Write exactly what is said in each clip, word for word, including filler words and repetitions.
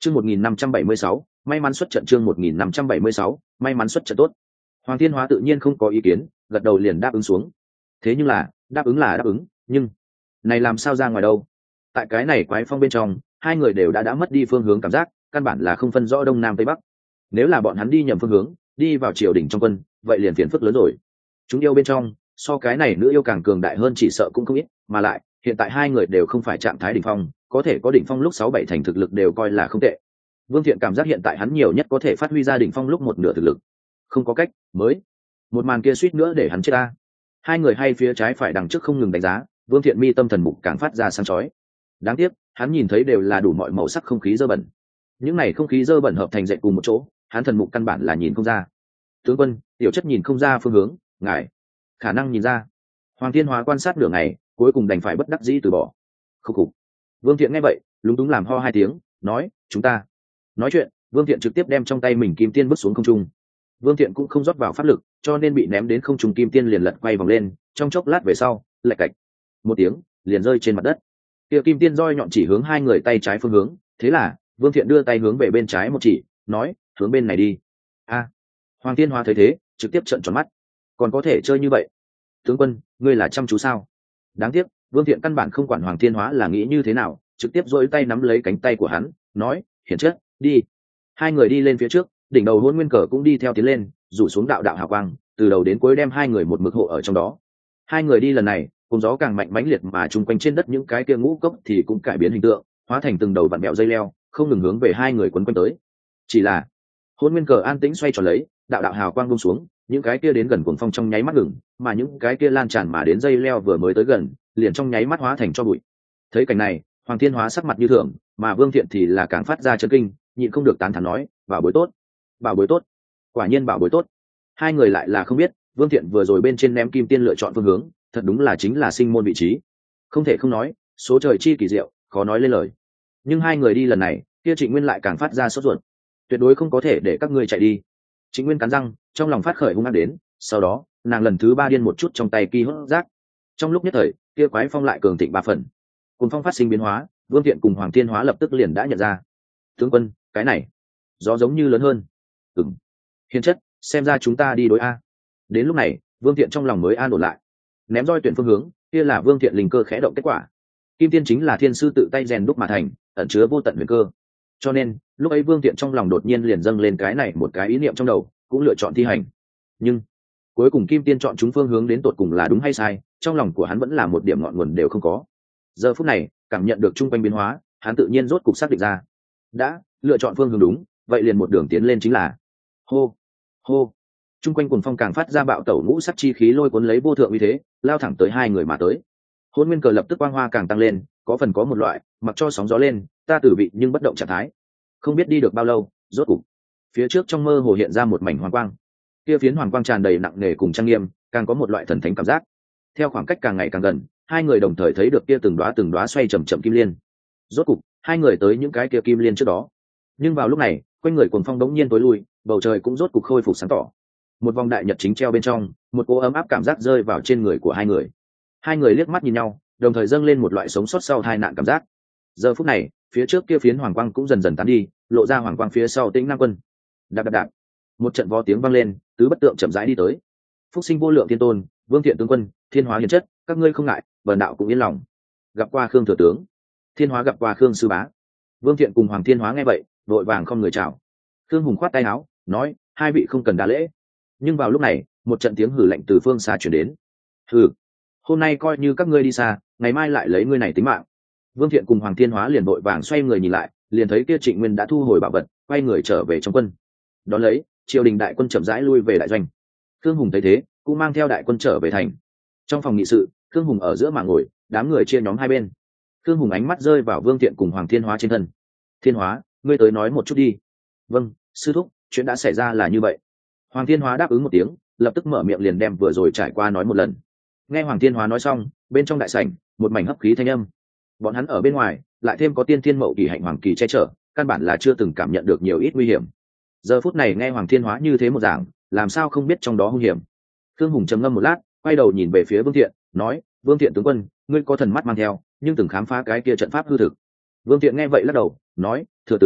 chương một nghìn năm trăm bảy mươi sáu may mắn xuất trận. Chương một nghìn năm trăm bảy mươi sáu may mắn xuất trận tốt. Hoàng Thiên Hóa tự nhiên không có ý kiến, gật đầu liền đáp ứng xuống. Thế nhưng là đáp ứng là đáp ứng, nhưng này làm sao ra ngoài đâu? Tại cái này quái phong bên trong, hai người đều đã đã mất đi phương hướng cảm giác, căn bản là không phân rõ đông nam tây bắc. Nếu là bọn hắn đi nhầm phương hướng, đi vào triều đình trong quân, vậy liền phiền phức lớn rồi. Chúng yêu bên trong, so cái này nữ yêu càng cường đại hơn chỉ sợ cũng không ít, mà lại hiện tại hai người đều không phải trạng thái đỉnh phong, có thể có đỉnh phong lúc sáu bảy thành thực lực đều coi là không tệ. Vương Thiện cảm giác hiện tại hắn nhiều nhất có thể phát huy ra đỉnh phong lúc một nửa thực lực. Không có cách, mới một màn kia suýt nữa để hắn chết ta. Hai người hay phía trái phải đằng trước không ngừng đánh giá, Vương Thiện mi tâm thần mục càng phát ra sáng chói. Đáng tiếc, hắn nhìn thấy đều là đủ mọi màu sắc không khí dơ bẩn. Những này không khí dơ bẩn hợp thành dệt cùng một chỗ, hắn thần mục căn bản là nhìn không ra. Tướng quân, tiểu chất nhìn không ra phương hướng, ngài khả năng nhìn ra. Hoàng Thiên Hóa quan sát nửa ngày, cuối cùng đành phải bất đắc dĩ từ bỏ. Khúc khục. Vương Thiện nghe vậy, lúng túng làm ho hai tiếng, nói, chúng ta. Nói chuyện, Vương Thiện trực tiếp đem trong tay mình kim tiên vứt xuống không trung. Vương Thiện cũng không rót vào pháp lực, cho nên bị ném đến không trung kim tiên liền lật quay vòng lên, trong chốc lát về sau, lạch cạch. Một tiếng, liền rơi trên mặt đất. Kia kim tiên roi nhọn chỉ hướng hai người tay trái phương hướng, thế là, Vương Thiện đưa tay hướng về bên trái một chỉ, nói, hướng bên này đi. A. Hoàng Thiên Hóa thấy thế, trực tiếp trợn tròn mắt. Còn có thể chơi như vậy? Tướng quân, ngươi là chăm chú sao? Đáng tiếc, Vương Thiện căn bản không quản Hoàng Thiên Hóa là nghĩ như thế nào, trực tiếp duỗi tay nắm lấy cánh tay của hắn, nói, hiển chất, đi. Hai người đi lên phía trước, đỉnh đầu Hôn Nguyên cờ cũng đi theo tiến lên, rủ xuống đạo đạo hào quang, từ đầu đến cuối đem hai người một mực hộ ở trong đó. Hai người đi lần này, cùng gió càng mạnh mãnh liệt mà chung quanh trên đất những cái kia ngũ cốc thì cũng cải biến hình tượng, hóa thành từng đầu vặn mèo dây leo, không ngừng hướng về hai người quấn quanh tới. Chỉ là, Hôn Nguyên cờ an tĩnh xoay tròn lấy, đạo đạo hào quang buông xuống, những cái kia đến gần cuồng phong trong nháy mắt ngừng, mà những cái kia lan tràn mà đến dây leo vừa mới tới gần, liền trong nháy mắt hóa thành cho bụi. Thấy cảnh này, Hoàng Thiên Hóa sắc mặt như thường, mà Vương Thiện thì là càng phát ra chấn kinh, nhịn không được tán thán nói, bảo bối tốt, bảo bối tốt, quả nhiên bảo bối tốt. Hai người lại là không biết, Vương Thiện vừa rồi bên trên ném kim tiên lựa chọn phương hướng, thật đúng là chính là sinh môn vị trí. Không thể không nói, số trời chi kỳ diệu, khó nói lên lời. Nhưng hai người đi lần này, kia Trịnh Nguyên lại càng phát ra sốt ruột, tuyệt đối không có thể để các ngươi chạy đi. Trịnh Nguyên cắn răng, trong lòng phát khởi hung ác đến, sau đó, nàng lần thứ ba điên một chút trong tay kỳ hốt giác. Trong lúc nhất thời, kia quái phong lại cường thịnh ba phần. Cùng phong phát sinh biến hóa, Vương Thiện cùng Hoàng Thiên Hóa lập tức liền đã nhận ra. Tướng quân, cái này, gió giống như lớn hơn. Ừm. Hiền chất, xem ra chúng ta đi đối a. Đến lúc này, Vương Thiện trong lòng mới an ổn lại. Ném roi tuyển phương hướng, kia là Vương Thiện linh cơ khẽ động kết quả. Kim tiên chính là thiên sư tự tay rèn đúc mà thành, ẩn chứa vô tận huyền cơ. Cho nên, lúc ấy Vương Thiện trong lòng đột nhiên liền dâng lên cái này một cái ý niệm trong đầu, cũng lựa chọn thi hành. Nhưng, cuối cùng Kim tiên chọn chúng phương hướng đến tột cùng là đúng hay sai, trong lòng của hắn vẫn là một điểm ngọn nguồn đều không có. Giờ phút này, cảm nhận được trung quanh biến hóa, hắn tự nhiên rốt cục xác định ra. Đã lựa chọn phương hướng đúng, vậy liền một đường tiến lên chính là hô hô. Trung quanh cuồng phong càng phát ra bạo tẩu ngũ sắc chi khí lôi cuốn lấy vô thượng uy thế, lao thẳng tới hai người mà tới. Hôn Nguyên cờ lập tức quang hoa càng tăng lên, có phần có một loại mặc cho sóng gió lên, ta tử vị nhưng bất động trạng thái. Không biết đi được bao lâu, rốt cục phía trước trong mơ hồ hiện ra một mảnh hoàng quang. Kia phiến hoàng quang tràn đầy nặng nề cùng trang nghiêm, càng có một loại thần thánh cảm giác. Theo khoảng cách càng ngày càng gần, hai người đồng thời thấy được kia từng đóa từng đóa xoay chậm chậm kim liên. Rốt cục, hai người tới những cái kia kim liên trước đó. Nhưng vào lúc này, quanh người cuồng phong đống nhiên tối lui, bầu trời cũng rốt cục khôi phục sáng tỏ. Một vòng đại nhật chính treo bên trong, một cỗ ấm áp cảm giác rơi vào trên người của hai người. Hai người liếc mắt nhìn nhau, đồng thời dâng lên một loại sống sót sau tai nạn cảm giác. Giờ phút này, phía trước kia phiến hoàng quang cũng dần dần tán đi, lộ ra hoàng quang phía sau Tĩnh Nam Quân. Đạp đạp đạp. Một trận vó tiếng vang lên, tứ bất tượng chậm rãi đi tới. Phúc sinh vô lượng thiên tôn, Vương Thiện tướng quân, Thiên Hóa hiền chất, các ngươi không ngại, bần đạo cũng yên lòng. Gặp qua Khương thừa tướng. Thiên Hóa gặp qua Khương sư bá. Vương Thiện cùng Hoàng Thiên Hóa nghe vậy, đội vàng không người chào. Khương Hùng khoát tay áo, nói, hai vị không cần đa lễ. Nhưng vào lúc này, một trận tiếng hử lạnh từ phương xa truyền đến. Hừ, hôm nay coi như các ngươi đi xa, ngày mai lại lấy ngươi này tính mạng. Vương Thiện cùng Hoàng Thiên Hóa liền đội vàng xoay người nhìn lại, liền thấy kia Trịnh Nguyên đã thu hồi bảo vật, quay người trở về trong quân. Đón lấy, triều đình đại quân chậm rãi lui về đại doanh. Khương Hùng thấy thế, cũng mang theo đại quân trở về thành. Trong phòng nghị sự, Khương Hùng ở giữa mà ngồi, đám người chia nhóm hai bên. Khương Hùng ánh mắt rơi vào Vương Thiện cùng Hoàng Thiên Hóa trên thân. Thiên Hóa, ngươi tới nói một chút đi. Vâng, sư thúc, chuyện đã xảy ra là như vậy. Hoàng Thiên Hóa đáp ứng một tiếng, lập tức mở miệng liền đem vừa rồi trải qua nói một lần. Nghe Hoàng Thiên Hóa nói xong, bên trong đại sảnh, một mảnh hấp khí thanh âm. Bọn hắn ở bên ngoài, lại thêm có tiên thiên mậu kỳ hạnh hoàng kỳ che chở, căn bản là chưa từng cảm nhận được nhiều ít nguy hiểm. Giờ phút này nghe Hoàng Thiên Hóa như thế một giảng, làm sao không biết trong đó hung hiểm. Khương Hùng trầm ngâm một lát, quay đầu nhìn về phía Vương Thiện, nói, Vương Thiện tướng quân, ngươi có thần mắt mang theo, nhưng từng khám phá cái kia trận pháp hư thực. Vương Thiện nghe vậy lắc đầu, nói, thừa tướng,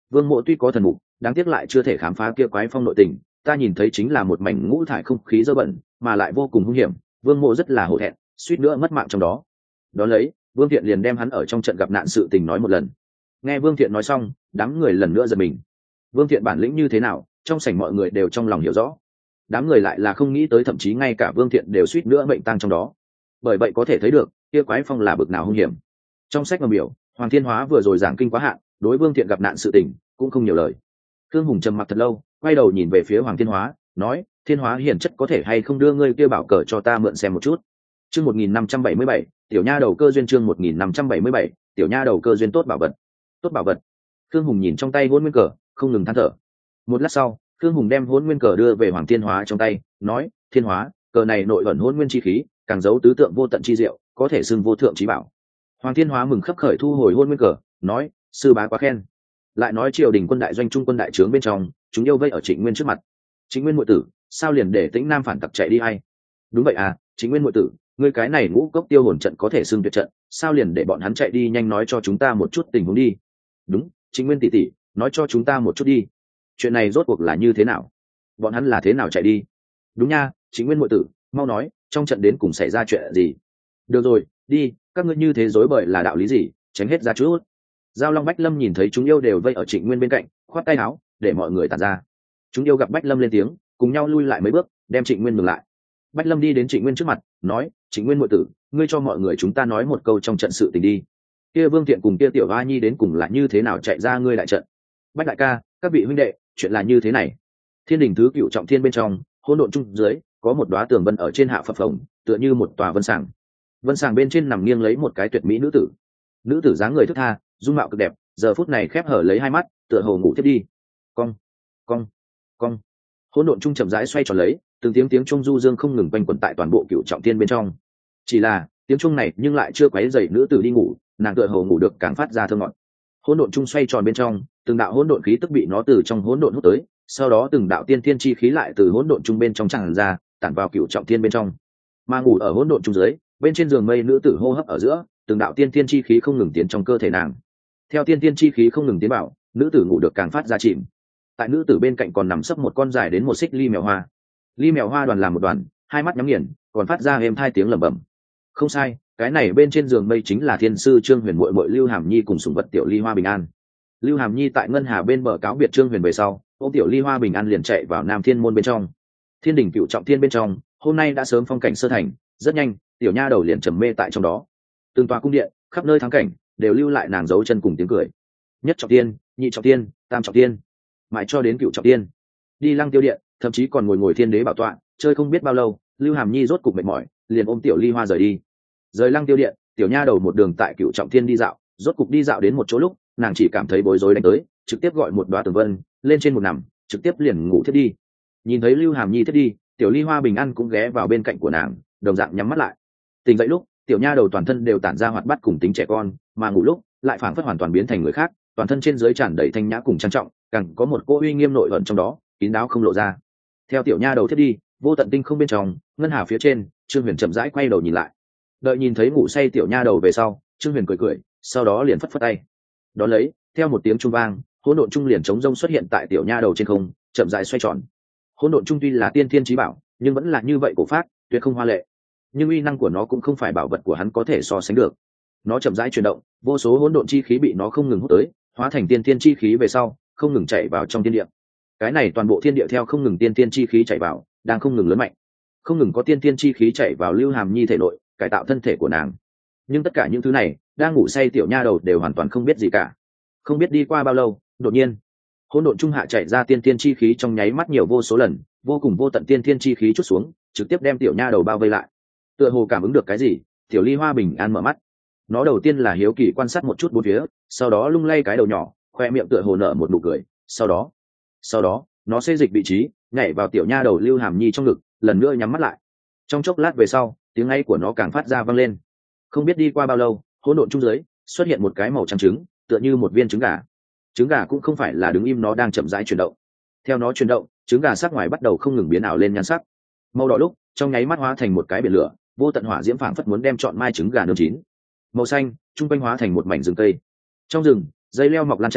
Vương Mộ tuy có thần mục, đáng tiếc lại chưa thể khám phá kia quái phong nội tình, ta nhìn thấy chính là một mảnh ngũ thải không khí dơ bẩn, mà lại vô cùng hung hiểm, Vương Mộ rất là hổ thẹn, suýt nữa mất mạng trong đó. Đó lấy, Vương Thiện liền đem hắn ở trong trận gặp nạn sự tình nói một lần. Nghe Vương Thiện nói xong, đám người lần nữa giật mình. Vương Thiện bản lĩnh như thế nào, trong sảnh mọi người đều trong lòng hiểu rõ. Đám người lại là không nghĩ tới, thậm chí ngay cả Vương Thiện đều suýt nữa mệnh tang trong đó. Bởi vậy có thể thấy được, kia quái phong là bực nào hung hiểm. Trong sách ngầm biểu, Hoàng Thiên Hóa vừa rồi giảng kinh quá hạn, đối Vương Thiện gặp nạn sự tình cũng không nhiều lời. Thương Hùng trầm mặc thật lâu, quay đầu nhìn về phía Hoàng Thiên Hóa, nói: Thiên Hóa hiển chất có thể hay không đưa ngươi kia bảo cờ cho ta mượn xem một chút. Chương một nghìn năm trăm bảy mươi bảy, tiểu nha đầu cơ duyên. Chương một nghìn năm trăm bảy mươi bảy, tiểu nha đầu cơ duyên. Tốt bảo vật, tốt bảo vật. Thương Hùng nhìn trong tay hôn nguyên cờ, không ngừng than thở. Một lát sau, Thương Hùng đem hôn nguyên cờ đưa về Hoàng Thiên Hóa trong tay, nói: Thiên Hóa, cờ này nội ẩn hôn nguyên chi khí, càng giấu tứ tượng vô tận chi diệu, có thể xưng vô thượng chí bảo. Hoàng Thiên Hóa mừng khấp khởi thu hồi hôn nguyên cờ, nói: Sư bá quá khen. Lại nói triều đình quân đại doanh trung quân đại trướng bên trong, chúng yêu vây ở Trịnh Nguyên trước mặt. Trịnh Nguyên muội tử, sao liền để Tĩnh Nam phản tặc chạy đi hay? Đúng vậy à, Trịnh Nguyên muội tử, ngươi cái này ngũ cốc tiêu hồn trận có thể xưng tuyệt trận, sao liền để bọn hắn chạy đi? Nhanh nói cho chúng ta một chút tình huống đi. Đúng, Trịnh Nguyên tỷ tỷ, nói cho chúng ta một chút đi. Chuyện này rốt cuộc là như thế nào? Bọn hắn là thế nào chạy đi? Đúng nha, Trịnh Nguyên muội tử, mau nói, trong trận đến cùng xảy ra chuyện gì? Được rồi, đi, các ngươi như thế rối bời là đạo lý gì? Tránh hết ra chút. Giao Long Bách Lâm nhìn thấy chúng yêu đều vây ở Trịnh Nguyên bên cạnh, khoát tay áo để mọi người tản ra. Chúng yêu gặp Bách Lâm lên tiếng, cùng nhau lui lại mấy bước, đem Trịnh Nguyên ngừng lại. Bách Lâm đi đến Trịnh Nguyên trước mặt, nói: Trịnh Nguyên muội tử, ngươi cho mọi người chúng ta nói một câu trong trận sự tình đi. Kia Vương Thiện cùng kia Tiểu Hoa Nhi đến cùng là như thế nào chạy ra ngươi đại trận? Bách đại ca, các vị huynh đệ, chuyện là như thế này. Thiên đình thứ cựu trọng thiên bên trong, hỗn độn trung dưới, có một đóa tường vân ở trên hạ phập phồng, tựa như một tòa vân sàng. Vân sàng bên trên nằm nghiêng lấy một cái tuyệt mỹ nữ tử. Nữ tử dáng người thướt tha, dung mạo cực đẹp, giờ phút này khép hở lấy hai mắt, tựa hồ ngủ thiếp đi. Cong, cong, cong. Hỗn độn trung chậm rãi xoay tròn lấy, từng tiếng tiếng trung du dương không ngừng quanh quẩn tại toàn bộ cựu trọng thiên bên trong. Chỉ là tiếng trung này nhưng lại chưa quấy rầy nữ tử đi ngủ, nàng tựa hồ ngủ được càng phát ra thơ ngọt. Hỗn độn trung xoay tròn bên trong, từng đạo hỗn độn khí tức bị nó từ trong hỗn độn hút tới, sau đó từng đạo tiên thiên chi khí lại từ hỗn độn trung bên trong tràn ra, tản vào cựu trọng thiên bên trong. Mà ngủ ở hỗn độn trung dưới, bên trên giường mây nữ tử hô hấp ở giữa, từng đạo tiên thiên chi khí không ngừng tiến trong cơ thể nàng. Theo tiên thiên chi khí không ngừng tiến vào, nữ tử ngủ được càng phát ra chìm. Tại nữ tử bên cạnh còn nằm sấp một con dài đến một xích ly mèo hoa. Ly mèo hoa đoàn làm một đoàn, hai mắt nhắm nghiền, còn phát ra êm hai tiếng lẩm bẩm. Không sai, cái này bên trên giường mây chính là thiên sư Trương Huyền muội muội Lưu Hàm Nhi cùng sủng vật tiểu ly hoa bình an. Lưu Hàm Nhi tại ngân hà bên bờ cáo biệt Trương Huyền về sau, ôm tiểu ly hoa bình an liền chạy vào Nam Thiên môn bên trong. Thiên đỉnh cựu trọng thiên bên trong, hôm nay đã sớm phong cảnh sơ thành, rất nhanh, tiểu nha đầu liền trầm mê tại trong đó. Từng tòa cung điện, khắp nơi thắng cảnh, đều lưu lại nàng dấu chân cùng tiếng cười. Nhất trọng thiên, nhị trọng thiên, tam trọng thiên, mãi cho đến cựu trọng thiên. Đi Lăng Tiêu điện, thậm chí còn ngồi ngồi thiên đế bảo tọa, chơi không biết bao lâu, Lưu Hàm Nhi rốt cục mệt mỏi, liền ôm tiểu ly hoa rời đi. Rời Lăng Tiêu điện, tiểu nha đầu một đường tại cựu trọng thiên đi dạo, rốt cục đi dạo đến một chỗ lúc, nàng chỉ cảm thấy bối rối đánh tới, trực tiếp gọi một đoá tường vân lên trên một nằm, trực tiếp liền ngủ thiết đi. Nhìn thấy Lưu Hàm Nhi thiết đi, tiểu ly hoa bình an cũng ghé vào bên cạnh của nàng, đồng dạng nhắm mắt lại. Tỉnh dậy lúc, tiểu nha đầu toàn thân đều tản ra hoạt bát cùng tính trẻ con, mà ngủ lúc lại phảng phất hoàn toàn biến thành người khác, toàn thân trên dưới tràn đầy thanh nhã cùng trang trọng, càng có một cỗ uy nghiêm nội ẩn trong đó, kín đáo không lộ ra. Theo tiểu nha đầu thiết đi, vô tận tinh không bên trong, ngân hà phía trên, Trương Huyền chậm rãi quay đầu nhìn lại. Đợi nhìn thấy ngủ say tiểu nha đầu về sau, Trương Huyền cười cười, sau đó liền phất phất tay. Đó lấy, theo một tiếng trung vang, hỗn độn trung liền chống rông xuất hiện tại tiểu nha đầu trên không, chậm rãi xoay tròn. Hỗn độn trung tuy là tiên thiên chí bảo, nhưng vẫn là như vậy cổ phác, tuyệt không hoa lệ. Nhưng uy năng của nó cũng không phải bảo vật của hắn có thể so sánh được. Nó chậm rãi chuyển động, vô số hỗn độn chi khí bị nó không ngừng hút tới, hóa thành tiên thiên chi khí về sau, không ngừng chảy vào trong thiên địa. Cái này toàn bộ thiên địa theo không ngừng tiên thiên chi khí chảy vào, đang không ngừng lớn mạnh. Không ngừng có tiên thiên chi khí chảy vào Lưu Hàm Nhi thể nội, cải tạo thân thể của nàng. Nhưng tất cả những thứ này, đang ngủ say tiểu nha đầu đều hoàn toàn không biết gì cả. Không biết đi qua bao lâu, đột nhiên, hỗn độn trung hạ chảy ra tiên thiên chi khí trong nháy mắt nhiều vô số lần, vô cùng vô tận tiên thiên chi khí chút xuống, trực tiếp đem tiểu nha đầu bao vây lại. Tựa hồ cảm ứng được cái gì, tiểu ly hoa bình an mở mắt. Nó đầu tiên là hiếu kỳ quan sát một chút bốn phía, sau đó lung lay cái đầu nhỏ, khoe miệng tựa hồ nở một nụ cười, sau đó, sau đó, nó xê dịch vị trí, nhảy vào tiểu nha đầu Lưu Hàm Nhi trong ngực, lần nữa nhắm mắt lại. Trong chốc lát về sau, tiếng ngay của nó càng phát ra vang lên. Không biết đi qua bao lâu, hỗn độn trung dưới xuất hiện một cái màu trắng trứng, tựa như một viên trứng gà. Trứng gà cũng không phải là đứng im, nó đang chậm rãi chuyển động. Theo nó chuyển động, trứng gà sắc ngoài bắt đầu không ngừng biến ảo lên nhan sắc. Màu đỏ lúc, trong nháy mắt hóa thành một cái biển lửa, vô tận hỏa diễm phảng phất muốn đem trọn mai trứng gà nướng chín. Màu xanh, trung quanh hóa thành một mảnh rừng cây. Trong rừng, dây leo mọc lan tràn,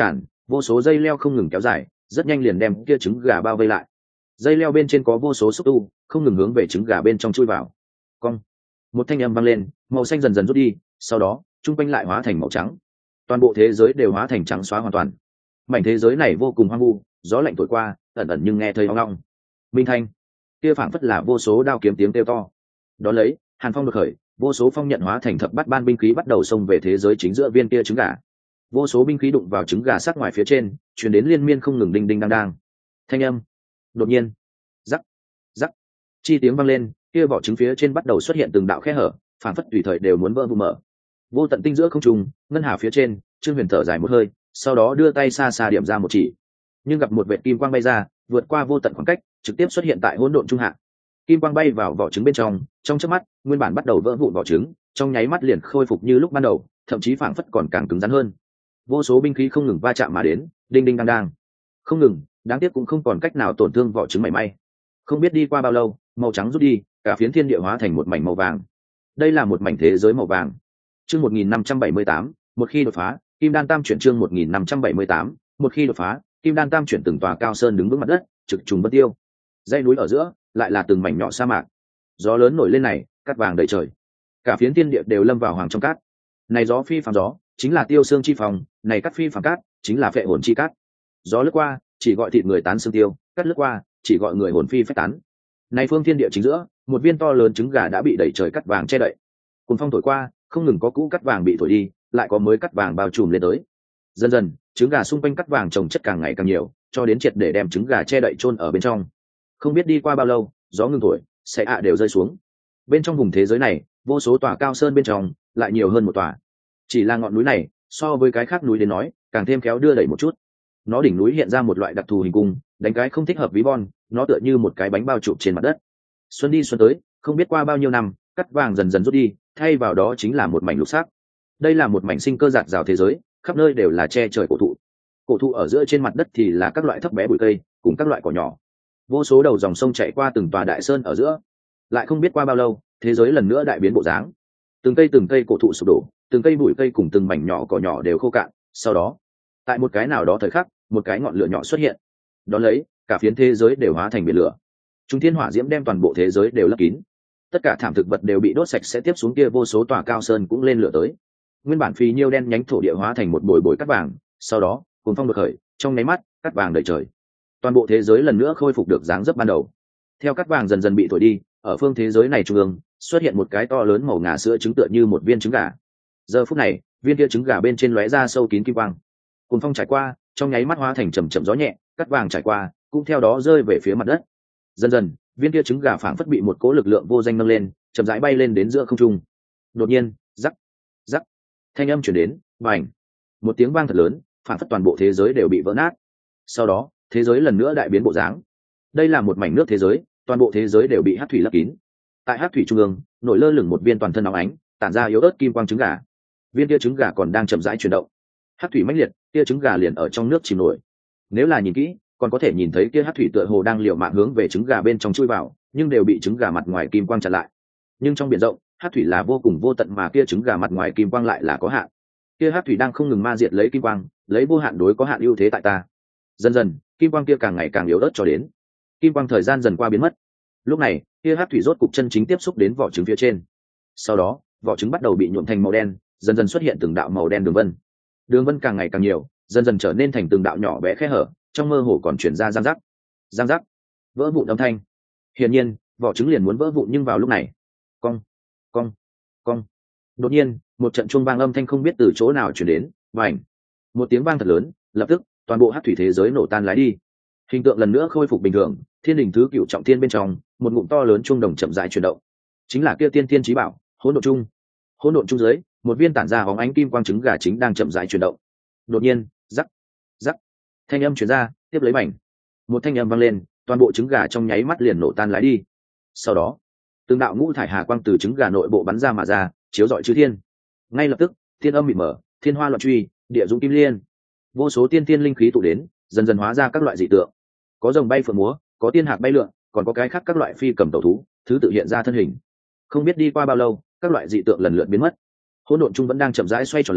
vô số dây leo không ngừng kéo dài, rất nhanh liền đem kia trứng gà bao vây lại. Dây leo bên trên có vô số xúc tu không ngừng hướng về trứng gà bên trong chui vào. Cong, một thanh âm vang lên, màu xanh dần dần rút đi, sau đó trung quanh lại hóa thành màu trắng, toàn bộ thế giới đều hóa thành trắng xóa hoàn toàn. Mảnh thế giới này vô cùng hoang vu, gió lạnh thổi qua ẩn ẩn nhưng nghe thấy ong ong minh thanh, kia phảng phất là vô số đao kiếm tiếng kêu to. Đó lấy hàn phong được khởi, vô số phong nhận hóa thành thập bát ban binh khí bắt đầu xông về thế giới chính giữa viên kia trứng gà. Vô số binh khí đụng vào trứng gà sát ngoài phía trên, truyền đến liên miên không ngừng đinh đinh đang đang thanh âm. Đột nhiên, rắc rắc chi tiếng vang lên, kia vỏ trứng phía trên bắt đầu xuất hiện từng đạo khe hở, phảng phất tùy thời đều muốn vỡ vụ mở. Vô tận tinh giữa không trung, ngân hà phía trên, Trương Huyền thở dài một hơi, sau đó đưa tay xa xa điểm ra một chỉ, nhưng gặp một vệt kim quang bay ra, vượt qua vô tận khoảng cách, trực tiếp xuất hiện tại hỗn độn trung hạ. Kim quang bay vào vỏ trứng bên trong, trong chớp mắt, nguyên bản bắt đầu vỡ vụn vỏ trứng, trong nháy mắt liền khôi phục như lúc ban đầu, thậm chí phảng phất còn càng cứng rắn hơn. Vô số binh khí không ngừng va chạm mà đến, đinh đinh đang đang, không ngừng, đáng tiếc cũng không còn cách nào tổn thương vỏ trứng mảy may. Không biết đi qua bao lâu, màu trắng rút đi, cả phiến thiên địa hóa thành một mảnh màu vàng. Đây là một mảnh thế giới màu vàng. Chương một nghìn năm trăm bảy mươi tám, một khi đột phá, Kim Đan Tam chuyển. Chương một nghìn năm trăm bảy mươi tám, một khi đột phá, Kim Đan Tam chuyển. Từng tòa cao sơn đứng vững mặt đất, trực trùng bất tiêu. Dãy núi ở giữa, lại là từng mảnh nhỏ sa mạc. Gió lớn nổi lên này, cát vàng đầy trời. Cả phiến thiên địa đều lâm vào hoàng trong cát. Này gió phi phàm gió, chính là tiêu xương chi phòng, này cát phi phàm cát, chính là phệ hồn chi cát. Gió lướt qua, chỉ gọi thịt người tán xương tiêu, cát lướt qua, chỉ gọi người hồn phi phách tán. Này phương thiên địa chính giữa, một viên to lớn trứng gà đã bị đẩy trời cát vàng che đậy. Cùng phong thổi qua, không ngừng có cũ cát vàng bị thổi đi, lại có mới cát vàng bao trùm lên tới. Dần dần, trứng gà xung quanh cát vàng chồng chất càng ngày càng nhiều, cho đến triệt để đem trứng gà che đậy chôn ở bên trong. Không biết đi qua bao lâu, gió ngừng thổi, sậy ạ đều rơi xuống. Bên trong vùng thế giới này, vô số tòa cao sơn bên trong, lại nhiều hơn một tòa. Chỉ là ngọn núi này, so với cái khác núi đến nói, càng thêm khéo đưa đẩy một chút. Nó đỉnh núi hiện ra một loại đặc thù hình cung, đánh cái không thích hợp ví von, nó tựa như một cái bánh bao trụp trên mặt đất. Xuân đi xuân tới, không biết qua bao nhiêu năm, cát vàng dần dần rút đi, thay vào đó chính là một mảnh lục sắc. Đây là một mảnh sinh cơ rạt rào thế giới, khắp nơi đều là che trời cổ thụ. Cổ thụ ở giữa trên mặt đất thì là các loại thấp bé bụi cây, cùng các loại cỏ nhỏ. Vô số đầu dòng sông chảy qua từng tòa đại sơn ở giữa. Lại không biết qua bao lâu, thế giới lần nữa đại biến bộ dáng. Từng cây từng cây cổ thụ sụp đổ, từng cây bụi cây cùng từng mảnh nhỏ cỏ nhỏ đều khô cạn. Sau đó, tại một cái nào đó thời khắc, một cái ngọn lửa nhỏ xuất hiện. Đó lấy, cả phiến thế giới đều hóa thành biển lửa. Trung thiên hỏa diễm đem toàn bộ thế giới đều lấp kín. Tất cả thảm thực vật đều bị đốt sạch, sẽ tiếp xuống kia vô số tòa cao sơn cũng lên lửa tới. Nguyên bản phì nhiêu đen nhánh thổ địa hóa thành một bồi bồi cát vàng, sau đó, cuồng phong đột khởi, trong nháy mắt, cát vàng đầy trời. Toàn bộ thế giới lần nữa khôi phục được dáng dấp ban đầu. Theo cát vàng dần dần bị thổi đi, ở phương thế giới này trung ương, xuất hiện một cái to lớn màu ngà sữa trứng tựa như một viên trứng gà. Giờ phút này, viên kia trứng gà bên trên lóe ra sâu kín kim quang. Cuồng phong trải qua, trong nháy mắt hóa thành chầm chậm gió nhẹ, cát vàng trải qua, cũng theo đó rơi về phía mặt đất. Dần dần, viên kia trứng gà phảng phất bị một cỗ lực lượng vô danh nâng lên, chậm rãi bay lên đến giữa không trung. Đột nhiên, rắc, rắc, thanh âm truyền đến, bành, một tiếng vang thật lớn, phảng phất toàn bộ thế giới đều bị vỡ nát. Sau đó, thế giới lần nữa đại biến bộ dáng. Đây là một mảnh nước thế giới, toàn bộ thế giới đều bị hắc thủy lấp kín. Tại hắc thủy trung ương, nổi lơ lửng một viên toàn thân óng ánh, tản ra yếu ớt kim quang trứng gà. Viên kia trứng gà còn đang chậm rãi chuyển động. Hắc thủy mãnh liệt, kia trứng gà liền ở trong nước chìm nổi. Nếu là nhìn kỹ, còn có thể nhìn thấy kia hắc thủy tựa hồ đang liều mạng hướng về trứng gà bên trong chui vào, nhưng đều bị trứng gà mặt ngoài kim quang chặn lại. Nhưng trong biển rộng, hắc thủy là vô cùng vô tận, mà kia trứng gà mặt ngoài kim quang lại là có hạn. Kia hắc thủy đang không ngừng ma diệt lấy kim quang, lấy vô hạn đối có hạn ưu thế tại ta. Dần dần, kim quang kia càng ngày càng yếu ớt cho đến kim quang thời gian dần qua biến mất. Lúc này, kia hắc thủy rốt cục chân chính tiếp xúc đến vỏ trứng phía trên. Sau đó, vỏ trứng bắt đầu bị nhuộm thành màu đen, dần dần xuất hiện từng đạo màu đen đường vân. Đường vân càng ngày càng nhiều, dần dần trở nên thành từng đạo nhỏ bé khe hở, trong mơ hồ còn chuyển ra răng rắc, răng rắc, vỡ vụn âm thanh. Hiển nhiên, vỏ trứng liền muốn vỡ vụn, nhưng vào lúc này, cong, cong, cong. Đột nhiên, một trận chuông vang âm thanh không biết từ chỗ nào truyền đến, bành, một tiếng vang thật lớn, lập tức toàn bộ hắc thủy thế giới nổ tan lái đi. Hình tượng lần nữa khôi phục bình thường, thiên đình thứ cửu trọng thiên bên trong, một ngụm to lớn chuông đồng chậm rãi chuyển động. Chính là kia tiên thiên chí bảo, hỗn độn trung. Hỗn độn trung dưới, một viên tản ra bóng ánh kim quang trứng gà chính đang chậm rãi chuyển động. Đột nhiên, rắc, rắc, thanh âm truyền ra, tiếp lấy mảnh. Một thanh âm vang lên, toàn bộ trứng gà trong nháy mắt liền nổ tan lái đi. Sau đó, từng đạo ngũ thải hà quang từ trứng gà nội bộ bắn ra mà ra, chiếu rọi chư thiên. Ngay lập tức, thiên âm mịt mở, thiên hoa loạn truy, địa dũng kim liên, vô số tiên tiên linh khí tụ đến, dần dần hóa ra các loại dị tượng. Có rồng bay phượng múa, có tiên hạc bay lượn, còn có cái khác các loại phi cầm tẩu thú, thứ tự hiện ra thân hình. Không biết đi qua bao lâu, các loại dị tượng lần lượt biến mất. Hỗn độn trung vẫn đang chậm rãi xoay tròn lấy,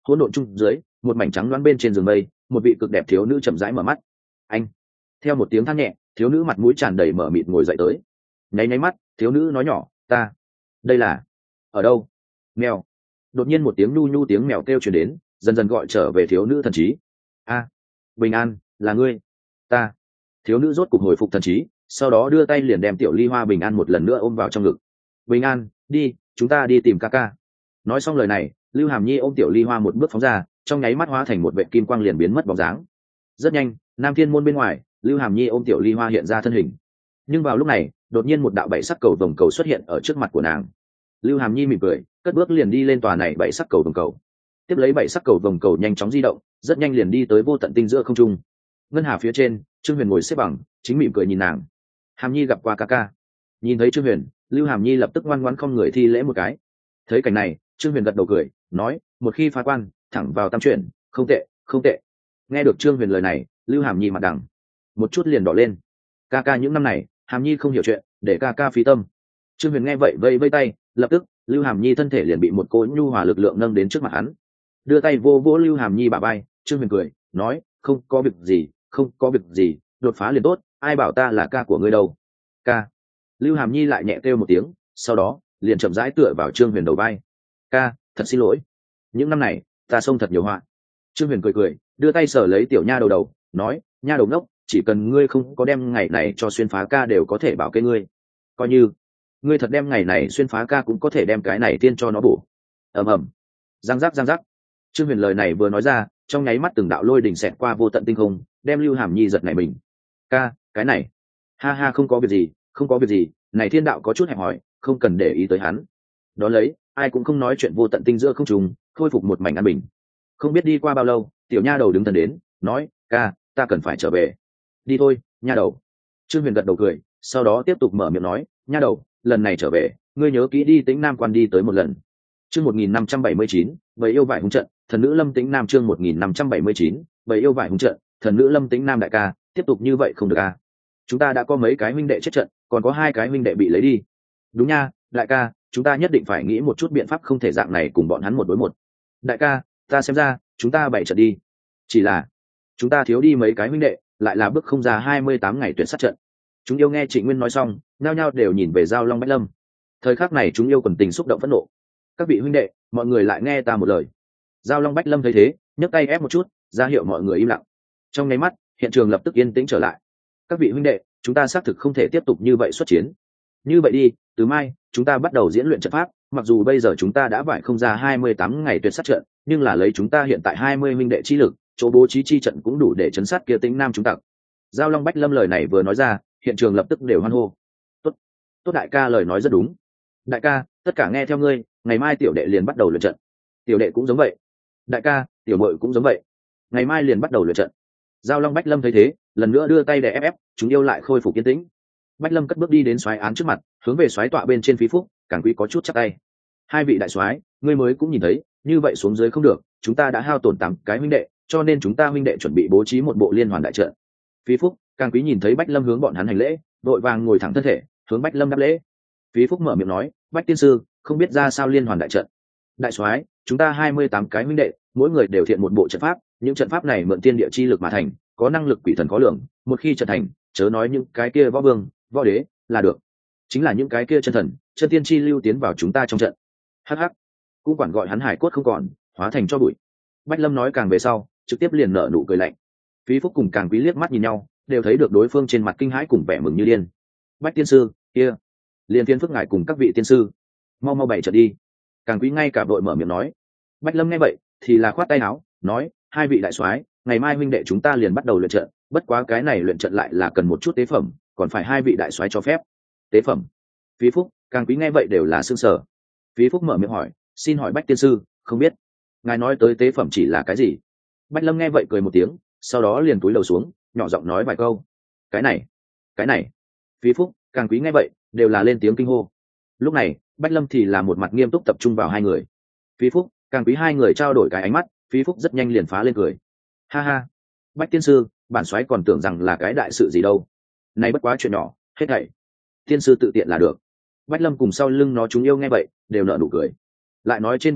hỗn độn chung dưới một mảnh trắng loáng bên trên giường mây, một vị cực đẹp thiếu nữ chậm rãi mở mắt. Anh. Theo một tiếng than nhẹ, thiếu nữ mặt mũi tràn đầy mở mịt ngồi dậy tới. Nháy nháy mắt, thiếu nữ nói nhỏ, ta đây là ở đâu? Mèo. Đột nhiên một tiếng nhu nhu tiếng mèo kêu truyền đến, dần dần gọi trở về thiếu nữ thần trí. A, Bình An, là ngươi. Ta. Thiếu nữ rốt cục hồi phục thần trí, sau đó đưa tay liền đem tiểu ly hoa Bình An một lần nữa ôm vào trong ngực. Bình An, đi, chúng ta đi tìm ca ca. Nói xong lời này, Lưu Hàm Nhi ôm tiểu ly hoa một bước phóng ra, trong nháy mắt hóa thành một vệ kim quang liền biến mất bóng dáng. Rất nhanh, Nam Thiên môn bên ngoài, Lưu Hàm Nhi ôm tiểu ly hoa hiện ra thân hình. Nhưng vào lúc này, đột nhiên một đạo bảy sắc cầu vồng cầu xuất hiện ở trước mặt của nàng. Lưu Hàm Nhi mỉm cười, cất bước liền đi lên tòa này bảy sắc cầu vồng cầu. Tiếp lấy bảy sắc cầu vồng cầu nhanh chóng di động, rất nhanh liền đi tới vô tận tinh giữa không trung. Ngân hà phía trên, Trương Huyền ngồi xếp bằng, chính mỉm cười nhìn nàng. Hàm Nhi gặp qua ca ca. Nhìn thấy Trương Huyền, Lưu Hàm Nhi lập tức ngoan ngoãn không người thi lễ một cái. Thấy cảnh này, Trương Huyền gật đầu cười, nói, một khi phá quan, thẳng vào tam chuyển, không tệ, không tệ. Nghe được Trương Huyền lời này, Lưu Hàm Nhi mặt đằng một chút liền đỏ lên. Ca ca những năm này, Hàm Nhi không hiểu chuyện, để ca ca phí tâm. Trương Huyền nghe vậy vây vây tay, lập tức Lưu Hàm Nhi thân thể liền bị một cỗ nhu hòa lực lượng nâng đến trước mặt hắn, đưa tay vô vỗ Lưu Hàm Nhi bả vai. Trương Huyền cười, nói, không có việc gì, không có việc gì, đột phá liền tốt, ai bảo ta là ca của ngươi đâu. Ca. Lưu Hàm Nhi lại nhẹ kêu một tiếng, sau đó liền chậm rãi tựa vào Trương Huyền đầu vai. Ca, thật xin lỗi, những năm này ta xông thật nhiều họa. Trương Huyền cười cười, đưa tay sờ lấy tiểu nha đầu đầu, nói, nha đầu ngốc, chỉ cần ngươi không có đem ngày này cho xuyên phá ca đều có thể bảo kê ngươi, coi như ngươi thật đem ngày này xuyên phá ca cũng có thể đem cái này tiên cho nó bổ. Ầm ầm, giang giác giang giác. Trương Huyền lời này vừa nói ra, trong nháy mắt từng đạo lôi đình xẹt qua vô tận tinh không, đem Lưu Hàm Nhi giật nảy mình. Ca, cái này, ha ha, không có việc gì, không có việc gì, này thiên đạo có chút hẹp hòi, không cần để ý tới hắn. Đó lấy, ai cũng không nói chuyện vô tận tinh giữa không trùng, khôi phục một mảnh an bình. Không biết đi qua bao lâu, tiểu nha đầu đứng thần đến, nói, ca, ta cần phải trở về. Đi thôi, nha đầu. Trương Huyền gật đầu cười, sau đó tiếp tục mở miệng nói, nha đầu, lần này trở về, ngươi nhớ kỹ đi Tĩnh Nam quan đi tới một lần. Chương một nghìn năm trăm bảy mươi chín, Bầy yêu vải hung trận, thần nữ Lâm Tĩnh Nam. Chương một nghìn năm trăm bảy mươi chín, Bầy yêu vải hung trận, thần nữ Lâm Tĩnh Nam. Đại ca, tiếp tục như vậy không được à? Chúng ta đã có mấy cái huynh đệ chết trận, còn có hai cái huynh đệ bị lấy đi. Đúng nha, đại ca, chúng ta nhất định phải nghĩ một chút biện pháp, không thể dạng này cùng bọn hắn một đối một. Đại ca, ta xem ra chúng ta bày trận đi. Chỉ là chúng ta thiếu đi mấy cái huynh đệ, lại là bước không ra hai mươi tám ngày tuyển sát trận. Chúng yêu nghe Trịnh Nguyên nói xong, nhao nhao đều nhìn về Giao Long Bách Lâm. Thời khắc này chúng yêu quần tình xúc động phẫn nộ. Các vị huynh đệ, mọi người lại nghe ta một lời. Giao Long Bách Lâm thấy thế, nhấc tay ép một chút, ra hiệu mọi người im lặng. Trong nháy mắt, hiện trường lập tức yên tĩnh trở lại. Các vị huynh đệ, chúng ta xác thực không thể tiếp tục như vậy xuất chiến. Như vậy đi, từ mai chúng ta bắt đầu diễn luyện trận pháp. Mặc dù bây giờ chúng ta đã vải không ra hai mươi tám ngày tuyệt sát trận, nhưng là lấy chúng ta hiện tại hai mươi huynh đệ chi lực, chỗ bố trí chi trận cũng đủ để chấn sát kia Tĩnh Nam chúng tặc. Giao Long Bách Lâm lời này vừa nói ra, hiện trường lập tức đều hoan hô. Tốt, tốt, đại ca lời nói rất đúng. Đại ca, tất cả nghe theo ngươi, ngày mai tiểu đệ liền bắt đầu luyện trận. Tiểu đệ cũng giống vậy. Đại ca, tiểu muội cũng giống vậy. Ngày mai liền bắt đầu luyện trận. Giao Long Bách Lâm thấy thế, lần nữa đưa tay để ép ép, chúng yêu lại khôi phục yên tĩnh. Bách Lâm cất bước đi đến soái án trước mặt, hướng về soái tọa bên trên Phí Phúc, Càng Quý có chút chắp tay. Hai vị đại soái, ngươi mới cũng nhìn thấy, như vậy xuống dưới không được, chúng ta đã hao tổn tám cái huynh đệ, cho nên chúng ta huynh đệ chuẩn bị bố trí một bộ liên hoàn đại trận. Phí Phúc, Càng Quý nhìn thấy Bách Lâm hướng bọn hắn hành lễ, đội vàng ngồi thẳng thân thể, hướng Bách Lâm đáp lễ. Phí Phúc mở miệng nói, Bách tiên sư, không biết ra sao liên hoàn đại trận. Đại soái, chúng ta hai mươi tám cái huynh đệ, mỗi người đều thiện một bộ trận pháp, những trận pháp này mượn tiên địa chi lực mà thành, có năng lực quỷ thần khó lường, một khi trận thành, chớ nói những cái kia võ vương, võ đế là được, chính là những cái kia chân thần, chân tiên chi lưu tiến vào chúng ta trong trận. Hắc hắc, cũng quản gọi hắn hải cốt không còn, hóa thành cho bụi. Bách Lâm nói càng về sau, trực tiếp liền nở nụ cười lạnh. Phí Phúc cùng Càng Quý liếc mắt nhìn nhau, đều thấy được đối phương trên mặt kinh hãi cùng vẻ mừng như điên. Bách tiên sư, kia, liền tiên phước ngài cùng các vị tiên sư, mau mau bày trận đi. Càng Quý ngay cả đội mở miệng nói. Bách Lâm nghe vậy thì là khoát tay áo, nói, hai vị đại soái, ngày mai huynh đệ chúng ta liền bắt đầu luyện trận, bất quá cái này luyện trận lại là cần một chút tế phẩm, còn phải hai vị đại soái cho phép. Tế phẩm? Phí Phúc, Càng Quý nghe vậy đều là sương sở. Phí Phúc mở miệng hỏi, xin hỏi Bách tiên sư, không biết ngài nói tới tế phẩm chỉ là cái gì? Bách Lâm nghe vậy cười một tiếng, sau đó liền cúi đầu xuống, nhỏ giọng nói vài câu. Cái này, cái này. Phí Phúc, Càng Quý nghe vậy đều là lên tiếng kinh hô. Lúc này Bách Lâm thì là một mặt nghiêm túc tập trung vào hai người. Phí Phúc, Càng Quý hai người trao đổi cái ánh mắt, Phí Phúc rất nhanh liền phá lên cười. Ha ha, Bách tiên sư, bản soái còn tưởng rằng là cái đại sự gì đâu. Này bất quá chuyện nhỏ, hết thảy tiên sư tự tiện là được. Bách Lâm cùng sau lưng nó chúng yêu nghe vậy đều nở nụ cười. Lại nói trên bầu trời,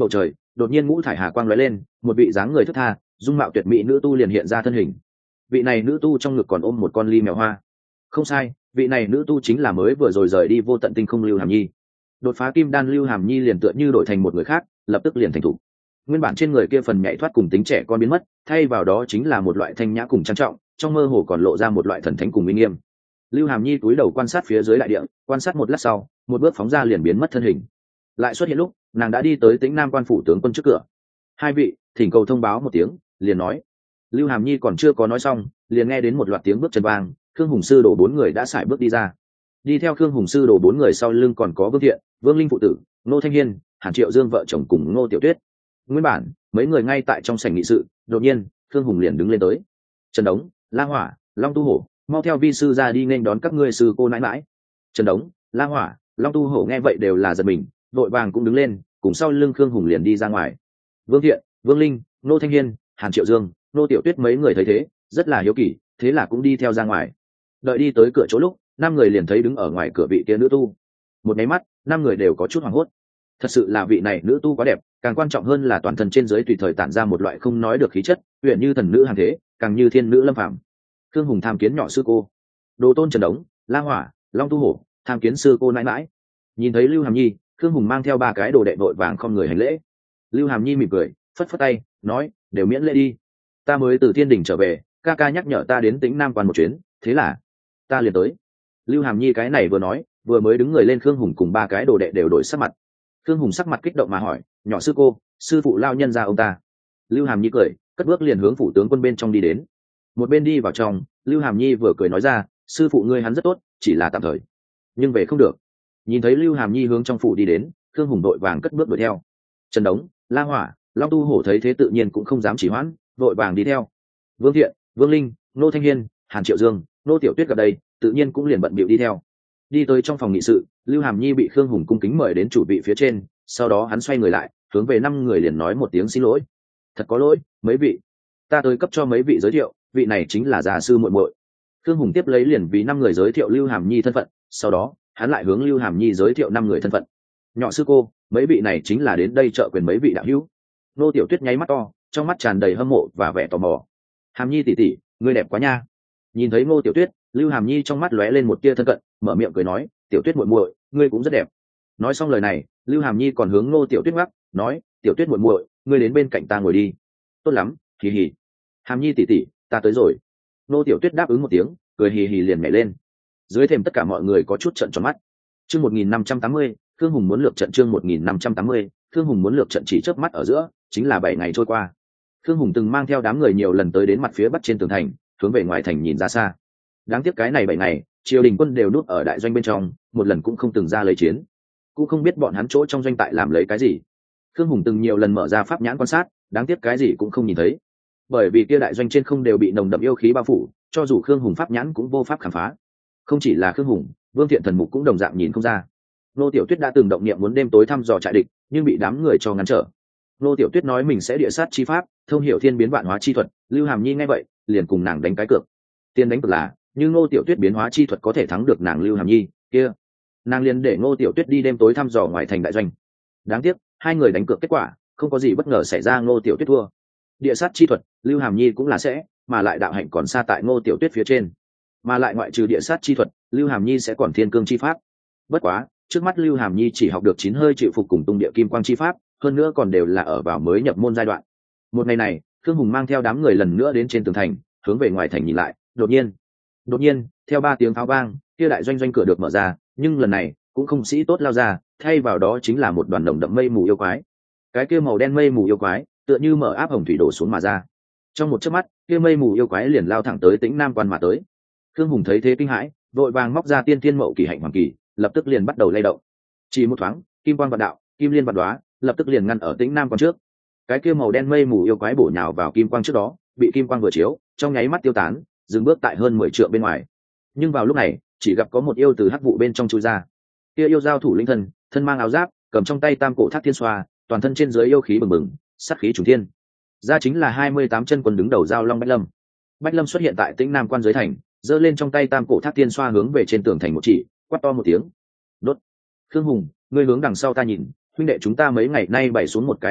đột nhiên ngũ thải hà quang lóe lên, một vị dáng người thướt tha, dung mạo tuyệt mỹ nữ tu liền hiện ra thân hình. Vị này nữ tu trong ngực còn ôm một con ly mèo hoa. Không sai, vị này nữ tu chính là mới vừa rồi rời đi vô tận tinh không Lưu Hàm Nhi. Đột phá kim đan Lưu Hàm Nhi liền tựa như đổi thành một người khác, lập tức liền thành thủ. Nguyên bản trên người kia phần nhạy thoát cùng tính trẻ con biến mất, thay vào đó chính là một loại thanh nhã cùng trang trọng, trong mơ hồ còn lộ ra một loại thần thánh cùng uy nghiêm. Lưu Hàm Nhi cúi đầu quan sát phía dưới đại địa, quan sát một lát sau, một bước phóng ra liền biến mất thân hình. Lại xuất hiện lúc, nàng đã đi tới Tĩnh Nam quan phủ tướng quân trước cửa. Hai vị, thỉnh cầu thông báo một tiếng, liền nói. Lưu Hàm Nhi còn chưa có nói xong, liền nghe đến một loạt tiếng bước chân vang, Khương Hùng sư đổ bốn người đã sải bước đi ra. Đi theo Khương Hùng sư đổ bốn người sau lưng còn có Vương Thiện, Vương Linh phụ tử, Ngô Thanh Hiên, Hàn Triệu Dương vợ chồng cùng Ngô Tiểu Tuyết. Nguyên bản, mấy người ngay tại trong sảnh nghị sự, đột nhiên, Khương Hùng liền đứng lên tới. Trần Đống, La Hỏa, Long Tu Hổ, mau theo vi sư ra đi nên đón các ngươi sư cô nãi nãi. Trần Đống, La Hỏa, Long Tu Hổ nghe vậy đều là giật mình, vội vàng cũng đứng lên, cùng sau lưng Khương Hùng liền đi ra ngoài. Vương Thiện, Vương Linh, Ngô Thanh Hiên, Hàn Triệu Dương, Ngô Tiểu Tuyết mấy người thấy thế, rất là hiếu kỳ, thế là cũng đi theo ra ngoài. Đợi đi tới cửa chỗ lúc, năm người liền thấy đứng ở ngoài cửa vị kia nữ tu. Một cái mắt, năm người đều có chút hoảng hốt. Thật sự là vị này nữ tu quá đẹp, càng quan trọng hơn là toàn thân trên dưới tùy thời tản ra một loại không nói được khí chất, uyển như thần nữ hàng thế, càng như thiên nữ lâm phàm. Khương Hùng tham kiến nhỏ sư cô. Đồ Tôn Trần Đống, La Hỏa, Long Tu Hổ, tham kiến sư cô nãi nãi. Nhìn thấy Lưu Hàm Nhi, Khương Hùng mang theo ba cái đồ đệ vội vàng không người hành lễ. Lưu Hàm Nhi mỉm cười, phất phất tay, nói, đều miễn lễ đi. Ta mới từ thiên đình trở về, ca ca nhắc nhở ta đến Tĩnh Nam quan một chuyến, thế là ta liền tới. Lưu Hàm Nhi cái này vừa nói, vừa mới đứng người lên, Khương Hùng cùng ba cái đồ đệ đều đổi sắc mặt. Khương Hùng sắc mặt kích động mà hỏi, nhỏ sư cô, sư phụ lao nhân ra ông ta. Lưu Hàm Nhi cười, cất bước liền hướng phủ tướng quân bên trong đi đến. Một bên đi vào trong, Lưu Hàm Nhi vừa cười nói ra, sư phụ ngươi hắn rất tốt, chỉ là tạm thời, nhưng về không được. Nhìn thấy Lưu Hàm Nhi hướng trong phủ đi đến, Khương Hùng đội vàng cất bước đuổi theo. Trần Đống, La Hỏa, Long Tu Hổ thấy thế tự nhiên cũng không dám chỉ hoãn, đội vàng đi theo. Vương Thiện, Vương Linh, Ngô Thanh Hiên, Hàn Triệu Dương, Ngô Tiểu Tuyết gặp đây, tự nhiên cũng liền bận bịu đi theo. Đi tới trong phòng nghị sự, Lưu Hàm Nhi bị Khương Hùng cung kính mời đến chủ vị phía trên, sau đó hắn xoay người lại, hướng về năm người liền nói một tiếng xin lỗi. Thật có lỗi, mấy vị, ta tới cấp cho mấy vị giới thiệu, vị này chính là già sư muội muội. Khương Hùng tiếp lấy liền vì năm người giới thiệu Lưu Hàm Nhi thân phận, sau đó hắn lại hướng Lưu Hàm Nhi giới thiệu năm người thân phận. Nhỏ sư cô, mấy vị này chính là đến đây trợ quyền mấy vị đạo hữu. Nô Tiểu Tuyết nháy mắt to, trong mắt tràn đầy hâm mộ và vẻ tò mò. Hàm Nhi tỷ tỷ, ngươi đẹp quá nha. Nhìn thấy Ngô Tiểu Tuyết, Lưu Hàm Nhi trong mắt lóe lên một tia thân cận, mở miệng cười nói, Tiểu Tuyết muội muội, ngươi cũng rất đẹp. Nói xong lời này, Lưu Hàm Nhi còn hướng Ngô Tiểu Tuyết ngắc, nói, Tiểu Tuyết muội muội, ngươi đến bên cạnh ta ngồi đi. Tốt lắm, hì hì. Hàm Nhi tỷ tỷ, ta tới rồi. Ngô Tiểu Tuyết đáp ứng một tiếng, cười hì hì liền nhảy lên. Dưới thềm tất cả mọi người có chút trợn tròn mắt. Chương một nghìn năm trăm tám mươi, Khương Hùng muốn lược trận chương một nghìn năm trăm tám mươi, Khương Hùng muốn lược trận chỉ chớp mắt ở giữa, chính là bảy ngày trôi qua. Khương Hùng từng mang theo đám người nhiều lần tới đến mặt phía bắc trên tường thành, hướng về ngoài thành nhìn ra xa. Đáng tiếc cái này bảy ngày, triều đình quân đều núp ở đại doanh bên trong, một lần cũng không từng ra lấy chiến, cũng không biết bọn hắn chỗ trong doanh tại làm lấy cái gì. Khương Hùng từng nhiều lần mở ra pháp nhãn quan sát, đáng tiếc cái gì cũng không nhìn thấy, bởi vì kia đại doanh trên không đều bị nồng đậm yêu khí bao phủ, cho dù Khương Hùng pháp nhãn cũng vô pháp khám phá. Không chỉ là Khương Hùng, Vương Thiện thần mục cũng đồng dạng nhìn không ra. Nô Tiểu Tuyết đã từng động niệm muốn đêm tối thăm dò trại địch, nhưng bị đám người cho ngăn trở. Nô Tiểu Tuyết nói mình sẽ địa sát chi pháp, thông hiểu thiên biến vạn hóa chi thuật. Lưu Hàm Nhi nghe vậy, liền cùng nàng đánh cái cược. Tiền đánh cược là, như Nô Tiểu Tuyết biến hóa chi thuật có thể thắng được nàng Lưu Hàm Nhi, kia nàng liền để Nô Tiểu Tuyết đi đêm tối thăm dò ngoài thành đại doanh. Đáng tiếc, hai người đánh cược kết quả, không có gì bất ngờ xảy ra, Nô Tiểu Tuyết thua. Địa sát chi thuật, Lưu Hàm Nhi cũng là sẽ, mà lại đạo hạnh còn xa tại Nô Tiểu Tuyết phía trên. Mà lại ngoại trừ địa sát chi thuật, Lưu Hàm Nhi sẽ còn thiên cương chi pháp. Bất quá, trước mắt Lưu Hàm Nhi chỉ học được chín hơi chịu phục cùng tung địa kim quang chi pháp, hơn nữa còn đều là ở vào mới nhập môn giai đoạn. Một ngày này, Khương Hùng mang theo đám người lần nữa đến trên tường thành, hướng về ngoài thành nhìn lại, đột nhiên, đột nhiên, theo ba tiếng pháo vang, kia đại doanh doanh cửa được mở ra, nhưng lần này, cũng không sĩ tốt lao ra, thay vào đó chính là một đoàn đồng đậm mây mù yêu quái. Cái kia màu đen mây mù yêu quái, tựa như mở áp hồng thủy đổ xuống mà ra. Trong một chớp mắt, kia mây mù yêu quái liền lao thẳng tới Tĩnh Nam quan mà tới. Khương Hùng thấy thế kinh hãi, vội vàng móc ra tiên thiên mậu kỳ hạnh hoàng kỳ, lập tức liền bắt đầu lay động. Chỉ một thoáng, kim quang vạn đạo, kim liên vạn đoá, lập tức liền ngăn ở Tĩnh Nam quan trước. Cái kia màu đen mây mù yêu quái bổ nhào vào kim quang trước đó, bị kim quang vừa chiếu, trong nháy mắt tiêu tán, dừng bước tại hơn mười trượng bên ngoài. Nhưng vào lúc này, chỉ gặp có một yêu từ hắc vụ bên trong chui ra. Kia yêu giao thủ linh thân, thân mang áo giáp, cầm trong tay tam cổ thác thiên xoa, toàn thân trên dưới yêu khí bừng bừng, sát khí trùng thiên. Ra chính là hai mươi tám chân quân đứng đầu giao long Bách Lâm. Bách Lâm xuất hiện tại Tĩnh Nam quan dưới thành, giơ lên trong tay tam cổ thác thiên xoa hướng về trên tường thành một chỉ, quát to một tiếng. Đốt. Khương Hùng, ngươi hướng đằng sau ta nhìn, huynh đệ chúng ta mấy ngày nay bày xuống một cái đại trận,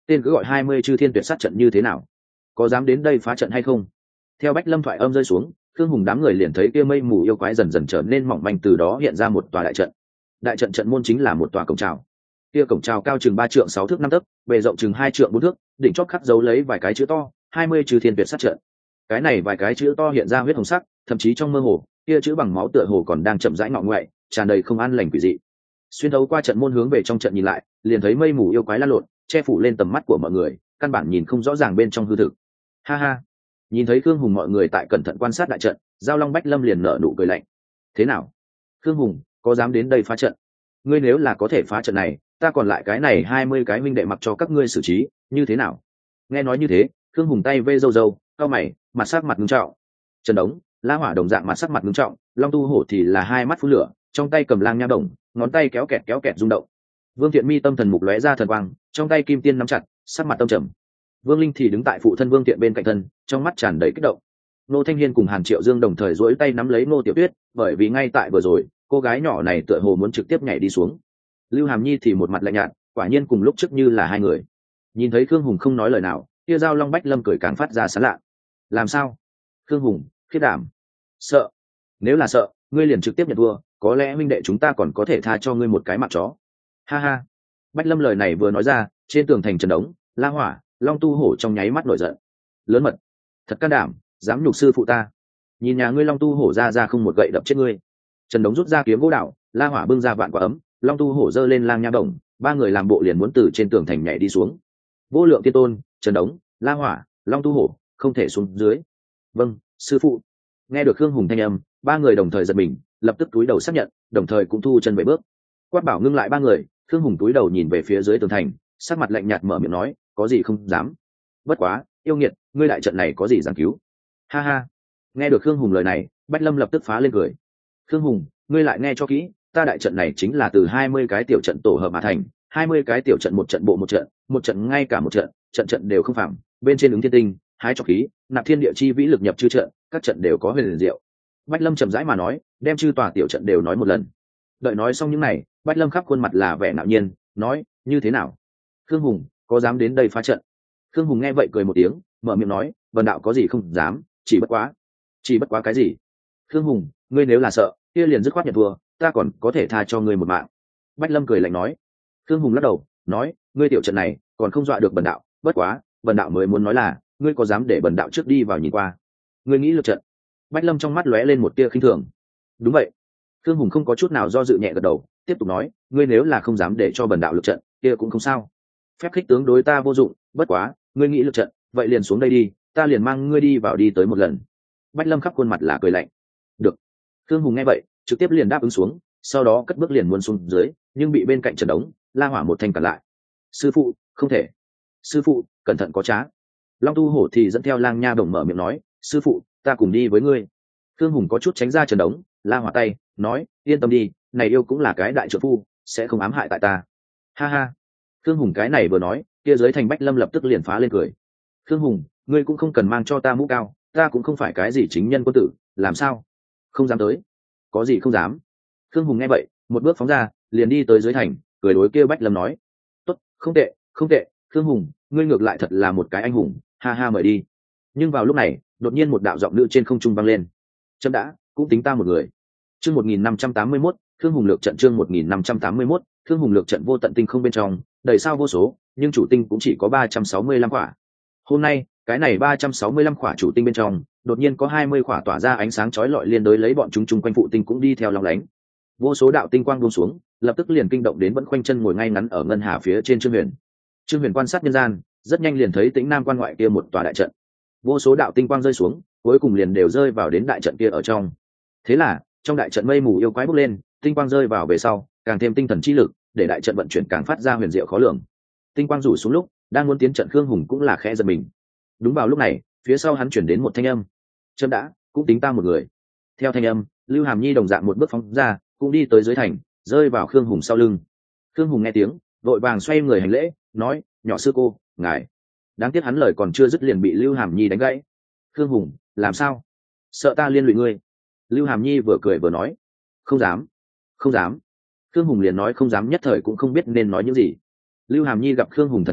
tên cứ gọi hai mươi chư thiên tuyệt sát trận như thế nào, có dám đến đây phá trận hay không? Theo bách lâm thoại âm rơi xuống, khương hùng đám người liền thấy kia mây mù yêu quái dần dần trở nên mỏng manh, từ đó hiện ra một tòa đại trận. Đại trận trận môn chính là một tòa cổng trào. Kia cổng trào cao chừng ba trượng sáu thước năm tấc, bề rộng chừng hai trượng bốn thước, đỉnh chót khắc dấu lấy vài cái chữ to hai mươi chư thiên tuyệt sát trận. Cái này vài cái chữ to hiện ra huyết hồng sắc, thậm chí trong mơ hồ kia chữ bằng máu tựa hồ còn đang chậm rãi ngọ ngoại, tràn đầy không an lành quỷ dị. Xuyên thấu qua trận môn hướng về trong trận nhìn lại, liền thấy mây mù yêu quái lan lộn, che phủ lên tầm mắt của mọi người, căn bản nhìn không rõ ràng bên trong hư thực. Ha ha. Nhìn thấy Khương Hùng mọi người tại cẩn thận quan sát đại trận, Giao Long Bách Lâm liền nở nụ cười lạnh. Thế nào, Khương Hùng, có dám đến đây phá trận? Ngươi nếu là có thể phá trận này, ta còn lại cái này hai mươi cái minh đệ mặc cho các ngươi xử trí, như thế nào? Nghe nói như thế, Khương Hùng tay vê râu râu, cau mày, mặt sắc mặt nghiêm trọng. Trần Đống, La Hỏa đồng dạng mặt sắc mặt nghiêm trọng, Long Tu Hổ thì là hai mắt phun lửa, trong tay cầm lang nha đồng, ngón tay kéo kẹt kéo kẹt rung động. Vương Thiện Mi tâm thần mục lóe ra thần quang, trong tay kim tiên nắm chặt, sắc mặt tâm trầm. Vương Linh thì đứng tại phụ thân Vương Thiện bên cạnh thân, trong mắt tràn đầy kích động. Nô Thanh Hiên cùng Hàn Triệu Dương đồng thời duỗi tay nắm lấy Nô Tiểu Tuyết, bởi vì ngay tại vừa rồi, cô gái nhỏ này tựa hồ muốn trực tiếp nhảy đi xuống. Lưu Hàm Nhi thì một mặt lạnh nhạt, quả nhiên cùng lúc trước như là hai người. Nhìn thấy Khương Hùng không nói lời nào, kia Giao Long Bách Lâm cười càng phát ra sán lạ. Làm sao? Khương Hùng, khiết đảm. Sợ? Nếu là sợ, ngươi liền trực tiếp nhận thua, có lẽ huynh đệ chúng ta còn có thể tha cho ngươi một cái mặt chó. Ha ha. Bách Lâm lời này vừa nói ra, trên tường thành Trần Đống, La Hỏa, Long Tu Hổ trong nháy mắt nổi giận. Lớn mật, thật can đảm, dám nhục sư phụ ta. Nhìn nhà ngươi Long Tu Hổ ra ra không một gậy đập chết ngươi. Trần Đống rút ra kiếm gỗ đạo, La Hỏa bưng ra vạn quả ấm, Long Tu Hổ giơ lên lang nha đồng, ba người làm bộ liền muốn từ trên tường thành nhảy đi xuống. Vô Lượng Tiên Tôn, Trần Đống, La Hỏa, Long Tu Hổ, không thể xuống dưới. Vâng, sư phụ. Nghe được Khương Hùng thanh âm, ba người đồng thời giật mình, lập tức cúi đầu xác nhận, đồng thời cũng thu chân về bước. Quát bảo ngưng lại ba người, Khương Hùng cúi đầu nhìn về phía dưới tường thành, sắc mặt lạnh nhạt mở miệng nói, có gì không dám. Bất quá, yêu nghiệt, ngươi đại trận này có gì giảng cứu? Ha ha. Nghe được Khương Hùng lời này, Bách Lâm lập tức phá lên cười. Khương Hùng, ngươi lại nghe cho kỹ, ta đại trận này chính là từ hai mươi cái tiểu trận tổ hợp mà thành, hai mươi cái tiểu trận một trận bộ một trận, một trận ngay cả một trận, trận trận đều không phạm, bên trên ứng thiên tinh, hái cho khí, nạp thiên địa chi vĩ lực nhập chư trận, các trận đều có huyền diệu. Bách Lâm chậm rãi mà nói, đem chư tòa tiểu trận đều nói một lần. Đợi nói xong những này, Bách Lâm khắp khuôn mặt là vẻ ngạo nhiên, nói, như thế nào? Khương Hùng, có dám đến đây phá trận? Khương Hùng nghe vậy cười một tiếng, mở miệng nói, vần đạo có gì không dám, chỉ bất quá. Chỉ bất quá cái gì? Khương Hùng, ngươi nếu là sợ, kia liền dứt khoát nhận thua, ta còn có thể tha cho ngươi một mạng. Bách Lâm cười lạnh nói. Khương Hùng lắc đầu, nói, ngươi tiểu trận này còn không dọa được bần đạo, bất quá, bần đạo mới muốn nói là, ngươi có dám để bần đạo trước đi vào nhìn qua? Ngươi nghĩ lượt trận? Bách Lâm trong mắt lóe lên một tia khinh thường. Đúng vậy. Khương Hùng không có chút nào do dự nhẹ gật đầu, tiếp tục nói, ngươi nếu là không dám để cho bần đạo lượt trận, kia cũng không sao. Phép khích tướng đối ta vô dụng, bất quá, ngươi nghĩ lượt trận, vậy liền xuống đây đi, ta liền mang ngươi đi vào đi tới một lần. Bách Lâm khắp khuôn mặt là cười lạnh. Được. Khương Hùng nghe vậy, trực tiếp liền đáp ứng xuống, sau đó cất bước liền muốn xuống dưới, nhưng bị bên cạnh Trần Đống, La Hỏa một thanh cản lại. Sư phụ, không thể. Sư phụ, cẩn thận có trá. Long Tu Hổ thì dẫn theo lang nha đồng mở miệng nói, sư phụ, ta cùng đi với ngươi. Khương Hùng có chút tránh ra Trần Đống, La Hỏa tay, nói, yên tâm đi, này yêu cũng là cái đại trợ phu, sẽ không ám hại tại ta. Ha ha. Khương Hùng cái này vừa nói, kia dưới thành Bách Lâm lập tức liền phá lên cười. Khương Hùng, ngươi cũng không cần mang cho ta mũ cao, ta cũng không phải cái gì chính nhân quân tử, làm sao? Không dám tới. Có gì không dám? Khương Hùng nghe vậy, một bước phóng ra, liền đi tới dưới thành, cười đối kia Bách Lâm nói, tốt, không tệ, không tệ, Khương Hùng, ngươi ngược lại thật là một cái anh hùng, ha ha mời đi. Nhưng vào lúc này, đột nhiên một đạo giọng nữ trên không trung vang lên. Chấm đã, cũng tính ta một người. Chương một nghìn năm trăm tám mươi mốt, Khương Hùng lược trận chương một nghìn năm trăm tám mươi mốt, Khương Hùng lược trận vô tận tinh không bên trong, đầy sao vô số, nhưng chủ tinh cũng chỉ có ba trăm sáu mươi lăm quả. Hôm nay, cái này ba trăm sáu mươi lăm quả chủ tinh bên trong, đột nhiên có hai mươi quả tỏa ra ánh sáng chói lọi liên đối lấy bọn chúng chung quanh phụ tinh cũng đi theo long lánh. Vô số đạo tinh quang buông xuống, lập tức liền kinh động đến vẫn khoanh chân ngồi ngay ngắn ở ngân hà phía trên Trương Huyền. Trương Huyền quan sát nhân gian, rất nhanh liền thấy Tĩnh Nam quan ngoại kia một tòa đại trận. Vô số đạo tinh quang rơi xuống, cuối cùng liền đều rơi vào đến đại trận kia ở trong. Thế là, trong đại trận mây mù yêu quái bốc lên, tinh quang rơi vào về sau, càng thêm tinh thần chi lực, để đại trận vận chuyển càng phát ra huyền diệu khó lường. Tinh quang rủ xuống lúc, đang muốn tiến trận Khương Hùng cũng là khẽ giật mình. Đúng vào lúc này, phía sau hắn chuyển đến một thanh âm. Chấm đã, cũng tính ta một người. Theo thanh âm, Lưu Hàm Nhi đồng dạng một bước phóng ra, cũng đi tới dưới thành, rơi vào Khương Hùng sau lưng. Khương Hùng nghe tiếng, vội vàng xoay người hành lễ, nói, nhỏ sư cô, ngài. Đáng tiếc hắn lời còn chưa dứt liền bị Lưu Hàm Nhi đánh gãy. Khương Hùng, làm sao? Sợ ta liên lụy ngươi? Lưu Hàm Nhi vừa cười vừa nói, không dám, không dám. Khương Hùng liền nói không dám, nhất thời cũng không biết nên nói những gì. Lưu Hàm Nhi gặp Khương Hùng thần thái,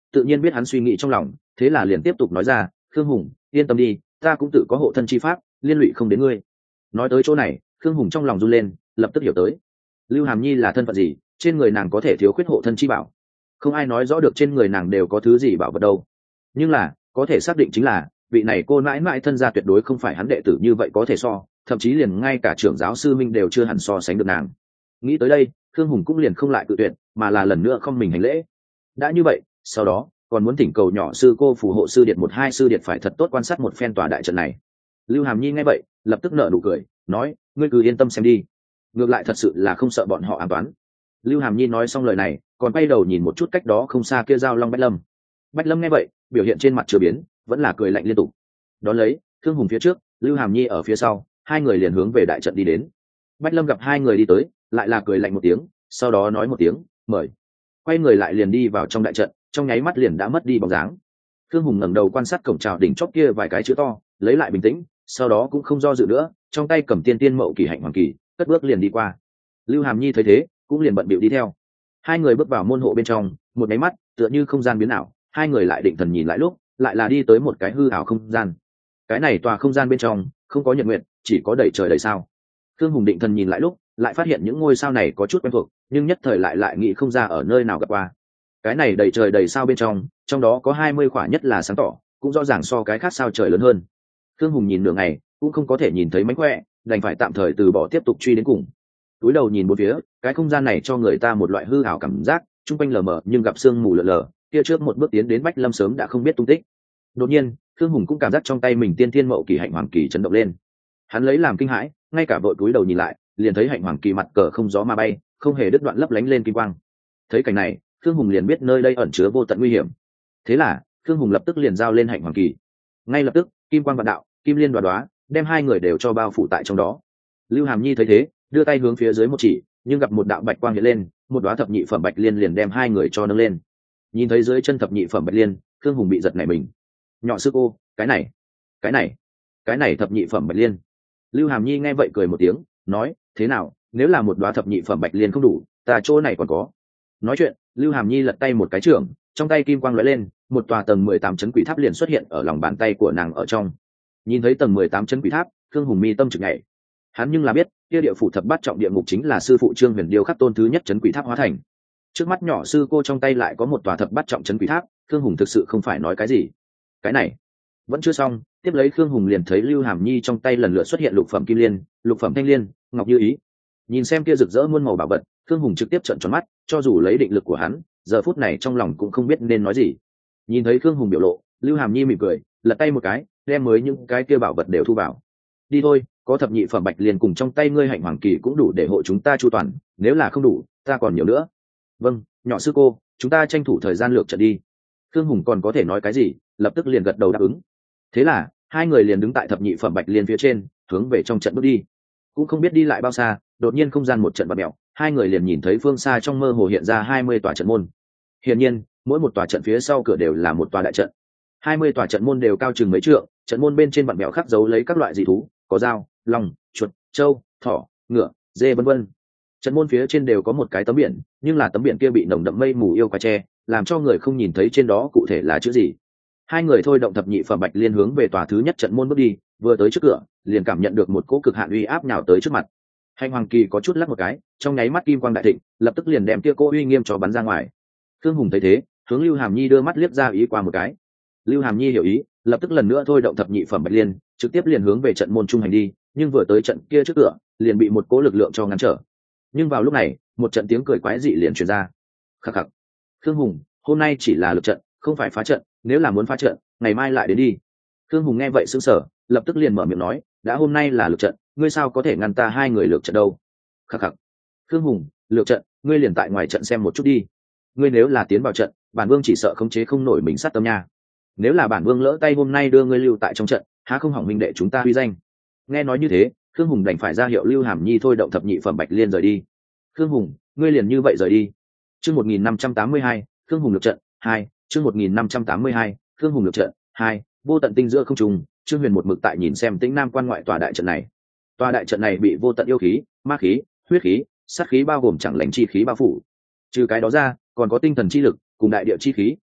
tự nhiên biết hắn suy nghĩ trong lòng, thế là liền tiếp tục nói ra, khương hùng yên tâm đi, ta cũng tự có hộ thân chi pháp, liên lụy không đến ngươi. Nói tới chỗ này, khương hùng trong lòng run lên, lập tức hiểu tới lưu hàm nhi là thân phận gì, trên người nàng có thể thiếu khuyết hộ thân chi bảo. Không ai nói rõ được trên người nàng đều có thứ gì bảo vật đâu, nhưng là có thể xác định chính là vị này cô mãi mãi thân gia tuyệt đối không phải hắn đệ tử như vậy có thể so, thậm chí liền ngay cả trưởng giáo sư minh đều chưa hẳn so sánh được nàng. Nghĩ tới đây, khương hùng cũng liền không lại tự tuyệt, mà là lần nữa không mình hành lễ. Đã như vậy, sau đó còn muốn thỉnh cầu nhỏ sư cô phù hộ sư điện một hai sư điện phải thật tốt quan sát một phen tòa đại trận này. Lưu hàm nhi nghe vậy lập tức nở nụ cười, nói, ngươi cứ yên tâm xem đi, ngược lại thật sự là không sợ bọn họ an toán. Lưu hàm nhi nói xong lời này, còn quay đầu nhìn một chút cách đó không xa kia giao long bách lâm. Bách lâm nghe vậy, biểu hiện trên mặt chưa biến, vẫn là cười lạnh liên tục. Đón lấy, thương hùng phía trước, lưu hàm nhi ở phía sau, hai người liền hướng về đại trận đi đến. Bách lâm gặp hai người đi tới, lại là cười lạnh một tiếng, sau đó nói một tiếng mời, quay người lại liền đi vào trong đại trận, trong nháy mắt liền đã mất đi bóng dáng. Thương hùng ngẩng đầu quan sát cổng chào đỉnh chóp kia vài cái chữ to, lấy lại bình tĩnh, sau đó cũng không do dự nữa, trong tay cầm tiên tiên mậu kỳ hạnh hoàng kỳ, cất bước liền đi qua. Lưu hàm nhi thấy thế cũng liền bận bịu đi theo. Hai người bước vào môn hộ bên trong, một máy mắt tựa như không gian biến ảo, hai người lại định thần nhìn lại lúc, lại là đi tới một cái hư ảo không gian. Cái này tòa không gian bên trong không có nhật nguyện, chỉ có đầy trời đầy sao. Thương hùng định thần nhìn lại lúc, lại phát hiện những ngôi sao này có chút quen thuộc, nhưng nhất thời lại lại nghĩ không ra ở nơi nào gặp qua. Cái này đầy trời đầy sao bên trong, trong đó có hai mươi khỏa nhất là sáng tỏ, cũng rõ ràng so cái khác sao trời lớn hơn. Thương hùng nhìn nửa ngày cũng không có thể nhìn thấy mánh khỏe, đành phải tạm thời từ bỏ tiếp tục truy đến cùng. Túi đầu nhìn bốn phía, cái không gian này cho người ta một loại hư ảo cảm giác, trung quanh lờ mờ nhưng gặp sương mù lờ lờ, kia trước một bước tiến đến Bách Lâm sớm đã không biết tung tích. Đột nhiên, Thương Hùng cũng cảm giác trong tay mình tiên thiên mậu kỳ hạnh hoàng kỳ chấn động lên. Hắn lấy làm kinh hãi, ngay cả vội túi đầu nhìn lại, liền thấy hạnh hoàng kỳ mặt cờ không gió mà bay, không hề đứt đoạn lấp lánh lên kim quang. Thấy cảnh này, Thương Hùng liền biết nơi đây ẩn chứa vô tận nguy hiểm. Thế là, Thương Hùng lập tức liền giao lên hạnh hoàng kỳ. Ngay lập tức, kim quang vạn đạo, kim liên đoá đoá, đem hai người đều cho bao phủ tại trong đó. Lưu Hàm Nhi thấy thế, đưa tay hướng phía dưới một chỉ, nhưng gặp một đạo bạch quang hiện lên, một đóa thập nhị phẩm bạch liên liền đem hai người cho nâng lên. Nhìn thấy dưới chân thập nhị phẩm bạch liên, Thương Hùng bị giật nảy mình. Nhỏ sư cô, cái này, cái này, cái này thập nhị phẩm bạch liên. Lưu Hàm Nhi nghe vậy cười một tiếng, nói, thế nào, nếu là một đóa thập nhị phẩm bạch liên không đủ, ta chỗ này còn có. Nói chuyện, Lưu Hàm Nhi lật tay một cái trưởng, trong tay kim quang lóe lên, một tòa tầng mười tám chấn quỷ tháp liền xuất hiện ở lòng bàn tay của nàng ở trong. Nhìn thấy tầng mười tám chấn quỷ tháp, Thương Hùng mi tâm trực nhảy. Hắn nhưng là biết, kia địa phủ thập bát trọng địa ngục chính là sư phụ Trương Huyền điêu khắc tôn thứ nhất chấn quỷ tháp hóa thành. Trước mắt nhỏ sư cô trong tay lại có một tòa thập bát trọng chấn quỷ tháp, Thương Hùng thực sự không phải nói cái gì. Cái này vẫn chưa xong, tiếp lấy Thương Hùng liền thấy Lưu Hàm Nhi trong tay lần lượt xuất hiện lục phẩm kim liên, lục phẩm thanh liên, ngọc như ý. Nhìn xem kia rực rỡ muôn màu bảo vật, Thương Hùng trực tiếp trợn tròn mắt, cho dù lấy định lực của hắn, giờ phút này trong lòng cũng không biết nên nói gì. Nhìn thấy Thương Hùng biểu lộ, Lưu Hàm Nhi mỉm cười, lật tay một cái, đem mới những cái kia bảo vật đều thu vào. Đi thôi, có thập nhị phẩm bạch liên cùng trong tay ngươi hạnh hoàng kỳ cũng đủ để hộ chúng ta chu toàn, nếu là không đủ, ta còn nhiều nữa. Vâng, nhỏ sư cô, chúng ta tranh thủ thời gian lược trận đi. Thương Hùng còn có thể nói cái gì, lập tức liền gật đầu đáp ứng. Thế là hai người liền đứng tại thập nhị phẩm bạch liên phía trên, hướng về trong trận bước đi. Cũng không biết đi lại bao xa, đột nhiên không gian một trận bạt mèo, hai người liền nhìn thấy phương xa trong mơ hồ hiện ra hai mươi tòa trận môn. Hiển nhiên, mỗi một tòa trận phía sau cửa đều là một tòa đại trận. Hai mươi tòa trận môn đều cao chừng mấy trượng, trận môn bên trên bạt mèo khắc dấu lấy các loại dị thú, có dao, long, chuột, trâu, thỏ, ngựa, dê vân vân. Trận môn phía trên đều có một cái tấm biển, nhưng là tấm biển kia bị nồng đậm mây mù yêu quái che, làm cho người không nhìn thấy trên đó cụ thể là chữ gì. Hai người thôi động thập nhị phẩm bạch liên hướng về tòa thứ nhất trận môn bước đi, vừa tới trước cửa, liền cảm nhận được một cỗ cực hạn uy áp nhào tới trước mặt. Hành hoàng kỳ có chút lắc một cái, trong nháy mắt kim quang đại thịnh, lập tức liền đem kia cỗ uy nghiêm cho bắn ra ngoài. Thương Hùng thấy thế, hướng Lưu Hàm Nhi đưa mắt liếc ra ý qua một cái. Lưu Hàm Nhi hiểu ý, lập tức lần nữa thôi động thập nhị phẩm bạch liên, trực tiếp liền hướng về trận môn trung hành đi, nhưng vừa tới trận kia trước cửa, liền bị một cỗ lực lượng cho ngăn trở. Nhưng vào lúc này, một trận tiếng cười quái dị liền truyền ra. Khắc khắc. Thương Hùng, hôm nay chỉ là lực trận, không phải phá trận, nếu là muốn phá trận, ngày mai lại đến đi. Thương Hùng nghe vậy sững sờ, lập tức liền mở miệng nói, đã hôm nay là lực trận, ngươi sao có thể ngăn ta hai người lược trận đâu? Khắc khắc. Thương Hùng, lược trận, ngươi liền tại ngoài trận xem một chút đi. Ngươi nếu là tiến vào trận, bản vương chỉ sợ khống chế không nổi mình sát tâm nha. Nếu là bản vương lỡ tay hôm nay đưa ngươi lưu tại trong trận, há không hỏng minh đệ chúng ta uy danh. Nghe nói như thế, Thương Hùng đành phải ra hiệu Lưu Hàm Nhi thôi động thập nhị phẩm bạch liên rời đi. Thương Hùng, ngươi liền như vậy rời đi. Chương một nghìn năm trăm tám mươi hai, Thương Hùng lược trận hai, chương một nghìn năm trăm tám mươi hai, Thương Hùng lược trận hai, vô tận tinh giữa không trung, Trương Huyền một mực tại nhìn xem Tĩnh Nam quan ngoại tòa đại trận này. Tòa đại trận này bị vô tận yêu khí, ma khí, huyết khí, sát khí bao gồm chẳng lành chi khí bao phủ. Trừ cái đó ra, còn có tinh thần chi lực cùng đại địa chi khí,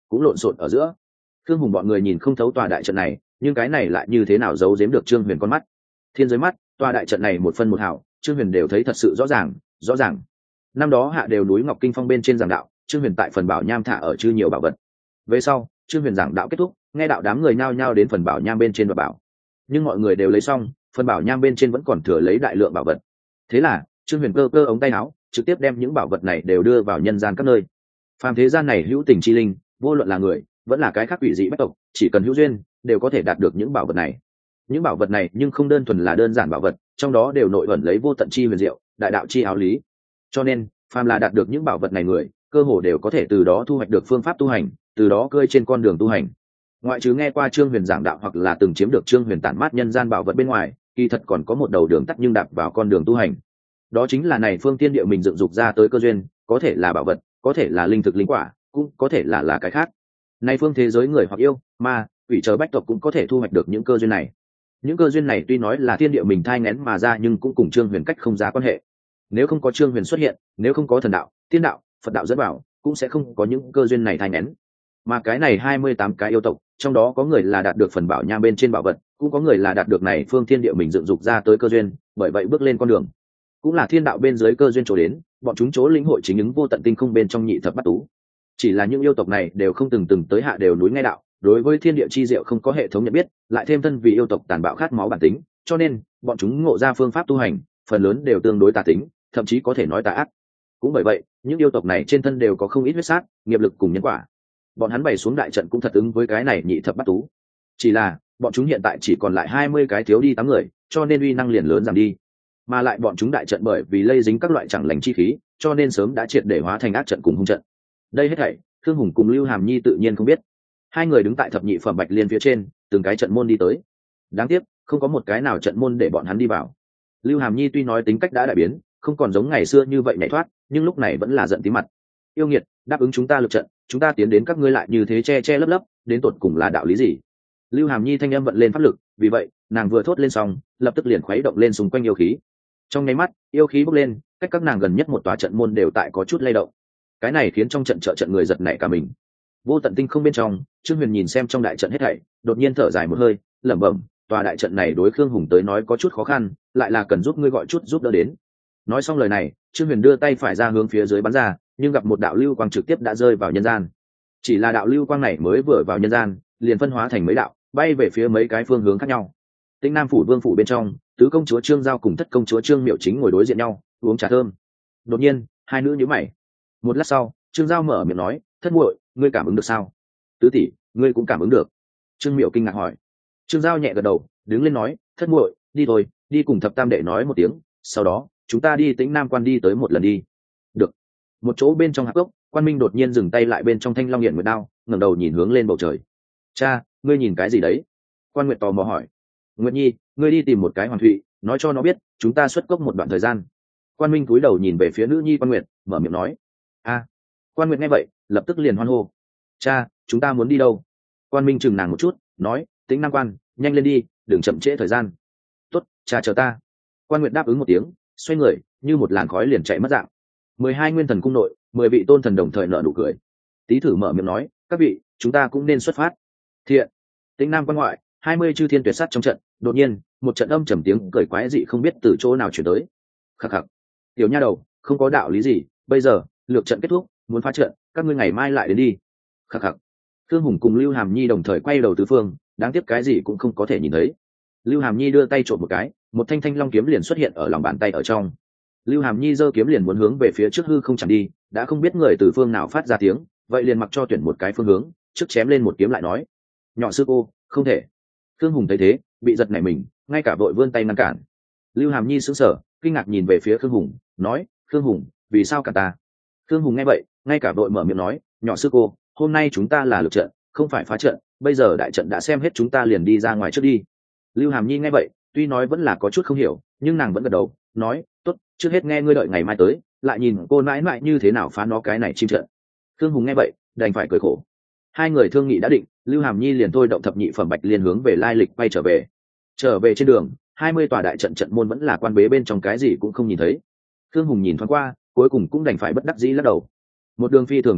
cũng lộn xộn ở giữa. Thương Hùng bọn người nhìn không thấu tòa đại trận này, nhưng cái này lại như thế nào giấu giếm được Trương Huyền con mắt. Thiên giới mắt, tòa đại trận này một phân một hảo, Trương Huyền đều thấy thật sự rõ ràng, rõ ràng. Năm đó hạ đều núi Ngọc Kinh Phong bên trên giảng đạo, Trương Huyền tại phần bảo nham thả ở chư nhiều bảo vật. Về sau, Trương Huyền giảng đạo kết thúc, nghe đạo đám người nhao nhao đến phần bảo nham bên trên và bảo. Nhưng mọi người đều lấy xong, phần bảo nham bên trên vẫn còn thừa lấy đại lượng bảo vật. Thế là, Trương Huyền cơ cơ ống tay áo, trực tiếp đem những bảo vật này đều đưa vào nhân gian các nơi. Phàm thế gian này hữu tình chi linh, vô luận là người, vẫn là cái khác quỷ dị bách tộc, chỉ cần hữu duyên, đều có thể đạt được những bảo vật này. Những bảo vật này nhưng không đơn thuần là đơn giản bảo vật, trong đó đều nội ẩn lấy vô tận chi huyền diệu, đại đạo chi áo lý. Cho nên, phàm là đạt được những bảo vật này người, cơ hồ đều có thể từ đó thu hoạch được phương pháp tu hành, từ đó cơi trên con đường tu hành. Ngoại trừ nghe qua Trương Huyền giảng đạo hoặc là từng chiếm được Trương Huyền tản mát nhân gian bảo vật bên ngoài, kỳ thật còn có một đầu đường tắt nhưng đạp vào con đường tu hành. Đó chính là này phương tiên địa mình dựng dục ra tới cơ duyên, có thể là bảo vật, có thể là linh thực linh quả, cũng có thể là là cái khác. Này phương thế giới người hoặc yêu, ma, quỷ chờ bách tộc cũng có thể thu hoạch được những cơ duyên này. Những cơ duyên này tuy nói là thiên địa mình thai nghén mà ra, nhưng cũng cùng Trương Huyền cách không giá quan hệ. Nếu không có Trương Huyền xuất hiện, nếu không có thần đạo, tiên đạo, Phật đạo dẫn vào, cũng sẽ không có những cơ duyên này thai nghén. Mà cái này hai mươi tám cái yêu tộc, trong đó có người là đạt được phần bảo nham bên trên bảo vật, cũng có người là đạt được này phương thiên địa mình dựng dục ra tới cơ duyên, bởi vậy bước lên con đường. Cũng là thiên đạo bên dưới cơ duyên chỗ đến, bọn chúng chỗ lĩnh hội chính ứng vô tận tinh không bên trong nhị thập bát tú. Chỉ là những yêu tộc này đều không từng từng tới hạ đều núi nghe đạo, đối với thiên địa chi diệu không có hệ thống nhận biết, lại thêm thân vì yêu tộc tàn bạo khát máu bản tính, cho nên bọn chúng ngộ ra phương pháp tu hành, phần lớn đều tương đối tà tính, thậm chí có thể nói tà ác. Cũng bởi vậy, những yêu tộc này trên thân đều có không ít huyết sát, nghiệp lực cùng nhân quả. Bọn hắn bày xuống đại trận cũng thật ứng với cái này nhị thập bát tú. Chỉ là, bọn chúng hiện tại chỉ còn lại hai mươi cái thiếu đi tám người, cho nên uy năng liền lớn giảm đi. Mà lại bọn chúng đại trận bởi vì lây dính các loại chẳng lành chi khí, cho nên sớm đã triệt để hóa thành ác trận cùng hung trận. Đây hết thảy, Thương Hùng cùng Lưu Hàm Nhi tự nhiên không biết. Hai người đứng tại thập nhị phẩm bạch liên phía trên, từng cái trận môn đi tới. Đáng tiếc, không có một cái nào trận môn để bọn hắn đi vào. Lưu Hàm Nhi tuy nói tính cách đã đại biến, không còn giống ngày xưa như vậy nhảy thoát, nhưng lúc này vẫn là giận tí mặt. Yêu nghiệt, đáp ứng chúng ta lực trận, chúng ta tiến đến các ngươi lại như thế che che lấp lấp, đến tột cùng là đạo lý gì? Lưu Hàm Nhi thanh âm vận lên pháp lực, vì vậy, nàng vừa thốt lên xong, lập tức liền khuấy động lên xung quanh yêu khí. Trong nháy mắt, yêu khí bốc lên, cách các nàng gần nhất một tòa trận môn đều tại có chút lay động. Cái này khiến trong trận trợ trận người giật nảy cả mình. Vô tận tinh không bên trong, Trương Huyền nhìn xem trong đại trận hết thảy, đột nhiên thở dài một hơi, lẩm bẩm, tòa đại trận này đối Khương Hùng tới nói có chút khó khăn, lại là cần giúp ngươi gọi chút giúp đỡ đến. Nói xong lời này, Trương Huyền đưa tay phải ra hướng phía dưới bắn ra, nhưng gặp một đạo lưu quang trực tiếp đã rơi vào nhân gian. Chỉ là đạo lưu quang này mới vừa vào nhân gian, liền phân hóa thành mấy đạo, bay về phía mấy cái phương hướng khác nhau. Tĩnh Nam phủ vương phủ bên trong, tứ công chúa Trương Giao cùng thất công chúa Trương Miệu Chính ngồi đối diện nhau, uống trà thơm. Đột nhiên, hai nữ nhíu mày. Một lát sau, Trương Giao mở miệng nói, thất muội, ngươi cảm ứng được sao? Tứ tỷ, ngươi cũng cảm ứng được? Trương Miệu kinh ngạc hỏi. Trương Giao nhẹ gật đầu, đứng lên nói, thất muội, đi thôi, đi cùng thập tam đệ nói một tiếng, sau đó chúng ta đi Tĩnh Nam quan đi tới một lần đi. Được. Một chỗ bên trong hạp gốc, Quan Minh đột nhiên dừng tay lại bên trong thanh long hiện nguyệt đao, ngẩng đầu nhìn hướng lên bầu trời. Cha, ngươi nhìn cái gì đấy? Quan Nguyệt tò mò hỏi. Nguyệt Nhi, ngươi đi tìm một cái Hoàn Thụy, nói cho nó biết, chúng ta xuất cốc một đoạn thời gian. Quan Minh cúi đầu nhìn về phía nữ nhi Quan Nguyệt, mở miệng nói. A. Quan Nguyệt nghe vậy, lập tức liền hoan hô. Cha, chúng ta muốn đi đâu? Quan Minh chừng nàng một chút, nói, Tĩnh Nam quan, nhanh lên đi, đừng chậm trễ thời gian. Tốt, cha chờ ta. Quan Nguyệt đáp ứng một tiếng, xoay người, như một làn khói liền chạy mất dạng. Mười hai nguyên thần cung nội, mười vị tôn thần đồng thời nở nụ cười. Tý thử mở miệng nói, các vị, chúng ta cũng nên xuất phát. Thiện. Tĩnh Nam quan ngoại, hai mươi chư thiên tuyệt sát trong trận, đột nhiên, một trận âm trầm tiếng cười quái dị không biết từ chỗ nào chuyển tới. Khắc khắc. Tiểu nha đầu, không có đạo lý gì, bây giờ, lược trận kết thúc, muốn phá trận, các ngươi ngày mai lại đến đi. Khắc khắc. Thương Hùng cùng Lưu Hàm Nhi đồng thời quay đầu tứ phương, đáng tiếc cái gì cũng không có thể nhìn thấy. Lưu Hàm Nhi đưa tay trộm một cái, một thanh thanh long kiếm liền xuất hiện ở lòng bàn tay ở trong. Lưu Hàm Nhi giơ kiếm liền muốn hướng về phía trước hư không chẳng đi, đã không biết người từ phương nào phát ra tiếng, vậy liền mặc cho tuyển một cái phương hướng, trước chém lên một kiếm lại nói, nhỏ sư cô, không thể. Thương Hùng thấy thế, bị giật nảy mình, ngay cả vội vươn tay ngăn cản. Lưu Hàm Nhi sững sờ, kinh ngạc nhìn về phía Thương Hùng, nói, Thương Hùng, vì sao cả ta? Thương Hùng nghe vậy, ngay cả vội mở miệng nói, nhỏ sư cô, hôm nay chúng ta là lực trận, không phải phá trận, bây giờ đại trận đã xem hết, chúng ta liền đi ra ngoài trước đi. Lưu Hàm Nhi nghe vậy, tuy nói vẫn là có chút không hiểu, nhưng nàng vẫn gật đầu, nói, tốt, trước hết nghe ngươi đợi ngày mai tới, lại nhìn cô mãi mãi như thế nào phá nó cái này chim trận. Thương Hùng nghe vậy, đành phải cười khổ. Hai người thương nghị đã định, Lưu Hàm Nhi liền thôi động thập nhị phẩm bạch liên hướng về lai lịch quay trở về. Trở về trên đường, hai mươi tòa đại trận trận môn vẫn là quan bế bên trong, cái gì cũng không nhìn thấy. Thương Hùng nhìn thoáng qua, cuối cùng cũng đành phải bất đắc dĩ lắc đầu. Một đường phi thường thuận lợi,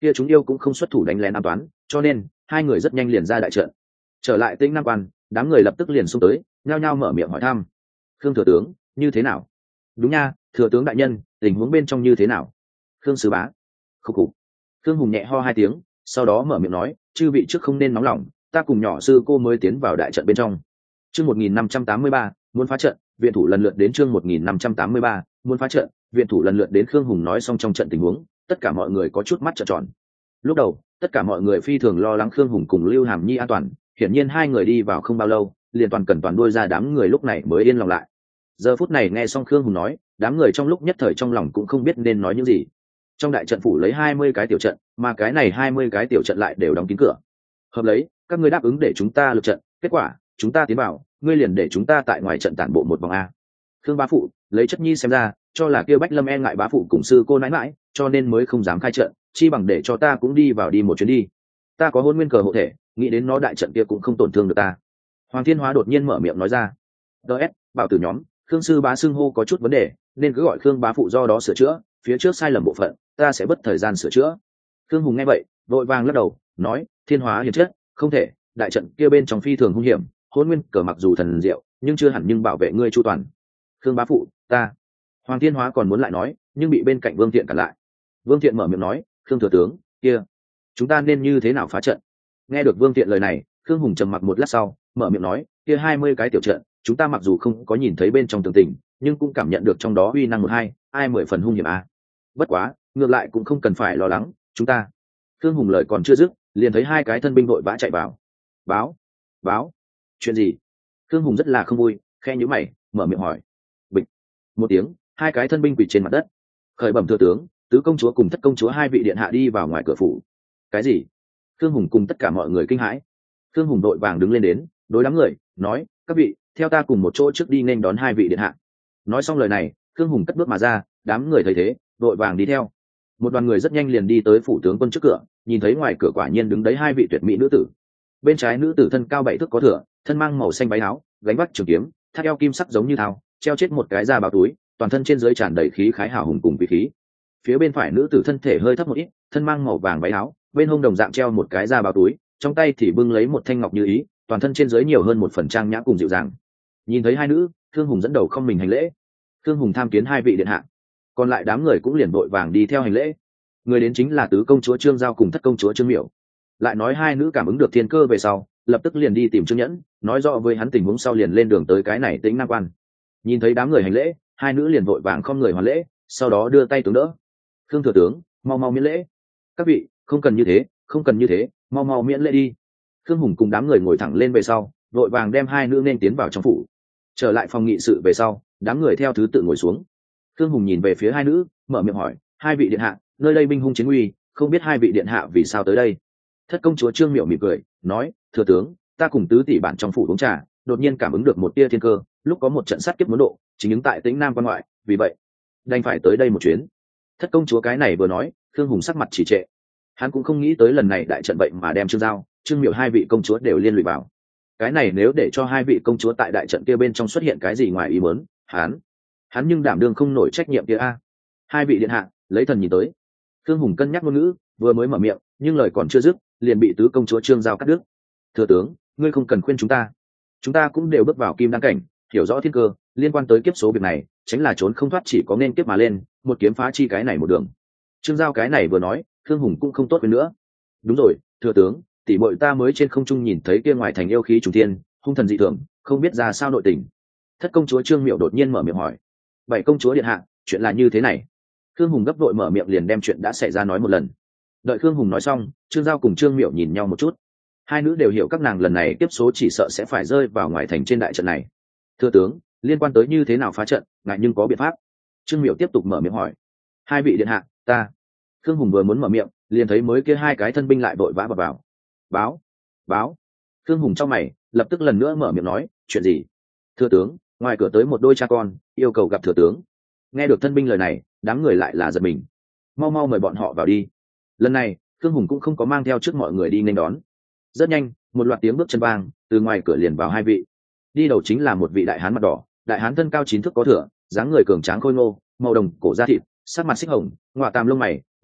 kia chúng yêu cũng không xuất thủ đánh lén an toán, cho nên hai người rất nhanh liền ra đại trận. Trở lại Tĩnh Nam Quan, đám người lập tức liền xung tới, nhao nhao mở miệng hỏi thăm. Khương thừa tướng, như thế nào? Đúng nha, thừa tướng đại nhân, tình huống bên trong như thế nào? Khương sứ bá. Khúc khục. Khương Hùng nhẹ ho hai tiếng, sau đó mở miệng nói, chư vị trước không nên nóng lòng, ta cùng nhỏ sư cô mới tiến vào đại trận bên trong. Chương một nghìn năm trăm tám mươi ba, muốn phá trận, viện thủ lần lượt đến chương một nghìn năm trăm tám mươi ba, muốn phá trận, viện thủ lần lượt đến. Khương Hùng nói xong trong trận tình huống, tất cả mọi người có chút mắt trợn tròn. Lúc đầu, tất cả mọi người phi thường lo lắng Khương Hùng cùng Lưu Hàm Nhi an toàn, hiển nhiên hai người đi vào không bao lâu, liền toàn cần toàn đuôi ra đám người lúc này mới yên lòng lại. Giờ phút này nghe xong Khương Hùng nói, đám người trong lúc nhất thời trong lòng cũng không biết nên nói những gì. Trong đại trận phủ lấy hai mươi cái tiểu trận, mà cái này hai mươi cái tiểu trận lại đều đóng kín cửa. Hợp lấy, các ngươi đáp ứng để chúng ta lực trận, kết quả, chúng ta tiến vào, ngươi liền để chúng ta tại ngoài trận tản bộ một vòng a. Khương bá phụ, lấy chất nhi xem ra, cho là kêu Bách Lâm e ngại bá phụ cùng sư cô nãi nãi, cho nên mới không dám khai trận, chi bằng để cho ta cũng đi vào đi một chuyến đi. Ta có hôn nguyên cờ hộ thể, nghĩ đến nó đại trận kia cũng không tổn thương được ta. Hoàng Thiên Hóa đột nhiên mở miệng nói ra. ds bảo tử nhóm, Khương sư bá xưng hô có chút vấn đề, nên cứ gọi Khương bá phụ do đó sửa chữa, phía trước sai lầm bộ phận, ta sẽ mất thời gian sửa chữa. Khương Hùng nghe vậy, vội vàng lắc đầu, nói, Thiên Hóa hiền chất, không thể, đại trận kia bên trong phi thường hung hiểm, hôn nguyên cờ mặc dù thần diệu, nhưng chưa hẳn nhưng bảo vệ ngươi chu toàn. Khương bá phụ, ta. Hoàng Thiên Hóa còn muốn lại nói, nhưng bị bên cạnh Vương Thiện cản lại. Vương Thiện mở miệng nói, Khương thừa tướng, kia, chúng ta nên như thế nào phá trận? Nghe được Vương Thiện lời này, Khương Hùng trầm mặc một lát sau, mở miệng nói, kia hai mươi cái tiểu trận, chúng ta mặc dù không có nhìn thấy bên trong tường tình, nhưng cũng cảm nhận được trong đó uy năng một hai, ai mười phần hung hiểm à. Bất quá, ngược lại cũng không cần phải lo lắng, chúng ta. Khương Hùng lời còn chưa dứt, liền thấy hai cái thân binh vội vã chạy vào. Báo, báo, chuyện gì? Khương Hùng rất là không vui, khe nhíu mày, mở miệng hỏi. Bịch, một tiếng, hai cái thân binh quỳ trên mặt đất. Khởi bẩm thừa tướng, tứ công chúa cùng thất công chúa hai vị điện hạ đi vào ngoài cửa phủ. Cái gì? Khương Hùng cùng tất cả mọi người kinh hãi. Khương Hùng đội vàng đứng lên đến, đối đám người, nói, các vị, theo ta cùng một chỗ trước đi nên đón hai vị điện hạ. Nói xong lời này, Khương Hùng cất bước mà ra, đám người thấy thế, đội vàng đi theo. Một đoàn người rất nhanh liền đi tới phủ tướng quân trước cửa, nhìn thấy ngoài cửa quả nhiên đứng đấy hai vị tuyệt mỹ nữ tử. Bên trái nữ tử thân cao bảy thước có thửa, thân mang màu xanh váy áo, gánh vác trường kiếm, thắt eo kim sắc giống như thao, treo chết một cái da bao túi, toàn thân trên dưới tràn đầy khí khái hào hùng cùng vị khí. Phía bên phải nữ tử thân thể hơi thấp một ít, thân mang màu vàng váy áo, bên hông đồng dạng treo một cái da bao túi, trong tay thì bưng lấy một thanh ngọc như ý, toàn thân trên dưới nhiều hơn một phần trang nhã cùng dịu dàng. Nhìn thấy hai nữ, Thương Hùng dẫn đầu không mình hành lễ. Thương Hùng tham kiến hai vị điện hạ. Còn lại đám người cũng liền vội vàng đi theo hành lễ. Người đến chính là tứ công chúa Trương Giao cùng thất công chúa Trương Miểu. Lại nói hai nữ cảm ứng được thiên cơ về sau, lập tức liền đi tìm Trương Nhẫn, nói rõ với hắn tình huống sau liền lên đường tới cái này Tĩnh Nam Quan. Nhìn thấy đám người hành lễ, hai nữ liền vội vàng không người hoàn lễ, sau đó đưa tay tướng đỡ. Khương thừa tướng, mau mau miễn lễ. Các vị, không cần như thế, không cần như thế, mau mau miễn lễ đi. Khương Hùng cùng đám người ngồi thẳng lên về sau, vội vàng đem hai nữ nên tiến vào trong phủ. Trở lại phòng nghị sự về sau, đám người theo thứ tự ngồi xuống. Khương Hùng nhìn về phía hai nữ, mở miệng hỏi, hai vị điện hạ, nơi đây binh hung chiến uy, không biết hai vị điện hạ vì sao tới đây. Thất công chúa Trương Miểu mỉm cười, nói, thừa tướng, ta cùng tứ tỷ bạn trong phủ uống trà, đột nhiên cảm ứng được một tia thiên cơ, lúc có một trận sát kiếp muốn độ, chính ứng tại Tĩnh Nam Quan ngoại, vì vậy đành phải tới đây một chuyến. Thất công chúa cái này vừa nói, Khương Hùng sắc mặt chỉ trệ. Hắn cũng không nghĩ tới lần này đại trận vậy mà đem Trương Giao, Trương Miểu hai vị công chúa đều liên lụy vào. Cái này nếu để cho hai vị công chúa tại đại trận kia bên trong xuất hiện cái gì ngoài ý muốn, hắn, hắn nhưng đảm đương không nổi trách nhiệm kia a. Hai vị điện hạ, lấy thần nhìn tới. Khương Hùng cân nhắc ngôn ngữ, vừa mới mở miệng, nhưng lời còn chưa dứt, liền bị tứ công chúa Trương Giao cắt đứt. Thừa tướng, ngươi không cần khuyên chúng ta, chúng ta cũng đều bước vào kim đăng cảnh, hiểu rõ thiên cơ, liên quan tới kiếp số việc này, tránh là trốn không thoát chỉ có nên kiếp mà lên, một kiếm phá chi cái này một đường. Trương Giao cái này vừa nói, Khương Hùng cũng không tốt hơn nữa. Đúng rồi, thừa tướng, tỷ muội ta mới trên không trung nhìn thấy kia ngoài thành yêu khí trùng thiên, hung thần dị thường, không biết ra sao nội tình. Thất công chúa Trương Miểu đột nhiên mở miệng hỏi. Bảy công chúa điện hạ, chuyện là như thế này. Khương Hùng gấp vội mở miệng liền đem chuyện đã xảy ra nói một lần. Đợi Khương Hùng nói xong, Trương Giao cùng Trương Miểu nhìn nhau một chút. Hai nữ đều hiểu các nàng lần này tiếp số chỉ sợ sẽ phải rơi vào ngoài thành trên đại trận này. Thưa tướng, liên quan tới như thế nào phá trận, ngại nhưng có biện pháp. Trương Miểu tiếp tục mở miệng hỏi. Hai vị điện hạ, ta. Khương Hùng vừa muốn mở miệng, liền thấy mới kia hai cái thân binh lại vội vã vào vào. Báo, báo. Khương Hùng trong mày, lập tức lần nữa mở miệng nói, chuyện gì? Thưa tướng, ngoài cửa tới một đôi cha con, yêu cầu gặp thừa tướng. Nghe được thân binh lời này, đám người lại là giật mình. Mau mau mời bọn họ vào đi. Lần này, Khương Hùng cũng không có mang theo trước mọi người đi nghênh đón. Rất nhanh, một loạt tiếng bước chân vang, từ ngoài cửa liền vào hai vị. Đi đầu chính là một vị đại hán mặt đỏ, đại hán thân cao chín thước có thửa, dáng người cường tráng khôi ngô, màu đồng cổ da thịt, sắc mặt xích hồng, ngọa tàm lông mày, mắt phượng,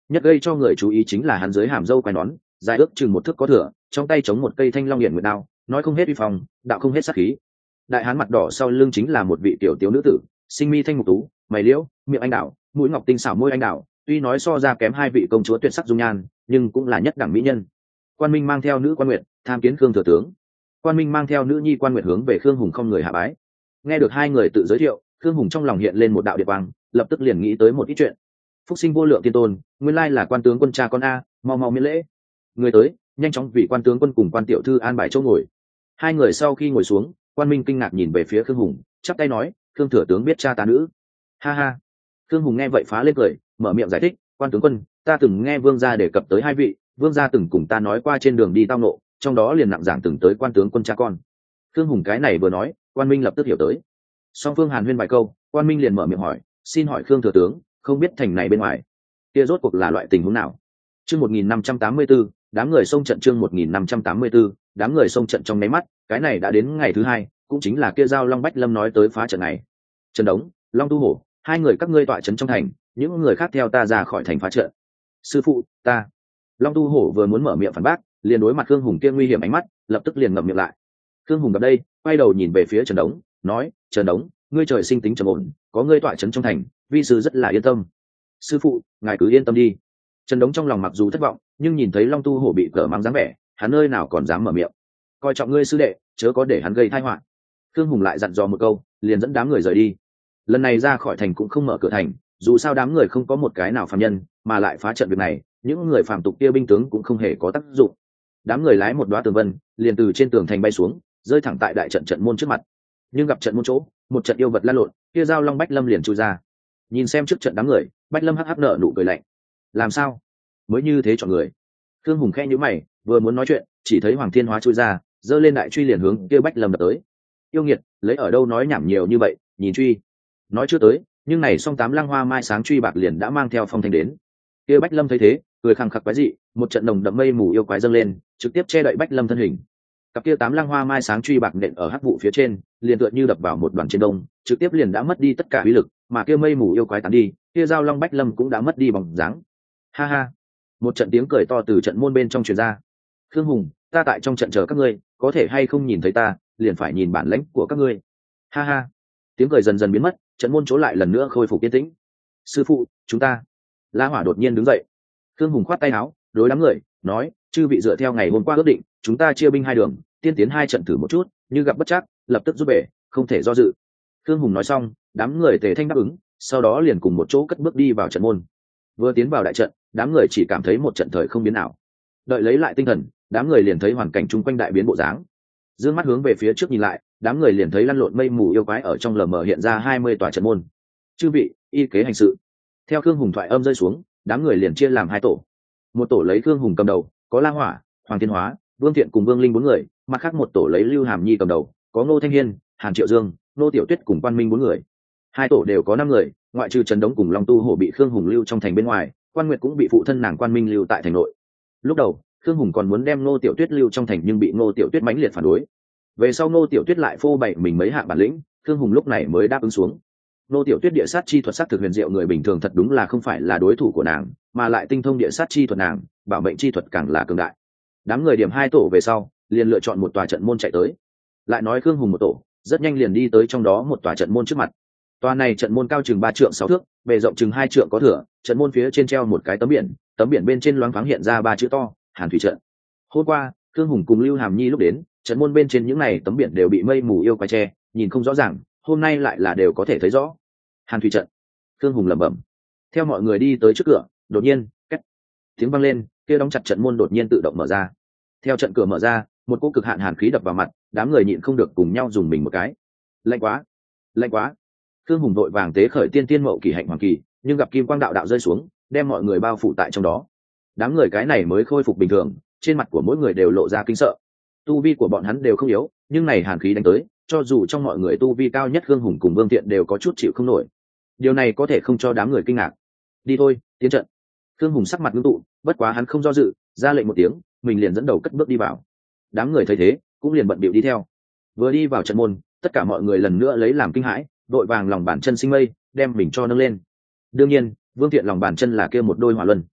nhất gây cho người chú ý chính là hắn dưới hàm râu quai nón dài ước chừng một thước có thửa, trong tay chống một cây thanh long hiển nguyệt đao, nói không hết uy phong, đạo không hết sát khí. Đại hán mặt đỏ sau lưng chính là một vị tiểu tiểu nữ tử, sinh mi thanh mục tú, mày liễu, miệng anh đào, mũi ngọc tinh xảo môi anh đào, tuy nói so ra kém hai vị công chúa tuyệt sắc dung nhan, nhưng cũng là nhất đẳng mỹ nhân. Quan Minh mang theo nữ Quan Nguyệt tham kiến Khương thừa tướng. Quan Minh mang theo nữ nhi Quan Nguyệt hướng về Khương Hùng không người hạ bái. Nghe được hai người tự giới thiệu, Khương Hùng trong lòng hiện lên một đạo điện quang, lập tức liền nghĩ tới một ít chuyện. Phúc sinh vô lượng tiên tôn, nguyên lai là quan tướng quân cha con a, mau mau miễn lễ. Người tới, nhanh chóng vì quan tướng quân cùng quan tiểu thư an bài chỗ ngồi. Hai người sau khi ngồi xuống, Quan Minh kinh ngạc nhìn về phía Khương Hùng, chắp tay nói, Khương thừa tướng biết cha ta nữ. Ha ha. Khương Hùng nghe vậy phá lên cười, mở miệng giải thích, quan tướng quân, ta từng nghe vương gia đề cập tới hai vị, vương gia từng cùng ta nói qua trên đường đi tao nộ, trong đó liền nặng giảng từng tới quan tướng quân cha con. Khương Hùng cái này vừa nói, Quan Minh lập tức hiểu tới. Song phương hàn huyên vài câu, Quan Minh liền mở miệng hỏi, xin hỏi Khương thừa tướng, không biết thành này bên ngoài kia rốt cuộc là loại tình huống nào? Chương một nghìn năm trăm tám mươi 4, đám người xông trận chương một nghìn năm trăm tám mươi 4, đám người xông trận trong nháy mắt, cái này đã đến ngày thứ hai, cũng chính là kia giao Long Bách Lâm nói tới phá trận này. Trần Đống, Long Tu Hổ, hai người các ngươi tọa trấn trong thành, những người khác theo ta ra khỏi thành phá trận. Sư phụ, ta. Long Tu Hổ vừa muốn mở miệng phản bác, liền đối mặt Khương Hùng kia nguy hiểm ánh mắt, lập tức liền ngậm miệng lại. Khương Hùng gặp đây, quay đầu nhìn về phía Trần Đống, nói, Trần Đống, ngươi trời sinh tính trầm ổn, có ngươi tọa trấn trong thành, vi sư rất là yên tâm. Sư phụ, ngài cứ yên tâm đi. Trần Đống trong lòng mặc dù thất vọng, nhưng nhìn thấy Long Tu Hổ bị cỡ mắng dáng vẻ, hắn nơi nào còn dám mở miệng. Coi trọng ngươi sư đệ, chớ có để hắn gây tai họa. Khương Hùng lại dặn dò một câu, liền dẫn đám người rời đi. Lần này ra khỏi thành cũng không mở cửa thành, dù sao đám người không có một cái nào phàm nhân, mà lại phá trận việc này, những người phàm tục kia binh tướng cũng không hề có tác dụng. Đám người lái một đóa tường vân, liền từ trên tường thành bay xuống, rơi thẳng tại đại trận trận môn trước mặt. Nhưng gặp trận môn chỗ, một trận yêu vật lan lộn, kia giao Long Bách Lâm liền chui ra. Nhìn xem trước trận đám người, Bách Lâm hắc hắc nở nụ cười lạnh. Làm sao? Mới như thế chọn người. Khương Hùng khẽ nhíu mày, vừa muốn nói chuyện, chỉ thấy Hoàng Thiên Hóa chui ra, giơ lên đại truy liền hướng kia Bách Lâm đập tới. Yêu nghiệt, lấy ở đâu nói nhảm nhiều như vậy, nhìn truy. Nói chưa tới, nhưng này song tám lăng hoa mai sáng truy bạc liền đã mang theo phong thanh đến. Kia Bách Lâm thấy thế, cười khăng khặc quái dị, một trận nồng đậm mây mù yêu quái dâng lên, trực tiếp che đậy Bách Lâm thân hình. Cặp kia tám lăng hoa mai sáng truy bạc nện ở hắc vụ phía trên, liền tựa như đập vào một đoàn trên đông, trực tiếp liền đã mất đi tất cả uy lực, mà kia mây mù yêu quái tán đi, kia giao Long Bách Lâm cũng đã mất đi bóng dáng. Ha ha. Một trận tiếng cười to từ trận môn bên trong truyền ra. Khương Hùng, ta tại trong trận chờ các ngươi, có thể hay không nhìn thấy ta, liền phải nhìn bản lãnh của các ngươi. Ha ha. Tiếng cười dần dần biến mất, trận môn chỗ lại lần nữa khôi phục yên tĩnh. Sư phụ, chúng ta. La Hỏa đột nhiên đứng dậy. Khương Hùng khoát tay áo, đối đám người nói, chư vị dựa theo ngày hôm qua ước định, chúng ta chia binh hai đường, tiên tiến hai trận thử một chút, như gặp bất trắc, lập tức rút về, không thể do dự. Khương Hùng nói xong, đám người tề thanh đáp ứng, sau đó liền cùng một chỗ cất bước đi vào trận môn. Vừa tiến vào đại trận, đám người chỉ cảm thấy một trận thời không biến nào. Đợi lấy lại tinh thần, đám người liền thấy hoàn cảnh chung quanh đại biến bộ dáng. Dương mắt hướng về phía trước nhìn lại, đám người liền thấy lăn lộn mây mù yêu quái ở trong lờ mờ hiện ra hai mươi tòa trận môn. Chư vị, y kế hành sự. Theo Khương Hùng thoại âm rơi xuống, đám người liền chia làm hai tổ. Một tổ lấy Khương Hùng cầm đầu, có La Hỏa, Hoàng Thiên Hóa, Vương Thiện cùng Vương Linh bốn người, mặt khác một tổ lấy Lưu Hàm Nhi cầm đầu, có Ngô Thanh Hiên, Hàn Triệu Dương, Ngô Tiểu Tuyết cùng Quan Minh bốn người. Hai tổ đều có năm người, ngoại trừ Trần Đống cùng Long Tu Hổ bị Khương Hùng lưu trong thành bên ngoài, Quan Nguyệt cũng bị phụ thân nàng Quan Minh lưu tại thành nội. Lúc đầu, Khương Hùng còn muốn đem Ngô Tiểu Tuyết lưu trong thành nhưng bị Ngô Tiểu Tuyết mãnh liệt phản đối. Về sau Ngô Tiểu Tuyết lại phô bày mình mấy hạng bản lĩnh, Khương Hùng lúc này mới đáp ứng xuống. Ngô Tiểu Tuyết địa sát chi thuật sắc thực huyền diệu, người bình thường thật đúng là không phải là đối thủ của nàng, mà lại tinh thông địa sát chi thuật nàng, bảo mệnh chi thuật càng là cường đại. Đám người điểm hai tổ về sau, liền lựa chọn một tòa trận môn chạy tới. Lại nói Khương Hùng một tổ, rất nhanh liền đi tới trong đó một tòa trận môn trước mặt. Tòa này trận môn cao chừng ba trượng sáu thước, bề rộng chừng hai trượng có thửa, trận môn phía trên treo một cái tấm biển, tấm biển bên trên loáng thoáng hiện ra ba chữ to, Hàn Thủy trận. Hôm qua, Khương Hùng cùng Lưu Hàm Nhi lúc đến, trận môn bên trên những này tấm biển đều bị mây mù yêu quái che, nhìn không rõ ràng, hôm nay lại là đều có thể thấy rõ. Hàn Thủy trận. Khương Hùng lẩm bẩm. Theo mọi người đi tới trước cửa, đột nhiên, két, tiếng vang lên, kia đóng chặt trận môn đột nhiên tự động mở ra. Theo trận cửa mở ra, một cỗ cực hạn hàn khí đập vào mặt, đám người nhịn không được cùng nhau dùng mình một cái. Lạnh quá, lạnh quá. Khương Hùng vội vàng tế khởi tiên tiên mậu kỳ hạnh hoàng kỳ, nhưng gặp kim quang đạo đạo rơi xuống, đem mọi người bao phủ tại trong đó. Đám người cái này mới khôi phục bình thường, trên mặt của mỗi người đều lộ ra kinh sợ. Tu vi của bọn hắn đều không yếu, nhưng này hàn khí đánh tới, cho dù trong mọi người tu vi cao nhất Khương Hùng cùng Vương Thiện đều có chút chịu không nổi. Điều này có thể không cho đám người kinh ngạc. Đi thôi, tiến trận. Khương Hùng sắc mặt ngưng tụ, bất quá hắn không do dự, ra lệnh một tiếng, mình liền dẫn đầu cất bước đi vào. Đám người thấy thế, cũng liền bận bịu đi theo. Vừa đi vào trận môn, tất cả mọi người lần nữa lấy làm kinh hãi, đội vàng lòng bàn chân sinh mây, đem mình cho nâng lên. Đương nhiên, Vương Thiện lòng bàn chân là kia một đôi hỏa luân.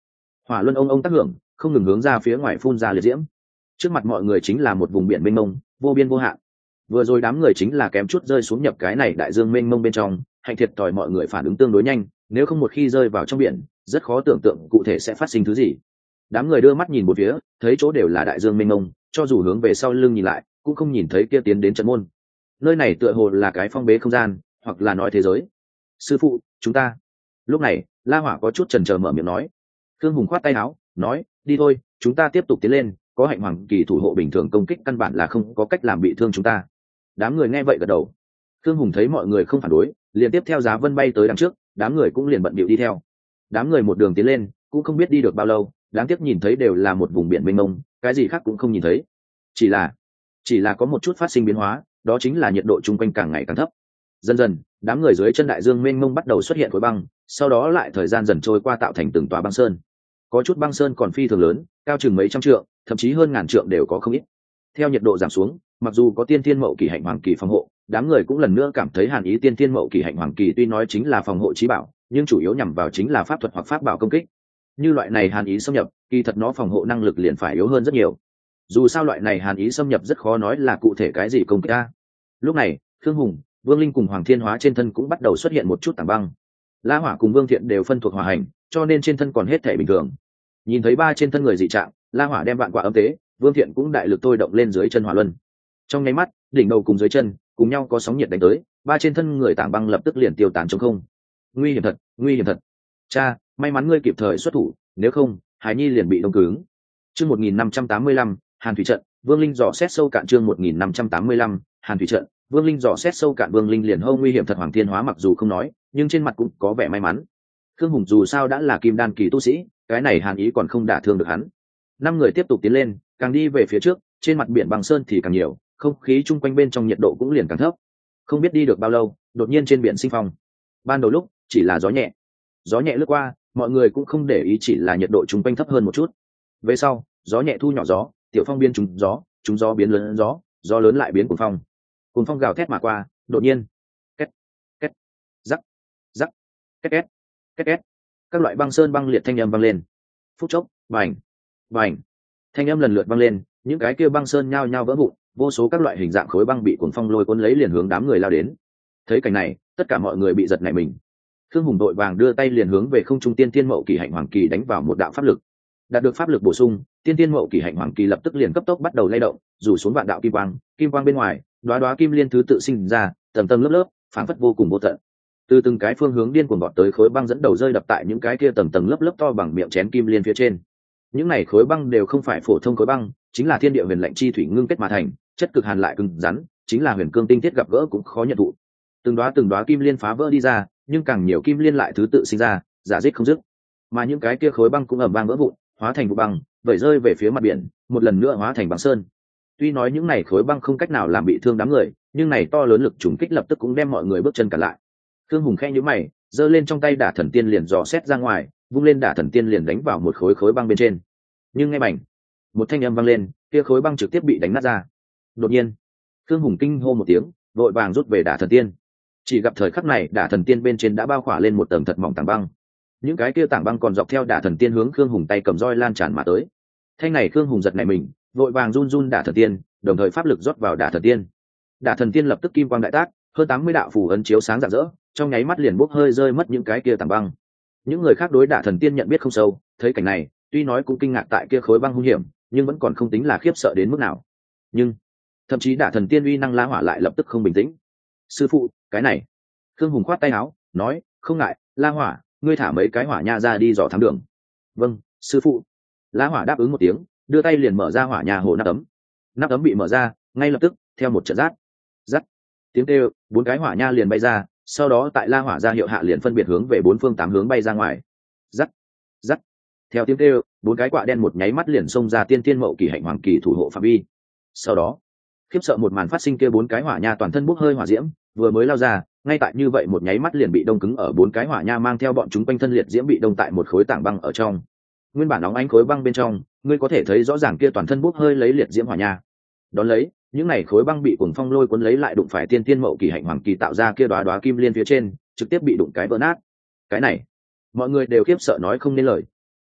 hỏa luân ông ông tác hưởng, không ngừng hướng ra phía ngoài phun ra liệt diễm. Trước mặt mọi người chính là một vùng biển mênh mông, vô biên vô hạn. Vừa rồi đám người chính là kém chút rơi xuống nhập cái này đại dương mênh mông bên trong, hạnh thiệt thòi mọi người phản ứng tương đối nhanh, nếu không một khi rơi vào trong biển, rất khó tưởng tượng cụ thể sẽ phát sinh thứ gì. Đám người đưa mắt nhìn một phía, thấy chỗ đều là đại dương mênh mông, cho dù hướng về sau lưng nhìn lại, cũng không nhìn thấy kia tiến đến trận môn. Nơi này tựa hồ là cái phong bế không gian, hoặc là nói thế giới. Sư phụ, chúng ta. Lúc này, La Hỏa có chút chần chờ mở miệng nói. Thương Hùng khoát tay áo, nói, đi thôi, chúng ta tiếp tục tiến lên, có hạnh hoàng kỳ thủ hộ bình thường công kích căn bản là không có cách làm bị thương chúng ta. Đám người nghe vậy gật đầu. Thương Hùng thấy mọi người không phản đối, liền tiếp theo Giá Vân bay tới đằng trước, đám người cũng liền bận bịu đi theo. Đám người một đường tiến lên, cũng không biết đi được bao lâu, đáng tiếc nhìn thấy đều là một vùng biển mênh mông, cái gì khác cũng không nhìn thấy. Chỉ là, chỉ là có một chút phát sinh biến hóa, đó chính là nhiệt độ chung quanh càng ngày càng thấp. Dần dần, đám người dưới chân đại dương mênh mông bắt đầu xuất hiện khối băng, sau đó lại thời gian dần trôi qua tạo thành từng tòa băng sơn. Có chút băng sơn còn phi thường lớn, cao chừng mấy trăm trượng, thậm chí hơn ngàn trượng đều có không ít. Theo nhiệt độ giảm xuống, mặc dù có tiên thiên mậu kỳ hạnh hoàng kỳ phòng hộ, đám người cũng lần nữa cảm thấy hàn ý. Tiên thiên mậu kỳ hạnh hoàng kỳ tuy nói chính là phòng hộ trí bảo, nhưng chủ yếu nhằm vào chính là pháp thuật hoặc pháp bảo công kích. Như loại này hàn ý xâm nhập, kỳ thật nó phòng hộ năng lực liền phải yếu hơn rất nhiều. Dù sao loại này hàn ý xâm nhập rất khó nói là cụ thể cái gì công kích a. Lúc này, Thương Hùng, Vương Linh cùng Hoàng Thiên Hóa trên thân cũng bắt đầu xuất hiện một chút tảng băng. La Hỏa cùng Vương Thiện đều phân thuộc hỏa hành, cho nên trên thân còn hết thể bình thường. Nhìn thấy ba trên thân người dị trạng, La Hỏa đem vạn quả âm tế, Vương Thiện cũng đại lực tôi động lên dưới chân hỏa luân. Trong nháy mắt, đỉnh đầu cùng dưới chân cùng nhau có sóng nhiệt đánh tới, ba trên thân người tảng băng lập tức liền tiêu tán trong không. Nguy hiểm thật, nguy hiểm thật. Cha, may mắn ngươi kịp thời xuất thủ, nếu không, Hải Nhi liền bị đông cứng. Chương một nghìn năm trăm tám mươi lăm, Hàn thủy trận, Vương Linh dò xét sâu cạn. Chương một nghìn năm trăm tám mươi lăm, Hàn thủy trận, Vương Linh dò xét sâu cạn. Vương Linh liền hô nguy hiểm thật. Hoàng Thiên Hóa mặc dù không nói, nhưng trên mặt cũng có vẻ may mắn. Thương Hùng dù sao đã là kim đan kỳ tu sĩ, cái này hàn ý còn không đả thương được hắn. Năm người tiếp tục tiến lên, càng đi về phía trước, trên mặt biển băng sơn thì càng nhiều, không khí chung quanh bên trong nhiệt độ cũng liền càng thấp. Không biết đi được bao lâu, đột nhiên trên biển sinh phong. Ban đầu lúc chỉ là gió nhẹ, gió nhẹ lướt qua, mọi người cũng không để ý, chỉ là nhiệt độ chung quanh thấp hơn một chút. Về sau, gió nhẹ thu nhỏ gió, tiểu phong biến trúng gió, trúng gió biến lớn gió, gió lớn lại biến cuồng phong. Cuồng phong gào thét mà qua, đột nhiên, két, két, rắc, rắc, két két, két két, các loại băng sơn băng liệt thanh âm vang lên. Phút chốc, bành, bành, thanh âm lần lượt vang lên, những cái kia băng sơn nhao nhao vỡ vụn, vô số các loại hình dạng khối băng bị cuồng phong lôi cuốn lấy liền hướng đám người lao đến. Thấy cảnh này, tất cả mọi người bị giật nảy mình. Thương Hùng đội vàng đưa tay liền hướng về không trung tiên tiên mậu kỳ hạnh hoàng kỳ đánh vào một đạo pháp lực. Đạt được pháp lực bổ sung, tiên tiên mậu kỳ hạnh hoàng kỳ lập tức liền cấp tốc bắt đầu lay động, rủ xuống vạn đạo kim quang, kim quang bên ngoài, đóa đóa kim liên thứ tự sinh ra, tầng tầng lớp lớp, phảng phất vô cùng vô tận. Từ từng cái phương hướng điên cuồng vọt tới khối băng dẫn đầu rơi đập tại những cái kia tầng tầng lớp lớp to bằng miệng chén kim liên phía trên. Những này khối băng đều không phải phổ thông khối băng, chính là thiên địa huyền lạnh chi thủy ngưng kết mà thành, chất cực hàn lại cứng rắn, chính là huyền cương tinh thiết gặp gỡ cũng khó nhận thụ. Từng đóa từng đóa kim liên phá vỡ đi ra, nhưng càng nhiều kim liên lại thứ tự sinh ra, giả dích không dứt. Mà những cái kia khối băng cũng ầm vang vỡ vụn, hóa thành vụ băng, vẩy rơi về phía mặt biển, một lần nữa hóa thành băng sơn. Tuy nói những này khối băng không cách nào làm bị thương đám người, nhưng này to lớn lực trùng kích lập tức cũng đem mọi người bước chân cả lại. Thương Hùng khẽ nhíu mày, giơ lên trong tay Đả Thần Tiên liền dò xét ra ngoài, vung lên Đả Thần Tiên liền đánh vào một khối khối băng bên trên. Nhưng nghe bành, một thanh âm vang lên, kia khối băng trực tiếp bị đánh nát ra. Đột nhiên, Thương Hùng kinh hô một tiếng, vội vàng rút về Đả Thần Tiên. Chỉ gặp thời khắc này, Đả Thần Tiên bên trên đã bao khỏa lên một tầng thật mỏng tảng băng. Những cái kia tảng băng còn dọc theo Đả Thần Tiên hướng Thương Hùng tay cầm roi lan tràn mà tới. Thanh này Thương Hùng giật nảy mình, vội vàng run run Đả Thần Tiên, đồng thời pháp lực rót vào Đả Thần Tiên. Đả Thần Tiên lập tức kim quang đại tác, hơn tám mươi đạo phù ấn chiếu sáng rạng rỡ, trong nháy mắt liền bốc hơi rơi mất những cái kia tảng băng. Những người khác đối Đả Thần Tiên nhận biết không sâu, thấy cảnh này, tuy nói cũng kinh ngạc tại kia khối băng hung hiểm, nhưng vẫn còn không tính là khiếp sợ đến mức nào. Nhưng thậm chí Đả Thần Tiên uy năng La Hỏa lại lập tức không bình tĩnh. Sư phụ, cái này. Thương Hùng khoát tay áo, nói, không ngại, La Hỏa, ngươi thả mấy cái hỏa nha ra đi dò thám đường. Vâng, sư phụ. La Hỏa đáp ứng một tiếng, đưa tay liền mở ra hỏa nha hồ nắp ấm. Nắp ấm bị mở ra, ngay lập tức, theo một trận rát, rát, tiếng kêu, bốn cái hỏa nha liền bay ra, sau đó tại La Hỏa ra hiệu hạ liền phân biệt hướng về bốn phương tám hướng bay ra ngoài. Rát, rát, theo tiếng kêu, bốn cái quạ đen một nháy mắt liền xông ra tiên tiên mậu kỳ hạnh hoàng kỳ thủ hộ phạm vi. Sau đó, khiếp sợ một màn phát sinh, kia bốn cái hỏa nha toàn thân bốc hơi hỏa diễm, vừa mới lao ra, ngay tại như vậy một nháy mắt liền bị đông cứng ở. Bốn cái hỏa nha mang theo bọn chúng quanh thân liệt diễm bị đông tại một khối tảng băng ở trong. Nguyên bản óng ánh khối băng bên trong, ngươi có thể thấy rõ ràng kia toàn thân bốc hơi lấy liệt diễm hỏa nha. Đón lấy, những này khối băng bị cuồng phong lôi cuốn lấy lại đụng phải tiên tiên mậu kỳ hạnh hoàng kỳ tạo ra kia đóa đóa kim liên phía trên, trực tiếp bị đụng cái vỡ nát. Cái này, mọi người đều khiếp sợ nói không nên lời.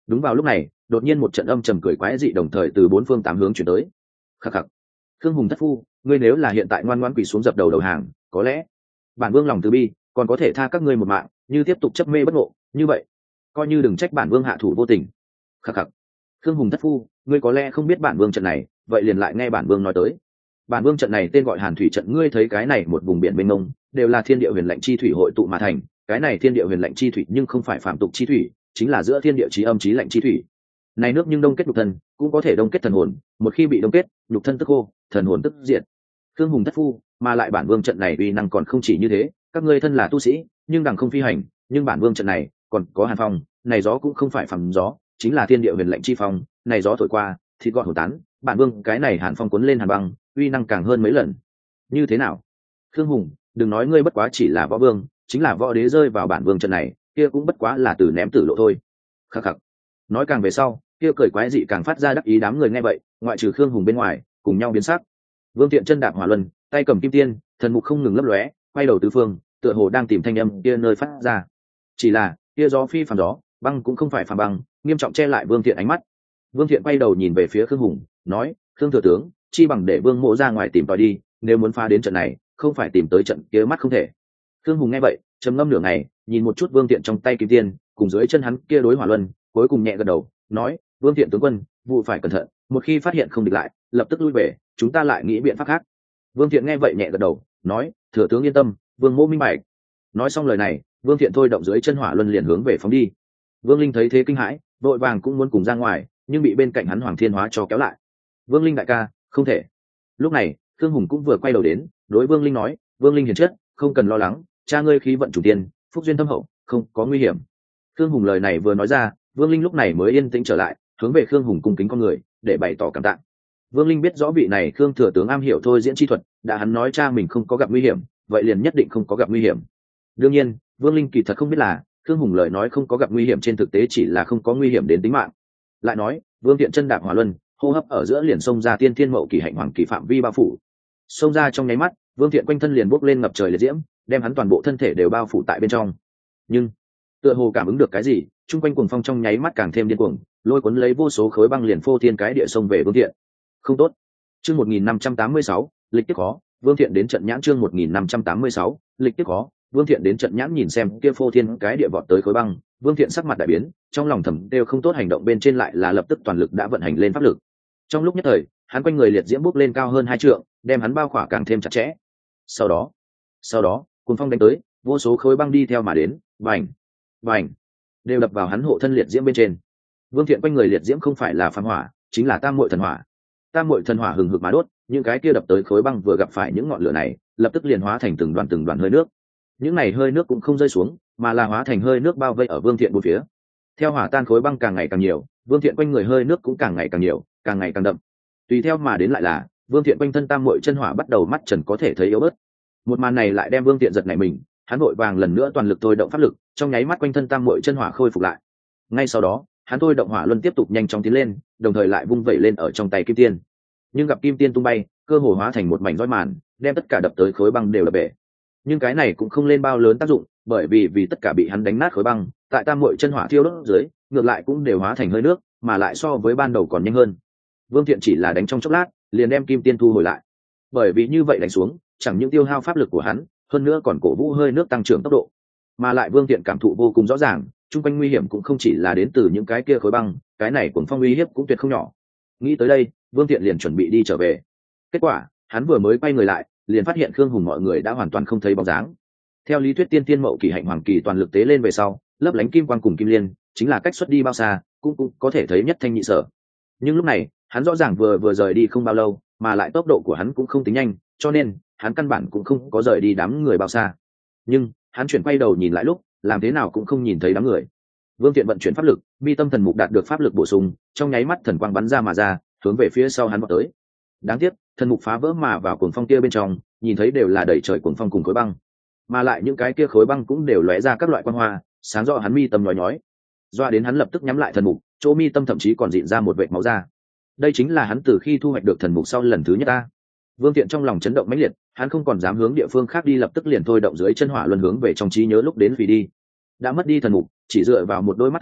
Đúng vào lúc này, đột nhiên một trận âm trầm cười quái dị đồng thời từ bốn phương tám hướng chuyển tới. Khắc khắc. Khương Hùng thất phu, ngươi nếu là hiện tại ngoan ngoãn quỳ xuống dập đầu đầu hàng, có lẽ bản vương lòng từ bi còn có thể tha các ngươi một mạng, như tiếp tục chấp mê bất ngộ như vậy, coi như đừng trách bản vương hạ thủ vô tình. Khắc khắc. Khương Hùng thất phu, ngươi có lẽ không biết bản vương trận này, vậy liền lại nghe bản vương nói tới. Bản vương trận này tên gọi Hàn Thủy trận, ngươi thấy cái này một vùng biển mênh mông, đều là thiên địa huyền lạnh chi thủy hội tụ mà thành, cái này thiên địa huyền lạnh chi thủy nhưng không phải phạm tục chi thủy, chính là giữa thiên địa chí âm chí lạnh chi thủy. Này nước nhưng đông kết nhục thân, cũng có thể đông kết thần hồn, một khi bị đông kết, nhục thân tức khô, thần hồn tức diệt. Khương Hùng thất phu, mà lại bản vương trận này uy năng còn không chỉ như thế, các ngươi thân là tu sĩ, nhưng đằng không phi hành, nhưng bản vương trận này còn có hàn phong, này gió cũng không phải phàm gió, chính là thiên địa huyền lạnh chi phong, này gió thổi qua, thịt gọn hổ tán, bản vương cái này hàn phong cuốn lên hàn băng, uy năng càng hơn mấy lần. Như thế nào? Khương Hùng, đừng nói ngươi bất quá chỉ là võ vương, chính là võ đế rơi vào bản vương trận này, kia cũng bất quá là từ ném tử lộ thôi. Khắc khắc. Nói càng về sau, kia cười quái dị càng phát ra đắc ý, đám người nghe vậy, ngoại trừ Khương Hùng bên ngoài, cùng nhau biến sắc. Vương Tiện chân đạp hỏa luân, tay cầm kim tiên, thần mục không ngừng lấp lóe, quay đầu tứ phương, tựa hồ đang tìm thanh âm kia nơi phát ra. Chỉ là, kia gió phi phàm gió, băng cũng không phải phàm băng, nghiêm trọng che lại Vương Tiện ánh mắt. Vương Tiện quay đầu nhìn về phía Khương Hùng, nói: "Khương thừa tướng, chi bằng để Vương Mộ ra ngoài tìm tòi đi, nếu muốn phá đến trận này, không phải tìm tới trận kia mắt không thể." Khương Hùng nghe vậy, trầm ngâm nửa ngày, nhìn một chút Vương Tiện trong tay kim tiên, cùng dưới chân hắn kia đối hỏa luân, cuối cùng nhẹ gật đầu, nói: "Vương Tiện tướng quân, vụ phải cẩn thận, một khi phát hiện không địch lại, lập tức lui về, chúng ta lại nghĩ biện pháp khác." Vương Tiện nghe vậy nhẹ gật đầu, nói: "Thừa tướng yên tâm, Vương Mộ minh bạch." Nói xong lời này, Vương Tiện thôi động dưới chân hỏa luân liền hướng về phóng đi. Vương Linh thấy thế kinh hãi, vội vàng cũng muốn cùng ra ngoài, nhưng bị bên cạnh hắn Hoàng Thiên Hóa cho kéo lại. "Vương Linh đại ca, không thể." Lúc này, Khương Hùng cũng vừa quay đầu đến, đối Vương Linh nói: "Vương Linh hiền chất, không cần lo lắng, cha ngươi khí vận chủ tiên, phúc duyên thâm hậu, không có nguy hiểm." Khương Hùng lời này vừa nói ra, Vương Linh lúc này mới yên tĩnh trở lại, hướng về Khương Hùng cung kính con người, để bày tỏ cảm tạ. Vương Linh biết rõ vị này Khương thừa tướng am hiểu thôi diễn chi thuật, đã hắn nói cha mình không có gặp nguy hiểm, vậy liền nhất định không có gặp nguy hiểm. Đương nhiên, Vương Linh kỳ thật không biết là, Khương Hùng lời nói không có gặp nguy hiểm trên thực tế chỉ là không có nguy hiểm đến tính mạng. Lại nói, Vương Tiện chân đạp hỏa luân, hô hấp ở giữa liền xông ra tiên thiên mậu kỳ hạnh hoàng kỳ phạm vi bao phủ. Xông ra trong nháy mắt, Vương Tiện quanh thân liền bốc lên ngập trời liệt diễm, đem hắn toàn bộ thân thể đều bao phủ tại bên trong. Nhưng tựa hồ cảm ứng được cái gì, trung quanh cuồng phong trong nháy mắt càng thêm điên cuồng, lôi cuốn lấy vô số khối băng liền phô thiên cái địa sông về Vương Tiện. Không tốt. Chương một nghìn năm trăm tám mươi sáu, lịch tiếp khó, Vương Thiện đến trận nhãn. Chương một nghìn năm trăm tám mươi sáu, lịch tiếp khó, Vương Thiện đến trận nhãn. Nhìn xem kia phô thiên cái địa vọt tới khối băng, Vương Thiện sắc mặt đại biến, trong lòng thầm đều không tốt, hành động bên trên lại là lập tức toàn lực đã vận hành lên pháp lực. Trong lúc nhất thời, hắn quanh người liệt diễm bốc lên cao hơn hai trượng, đem hắn bao khỏa càng thêm chặt chẽ. Sau đó, sau đó, cuồng phong đánh tới, vô số khối băng đi theo mà đến, bành, bành, đều đập vào hắn hộ thân liệt diễm bên trên. Vương Thiện quanh người liệt diễm không phải là phàm hỏa, chính là tam muội thần hỏa. Tam muội thần hỏa hừng hực mà đốt, những cái kia đập tới khối băng vừa gặp phải những ngọn lửa này, lập tức liền hóa thành từng đoàn từng đoàn hơi nước. Những này hơi nước cũng không rơi xuống, mà là hóa thành hơi nước bao vây ở Vương Thiện bốn phía. Theo hỏa tan khối băng càng ngày càng nhiều, Vương Thiện quanh người hơi nước cũng càng ngày càng nhiều, càng ngày càng đậm. Tùy theo mà đến lại là, Vương Thiện quanh thân tam muội chân hỏa bắt đầu mắt trần có thể thấy yếu bớt. Một màn này lại đem Vương Thiện giật nảy mình, hắn vội vàng lần nữa toàn lực thôi động pháp lực, trong nháy mắt quanh thân tam muội chân hỏa khôi phục lại. Ngay sau đó, hắn thôi động hỏa luân tiếp tục nhanh chóng tiến lên, đồng thời lại vung vẩy lên ở trong tay kim tiên. Nhưng gặp kim tiên tung bay, cơ hồ hóa thành một mảnh roi màn, đem tất cả đập tới khối băng đều đập bể. Nhưng cái này cũng không lên bao lớn tác dụng, bởi vì vì tất cả bị hắn đánh nát khối băng, tại tam muội chân hỏa thiêu đốt dưới, ngược lại cũng đều hóa thành hơi nước, mà lại so với ban đầu còn nhanh hơn. Vương Thiện chỉ là đánh trong chốc lát, liền đem kim tiên thu hồi lại. Bởi vì như vậy đánh xuống, chẳng những tiêu hao pháp lực của hắn, hơn nữa còn cổ vũ hơi nước tăng trưởng tốc độ. Mà lại Vương Thiện cảm thụ vô cùng rõ ràng, chung quanh nguy hiểm cũng không chỉ là đến từ những cái kia khối băng, cái này cuồng phong uy hiếp cũng tuyệt không nhỏ. Nghĩ tới đây, Vương Thiện liền chuẩn bị đi trở về. Kết quả, hắn vừa mới quay người lại, liền phát hiện Khương Hùng mọi người đã hoàn toàn không thấy bóng dáng. Theo lý thuyết tiên tiên mậu kỳ hạnh hoàng kỳ toàn lực tế lên về sau, lấp lánh kim quang cùng kim liên, chính là cách xuất đi bao xa, cũng cũng có thể thấy nhất thanh nhị sở. Nhưng lúc này, hắn rõ ràng vừa vừa rời đi không bao lâu, mà lại tốc độ của hắn cũng không tính nhanh, cho nên hắn căn bản cũng không có rời đi đám người bao xa. Nhưng hắn chuyển quay đầu nhìn lại lúc, làm thế nào cũng không nhìn thấy đám người. Vương Thiện vận chuyển pháp lực, mi tâm thần mục đạt được pháp lực bổ sung, trong nháy mắt thần quang bắn ra mà ra, hướng về phía sau hắn vọt tới. Đáng tiếc, thần mục phá vỡ mà vào cuồng phong kia bên trong, nhìn thấy đều là đầy trời cuồng phong cùng khối băng, mà lại những cái kia khối băng cũng đều lóe ra các loại quang hoa, sáng rõ hắn mi tâm nhói nhói. Doa đến hắn lập tức nhắm lại thần mục, chỗ mi tâm thậm chí còn rịn ra một vệt máu ra. Đây chính là hắn từ khi thu hoạch được thần mục sau lần thứ nhất ta. Vương Thiện trong lòng chấn động mãnh liệt, hắn không còn dám hướng địa phương khác đi, lập tức liền thôi động dưới chân hỏa luân hướng về trong trí nhớ lúc đến vì đi. Đã mất đi thần mục, chỉ dựa vào một đôi mắt thường,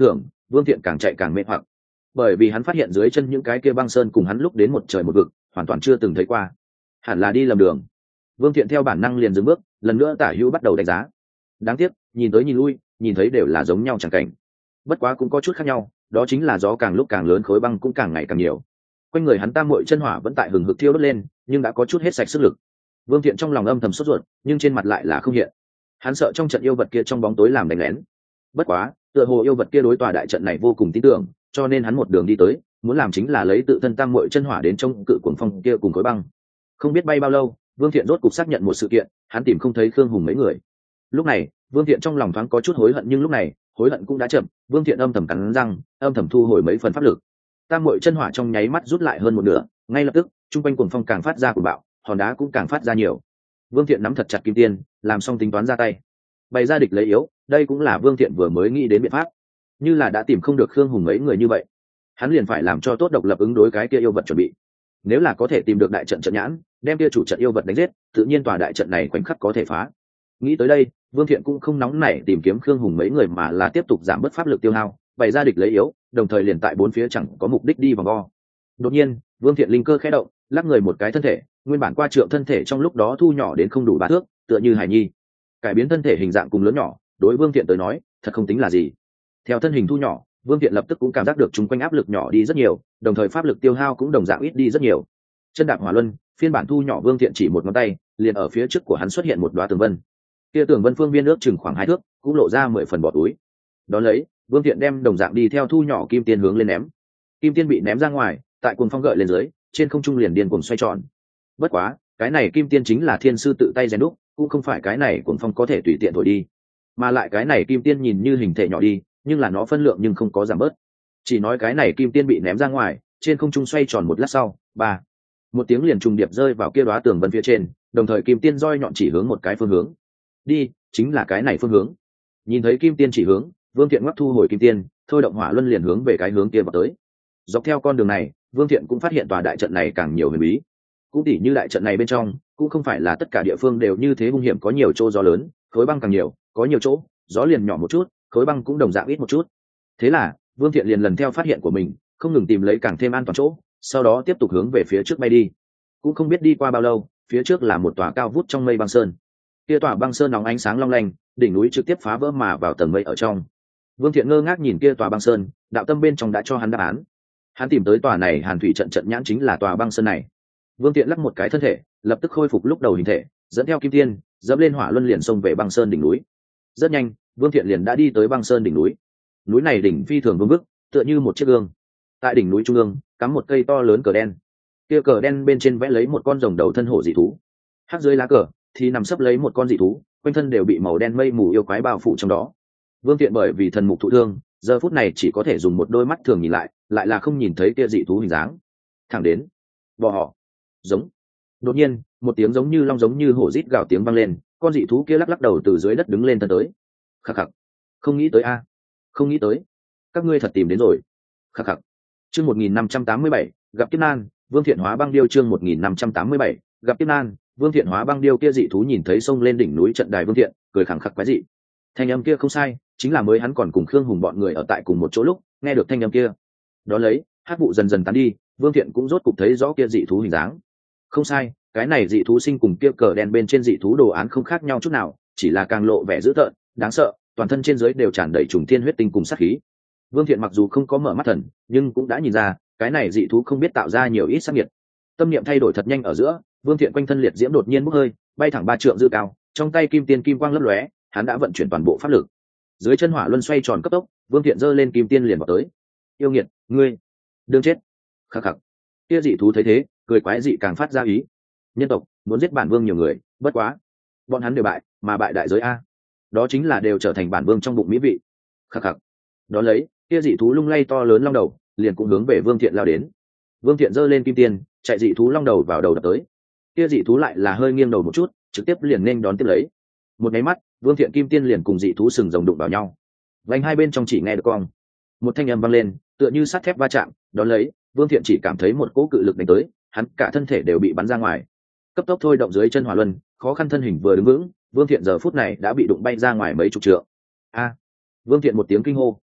Vương Thiện càng chạy càng mê hoặc, bởi vì hắn phát hiện dưới chân những cái kia băng sơn cùng hắn lúc đến một trời một vực hoàn toàn chưa từng thấy qua, hẳn là đi lầm đường. Vương Thiện theo bản năng liền dừng bước, lần nữa tả hữu bắt đầu đánh giá. Đáng tiếc, nhìn tới nhìn lui, nhìn thấy đều là giống nhau chẳng cảnh. Bất quá cũng có chút khác nhau, đó chính là gió càng lúc càng lớn, khối băng cũng càng ngày càng nhiều. Quanh người hắn tam muội chân hỏa vẫn tại hừng hực thiêu đốt lên, nhưng đã có chút hết sạch sức lực. Vương Thiện trong lòng âm thầm sốt ruột, nhưng trên mặt lại là không hiện. Hắn sợ trong trận yêu vật kia trong bóng tối làm đánh lén. Bất quá, tựa hồ yêu vật kia đối tòa đại trận này vô cùng tin tưởng, cho nên hắn một đường đi tới, muốn làm chính là lấy tự thân tam muội chân hỏa đến trong cự cuồng phong kia cùng khối băng. Không biết bay bao lâu, Vương Thiện rốt cục xác nhận một sự kiện, hắn tìm không thấy Khương Hùng mấy người. Lúc này, Vương Thiện trong lòng thoáng có chút hối hận, nhưng lúc này, hối hận cũng đã chậm. Vương Thiện âm thầm cắn răng, âm thầm thu hồi mấy phần pháp lực. Tam muội chân hỏa trong nháy mắt rút lại hơn một nửa, ngay lập tức, trung quanh cuồng phong càng phát ra cuồng bạo, hòn đá cũng càng phát ra nhiều. Vương Thiện nắm thật chặt kim tiên, làm xong tính toán ra tay, bày ra địch lấy yếu. Đây cũng là Vương Thiện vừa mới nghĩ đến biện pháp. Như là đã tìm không được Khương Hùng mấy người như vậy, hắn liền phải làm cho tốt độc lập ứng đối cái kia yêu vật chuẩn bị. Nếu là có thể tìm được đại trận trận nhãn, đem kia chủ trận yêu vật đánh giết, tự nhiên tòa đại trận này khoảnh khắc có thể phá. Nghĩ tới đây, Vương Thiện cũng không nóng nảy tìm kiếm Khương Hùng mấy người, mà là tiếp tục giảm bớt pháp lực tiêu hao, bày ra địch lấy yếu, đồng thời liền tại bốn phía chẳng có mục đích đi vòng vo. Đột nhiên, Vương Thiện linh cơ khẽ động, lắc người một cái thân thể, nguyên bản qua trượng thân thể trong lúc đó thu nhỏ đến không đủ ba thước, tựa như hài nhi. Cải biến thân thể hình dạng cùng lớn nhỏ, đối Vương Thiện tới nói, thật không tính là gì. Theo thân hình thu nhỏ, Vương Thiện lập tức cũng cảm giác được chung quanh áp lực nhỏ đi rất nhiều, đồng thời pháp lực tiêu hao cũng đồng dạng ít đi rất nhiều. Chân đạp hỏa luân, phiên bản thu nhỏ, Vương Thiện chỉ một ngón tay, liền ở phía trước của hắn xuất hiện một đóa tường vân. Kia tường vân phương viên ước chừng khoảng hai thước, cũng lộ ra mười phần bọt túi. Đó lấy, Vương Thiện đem đồng dạng đi theo thu nhỏ kim tiên hướng lên ném. Kim tiên bị ném ra ngoài, tại cuồng phong gợi lên dưới, trên không trung liền điên cuồng xoay tròn. Bất quá, cái này kim tiên chính là thiên sư tự tay rèn đúc, cũng không phải cái này cuồng phong có thể tùy tiện thổi đi. Mà lại cái này kim tiên nhìn như hình thể nhỏ đi, nhưng là nó phân lượng nhưng không có giảm bớt. Chỉ nói cái này kim tiên bị ném ra ngoài, trên không trung xoay tròn một lát sau, ba, một tiếng liền trùng điệp rơi vào kia đóa tường vân phía trên, đồng thời kim tiên roi nhọn chỉ hướng một cái phương hướng. Đi, chính là cái này phương hướng. Nhìn thấy kim tiên chỉ hướng, Vương Thiện ngoắc thu hồi kim tiên, thôi động hỏa luân liền hướng về cái hướng kia vào tới. Dọc theo con đường này, Vương Thiện cũng phát hiện tòa đại trận này càng nhiều huyền bí. Cũng tỉ như đại trận này bên trong, cũng không phải là tất cả địa phương đều như thế hung hiểm, có nhiều chỗ gió lớn, khối băng càng nhiều, có nhiều chỗ gió liền nhỏ một chút, khối băng cũng đồng dạng ít một chút. Thế là, Vương Thiện liền lần theo phát hiện của mình, không ngừng tìm lấy càng thêm an toàn chỗ, sau đó tiếp tục hướng về phía trước bay đi. Cũng không biết đi qua bao lâu, phía trước là một tòa cao vút trong mây băng sơn. Kia tòa băng sơn nóng ánh sáng long lanh, đỉnh núi trực tiếp phá vỡ mà vào tầng mây ở trong. Vương Thiện ngơ ngác nhìn kia tòa băng sơn, đạo tâm bên trong đã cho hắn đáp án. Hắn tìm tới tòa này Hàn Thủy trận trận nhãn chính là tòa băng sơn này. Vương Thiện lắc một cái thân thể, lập tức khôi phục lúc đầu hình thể, dẫn theo kim tiên, dẫm lên hỏa luân liền xông về băng sơn đỉnh núi. Rất nhanh, Vương Thiện liền đã đi tới băng sơn đỉnh núi. Núi này đỉnh phi thường vương vức, tựa như một chiếc gương. Tại đỉnh núi trung ương, cắm một cây to lớn cờ đen. Kia cờ đen bên trên vẽ lấy một con rồng đầu thân hổ dị thú. Hắc dưới lá cờ thì nằm sấp lấy một con dị thú, quanh thân đều bị màu đen mây mù yêu quái bao phủ trong đó. Vương Thiện bởi vì thần mục thụ thương, giờ phút này chỉ có thể dùng một đôi mắt thường nhìn lại, lại là không nhìn thấy kia dị thú hình dáng. Thẳng đến, bò họ, giống. Đột nhiên, một tiếng giống như long giống như hổ rít gào tiếng vang lên, con dị thú kia lắc lắc đầu từ dưới đất đứng lên thân tới. Khắc khắc, không nghĩ tới a, không nghĩ tới, các ngươi thật tìm đến rồi. Khắc khắc. Chương một nghìn năm trăm tám mươi bảy, gặp kiếp nan, Vương Thiện hóa băng điêu. Chương một nghìn năm trăm tám mươi bảy, gặp kiếp nan, Vương Thiện hóa băng điêu. Kia dị thú nhìn thấy sông lên đỉnh núi trận đài Vương Thiện, cười khẳng khắc quái dị. Thanh âm kia không sai, chính là mới hắn còn cùng Khương Hùng bọn người ở tại cùng một chỗ lúc nghe được thanh âm kia. Đó lấy, hắc vụ dần dần tán đi, Vương Thiện cũng rốt cục thấy rõ kia dị thú hình dáng. Không sai, cái này dị thú sinh cùng kia cờ đen bên trên dị thú đồ án không khác nhau chút nào, chỉ là càng lộ vẻ dữ tợn, đáng sợ, toàn thân trên dưới đều tràn đầy trùng thiên huyết tinh cùng sát khí. Vương Thiện mặc dù không có mở mắt thần, nhưng cũng đã nhìn ra, cái này dị thú không biết tạo ra nhiều ít sát nhiệt. Tâm niệm thay đổi thật nhanh ở giữa, Vương Thiện quanh thân liệt diễm đột nhiên bốc hơi, bay thẳng ba trượng dư cao, trong tay kim tiên kim quang lấp lóe, hắn đã vận chuyển toàn bộ pháp lực. Dưới chân hỏa luân xoay tròn cấp tốc, Vương Thiện giơ lên kim tiên liền vào tới. Yêu nghiệt, ngươi, đương chết. Khắc khắc. Kia dị thú thấy thế, cười quái dị càng phát ra ý. Nhân tộc muốn giết bản vương nhiều người, bất quá, bọn hắn đều bại, mà bại đại giới a. Đó chính là đều trở thành bản vương trong bụng mỹ vị. Khắc khắc. Đó lấy, kia dị thú lung lay to lớn long đầu, liền cũng hướng về Vương Thiện lao đến. Vương Thiện giơ lên kim tiên, chạy dị thú long đầu vào đầu đập tới. Kia dị thú lại là hơi nghiêng đầu một chút, trực tiếp liền nên đón tiếp lấy. Một cái mắt, Vương Thiện kim tiên liền cùng dị thú sừng rồng đụng vào nhau. Vành hai bên trong chỉ nghe được cong, một thanh âm vang lên, tựa như sắt thép va chạm, đón lấy, Vương Thiện chỉ cảm thấy một cỗ cự lực đánh tới, hắn cả thân thể đều bị bắn ra ngoài. Cấp tốc thôi động dưới chân hỏa luân, khó khăn thân hình vừa đứng vững, Vương Thiện giờ phút này đã bị đụng bay ra ngoài mấy chục trượng. A! Vương Thiện một tiếng kinh hô,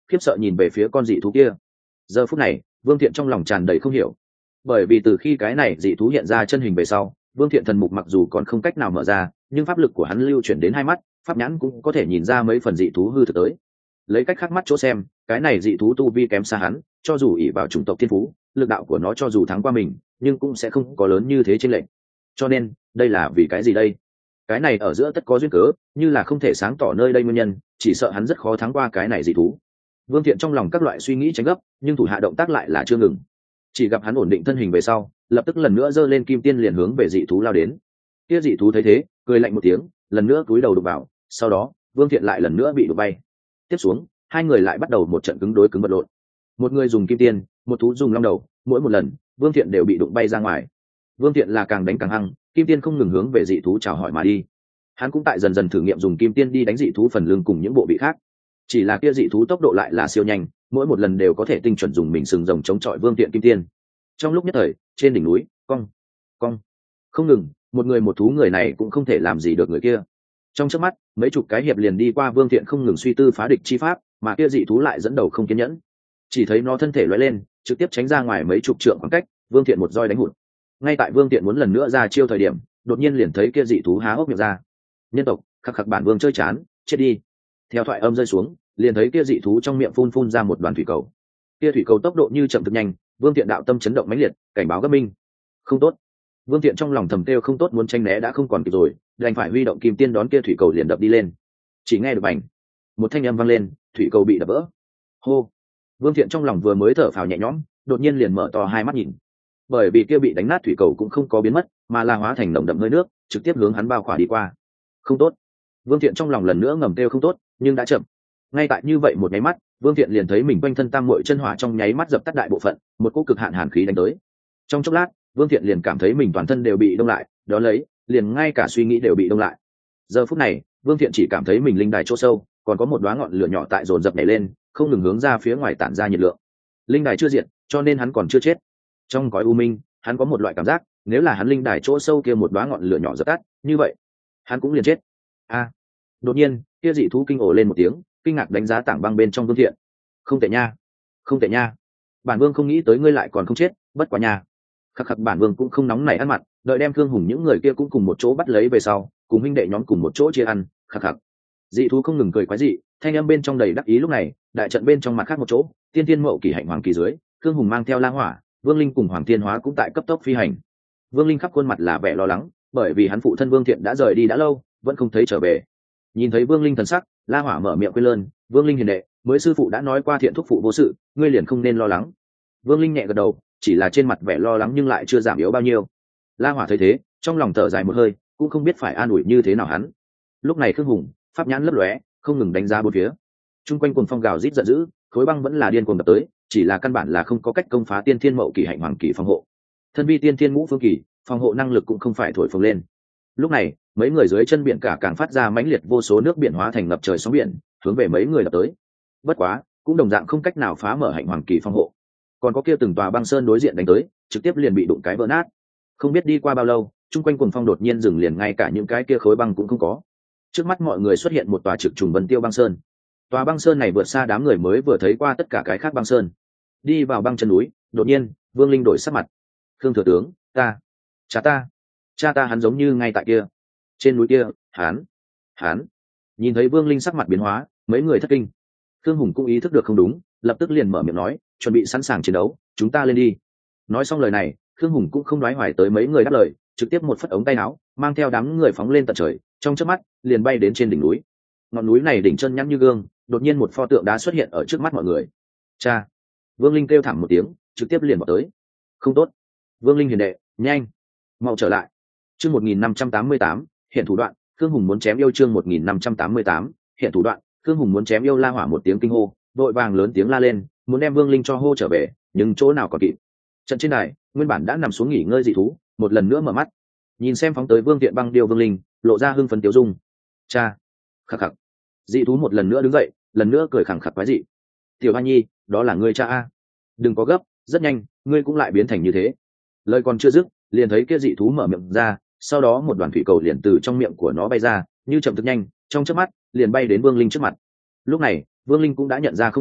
khiếp sợ nhìn về phía con dị thú kia. Giờ phút này Vương Thiện trong lòng tràn đầy không hiểu, bởi vì từ khi cái này dị thú hiện ra chân hình về sau, Vương Thiện thần mục mặc dù còn không cách nào mở ra, nhưng pháp lực của hắn lưu chuyển đến hai mắt, pháp nhãn cũng có thể nhìn ra mấy phần dị thú hư thực tới. Lấy cách khác mắt chỗ xem, cái này dị thú tu vi kém xa hắn, cho dù ỷ vào chủng tộc thiên phú, lực đạo của nó cho dù thắng qua mình, nhưng cũng sẽ không có lớn như thế trên lệnh. Cho nên đây là vì cái gì đây? Cái này ở giữa tất có duyên cớ, như là không thể sáng tỏ nơi đây nguyên nhân, chỉ sợ hắn rất khó thắng qua cái này dị thú. Vương Thiện trong lòng các loại suy nghĩ tránh gấp, nhưng thủ hạ động tác lại là chưa ngừng. Chỉ gặp hắn ổn định thân hình về sau, lập tức lần nữa giơ lên kim tiên liền hướng về dị thú lao đến. Kia dị thú thấy thế, cười lạnh một tiếng, lần nữa cúi đầu đục vào, sau đó Vương Thiện lại lần nữa bị đục bay. Tiếp xuống hai người lại bắt đầu một trận cứng đối cứng vật lộn. Một người dùng kim tiên, một thú dùng long đầu, mỗi một lần Vương Thiện đều bị đụng bay ra ngoài. Vương Thiện là càng đánh càng hăng, kim tiên không ngừng hướng về dị thú chào hỏi mà đi. Hắn cũng tại dần dần thử nghiệm dùng kim tiên đi đánh dị thú phần lưng cùng những bộ vị khác. Chỉ là kia dị thú tốc độ lại là siêu nhanh, mỗi một lần đều có thể tinh chuẩn dùng mình sừng rồng chống chọi Vương Thiện kim tiên. Trong lúc nhất thời, trên đỉnh núi, cong, cong, không ngừng, một người một thú, người này cũng không thể làm gì được người kia. Trong chớp mắt, mấy chục cái hiệp liền đi qua, Vương Thiện không ngừng suy tư phá địch chi pháp, mà kia dị thú lại dẫn đầu không kiên nhẫn. Chỉ thấy nó thân thể lóe lên, trực tiếp tránh ra ngoài mấy chục trượng khoảng cách, Vương Thiện một roi đánh hụt. Ngay tại Vương Thiện muốn lần nữa ra chiêu thời điểm, đột nhiên liền thấy kia dị thú há hốc miệng ra. Nhân tộc, khắc khắc bản vương chơi chán, chết đi. Theo thoại âm rơi xuống, liền thấy kia dị thú trong miệng phun phun ra một đoàn thủy cầu. Kia thủy cầu tốc độ như chậm thực nhanh, Vương Thiện đạo tâm chấn động mãnh liệt, cảnh báo gấp minh. Không tốt. Vương Thiện trong lòng thầm kêu không tốt, muốn tranh né đã không còn kịp rồi, đành phải huy động kim tiên đón kia thủy cầu liền đập đi lên. Chỉ nghe được bành, một thanh âm vang lên, thủy cầu bị đập vỡ. Hô. Vương Thiện trong lòng vừa mới thở phào nhẹ nhõm, đột nhiên liền mở to hai mắt nhìn. Bởi vì kia bị đánh nát thủy cầu cũng không có biến mất, mà là hóa thành nồng đậm hơi nước, trực tiếp hướng hắn bao khỏa đi qua. Không tốt. Vương Thiện trong lòng lần nữa ngầm kêu không tốt, nhưng đã chậm. Ngay tại như vậy một nháy mắt, Vương Thiện liền thấy mình quanh thân tam muội chân hỏa trong nháy mắt dập tắt đại bộ phận, một cỗ cực hạn hàn khí đánh tới. Trong chốc lát, Vương Thiện liền cảm thấy mình toàn thân đều bị đông lại, đó lấy, liền ngay cả suy nghĩ đều bị đông lại. Giờ phút này, Vương Thiện chỉ cảm thấy mình linh đài chỗ sâu, còn có một đóa ngọn lửa nhỏ tại dồn dập nhảy lên, không ngừng hướng ra phía ngoài tản ra nhiệt lượng. Linh đài chưa diệt, cho nên hắn còn chưa chết. Trong cõi u minh, hắn có một loại cảm giác, nếu là hắn linh đài chỗ sâu kia một đóa ngọn lửa nhỏ dập tắt, như vậy, hắn cũng liền chết. A! Đột nhiên, kia dị thú kinh ồ lên một tiếng, kinh ngạc đánh giá tảng băng bên trong Vương Thiện. Không tệ nha, không tệ nha. Bản vương không nghĩ tới ngươi lại còn không chết, bất quá nha. Khắc khắc bản vương cũng không nóng nảy ăn mặt, đợi đem Thương Hùng những người kia cũng cùng một chỗ bắt lấy về sau, cùng huynh đệ nhóm cùng một chỗ chia ăn. Khắc khắc. Dị thú không ngừng cười quái dị, thanh âm bên trong đầy đắc ý. Lúc này, đại trận bên trong mặt khác một chỗ, tiên tiên mậu kỳ hạnh hoàng kỳ dưới, Thương Hùng mang theo La Hỏa, Vương Linh cùng Hoàng Thiên Hóa cũng tại cấp tốc phi hành. Vương Linh khắp khuôn mặt là vẻ lo lắng, bởi vì hắn phụ thân Vương Thiện đã rời đi đã lâu, vẫn không thấy trở về. Nhìn thấy Vương Linh thần sắc, La Hỏa mở miệng quên lơn, Vương Linh hiền đệ, mới sư phụ đã nói qua Thiện thúc phụ vô sự, ngươi liền không nên lo lắng. Vương Linh nhẹ gật đầu, chỉ là trên mặt vẻ lo lắng nhưng lại chưa giảm yếu bao nhiêu. La Hỏa thấy thế, trong lòng thở dài một hơi, cũng không biết phải an ủi như thế nào hắn. Lúc này Khương Hùng pháp nhãn lấp lóe, không ngừng đánh giá bốn phía. Trung quanh cuồng phong gào rít giận dữ, khối băng vẫn là điên cuồng đập tới, chỉ là căn bản là không có cách công phá tiên thiên mậu kỳ hạnh hoàng kỳ phòng hộ. Thân vi tiên thiên ngũ phương kỳ, phòng hộ năng lực cũng không phải thổi phồng lên. Lúc này, mấy người dưới chân biển cả càng phát ra mãnh liệt, vô số nước biển hóa thành ngập trời sóng biển, hướng về mấy người đập tới. Bất quá, cũng đồng dạng không cách nào phá mở hạnh hoàng kỳ phòng hộ. Còn có kia từng tòa băng sơn đối diện đánh tới, trực tiếp liền bị đụng cái vỡ nát. Không biết đi qua bao lâu, chung quanh cuồng phong đột nhiên dừng, liền ngay cả những cái kia khối băng cũng không có. Trước mắt mọi người xuất hiện một tòa trực trùng Vân Tiêu băng sơn. Tòa băng sơn này vượt xa đám người mới vừa thấy qua tất cả cái khác băng sơn. Đi vào băng chân núi, đột nhiên, Vương Linh đổi sắc mặt. Khương thừa tướng, ta, cha ta, cha ta hắn giống như ngay tại kia, trên núi kia, hắn, hắn. Nhìn thấy Vương Linh sắc mặt biến hóa, mấy người thất kinh. Khương Hùng cũng ý thức được không đúng, lập tức liền mở miệng nói, chuẩn bị sẵn sàng chiến đấu, chúng ta lên đi. Nói xong lời này, Khương Hùng cũng không đoái hoài tới mấy người đáp lời, trực tiếp một phất ống tay áo, mang theo đám người phóng lên tận trời, trong chớp mắt liền bay đến trên đỉnh núi. Ngọn núi này đỉnh chân nhẵn như gương, đột nhiên một pho tượng đá xuất hiện ở trước mắt mọi người. Cha! Vương Linh kêu thảm một tiếng, trực tiếp liền vào tới. Không tốt! Vương Linh hiền đệ, nhanh, mau trở lại. Chương một nghìn năm trăm tám mươi tám, hiện thủ đoạn. Khương Hùng muốn chém yêu. Chương một nghìn năm trăm tám mươi tám, hiện thủ đoạn. Khương Hùng muốn chém yêu. La Hỏa một tiếng kinh hô, đội vàng lớn tiếng la lên, muốn đem Vương Linh cho hô trở về, nhưng chỗ nào còn kịp. Trận trên đài, nguyên bản đã nằm xuống nghỉ ngơi dị thú, một lần nữa mở mắt, nhìn xem phóng tới Vương Thiện băng điêu Vương Linh, lộ ra hưng phấn tiêu dung. Cha! Khắc khắc! Dị thú một lần nữa đứng dậy, lần nữa cười khẳng khặc quái dị. Tiểu Hoa Nhi, đó là ngươi cha a. Đừng có gấp, rất nhanh, ngươi cũng lại biến thành như thế. Lời còn chưa dứt, liền thấy kia dị thú mở miệng ra, sau đó một đoàn thủy cầu liền từ trong miệng của nó bay ra, như chậm thực nhanh, trong chớp mắt liền bay đến Vương Linh trước mặt. Lúc này, Vương Linh cũng đã nhận ra không ổn,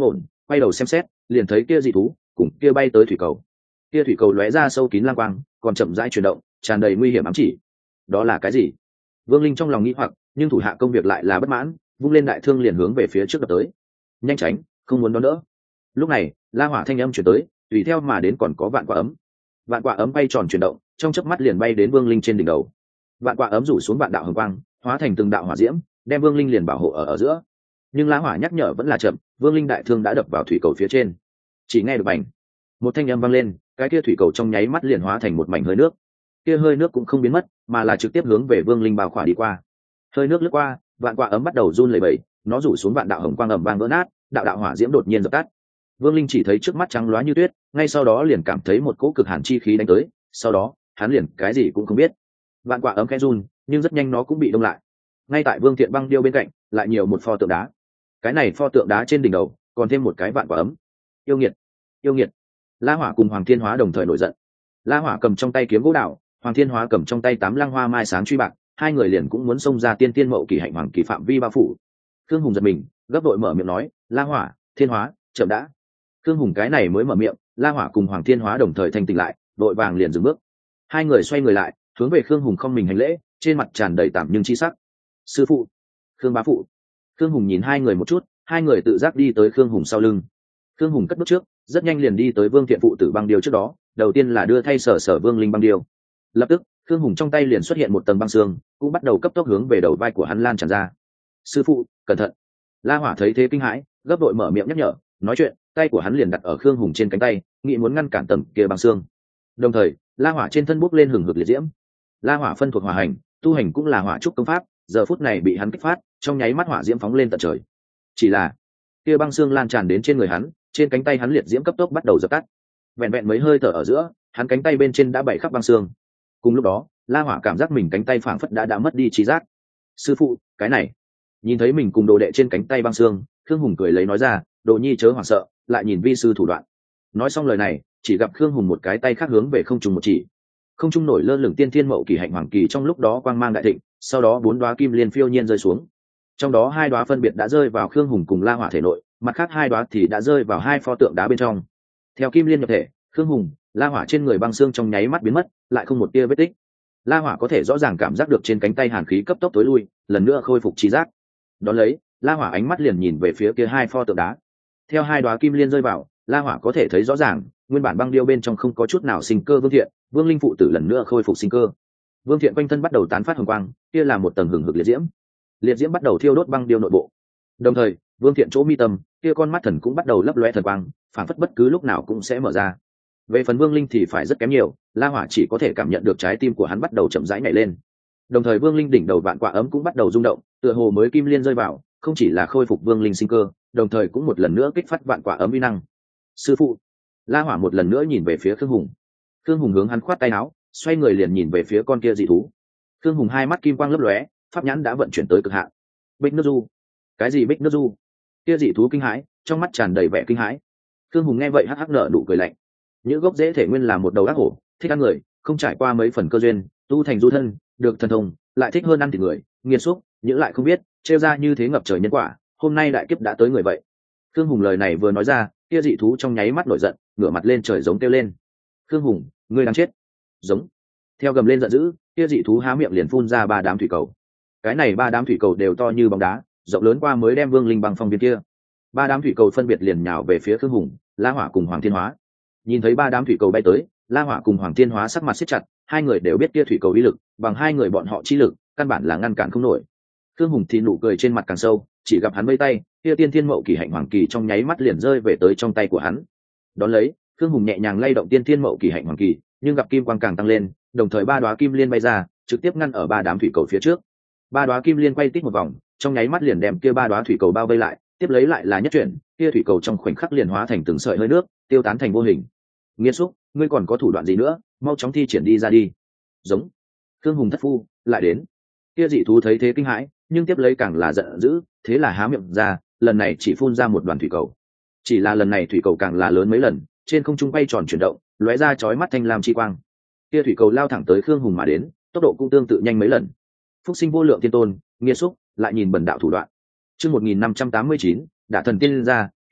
quay đầu xem xét liền thấy kia dị thú cùng kia bay tới thủy cầu. Kia thủy cầu lóe ra sâu kín lang quang, còn chậm rãi chuyển động, tràn đầy nguy hiểm ám chỉ. Đó là cái gì? Vương Linh trong lòng nghĩ hoặc, nhưng thủ hạ công việc lại là bất mãn, vung lên đại thương liền hướng về phía trước đập tới. Nhanh tránh, không muốn đón đỡ. Lúc này, la hỏa thanh âm chuyển tới, tùy theo mà đến còn có vạn quả ấm. Vạn quả ấm bay tròn chuyển động, trong chớp mắt liền bay đến Vương Linh trên đỉnh đầu. Vạn quả ấm rủ xuống vạn đạo hồng quang, hóa thành từng đạo hỏa diễm, đem Vương Linh liền bảo hộ ở ở giữa. Nhưng la hỏa nhắc nhở vẫn là chậm, Vương Linh đại thương đã đập vào thủy cầu phía trên. Chỉ nghe được bành, một thanh âm vang lên, cái kia thủy cầu trong nháy mắt liền hóa thành một mảnh hơi nước. Kia hơi nước cũng không biến mất, mà là trực tiếp hướng về Vương Linh bao khỏa đi qua. Hơi nước lướt qua, vạn quả ấm bắt đầu run lẩy bẩy, nó rủ xuống vạn đạo hồng quang ầm vang vỡ nát, đạo đạo hỏa diễm đột nhiên dập tắt. Vương Linh chỉ thấy trước mắt trắng loá như tuyết, ngay sau đó liền cảm thấy một cỗ cực hàn chi khí đánh tới, sau đó, hắn liền cái gì cũng không biết. Vạn quả ấm khẽ run, nhưng rất nhanh nó cũng bị đông lại. Ngay tại Vương Thiện băng điêu bên cạnh, lại nhiều một pho tượng đá. Cái này pho tượng đá trên đỉnh đầu, còn thêm một cái vạn quả ấm. Yêu nghiệt, yêu nghiệt. La Hỏa cùng Hoàng Thiên Hóa đồng thời nổi giận. La Hỏa cầm trong tay kiếm gỗ đạo, Hoàng Thiên Hóa cầm trong tay tám lăng hoa mai sáng truy bạc, hai người liền cũng muốn xông ra tiên tiên mậu kỳ hạnh hoàng kỳ phạm vi bao phủ. Khương Hùng giật mình, gấp đội mở miệng nói, La Hỏa, Thiên Hóa, chậm đã. Khương Hùng cái này mới mở miệng, La Hỏa cùng Hoàng Thiên Hóa đồng thời thanh tỉnh lại, đội vàng liền dừng bước. Hai người xoay người lại, hướng về Khương Hùng không mình hành lễ, trên mặt tràn đầy tạm nhưng chi sắc. Sư phụ, Khương bá phụ. Khương Hùng nhìn hai người một chút, hai người tự giác đi tới Khương Hùng sau lưng. Khương Hùng cất bước trước, rất nhanh liền đi tới Vương Thiện phụ tử băng điêu trước đó, đầu tiên là đưa thay sở sở Vương Linh băng điêu. Lập tức, Khương Hùng trong tay liền xuất hiện một tầng băng xương, cũng bắt đầu cấp tốc hướng về đầu vai của hắn lan tràn ra. Sư phụ, cẩn thận. La Hỏa thấy thế kinh hãi, gấp đội mở miệng nhắc nhở, nói chuyện, tay của hắn liền đặt ở Khương Hùng trên cánh tay, nghĩ muốn ngăn cản tầng kia băng xương. Đồng thời, La Hỏa trên thân bốc lên hừng hực liệt diễm. La Hỏa phân thuộc hỏa hành, tu hành cũng là hỏa trúc công pháp, giờ phút này bị hắn kích phát, trong nháy mắt hỏa diễm phóng lên tận trời. Chỉ là, kia băng xương lan tràn đến trên người hắn, trên cánh tay hắn liệt diễm cấp tốc bắt đầu dập tắt. Vẹn vẹn mấy hơi thở ở giữa, hắn cánh tay bên trên đã bảy khắp băng xương. Cùng lúc đó, La Hỏa cảm giác mình cánh tay phảng phất đã đã mất đi trí giác. Sư phụ, cái này. Nhìn thấy mình cùng đồ đệ trên cánh tay băng xương, Khương Hùng cười lấy nói ra, đồ nhi chớ hoảng sợ, lại nhìn vi sư thủ đoạn. Nói xong lời này, chỉ gặp Khương Hùng một cái tay khác hướng về không trung một chỉ. Không trung nổi lơ lửng tiên thiên mậu kỳ hạnh hoàng kỳ, trong lúc đó quang mang đại thịnh, sau đó bốn đóa kim liên phiêu nhiên rơi xuống. Trong đó hai đóa phân biệt đã rơi vào Khương Hùng cùng La Hỏa thể nội, mặt khác hai đóa thì đã rơi vào hai pho tượng đá bên trong. Theo kim liên nhập thể, Khương Hùng, La Hỏa trên người băng xương trong nháy mắt biến mất, lại không một tia vết tích. La Hỏa có thể rõ ràng cảm giác được trên cánh tay hàn khí cấp tốc tối lui, lần nữa khôi phục trí giác. Đón lấy, La Hỏa ánh mắt liền nhìn về phía kia hai pho tượng đá. Theo hai đóa kim liên rơi vào, La Hỏa có thể thấy rõ ràng, nguyên bản băng điêu bên trong không có chút nào sinh cơ. Vương Thiện, Vương Linh phụ tử lần nữa khôi phục sinh cơ. Vương Thiện quanh thân bắt đầu tán phát hồng quang, kia là một tầng hừng hực liệt diễm. Liệt diễm bắt đầu thiêu đốt băng điêu nội bộ. Đồng thời, Vương Thiện chỗ mi tâm, kia con mắt thần cũng bắt đầu lấp lóe thần quang, phản phất bất cứ lúc nào cũng sẽ mở ra. Về phần Vương Linh thì phải rất kém nhiều, La Hỏa chỉ có thể cảm nhận được trái tim của hắn bắt đầu chậm rãi nhảy lên. Đồng thời Vương Linh đỉnh đầu vạn quả ấm cũng bắt đầu rung động, tựa hồ mới kim liên rơi vào, không chỉ là khôi phục Vương Linh sinh cơ, đồng thời cũng một lần nữa kích phát vạn quả ấm uy năng. Sư phụ. La Hỏa một lần nữa nhìn về phía Khương Hùng. Khương Hùng hướng hắn khoát tay áo, xoay người liền nhìn về phía con kia dị thú. Khương Hùng hai mắt kim quang lấp lóe, pháp nhãn đã vận chuyển tới cực hạn. Bích nước du. Cái gì bích nước du? Kia dị thú kinh hãi, trong mắt tràn đầy vẻ kinh hãi. Khương Hùng nghe vậy hắc hắc nở nụ cười lạnh. Những gốc rễ thể nguyên là một đầu ác hổ, thích ăn người, không trải qua mấy phần cơ duyên, tu thành du thân, được thần thông, lại thích hơn ăn thịt người, nghiệt xúc, những lại không biết, trêu ra như thế ngập trời nhân quả, hôm nay đại kiếp đã tới người vậy. Khương Hùng lời này vừa nói ra, kia dị thú trong nháy mắt nổi giận, ngửa mặt lên trời giống kêu lên. Khương Hùng, ngươi đáng chết! Giống. Theo gầm lên giận dữ, kia dị thú há miệng liền phun ra ba đám thủy cầu. Cái này ba đám thủy cầu đều to như bóng đá, rộng lớn qua mới đem Vương Linh bằng phong viên kia. Ba đám thủy cầu phân biệt liền nhào về phía Khương Hùng, La Hỏa cùng Hoàng Thiên Hóa. Nhìn thấy ba đám thủy cầu bay tới, La Hỏa cùng Hoàng Thiên Hóa sắc mặt siết chặt, hai người đều biết kia thủy cầu uy lực, bằng hai người bọn họ chi lực, căn bản là ngăn cản không nổi. Khương Hùng thì nụ cười trên mặt càng sâu, chỉ gặp hắn vây tay, kia tiên thiên mậu kỳ hạnh hoàng kỳ trong nháy mắt liền rơi về tới trong tay của hắn. Đón lấy, Khương Hùng nhẹ nhàng lay động tiên thiên mậu kỳ hạnh hoàng kỳ, nhưng gặp kim quang càng tăng lên, đồng thời ba đóa kim liên bay ra, trực tiếp ngăn ở ba đám thủy cầu phía trước. Ba đóa kim liên quay tít một vòng, trong nháy mắt liền đem kia ba đóa thủy cầu bao vây lại, tiếp lấy lại là nhất chuyển, kia thủy cầu trong khoảnh khắc liền hóa thành từng sợi hơi nước, tiêu tán thành vô hình. Nghiên xúc, ngươi còn có thủ đoạn gì nữa, mau chóng thi triển đi ra đi. Giống. Khương Hùng thất phu, lại đến. Kia dị thú thấy thế kinh hãi, nhưng tiếp lấy càng là giận dữ, thế là há miệng ra, lần này chỉ phun ra một đoàn thủy cầu. Chỉ là lần này thủy cầu càng là lớn mấy lần, trên không trung bay tròn chuyển động, lóe ra chói mắt thanh lam chi quang. Kia thủy cầu lao thẳng tới Khương Hùng mà đến, tốc độ cũng tương tự nhanh mấy lần. Phúc sinh vô lượng tiên tôn, nghiên xúc, lại nhìn bần đạo thủ đoạn. Chương một nghìn năm trăm tám mươi chín, Đả thần tiên ra,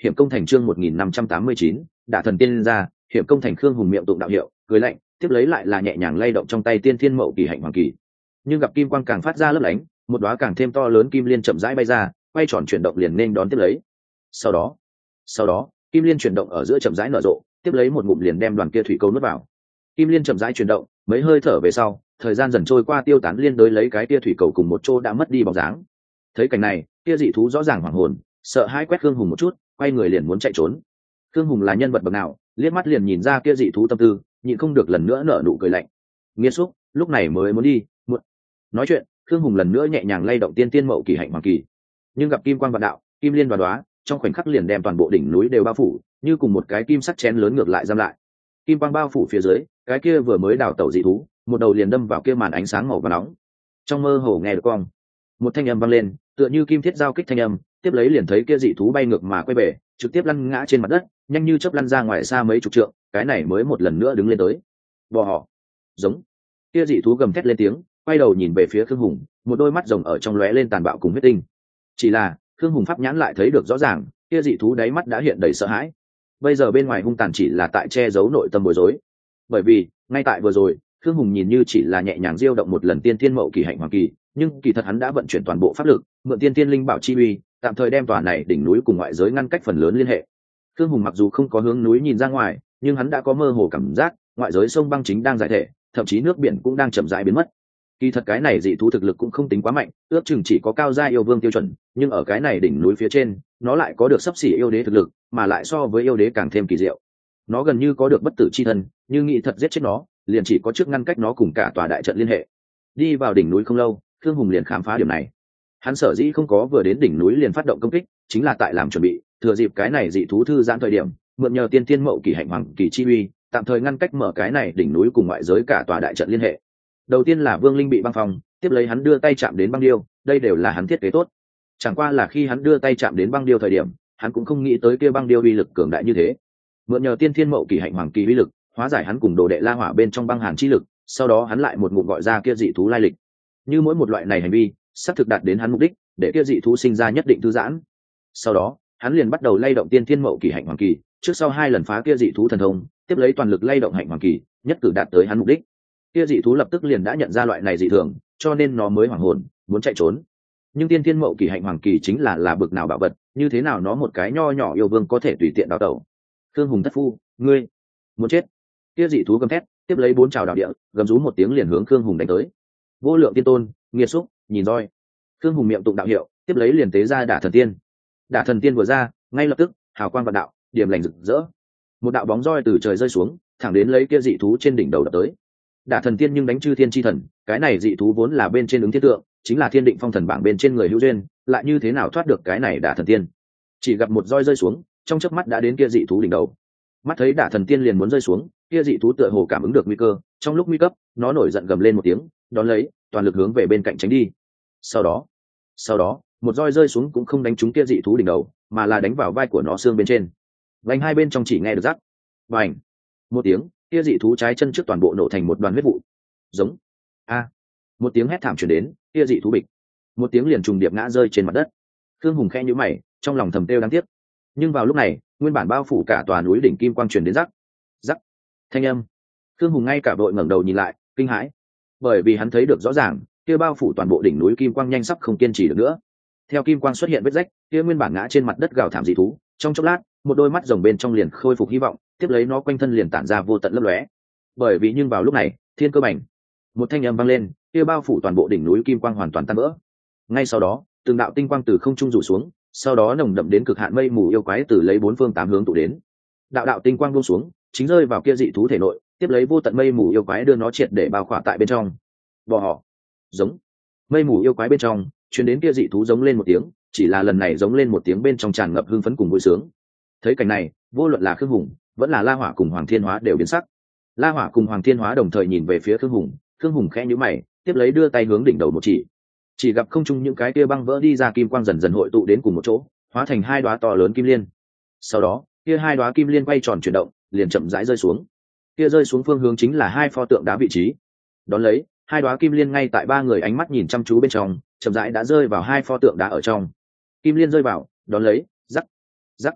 hiểm công thành chương một nghìn năm trăm tám mươi chín, đả thần tiên ra, hiểm công thành. Khương Hùng miệng tụng đạo hiệu, cười lạnh, tiếp lấy lại là nhẹ nhàng lay động trong tay tiên thiên mậu kỳ hạnh hoàng kỳ. Nhưng gặp kim quang càng phát ra lấp lánh, một đóa càng thêm to lớn kim liên chậm rãi bay ra, quay tròn chuyển động liền nên đón tiếp lấy. Sau đó, sau đó, kim liên chuyển động ở giữa chậm rãi nở rộ, tiếp lấy một ngụm liền đem đoàn kia thủy câu nuốt vào. Kim liên chậm rãi chuyển động, mấy hơi thở về sau, thời gian dần trôi qua tiêu tán liên đối lấy cái kia thủy cầu cùng một chỗ đã mất đi bóng dáng. Thấy cảnh này, kia dị thú rõ ràng hoảng hồn, sợ hãi quét Khương Hùng một chút, quay người liền muốn chạy trốn. Khương Hùng là nhân vật bậc nào, liếc mắt liền nhìn ra kia dị thú tâm tư, nhịn không được lần nữa nở nụ cười lạnh. Nghiệt xúc, lúc này mới muốn đi, muộn. Nói chuyện, Khương Hùng lần nữa nhẹ nhàng lay động tiên tiên mậu kỳ hạnh hoàng kỳ. Nhưng gặp kim quang vạn đạo, kim liên đoá đoá, trong khoảnh khắc liền đem toàn bộ đỉnh núi đều bao phủ, như cùng một cái kim sắc chén lớn ngược lại giam lại. Kim quang bao phủ phía dưới, cái kia vừa mới đào tẩu dị thú, một đầu liền đâm vào kia màn ánh sáng màu vàng nóng. Trong mơ hồ nghe được quang, một thanh âm vang lên, tựa như kim thiết giao kích thanh âm, tiếp lấy liền thấy kia dị thú bay ngược mà quay về, trực tiếp lăn ngã trên mặt đất, nhanh như chớp lăn ra ngoài xa mấy chục trượng, cái này mới một lần nữa đứng lên tới. Bò họ, giống. Kia dị thú gầm thét lên tiếng, quay đầu nhìn về phía Khương Hùng, một đôi mắt rồng ở trong lóe lên tàn bạo cùng huyết tinh. Chỉ là, Khương Hùng pháp nhãn lại thấy được rõ ràng, kia dị thú đáy mắt đã hiện đầy sợ hãi. Bây giờ bên ngoài hung tàn chỉ là tại che giấu nội tâm bối rối. Bởi vì, ngay tại vừa rồi, Khương Hùng nhìn như chỉ là nhẹ nhàng diêu động một lần tiên thiên mậu kỳ hạnh hoàng kỳ, nhưng kỳ thật hắn đã vận chuyển toàn bộ pháp lực, mượn tiên thiên linh bảo chi uy, tạm thời đem tòa này đỉnh núi cùng ngoại giới ngăn cách phần lớn liên hệ. Khương Hùng mặc dù không có hướng núi nhìn ra ngoài, nhưng hắn đã có mơ hồ cảm giác, ngoại giới sông băng chính đang giải thể, thậm chí nước biển cũng đang chậm rãi biến mất. Kỳ thật cái này dị thú thực lực cũng không tính quá mạnh, ước chừng chỉ có cao gia yêu vương tiêu chuẩn, nhưng ở cái này đỉnh núi phía trên, nó lại có được sấp xỉ yêu đế thực lực, mà lại so với yêu đế càng thêm kỳ diệu. Nó gần như có được bất tử chi thân, nhưng nghĩ thật giết chết nó, liền chỉ có trước ngăn cách nó cùng cả tòa đại trận liên hệ. Đi vào đỉnh núi không lâu, Khương Hùng liền khám phá điểm này. Hắn sở dĩ không có vừa đến đỉnh núi liền phát động công kích, chính là tại làm chuẩn bị, thừa dịp cái này dị thú thư giãn thời điểm, mượn nhờ tiên tiên mậu kỳ hạnh hoàng kỳ chi uy, tạm thời ngăn cách mở cái này đỉnh núi cùng ngoại giới cả tòa đại trận liên hệ. Đầu tiên là Vương Linh bị băng phong, tiếp lấy hắn đưa tay chạm đến băng điêu, đây đều là hắn thiết kế tốt. Chẳng qua là khi hắn đưa tay chạm đến băng điêu thời điểm, hắn cũng không nghĩ tới kia băng điêu uy lực cường đại như thế. Mượn nhờ tiên thiên mậu kỳ hạnh hoàng kỳ uy lực, hóa giải hắn cùng đồ đệ La Hỏa bên trong băng hàn chi lực, sau đó hắn lại một ngụm gọi ra kia dị thú lai lịch. Như mỗi một loại này hành vi, sắp thực đạt đến hắn mục đích, để kia dị thú sinh ra nhất định thư giãn. Sau đó, hắn liền bắt đầu lay động tiên thiên mậu kỳ hạnh hoàng kỳ, trước sau hai lần phá kia dị thú thần thông, tiếp lấy toàn lực lay động hạnh hoàng kỳ, nhất cử đạt tới hắn mục đích. Kia dị thú lập tức liền đã nhận ra loại này dị thường, cho nên nó mới hoảng hồn, muốn chạy trốn. Nhưng tiên thiên mậu kỳ hạnh hoàng kỳ chính là là bực nào bảo vật, như thế nào nó một cái nho nhỏ yêu vương có thể tùy tiện đào tẩu. Khương Hùng thất phu, ngươi muốn chết. Kia dị thú gầm thét, tiếp lấy bốn trào đạo địa, gầm rú một tiếng liền hướng Khương Hùng đánh tới. Vô lượng tiên tôn, nghiệt xúc, nhìn roi. Khương Hùng miệng tụng đạo hiệu, tiếp lấy liền tế ra đả thần tiên. Đả thần tiên vừa ra, ngay lập tức, hào quang vạn đạo, điểm lành rực rỡ. Một đạo bóng roi từ trời rơi xuống, thẳng đến lấy kia dị thú trên đỉnh đầu đập tới. Đả thần tiên nhưng đánh chư thiên chi thần, cái này dị thú vốn là bên trên ứng thiên tượng, chính là thiên định phong thần bảng bên trên người hữu duyên, lại như thế nào thoát được cái này đả thần tiên? Chỉ gặp một roi rơi xuống, trong chớp mắt đã đến kia dị thú đỉnh đầu. Mắt thấy đả thần tiên liền muốn rơi xuống, kia dị thú tựa hồ cảm ứng được nguy cơ, trong lúc nguy cấp, nó nổi giận gầm lên một tiếng, đón lấy, toàn lực hướng về bên cạnh tránh đi. Sau đó, sau đó, một roi rơi xuống cũng không đánh trúng kia dị thú đỉnh đầu, mà là đánh vào vai của nó xương bên trên. Vành hai bên trong chỉ nghe được rắc, bành, một tiếng, kia dị thú trái chân trước toàn bộ nổ thành một đoàn huyết vụ. Giống, a, một tiếng hét thảm truyền đến, kia dị thú bịch, một tiếng liền trùng điệp ngã rơi trên mặt đất. Khương Hùng khẽ nhíu mày, trong lòng thầm kêu đáng tiếc. Nhưng vào lúc này, nguyên bản bao phủ cả tòa núi đỉnh kim quang truyền đến rắc, rắc, thanh âm. Khương Hùng ngay cả đội ngẩng đầu nhìn lại, kinh hãi, bởi vì hắn thấy được rõ ràng, kia bao phủ toàn bộ đỉnh núi kim quang nhanh sắp không kiên trì được nữa. Theo kim quang xuất hiện vết rách, kia nguyên bản ngã trên mặt đất gào thảm dị thú, trong chốc lát, một đôi mắt rồng bên trong liền khôi phục hy vọng, tiếp lấy nó quanh thân liền tản ra vô tận lấp lóe. Bởi vì nhưng vào lúc này, thiên cơ bành, một thanh âm vang lên, kia bao phủ toàn bộ đỉnh núi kim quang hoàn toàn tan vỡ. Ngay sau đó, từng đạo tinh quang từ không trung rủ xuống, sau đó nồng đậm đến cực hạn mây mù yêu quái từ lấy bốn phương tám hướng tụ đến. Đạo đạo tinh quang buông xuống, chính rơi vào kia dị thú thể nội, tiếp lấy vô tận mây mù yêu quái đưa nó triệt để bao khỏa tại bên trong. Bò họ, giống. Mây mù yêu quái bên trong, truyền đến kia dị thú giống lên một tiếng, chỉ là lần này giống lên một tiếng bên trong tràn ngập hưng phấn cùng vui sướng. Thấy cảnh này, vô luận là Khương Hùng, vẫn là La Hỏa cùng Hoàng Thiên Hóa đều biến sắc. La Hỏa cùng Hoàng Thiên Hóa đồng thời nhìn về phía Khương Hùng, Khương Hùng khẽ nhíu mày, tiếp lấy đưa tay hướng đỉnh đầu một chỉ. Chỉ gặp không trung những cái kia băng vỡ đi ra kim quang dần dần hội tụ đến cùng một chỗ, hóa thành hai đóa to lớn kim liên. Sau đó, kia hai đóa kim liên quay tròn chuyển động, liền chậm rãi rơi xuống. Kia rơi xuống phương hướng chính là hai pho tượng đá vị trí. Đón lấy, hai đóa kim liên ngay tại ba người ánh mắt nhìn chăm chú bên trong, chậm rãi đã rơi vào hai pho tượng đá ở trong. Kim liên rơi vào, đón lấy, rắc, rắc.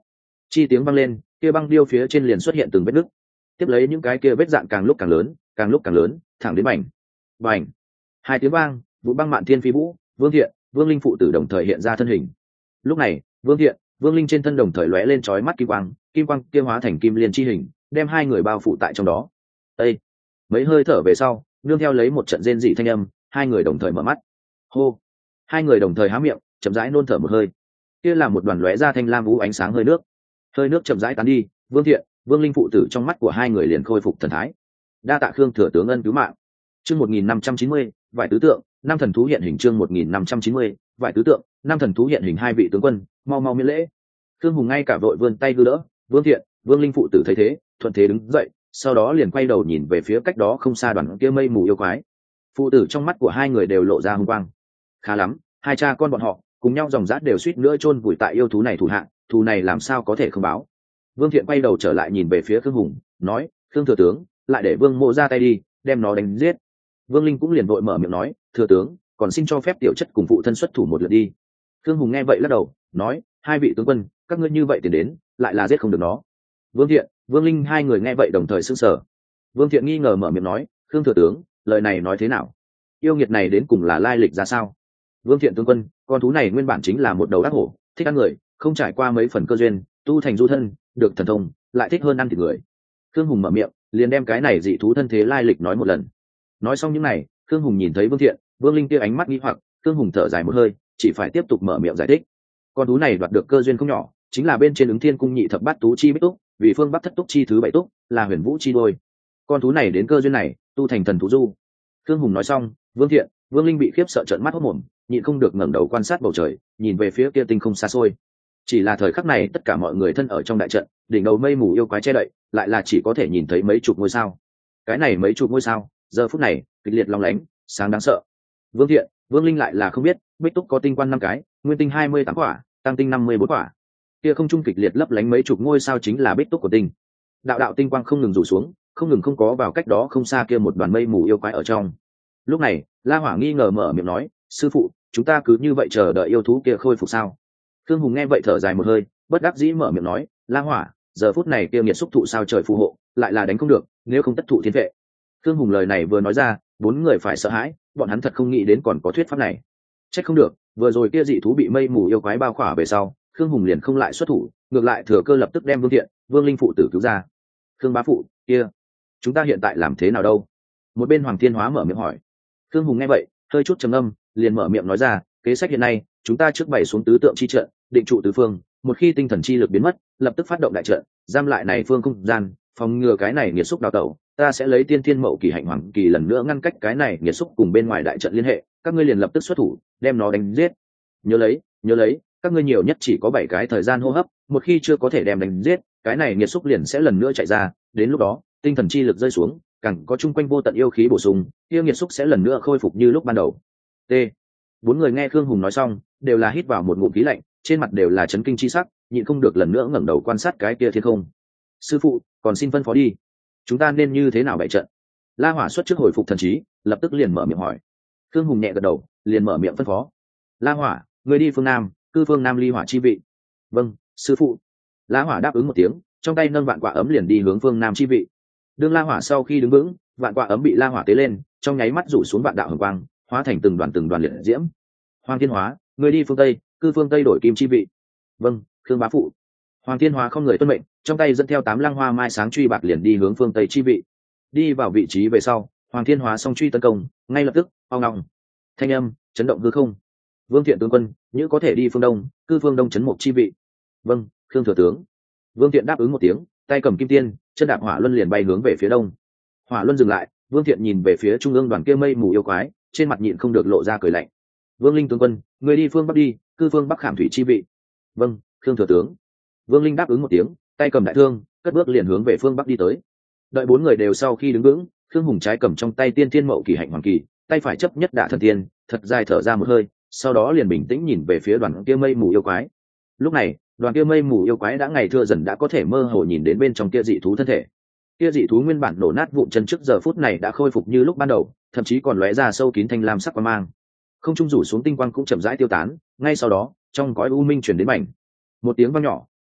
Chi tiếng vang lên, kia băng điêu phía trên liền xuất hiện từng vết nứt, tiếp lấy những cái kia vết dạn càng lúc càng lớn, càng lúc càng lớn, thẳng đến bành bành hai tiếng vang, vụ băng mạn thiên phi vũ, Vương Thiện, Vương Linh phụ tử đồng thời hiện ra thân hình. Lúc này Vương Thiện, Vương Linh trên thân đồng thời lóe lên chói mắt kim quang, kim quang kia hóa thành kim liên chi hình, đem hai người bao phủ tại trong đó. Ê! Mấy hơi thở về sau, nương theo lấy một trận rên rỉ thanh âm, hai người đồng thời mở mắt. Hô! Hai người đồng thời há miệng, chậm rãi nôn thở một hơi. Kia là một đoàn lóe ra thanh lam vũ ánh sáng hơi nước. Hơi nước chậm rãi tán đi, Vương Thiện, Vương Linh phụ tử trong mắt của hai người liền khôi phục thần thái. Đa tạ Khương thừa tướng ân cứu mạng. Chương một nghìn năm trăm chín mươi, vài tứ tượng, năm thần thú hiện hình. Chương một nghìn năm trăm chín mươi, vài tứ tượng, năm thần thú hiện hình. Hai vị tướng quân, mau mau miễn lễ. Khương Hùng ngay cả vội vươn tay đưa đỡ. Vương Thiện, Vương Linh phụ tử thấy thế, thuận thế đứng dậy, sau đó liền quay đầu nhìn về phía cách đó không xa đoàn kia mây mù yêu quái. Phụ tử trong mắt của hai người đều lộ ra hung quang. Khá lắm, hai cha con bọn họ cùng nhau dòng dã đều suýt nữa chôn vùi tại yêu thú này thủ hạng, thù này làm sao có thể không báo. Vương Thiện quay đầu trở lại nhìn về phía Khương Hùng, nói: Khương thừa tướng, lại để Vương Mộ ra tay đi, đem nó đánh giết. Vương Linh cũng liền vội mở miệng nói: thừa tướng, còn xin cho phép tiểu chất cùng phụ thân xuất thủ một lượt đi. Khương Hùng nghe vậy lắc đầu, nói: hai vị tướng quân, các ngươi như vậy tiền đến, lại là giết không được nó. Vương Thiện, Vương Linh hai người nghe vậy đồng thời sững sờ. Vương Thiện nghi ngờ mở miệng nói: Khương thừa tướng, lời này nói thế nào? Yêu nghiệt này đến cùng là lai lịch ra sao? Vương Thiện tướng quân, con thú này nguyên bản chính là một đầu ác hổ, thích ăn người, không trải qua mấy phần cơ duyên, tu thành du thân, được thần thông, lại thích hơn ăn thịt người. Khương Hùng mở miệng, liền đem cái này dị thú thân thế lai lịch nói một lần. Nói xong những này, Khương Hùng nhìn thấy Vương Thiện, Vương Linh kia ánh mắt nghi hoặc, Khương Hùng thở dài một hơi, chỉ phải tiếp tục mở miệng giải thích. Con thú này đoạt được cơ duyên không nhỏ, chính là bên trên ứng thiên cung nhị thập bát tú chi bích túc, vì phương bắc thất túc chi thứ bảy túc, là huyền vũ chi đôi. Con thú này đến cơ duyên này, tu thành thần thú du. Khương Hùng nói xong, Vương Thiện, Vương Linh bị khiếp sợ trợn mắt hốt mồm, nhịn không được ngẩng đầu quan sát bầu trời, nhìn về phía kia tinh không xa xôi. Chỉ là thời khắc này tất cả mọi người thân ở trong đại trận, đỉnh đầu mây mù yêu quái che đậy, lại là chỉ có thể nhìn thấy mấy chục ngôi sao. Cái này mấy chục ngôi sao, giờ phút này kịch liệt long lánh, sáng đáng sợ. Vương Thiện, Vương Linh lại là không biết, bích túc có tinh quan năm cái, nguyên tinh hai mươi tám quả, tăng tinh năm mươi bốn quả. Kia không trung kịch liệt lấp lánh mấy chục ngôi sao chính là bích túc của tinh. Đạo đạo tinh quang không ngừng rủ xuống, không ngừng không có vào cách đó không xa kia một đoàn mây mù yêu quái ở trong. Lúc này, La Hỏa nghi ngờ mở miệng nói: sư phụ, chúng ta cứ như vậy chờ đợi yêu thú kia khôi phục sao? Khương Hùng nghe vậy thở dài một hơi, bất đắc dĩ mở miệng nói: La Hỏa, giờ phút này kia nghiệt xúc thụ sao trời phù hộ, lại là đánh không được, nếu không tất thụ thiên vệ. Khương Hùng lời này vừa nói ra, bốn người phải sợ hãi, bọn hắn thật không nghĩ đến còn có thuyết pháp này. Trách không được, vừa rồi kia dị thú bị mây mù yêu quái bao khỏa về sau, Khương Hùng liền không lại xuất thủ, ngược lại thừa cơ lập tức đem Vương Thiện, Vương Linh phụ tử cứu ra. Khương bá phụ, kia, chúng ta hiện tại làm thế nào đâu? Một bên Hoàng Thiên Hóa mở miệng hỏi. Khương Hùng nghe vậy, hơi chút trầm âm, liền mở miệng nói ra: kế sách hiện nay, chúng ta trước bày xuống tứ tượng chi trận, định trụ tứ phương, một khi tinh thần chi lực biến mất, lập tức phát động đại trận, giam lại này phương không gian, phòng ngừa cái này nghiệt xúc đào tẩu. Ta sẽ lấy tiên thiên mậu kỳ hạnh hoàng kỳ lần nữa ngăn cách cái này nghiệt xúc cùng bên ngoài đại trận liên hệ, các ngươi liền lập tức xuất thủ, đem nó đánh giết. Nhớ lấy, nhớ lấy, các ngươi nhiều nhất chỉ có bảy cái thời gian hô hấp, một khi chưa có thể đem đánh giết, cái này nghiệt xúc liền sẽ lần nữa chạy ra, đến lúc đó, tinh thần chi lực rơi xuống, càng có chung quanh vô tận yêu khí bổ sung, kia nghiệt xúc sẽ lần nữa khôi phục như lúc ban đầu. T. Bốn người nghe Khương Hùng nói xong, đều là hít vào một ngụm khí lạnh, trên mặt đều là chấn kinh chi sắc, nhịn không được lần nữa ngẩng đầu quan sát cái kia thiên không. Sư phụ, còn xin phân phó đi, chúng ta nên như thế nào bày trận? La Hỏa xuất trước hồi phục thần trí, lập tức liền mở miệng hỏi. Khương Hùng nhẹ gật đầu, liền mở miệng phân phó. La Hỏa, người đi phương nam, cư phương nam ly hỏa chi vị. Vâng, sư phụ. La Hỏa đáp ứng một tiếng, trong tay nâng vạn quả ấm liền đi hướng phương nam chi vị. Đương La Hỏa sau khi đứng vững, vạn quả ấm bị La Hỏa tế lên, trong nháy mắt rủ xuống vạn đạo hồng quang, hóa thành từng đoàn từng đoàn liệt diễm. Hoàng Thiên Hóa, người đi phương tây, cư phương tây đổi kim chi vị. Vâng, Khương bá phụ. Hoàng Thiên Hóa không người tuân mệnh, trong tay dẫn theo tám lăng hoa mai sáng truy bạc liền đi hướng phương tây chi vị. Đi vào vị trí về sau, Hoàng Thiên Hóa song truy tấn công, ngay lập tức, ong ong, thanh âm chấn động hư không. Vương Thiện tướng quân, như có thể đi phương đông, cư phương đông chấn mục chi vị. Vâng, Khương thừa tướng. Vương Thiện đáp ứng một tiếng, tay cầm kim tiên, chân đạp hỏa luân liền bay hướng về phía đông. Hỏa luân dừng lại, Vương Thiện nhìn về phía trung ương đoàn kia mây mù yêu quái, trên mặt nhịn không được lộ ra cười lạnh. Vương Linh tướng quân, người đi phương bắc đi, cư phương bắc khảm thủy chi vị. Vâng, Khương thừa tướng. Vương Linh đáp ứng một tiếng, tay cầm đại thương, cất bước liền hướng về phương bắc đi tới. Đợi bốn người đều sau khi đứng vững, Khương Hùng trái cầm trong tay tiên thiên mậu kỳ hạnh hoàng kỳ, tay phải chấp nhất đả thần tiên, thật dài thở ra một hơi, sau đó liền bình tĩnh nhìn về phía đoàn kia mây mù yêu quái. Lúc này, đoàn kia mây mù yêu quái đã ngày thưa dần đã có thể mơ hồ nhìn đến bên trong kia dị thú thân thể. Kia dị thú nguyên bản nổ nát vụn chân trước giờ phút này đã khôi phục như lúc ban đầu, thậm chí còn lóe ra sâu kín thanh lam sắc quang mang. Không trung rủ xuống tinh quang cũng chậm rãi tiêu tán, ngay sau đó, trong cõi u minh truyền đến mảnh một tiếng vang nhỏ,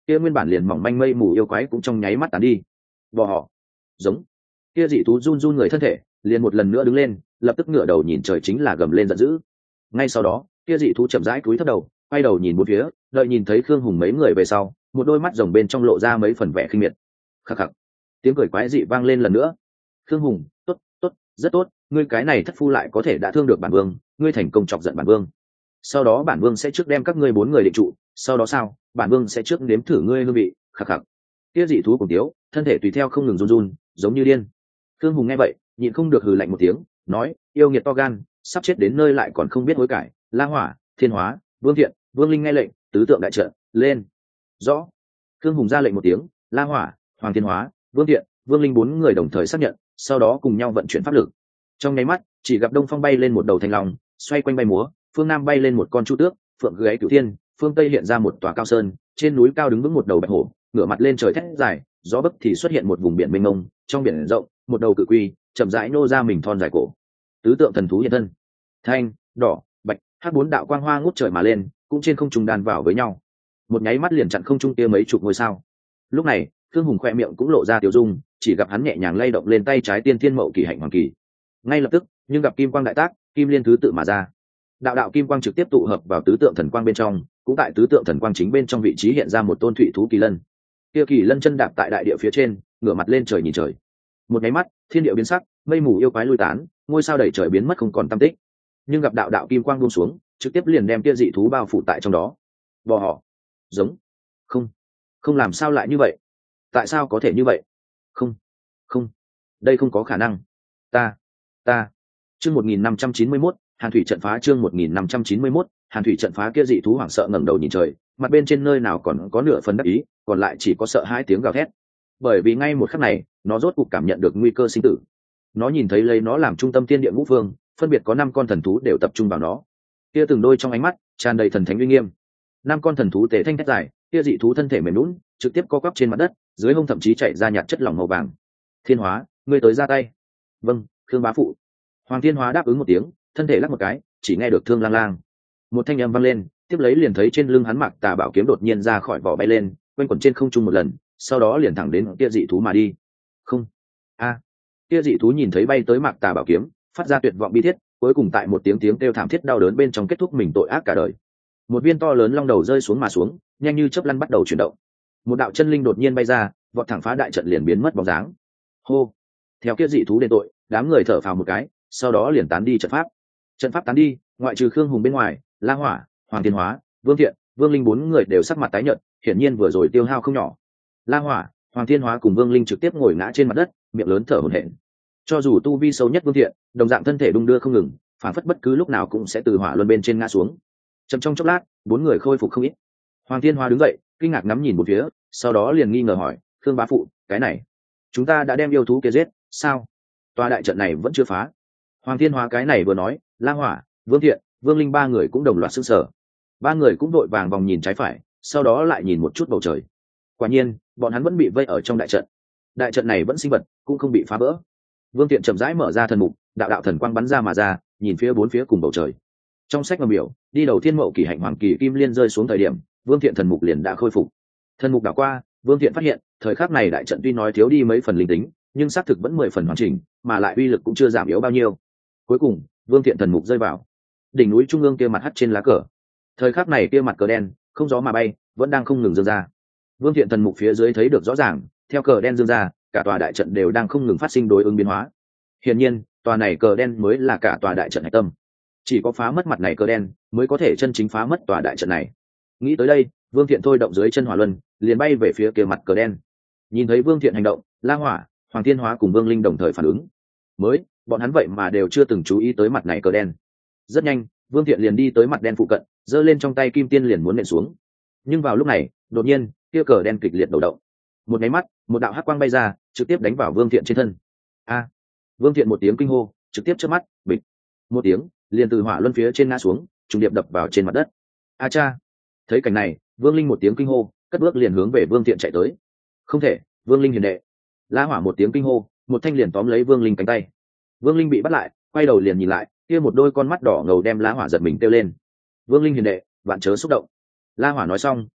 kia nguyên bản liền mỏng manh mây mù yêu quái cũng trong nháy mắt tán đi. Bò họ giống kia dị thú run run người thân thể, liền một lần nữa đứng lên, lập tức ngửa đầu nhìn trời chính là gầm lên giận dữ. Ngay sau đó kia dị thú chậm rãi cúi thấp đầu, quay đầu nhìn một phía, đợi nhìn thấy Khương Hùng mấy người về sau, một đôi mắt rồng bên trong lộ ra mấy phần vẻ khinh miệt. Khắc khắc, tiếng cười quái dị vang lên lần nữa. Khương Hùng, tốt tốt, rất tốt, ngươi cái này thất phu lại có thể đã thương được bản vương, ngươi thành công chọc giận bản vương. Sau đó bản vương sẽ trước đem các ngươi bốn người định trụ, sau đó sao, bản vương sẽ trước nếm thử ngươi hương vị. Khắc khắc. Kia dị thú cùng tiếu, thân thể tùy theo không ngừng run run, giống như điên. Khương Hùng nghe vậy, nhịn không được hừ lạnh một tiếng, nói, yêu nghiệt to gan, sắp chết đến nơi lại còn không biết hối cải. La Hỏa, Thiên Hóa, Vương Thiện, Vương Linh nghe lệnh, tứ tượng đại trận, lên. Rõ. Khương Hùng ra lệnh một tiếng, La Hỏa, Hoàng Thiên Hóa, Vương Thiện, Vương Linh bốn người đồng thời xác nhận, sau đó cùng nhau vận chuyển pháp lực. Trong nháy mắt, chỉ gặp đông phong bay lên một đầu thanh long, xoay quanh bay múa, phương nam bay lên một con chu tước, phượng gáy cửu thiên, phương tây hiện ra một tòa cao sơn, trên núi cao đứng vững một đầu bạch hổ, ngửa mặt lên trời thét dài, gió bấc thì xuất hiện một vùng biển mênh mông, trong biển rộng, một đầu cự quy, chậm rãi nô ra mình thon dài cổ. Tứ tượng thần thú hiện thân. Thanh, đỏ, bạch, hắc bốn đạo quang hoa ngút trời mà lên, cũng trên không trung đan vào với nhau. Một nháy mắt liền chặn không trung kia mấy chục ngôi sao. Lúc này, Thương Hùng khoe miệng cũng lộ ra tiểu dung, chỉ gặp hắn nhẹ nhàng lay động lên tay trái tiên thiên mậu kỳ hạnh hoàng kỳ. Ngay lập tức, nhưng gặp kim quang đại tác, kim liên thứ tự mà ra. Đạo đạo kim quang trực tiếp tụ hợp vào tứ tượng thần quang bên trong, cũng tại tứ tượng thần quang chính bên trong vị trí hiện ra một tôn thủy thú kỳ lân. Kia kỳ lân chân đạp tại đại địa phía trên, ngửa mặt lên trời nhìn trời. Một nháy mắt, thiên địa biến sắc, mây mù yêu quái lui tán, ngôi sao đầy trời biến mất không còn tăm tích. Nhưng gặp đạo đạo kim quang buông xuống, trực tiếp liền đem kia dị thú bao phủ tại trong đó. Bò họ, giống, không, không làm sao lại như vậy? Tại sao có thể như vậy? Không, không, đây không có khả năng. Ta, ta. Chương một nghìn năm trăm chín mươi mốt, Hàn thủy trận phá. Chương một nghìn năm trăm chín mươi mốt, Hàn thủy trận phá. Kia dị thú hoảng sợ ngẩng đầu nhìn trời, mặt bên trên nơi nào còn có nửa phần đắc ý, còn lại chỉ có sợ hãi tiếng gào thét. Bởi vì ngay một khắc này, nó rốt cục cảm nhận được nguy cơ sinh tử. Nó nhìn thấy lấy nó làm trung tâm thiên địa ngũ phương, phân biệt có năm con thần thú đều tập trung vào nó. Kia từng đôi trong ánh mắt tràn đầy thần thánh uy nghiêm. Năm con thần thú tế thanh thét dài, kia dị thú thân thể mềm nhũn, trực tiếp co quắp trên mặt đất, dưới hông thậm chí chảy ra nhạt chất lỏng màu vàng. Thiên Hóa, ngươi tới ra tay. Vâng, Khương bá phụ. Hoàng Thiên Hóa đáp ứng một tiếng, thân thể lắc một cái, chỉ nghe được thương lang lang một thanh âm vang lên, tiếp lấy liền thấy trên lưng hắn Mạc Tà bảo kiếm đột nhiên ra khỏi vỏ bay lên, quanh quẩn trên không trung một lần, sau đó liền thẳng đến kia dị thú mà đi. Không, a, kia dị thú nhìn thấy bay tới Mạc Tà bảo kiếm, phát ra tuyệt vọng bi thiết, cuối cùng tại một tiếng tiếng kêu thảm thiết đau đớn bên trong kết thúc mình tội ác cả đời. Một viên to lớn long đầu rơi xuống mà xuống, nhanh như chớp lăn bắt đầu chuyển động. Một đạo chân linh đột nhiên bay ra, vọt thẳng phá đại trận liền biến mất bóng dáng. Hô, theo kia dị thú đền tội, đám người thở phào một cái, sau đó liền tán đi trận pháp. Trận pháp tán đi, ngoại trừ Khương Hùng bên ngoài, La Hỏa, Hoàng Thiên Hóa, Vương Thiện, Vương Linh bốn người đều sắc mặt tái nhợt, hiển nhiên vừa rồi tiêu hao không nhỏ. La Hỏa, Hoàng Thiên Hóa cùng Vương Linh trực tiếp ngồi ngã trên mặt đất, miệng lớn thở hổn hển. Cho dù tu vi sâu nhất Vương Thiện, đồng dạng thân thể đung đưa không ngừng, phản phất bất cứ lúc nào cũng sẽ từ hỏa luân bên trên ngã xuống. Chậm trong chốc lát, bốn người khôi phục không ít. Hoàng Thiên Hóa đứng dậy, kinh ngạc ngắm nhìn một phía, sau đó liền nghi ngờ hỏi, Khương bá phụ, cái này, chúng ta đã đem yêu thú kia giết, sao? Tòa đại trận này vẫn chưa phá. Hoàng Thiên Hóa cái này vừa nói, La Hỏa, Vương Thiện, Vương Linh ba người cũng đồng loạt sững sờ. Ba người cũng đội vàng vòng nhìn trái phải, sau đó lại nhìn một chút bầu trời. Quả nhiên, bọn hắn vẫn bị vây ở trong đại trận. Đại trận này vẫn sinh vật, cũng không bị phá vỡ. Vương Thiện chậm rãi mở ra thần mục, đạo đạo thần quang bắn ra mà ra, nhìn phía bốn phía cùng bầu trời. Trong sách ngầm biểu, đi đầu thiên mậu kỳ hạnh hoàng kỳ kim liên rơi xuống thời điểm, Vương Thiện thần mục liền đã khôi phục. Thần mục đảo qua, Vương Thiện phát hiện, thời khắc này đại trận tuy nói thiếu đi mấy phần linh tính, nhưng xác thực vẫn mười phần hoàn chỉnh, mà lại uy lực cũng chưa giảm yếu bao nhiêu. Cuối cùng, Vương Thiện thần mục rơi vào đỉnh núi trung ương kia mặt hắt trên lá cờ. Thời khắc này kia mặt cờ đen, không gió mà bay, vẫn đang không ngừng dương ra. Vương Thiện thần mục phía dưới thấy được rõ ràng, theo cờ đen dương ra, cả tòa đại trận đều đang không ngừng phát sinh đối ứng biến hóa. Hiển nhiên, tòa này cờ đen mới là cả tòa đại trận hải tâm. Chỉ có phá mất mặt này cờ đen, mới có thể chân chính phá mất tòa đại trận này. Nghĩ tới đây, Vương Thiện thôi động dưới chân hỏa luân, liền bay về phía kia mặt cờ đen. Nhìn thấy Vương Thiện hành động, La Hỏa, Hoàng Thiên Hóa cùng Vương Linh đồng thời phản ứng. Mới, bọn hắn vậy mà đều chưa từng chú ý tới mặt này cờ đen. Rất nhanh, Vương Thiện liền đi tới mặt đen phụ cận, giơ lên trong tay kim tiên liền muốn nện xuống. Nhưng vào lúc này, đột nhiên, kia cờ đen kịch liệt đầu động. Một cái mắt, một đạo hắc quang bay ra, trực tiếp đánh vào Vương Thiện trên thân. A! Vương Thiện một tiếng kinh hô, trực tiếp chớp mắt, bịch. Một tiếng, liền từ hỏa luân phía trên ngã xuống, trùng điệp đập vào trên mặt đất. A cha! Thấy cảnh này, Vương Linh một tiếng kinh hô, cất bước liền hướng về Vương Thiện chạy tới. Không thể, Vương Linh hiền đệ. La Hỏa một tiếng kinh hô, một thanh liền tóm lấy Vương Linh cánh tay. Vương Linh bị bắt lại, quay đầu liền nhìn lại, kia một đôi con mắt đỏ ngầu đem La Hỏa giật mình kêu lên. Vương Linh hiền đệ, vạn chớ xúc động. La Hỏa nói xong,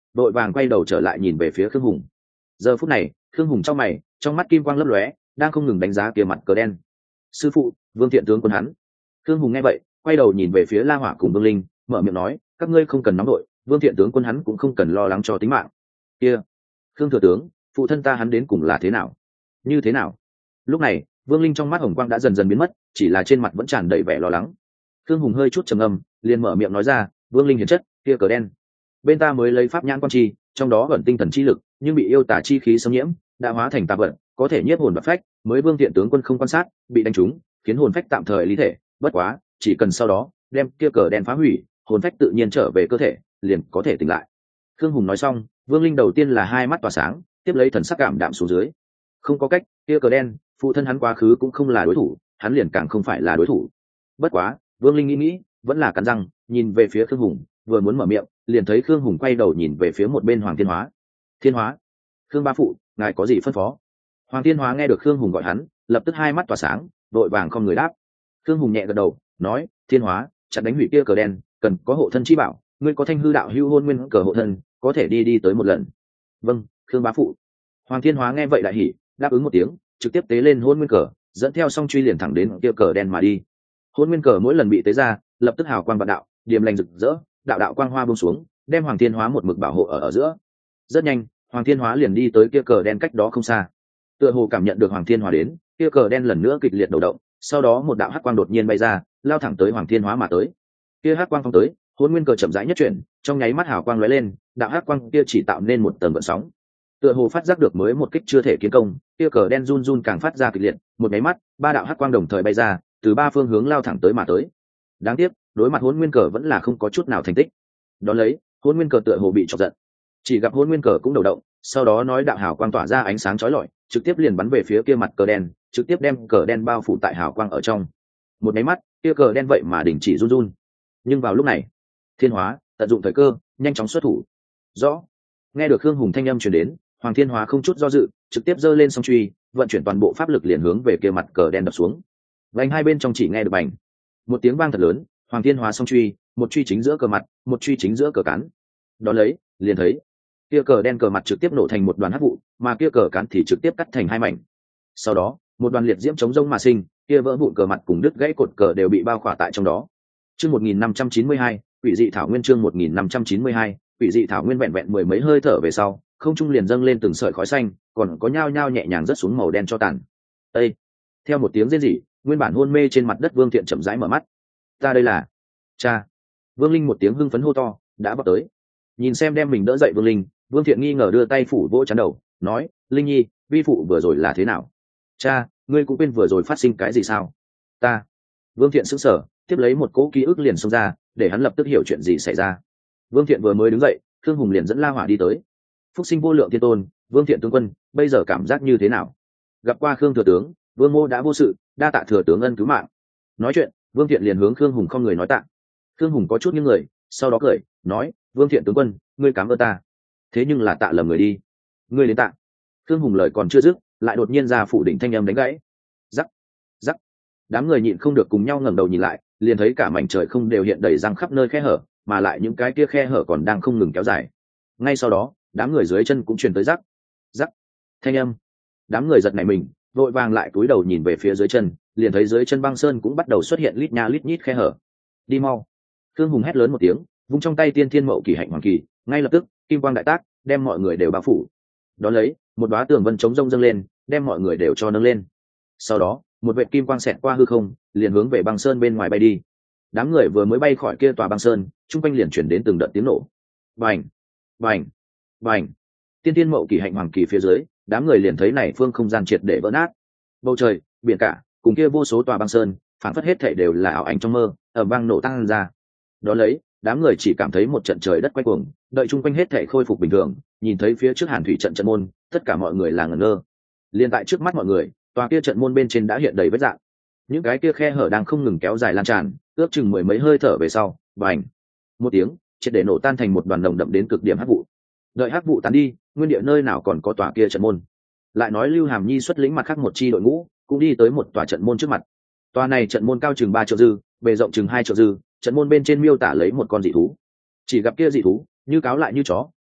vội vàng quay đầu trở lại nhìn về phía khương hùng. Giờ phút này khương hùng trong mày, trong mắt kim quang lấp lóe, đang không ngừng đánh giá kia mặt cờ đen. Sư phụ, Vương Thiện tướng quân hắn. Khương hùng nghe vậy quay đầu nhìn về phía La Hỏa cùng Vương Linh, mở miệng nói, các ngươi không cần nóng đội, Vương Thiện tướng quân hắn cũng không cần lo lắng cho tính mạng. Kia, Khương thừa tướng, phụ thân ta hắn đến cùng là thế nào? Như thế nào? Lúc này Vương Linh trong mắt hồng quang đã dần dần biến mất, chỉ là trên mặt vẫn tràn đầy vẻ lo lắng. Khương hùng hơi chút trầm ngâm, liền mở miệng nói ra, Vương Linh hiền chất, kia cờ đen bên ta mới lấy pháp nhãn quan chi, trong đó ẩn tinh thần chi lực, nhưng bị yêu tà chi khí xâm nhiễm, đã hóa thành tà vật, có thể nhiếp hồn và phách, mới Vương Thiện tướng quân không quan sát, bị đánh trúng, khiến hồn phách tạm thời lý thể, bất quá chỉ cần sau đó đem kia cờ đen phá hủy, hồn phách tự nhiên trở về cơ thể, liền có thể tỉnh lại. Khương hùng nói xong, Vương Linh đầu tiên là hai mắt tỏa sáng, tiếp lấy thần sắc cảm đạm xuống dưới. Không có cách, kia cờ đen, phụ thân hắn quá khứ cũng không là đối thủ, hắn liền càng không phải là đối thủ. Bất quá Vương Linh nghĩ nghĩ, vẫn là cắn răng nhìn về phía Khương hùng, vừa muốn mở miệng liền thấy Khương hùng quay đầu nhìn về phía một bên Hoàng Thiên Hóa. Thiên Hóa, Khương ba phụ, ngài có gì phân phó? Hoàng Thiên Hóa nghe được Khương hùng gọi hắn, lập tức hai mắt tỏa sáng, vội vàng không người đáp. Khương hùng nhẹ gật đầu nói, Thiên Hóa, chặn đánh hủy kia cờ đen, cần có hộ thân chi bảo, ngươi có thanh hư đạo hưu hôn nguyên cờ hộ thân, có thể đi đi tới một lần. Vâng, Khương bá phụ. Hoàng Thiên Hóa nghe vậy đại hỉ, đáp ứng một tiếng, trực tiếp tế lên hôn nguyên cờ, dẫn theo song truy liền thẳng đến kia cờ đen mà đi. Hôn nguyên cờ mỗi lần bị tế ra, lập tức hào quang vạn đạo, điềm lành rực rỡ, đạo đạo quang hoa buông xuống, đem Hoàng Thiên Hóa một mực bảo hộ ở ở giữa. Rất nhanh, Hoàng Thiên Hóa liền đi tới kia cờ đen cách đó không xa. Tựa hồ cảm nhận được Hoàng Thiên Hóa đến, kia cờ đen lần nữa kịch liệt đầu động, sau đó một đạo hắc quang đột nhiên bay ra, lao thẳng tới Hoàng Thiên Hóa mà tới. Kia hắc quang phong tới, hôn nguyên cờ chậm rãi nhất chuyển, trong nháy mắt hào quang lóe lên, đạo hắc quang kia chỉ tạo nên một tầng gợn sóng. Tựa hồ phát giác được mới một kích chưa thể kiến công, kia cờ đen run run càng phát ra kịch liệt, một nháy mắt, ba đạo hắc quang đồng thời bay ra, từ ba phương hướng lao thẳng tới mà tới. Đáng tiếc, đối mặt hôn nguyên cờ vẫn là không có chút nào thành tích. Đón lấy, hôn nguyên cờ tựa hồ bị chọc giận, chỉ gặp hôn nguyên cờ cũng đầu động, sau đó nói đạo hào quang tỏa ra ánh sáng chói lọi, trực tiếp liền bắn về phía kia mặt cờ đen, trực tiếp đem cờ đen bao phủ tại hào quang ở trong. Một nháy mắt, kia cờ đen vậy mà đình chỉ run run. Nhưng vào lúc này, Thiên Hóa tận dụng thời cơ, nhanh chóng xuất thủ. Rõ. Nghe được Khương hùng thanh âm truyền đến, Hoàng Thiên Hóa không chút do dự, trực tiếp giơ lên song truy, vận chuyển toàn bộ pháp lực liền hướng về kia mặt cờ đen đập xuống. Vành hai bên trong chỉ nghe được bành, một tiếng vang thật lớn, Hoàng Thiên Hóa song truy, một truy chính giữa cờ mặt, một truy chính giữa cờ cán. Đó lấy, liền thấy kia cờ đen cờ mặt trực tiếp nổ thành một đoàn hắc vụ, mà kia cờ cán thì trực tiếp cắt thành hai mảnh. Sau đó, một đoàn liệt diễm chống rông mà sinh, kia vỡ vụn cờ mặt cùng đứt gãy cột cờ đều bị bao khỏa tại trong đó. Chương một nghìn năm trăm chín mươi hai, Quỷ dị thảo nguyên chương một nghìn năm trăm chín mươi hai, Quỷ dị thảo nguyên vẹn vẹn mười mấy hơi thở về sau, không trung liền dâng lên từng sợi khói xanh, còn có nhao nhao nhẹ nhàng rớt xuống màu đen cho tàn. Ê! Theo một tiếng rên rỉ, nguyên bản hôn mê trên mặt đất Vương Thiện chậm rãi mở mắt. Ta đây là cha. Vương Linh một tiếng hưng phấn hô to, đã vào tới. Nhìn xem đem mình đỡ dậy Vương Linh, Vương Thiện nghi ngờ đưa tay phủ vỗ chán đầu, nói, Linh nhi, vi phụ vừa rồi là thế nào? Cha, ngươi cũng quên vừa rồi phát sinh cái gì sao? Ta. Vương Thiện sững sờ, tiếp lấy một cỗ ký ức liền xông ra, để hắn lập tức hiểu chuyện gì xảy ra. Vương Thiện vừa mới đứng dậy, Khương hùng liền dẫn La Hỏa đi tới. Phúc sinh vô lượng thiên tôn, Vương Thiện tướng quân, bây giờ cảm giác như thế nào? Gặp qua Khương thừa tướng, Vương mô đã vô sự, đa tạ thừa tướng ân cứu mạng. Nói chuyện, Vương Thiện liền hướng Khương hùng không người nói tạ. Khương hùng có chút những người, sau đó cười, nói, Vương Thiện tướng quân, ngươi cảm ơn ta. Thế nhưng là tạ lầm người đi. Ngươi đến tạ. Khương hùng lời còn chưa dứt, lại đột nhiên ra phủ đỉnh thanh âm đánh gãy. Rắc, rắc. Đám người nhịn không được cùng nhau ngẩng đầu nhìn lại, liền thấy cả mảnh trời không đều hiện đầy răng khắp nơi khe hở, mà lại những cái kia khe hở còn đang không ngừng kéo dài. Ngay sau đó, đám người dưới chân cũng truyền tới rắc, rắc thanh âm. Đám người giật nảy mình, vội vàng lại cúi đầu nhìn về phía dưới chân, liền thấy dưới chân băng sơn cũng bắt đầu xuất hiện lít nha lít nhít khe hở. Đi mau. Khương hùng hét lớn một tiếng, vung trong tay tiên thiên mậu kỳ hạnh hoàng kỳ, ngay lập tức kim quang đại tác, đem mọi người đều bao phủ. Đón lấy, một đóa tường vân chống rông dâng lên, đem mọi người đều cho nâng lên. Sau đó, một vệt kim quang xẹt qua hư không, liền hướng về băng sơn bên ngoài bay đi. Đám người vừa mới bay khỏi kia tòa băng sơn, trung quanh liền chuyển đến từng đợt tiếng nổ. Bành, bành, bành. Tiên thiên mậu kỳ hạnh hoàng kỳ phía dưới, đám người liền thấy này phương không gian triệt để vỡ nát. Bầu trời, biển cả, cùng kia vô số tòa băng sơn, phản phất hết thảy đều là ảo ảnh trong mơ, ở băng nổ tăng ra. Đó lấy, đám người chỉ cảm thấy một trận trời đất quay cuồng, đợi chung quanh hết thảy khôi phục bình thường, nhìn thấy phía trước Hàn thủy trận trận môn, tất cả mọi người là ngẩn ngơ. Liên tại trước mắt mọi người, tòa kia trận môn bên trên đã hiện đầy vết rạn. Những cái kia khe hở đang không ngừng kéo dài lan tràn, ước chừng mười mấy hơi thở về sau, bành, một tiếng, triệt để nổ tan thành một đoàn nồng đậm đến cực điểm hắc vụ. Đợi hắc vụ tán đi, nguyên địa nơi nào còn có tòa kia trận môn. Lại nói Lưu Hàm Nhi xuất lĩnh mặt khác một chi đội ngũ, cũng đi tới một tòa trận môn trước mặt. Tòa này trận môn cao chừng ba triệu dư, bề rộng chừng hai triệu dư, trận môn bên trên miêu tả lấy một con dị thú. Chỉ gặp kia dị thú, như cáo lại như chó,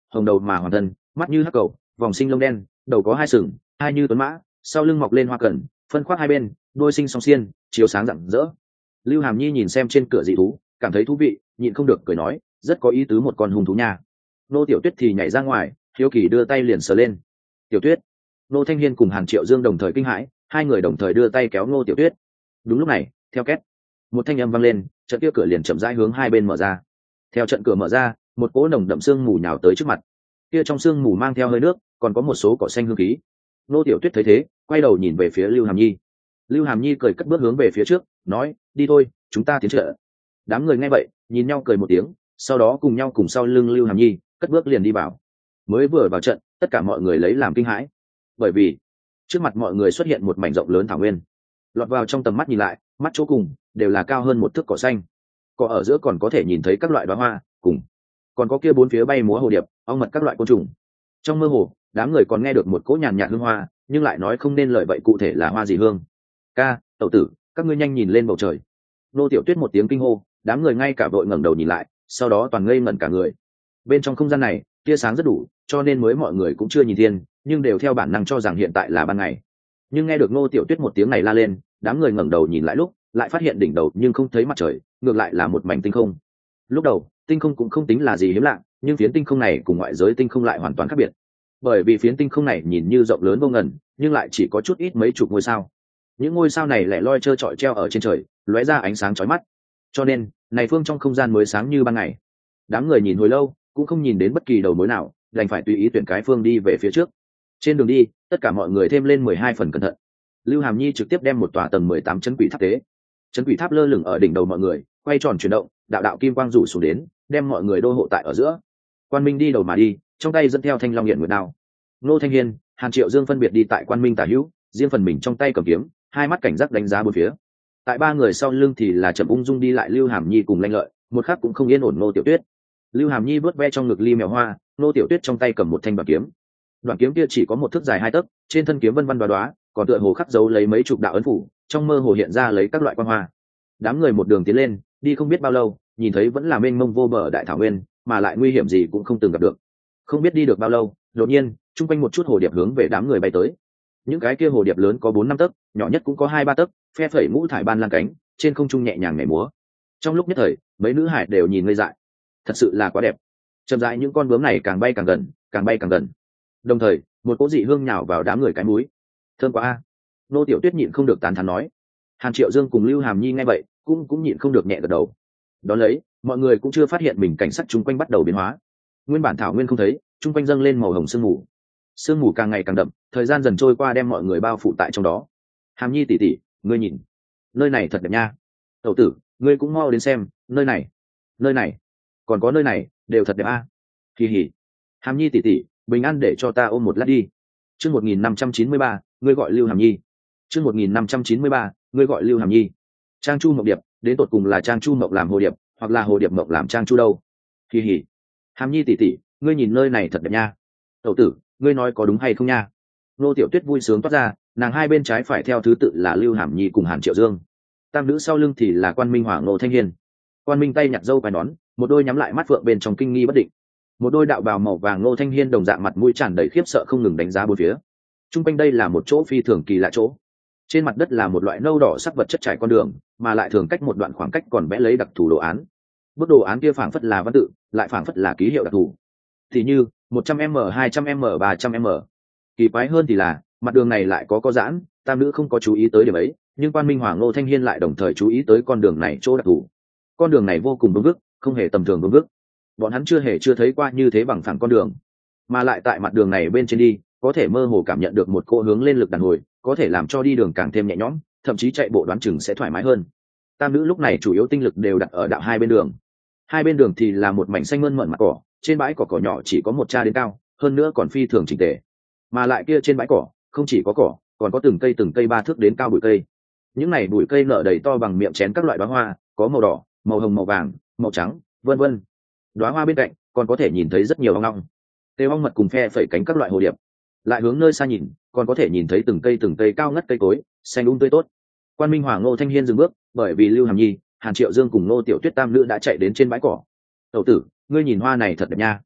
hồng đầu mà hoàn thân, mắt như hắc cầu, vòng sinh lông đen, đầu có hai sừng, hai như tuấn mã, sau lưng mọc lên hoa cẩn, phân khoác hai bên, đôi sinh song xiên, chiếu sáng rạng rỡ. Lưu Hàm Nhi nhìn xem trên cửa dị thú, cảm thấy thú vị, nhịn không được cười nói, rất có ý tứ một con hung thú nha. Nô Tiểu Tuyết thì nhảy ra ngoài, hiếu kỳ đưa tay liền sờ lên. Tiểu Tuyết. Nô Thanh Hiên cùng Hàn Triệu Dương đồng thời kinh hãi, hai người đồng thời đưa tay kéo Nô Tiểu Tuyết. Đúng lúc này, theo két, một thanh âm vang lên, trận kia cửa liền chậm rãi hướng hai bên mở ra. Theo trận cửa mở ra, một cỗ nồng đậm sương mù nhào tới trước mặt. Kia trong sương mù mang theo hơi nước, còn có một số cỏ xanh hương khí. Nô Tiểu Tuyết thấy thế, quay đầu nhìn về phía Lưu Hàm Nhi. Lưu Hàm Nhi cười cất bước hướng về phía trước, nói, đi thôi, chúng ta tiến chợ. Đám người nghe vậy, nhìn nhau cười một tiếng, sau đó cùng nhau cùng sau lưng Lưu Hàm Nhi, cất bước liền đi vào. Mới vừa vào trận, tất cả mọi người lấy làm kinh hãi, bởi vì trước mặt mọi người xuất hiện một mảnh rộng lớn thảo nguyên. Lọt vào trong tầm mắt nhìn lại, mắt chỗ cùng đều là cao hơn một thước cỏ xanh, cỏ ở giữa còn có thể nhìn thấy các loại đóa hoa, cùng còn có kia bốn phía bay múa hồ điệp, ong mật các loại côn trùng. Trong mơ hồ, đám người còn nghe được một cỗ nhàn nhạt hương hoa, nhưng lại nói không nên lời vậy cụ thể là hoa gì hương. Ca, tẩu tử, các ngươi nhanh nhìn lên bầu trời. Nô Tiểu Tuyết một tiếng kinh hô, đám người ngay cả vội ngẩng đầu nhìn lại, sau đó toàn ngây ngẩn cả người. Bên trong không gian này, tia sáng rất đủ, cho nên mới mọi người cũng chưa nhìn thiên, nhưng đều theo bản năng cho rằng hiện tại là ban ngày. Nhưng nghe được Nô Tiểu Tuyết một tiếng này la lên, đám người ngẩng đầu nhìn lại lúc, lại phát hiện đỉnh đầu nhưng không thấy mặt trời, ngược lại là một mảnh tinh không. Lúc đầu, tinh không cũng không tính là gì hiếm lạ, nhưng phiến tinh không này cùng ngoại giới tinh không lại hoàn toàn khác biệt. Bởi vì phiến tinh không này nhìn như rộng lớn vô ngần, nhưng lại chỉ có chút ít mấy chục ngôi sao. Những ngôi sao này lẻ loi trơ trọi treo ở trên trời, lóe ra ánh sáng chói mắt. Cho nên, này phương trong không gian mới sáng như ban ngày. Đám người nhìn hồi lâu, cũng không nhìn đến bất kỳ đầu mối nào, đành phải tùy ý tuyển cái phương đi về phía trước. Trên đường đi, tất cả mọi người thêm lên mười hai phần cẩn thận. Lưu Hàm Nhi trực tiếp đem một tòa tầng mười tám chân quỷ tháp tế. Chân quỷ tháp lơ lửng ở đỉnh đầu mọi người, quay tròn chuyển động, đạo đạo kim quang rủ xuống đến, đem mọi người đô hộ tại ở giữa. Quan Minh đi đầu mà đi, trong tay dẫn theo thanh long hiện nguyệt đao. Nô Thanh Hiên, Hàn Triệu Dương phân biệt đi tại Quan Minh tả hữu, riêng phần mình trong tay cầm kiếm, hai mắt cảnh giác đánh giá bốn phía. Tại ba người sau lưng thì là Trầm Ung Dung đi lại Lưu Hàm Nhi cùng Lanh Lợi, một khắc cũng không yên ổn Nô Tiểu Tuyết. Lưu Hàm Nhi vớt ve trong ngực ly mèo hoa, Nô Tiểu Tuyết trong tay cầm một thanh đoạn kiếm. Đoạn kiếm kia chỉ có một thước dài hai tấc, trên thân kiếm vân vân đoá đoá, còn tựa hồ khắc dấu lấy mấy chục đạo ấn phủ, trong mơ hồ hiện ra lấy các loại quan hoa. Đám người một đường tiến lên, đi không biết bao lâu, nhìn thấy vẫn là mênh mông vô bờ đại thảo nguyên, mà lại nguy hiểm gì cũng không từng gặp được. Không biết đi được bao lâu, đột nhiên, trung quanh một chút hồ điệp hướng về đám người bay tới. Những cái kia hồ điệp lớn có bốn năm tấc, nhỏ nhất cũng có hai ba tấc, phe phẩy ngũ thải ban lan cánh, trên không trung nhẹ nhàng nhảy múa. Trong lúc nhất thời, mấy nữ hải đều nhìn ngây dại. Thật sự là quá đẹp. Chậm rãi những con bướm này càng bay càng gần, càng bay càng gần. Đồng thời, một cỗ dị hương nhào vào đám người cái mũi. Thơm quá a. Nô Tiểu Tuyết nhịn không được tán thán nói. Hàn Triệu Dương cùng Lưu Hàm Nhi nghe vậy, cũng cũng nhịn không được nhẹ gật đầu. Đón lấy, mọi người cũng chưa phát hiện mình cảnh sắc chung quanh bắt đầu biến hóa. Nguyên bản thảo nguyên không thấy, chung quanh dâng lên màu hồng sương mù. Sương mù càng ngày càng đậm, thời gian dần trôi qua đem mọi người bao phủ tại trong đó. Hàm Nhi tỷ tỷ, ngươi nhìn, nơi này thật đẹp nha. Tẩu tử, ngươi cũng mau đến xem, nơi này, nơi này, còn có nơi này, đều thật đẹp a. Kỳ hỉ. Hàm Nhi tỷ tỷ, bình an để cho ta ôm một lát đi. Chương một nghìn năm trăm chín mươi ba, ngươi gọi Lưu Hàm Nhi. Chương một nghìn năm trăm chín mươi ba, ngươi gọi Lưu Hàm Nhi. Trang Chu Mộng Điệp, đến tột cùng là Trang Chu Mộng làm hồ điệp, hoặc là hồ điệp mộng làm Trang Chu đâu? Kỳ hỉ. Hàm Nhi tỷ tỷ, ngươi nhìn nơi này thật đẹp nha. Tẩu tử, ngươi nói có đúng hay không nha? Nô Tiểu Tuyết vui sướng toát ra, nàng hai bên trái phải theo thứ tự là Lưu Hàm Nhi cùng Hàn Triệu Dương. Tam nữ sau lưng thì là Quan Minh Hoàng Nô Thanh Hiên. Quan Minh tay nhặt dâu quai nón, một đôi nhắm lại mắt phượng bên trong kinh nghi bất định. Một đôi đạo bào màu vàng Nô Thanh Hiên đồng dạng mặt mũi tràn đầy khiếp sợ không ngừng đánh giá bốn phía. Trung quanh đây là một chỗ phi thường kỳ lạ chỗ. Trên mặt đất là một loại nâu đỏ sắc vật chất trải con đường, mà lại thường cách một đoạn khoảng cách còn vẽ lấy đặc thù đồ án. Bức đồ án kia phảng phất là văn tự, lại phảng phất là ký hiệu đặc thù. Thì như một trăm m, hai trăm m, ba trăm m. Kỳ quái hơn thì là, mặt đường này lại có có giãn, tam nữ không có chú ý tới điểm ấy, nhưng Quan Minh Hoàng Ngô Thanh Hiên lại đồng thời chú ý tới con đường này chỗ đặc thù. Con đường này vô cùng vững vức, không hề tầm thường vững vức. Bọn hắn chưa hề chưa thấy qua như thế bằng phẳng con đường, mà lại tại mặt đường này bên trên đi, có thể mơ hồ cảm nhận được một cỗ hướng lên lực đàn hồi, có thể làm cho đi đường càng thêm nhẹ nhõm, thậm chí chạy bộ đoán chừng sẽ thoải mái hơn. Tam nữ lúc này chủ yếu tinh lực đều đặt ở đạo hai bên đường. Hai bên đường thì là một mảnh xanh mơn mởn mặt cỏ, trên bãi cỏ cỏ nhỏ chỉ có một tra đến cao, hơn nữa còn phi thường chỉnh tề. Mà lại kia trên bãi cỏ, không chỉ có cỏ, còn có từng cây từng cây ba thước đến cao bụi cây. Những này bụi cây nở đầy to bằng miệng chén các loại đóa hoa, có màu đỏ, màu hồng, màu vàng, màu trắng, vân vân. Đóa hoa bên cạnh còn có thể nhìn thấy rất nhiều ong ong, têu ong mật cùng phe phẩy cánh các loại hồ điệp. Lại hướng nơi xa nhìn, còn có thể nhìn thấy từng cây từng cây cao ngất cây cối, xanh um tươi tốt. Quan Minh Hoàng Ngô Thanh Hiên dừng bước, bởi vì Lưu Hàm Nhi, Hàn Triệu Dương cùng Ngô Tiểu Tuyết tam nữ đã chạy đến trên bãi cỏ. Tẩu tử, ngươi nhìn hoa này thật đẹp nha.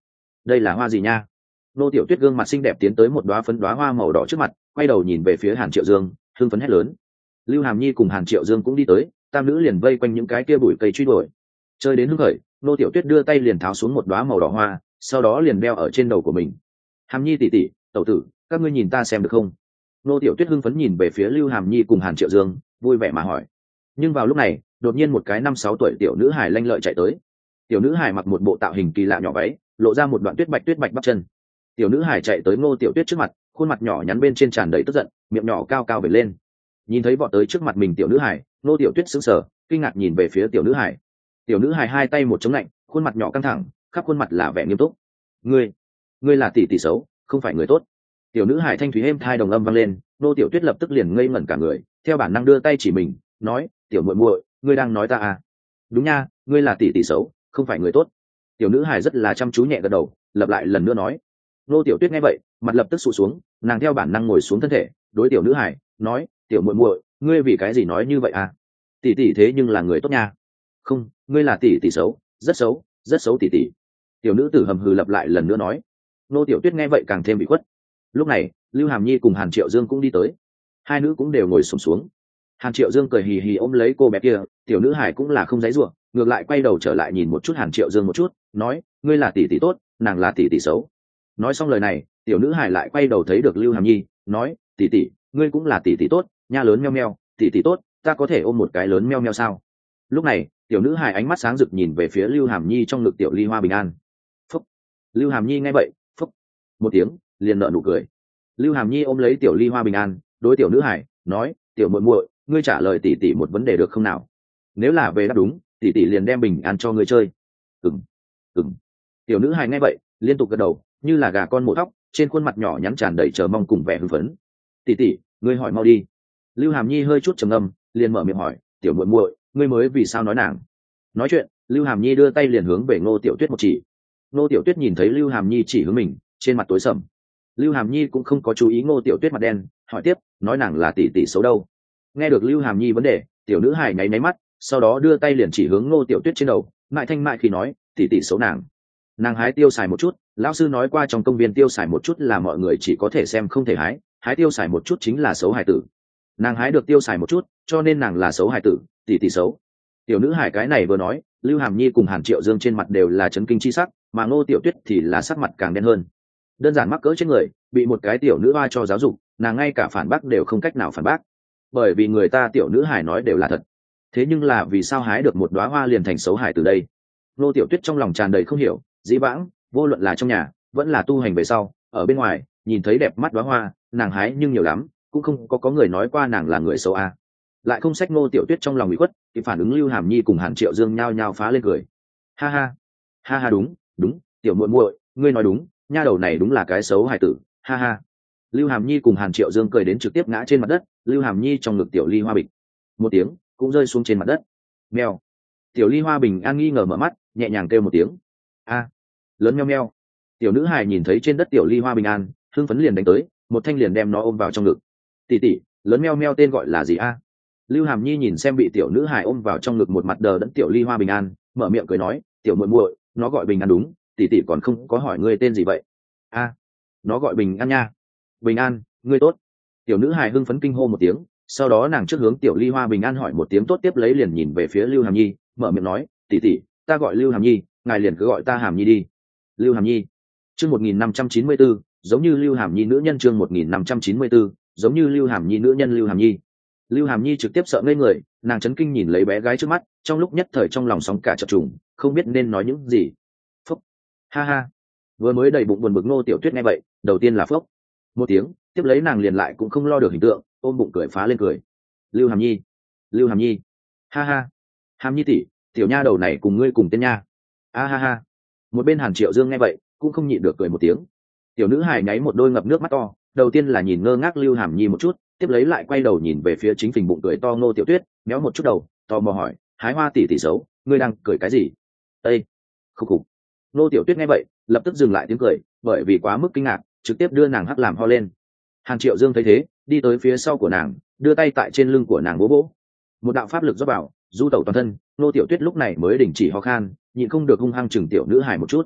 đây là hoa gì nha? Nô Tiểu Tuyết gương mặt xinh đẹp tiến tới một đóa phấn đóa hoa màu đỏ trước mặt, quay đầu nhìn về phía Hàn Triệu Dương, hưng phấn hét lớn. Lưu Hàm Nhi cùng Hàn Triệu Dương cũng đi tới, tam nữ liền vây quanh những cái kia bụi cây truy đuổi. Chơi đến hưng khởi, Nô Tiểu Tuyết đưa tay liền tháo xuống một đóa màu đỏ hoa, sau đó liền đeo ở trên đầu của mình. Hàm Nhi tỷ tỷ, tẩu tử, các ngươi nhìn ta xem được không? Nô Tiểu Tuyết hưng phấn nhìn về phía Lưu Hàm Nhi cùng Hàn Triệu Dương, vui vẻ mà hỏi. Nhưng vào lúc này, đột nhiên một cái năm sáu tuổi tiểu nữ hài lanh lợi chạy tới. Tiểu nữ hài mặc một bộ tạo hình kỳ lạ nhỏ váy, lộ ra một đoạn tuyết bạch tuyết bạch bắp chân. Tiểu nữ hài chạy tới Nô Tiểu Tuyết trước mặt, khuôn mặt nhỏ nhắn bên trên tràn đầy tức giận, miệng nhỏ cao cao vểnh lên. Nhìn thấy vọt tới trước mặt mình tiểu nữ hài, Nô Tiểu Tuyết sững sờ, kinh ngạc nhìn về phía tiểu nữ hài. Tiểu nữ hài hai tay một chống lạnh, khuôn mặt nhỏ căng thẳng, khắp khuôn mặt là vẻ nghiêm túc. Ngươi, ngươi là tỷ tỷ xấu, không phải người tốt. Tiểu nữ hài thanh thúy êm thai đồng âm vang lên, Nô Tiểu Tuyết lập tức liền ngây ngẩn cả người, theo bản năng đưa tay chỉ mình, nói, tiểu muội muội, ngươi đang nói ta à? Đúng nha, ngươi là tỷ tỷ xấu, không phải người tốt. Tiểu nữ hài rất là chăm chú nhẹ gật đầu, lặp lại lần nữa nói. Nô Tiểu Tuyết nghe vậy, mặt lập tức sụ xuống, nàng theo bản năng ngồi xuống thân thể, đối tiểu nữ hài nói, tiểu muội muội, ngươi vì cái gì nói như vậy à? Tỷ tỷ thế nhưng là người tốt nha. Không, ngươi là tỷ tỷ xấu, rất xấu, rất xấu tỷ tỷ. Tiểu nữ tử hầm hừ lặp lại lần nữa nói. Nô Tiểu Tuyết nghe vậy càng thêm bị khuất. Lúc này, Lưu Hàm Nhi cùng Hàn Triệu Dương cũng đi tới, hai nữ cũng đều ngồi xổm xuống. Hàn Triệu Dương cười hì hì ôm lấy cô bé kia, tiểu nữ hải cũng là không dãy rủa, ngược lại quay đầu trở lại nhìn một chút Hàn Triệu Dương một chút, nói, ngươi là tỷ tỷ tốt, nàng là tỷ tỷ xấu. Nói xong lời này, tiểu nữ hải lại quay đầu thấy được Lưu Hàm Nhi, nói, tỷ tỷ, ngươi cũng là tỷ tỷ tốt, nha lớn meo meo, tỷ tỷ tốt, ta có thể ôm một cái lớn meo meo sao? Lúc này, tiểu nữ hải ánh mắt sáng rực nhìn về phía Lưu Hàm Nhi trong ngực tiểu ly hoa bình an. Phúc. Lưu Hàm Nhi nghe vậy, phúc, một tiếng, liền nở nụ cười. Lưu Hàm Nhi ôm lấy tiểu ly hoa bình an, đối tiểu nữ hải nói, tiểu muội muội, ngươi trả lời tỷ tỷ một vấn đề được không nào? Nếu là về đáp đúng, tỷ tỷ liền đem bình an cho ngươi chơi. Ừm, ừm. Tiểu nữ hài nghe vậy, liên tục gật đầu, như là gà con mổ thóc, trên khuôn mặt nhỏ nhắn tràn đầy chờ mong cùng vẻ hưng phấn. Tỷ tỷ, ngươi hỏi mau đi. Lưu Hàm Nhi hơi chút trầm ngâm, liền mở miệng hỏi, tiểu muội muội, ngươi mới vì sao nói nàng? Nói chuyện, Lưu Hàm Nhi đưa tay liền hướng về Ngô Tiểu Tuyết một chỉ. Ngô Tiểu Tuyết nhìn thấy Lưu Hàm Nhi chỉ hướng mình, trên mặt tối sầm. Lưu Hàm Nhi cũng không có chú ý Ngô Tiểu Tuyết mặt đen, hỏi tiếp, nói nàng là tỷ tỷ xấu đâu? Nghe được Lưu Hàm Nhi vấn đề, tiểu nữ hài nháy nháy mắt, sau đó đưa tay liền chỉ hướng Ngô Tiểu Tuyết trên đầu, mại thanh mại khi nói, tỷ tỷ xấu nàng. Nàng hái tiêu xài một chút, lão sư nói qua trong công viên tiêu xài một chút là mọi người chỉ có thể xem không thể hái, hái tiêu xài một chút chính là xấu hài tử. Nàng hái được tiêu xài một chút, cho nên nàng là xấu hài tử, tỷ tỷ xấu. Tiểu nữ hài cái này vừa nói, Lưu Hàm Nhi cùng Hàn Triệu Dương trên mặt đều là chấn kinh chi sắc, mà Ngô Tiểu Tuyết thì là sắc mặt càng đen hơn. Đơn giản mắc cỡ trên người, bị một cái tiểu nữ hoa cho giáo dục, nàng ngay cả phản bác đều không cách nào phản bác. Bởi vì người ta tiểu nữ hài nói đều là thật. Thế nhưng là vì sao hái được một đóa hoa liền thành xấu hài từ đây? Ngô Tiểu Tuyết trong lòng tràn đầy không hiểu, dĩ vãng, vô luận là trong nhà, vẫn là tu hành về sau, ở bên ngoài, nhìn thấy đẹp mắt đóa hoa, nàng hái nhưng nhiều lắm, cũng không có có người nói qua nàng là người xấu à. Lại không sách Ngô Tiểu Tuyết trong lòng bị khuất, thì phản ứng Lưu Hàm Nhi cùng Hàn Triệu Dương nhao nhao phá lên cười. Ha ha, ha ha đúng, đúng, tiểu muội muội, ngươi nói đúng, nha đầu này đúng là cái xấu hài tử, ha ha. Lưu Hàm Nhi cùng Hàn Triệu Dương cười đến trực tiếp ngã trên mặt đất, Lưu Hàm Nhi trong ngực tiểu ly hoa bịch, một tiếng cũng rơi xuống trên mặt đất. Mèo. Tiểu ly hoa bình an nghi ngờ mở mắt, nhẹ nhàng kêu một tiếng. A. Lớn meo meo. Tiểu nữ hài nhìn thấy trên đất tiểu ly hoa bình an, hưng phấn liền đánh tới, một thanh liền đem nó ôm vào trong ngực. Tỷ tỷ, lớn meo meo tên gọi là gì a? Lưu Hàm Nhi nhìn xem bị tiểu nữ hài ôm vào trong ngực một mặt đờ đẫn tiểu ly hoa bình an, mở miệng cười nói, tiểu muội muội, nó gọi bình an đúng, tỷ tỷ còn không có hỏi ngươi tên gì vậy? A. Nó gọi bình an nha. Bình an, ngươi tốt. Tiểu nữ hài hưng phấn kinh hô một tiếng, sau đó nàng trước hướng tiểu ly hoa bình an hỏi một tiếng tốt tiếp lấy liền nhìn về phía Lưu Hàm Nhi, mở miệng nói, tỷ tỷ, ta gọi Lưu Hàm Nhi, ngài liền cứ gọi ta Hàm Nhi đi. Lưu Hàm Nhi. Chương một nghìn năm trăm chín mươi bốn, giống như Lưu Hàm Nhi nữ nhân chương một nghìn năm trăm chín mươi bốn, giống như Lưu Hàm Nhi nữ nhân Lưu Hàm Nhi. Lưu Hàm Nhi trực tiếp sợ ngây người, nàng chấn kinh nhìn lấy bé gái trước mắt, trong lúc nhất thời trong lòng sóng cả chập trùng, không biết nên nói những gì. Phúc. Ha ha. Vừa mới đầy bụng buồn bực Ngô Tiểu Tuyết nghe vậy, đầu tiên là phúc một tiếng, tiếp lấy nàng liền lại cũng không lo được hình tượng, ôm bụng cười phá lên cười. Lưu Hàm Nhi, Lưu Hàm Nhi, ha ha, Hàm Nhi tỷ, tiểu nha đầu này cùng ngươi cùng tên nha. A ha ha. Một bên Hàn Triệu Dương nghe vậy, cũng không nhịn được cười một tiếng. Tiểu nữ hài nháy một đôi ngập nước mắt to, đầu tiên là nhìn ngơ ngác Lưu Hàm Nhi một chút, tiếp lấy lại quay đầu nhìn về phía chính phình bụng cười to Ngô Tiểu Tuyết, méo một chút đầu, tò mò hỏi, hái hoa tỷ tỷ xấu, ngươi đang cười cái gì? Ê, khục khục. Ngô Tiểu Tuyết nghe vậy, lập tức dừng lại tiếng cười, bởi vì quá mức kinh ngạc, trực tiếp đưa nàng hắt làm ho lên. Hàn Triệu Dương thấy thế, đi tới phía sau của nàng, đưa tay tại trên lưng của nàng vỗ vỗ. Một đạo pháp lực rót vào, du tẩu toàn thân, Ngô Tiểu Tuyết lúc này mới đình chỉ ho khan, nhịn không được hung hăng chừng tiểu nữ hài một chút.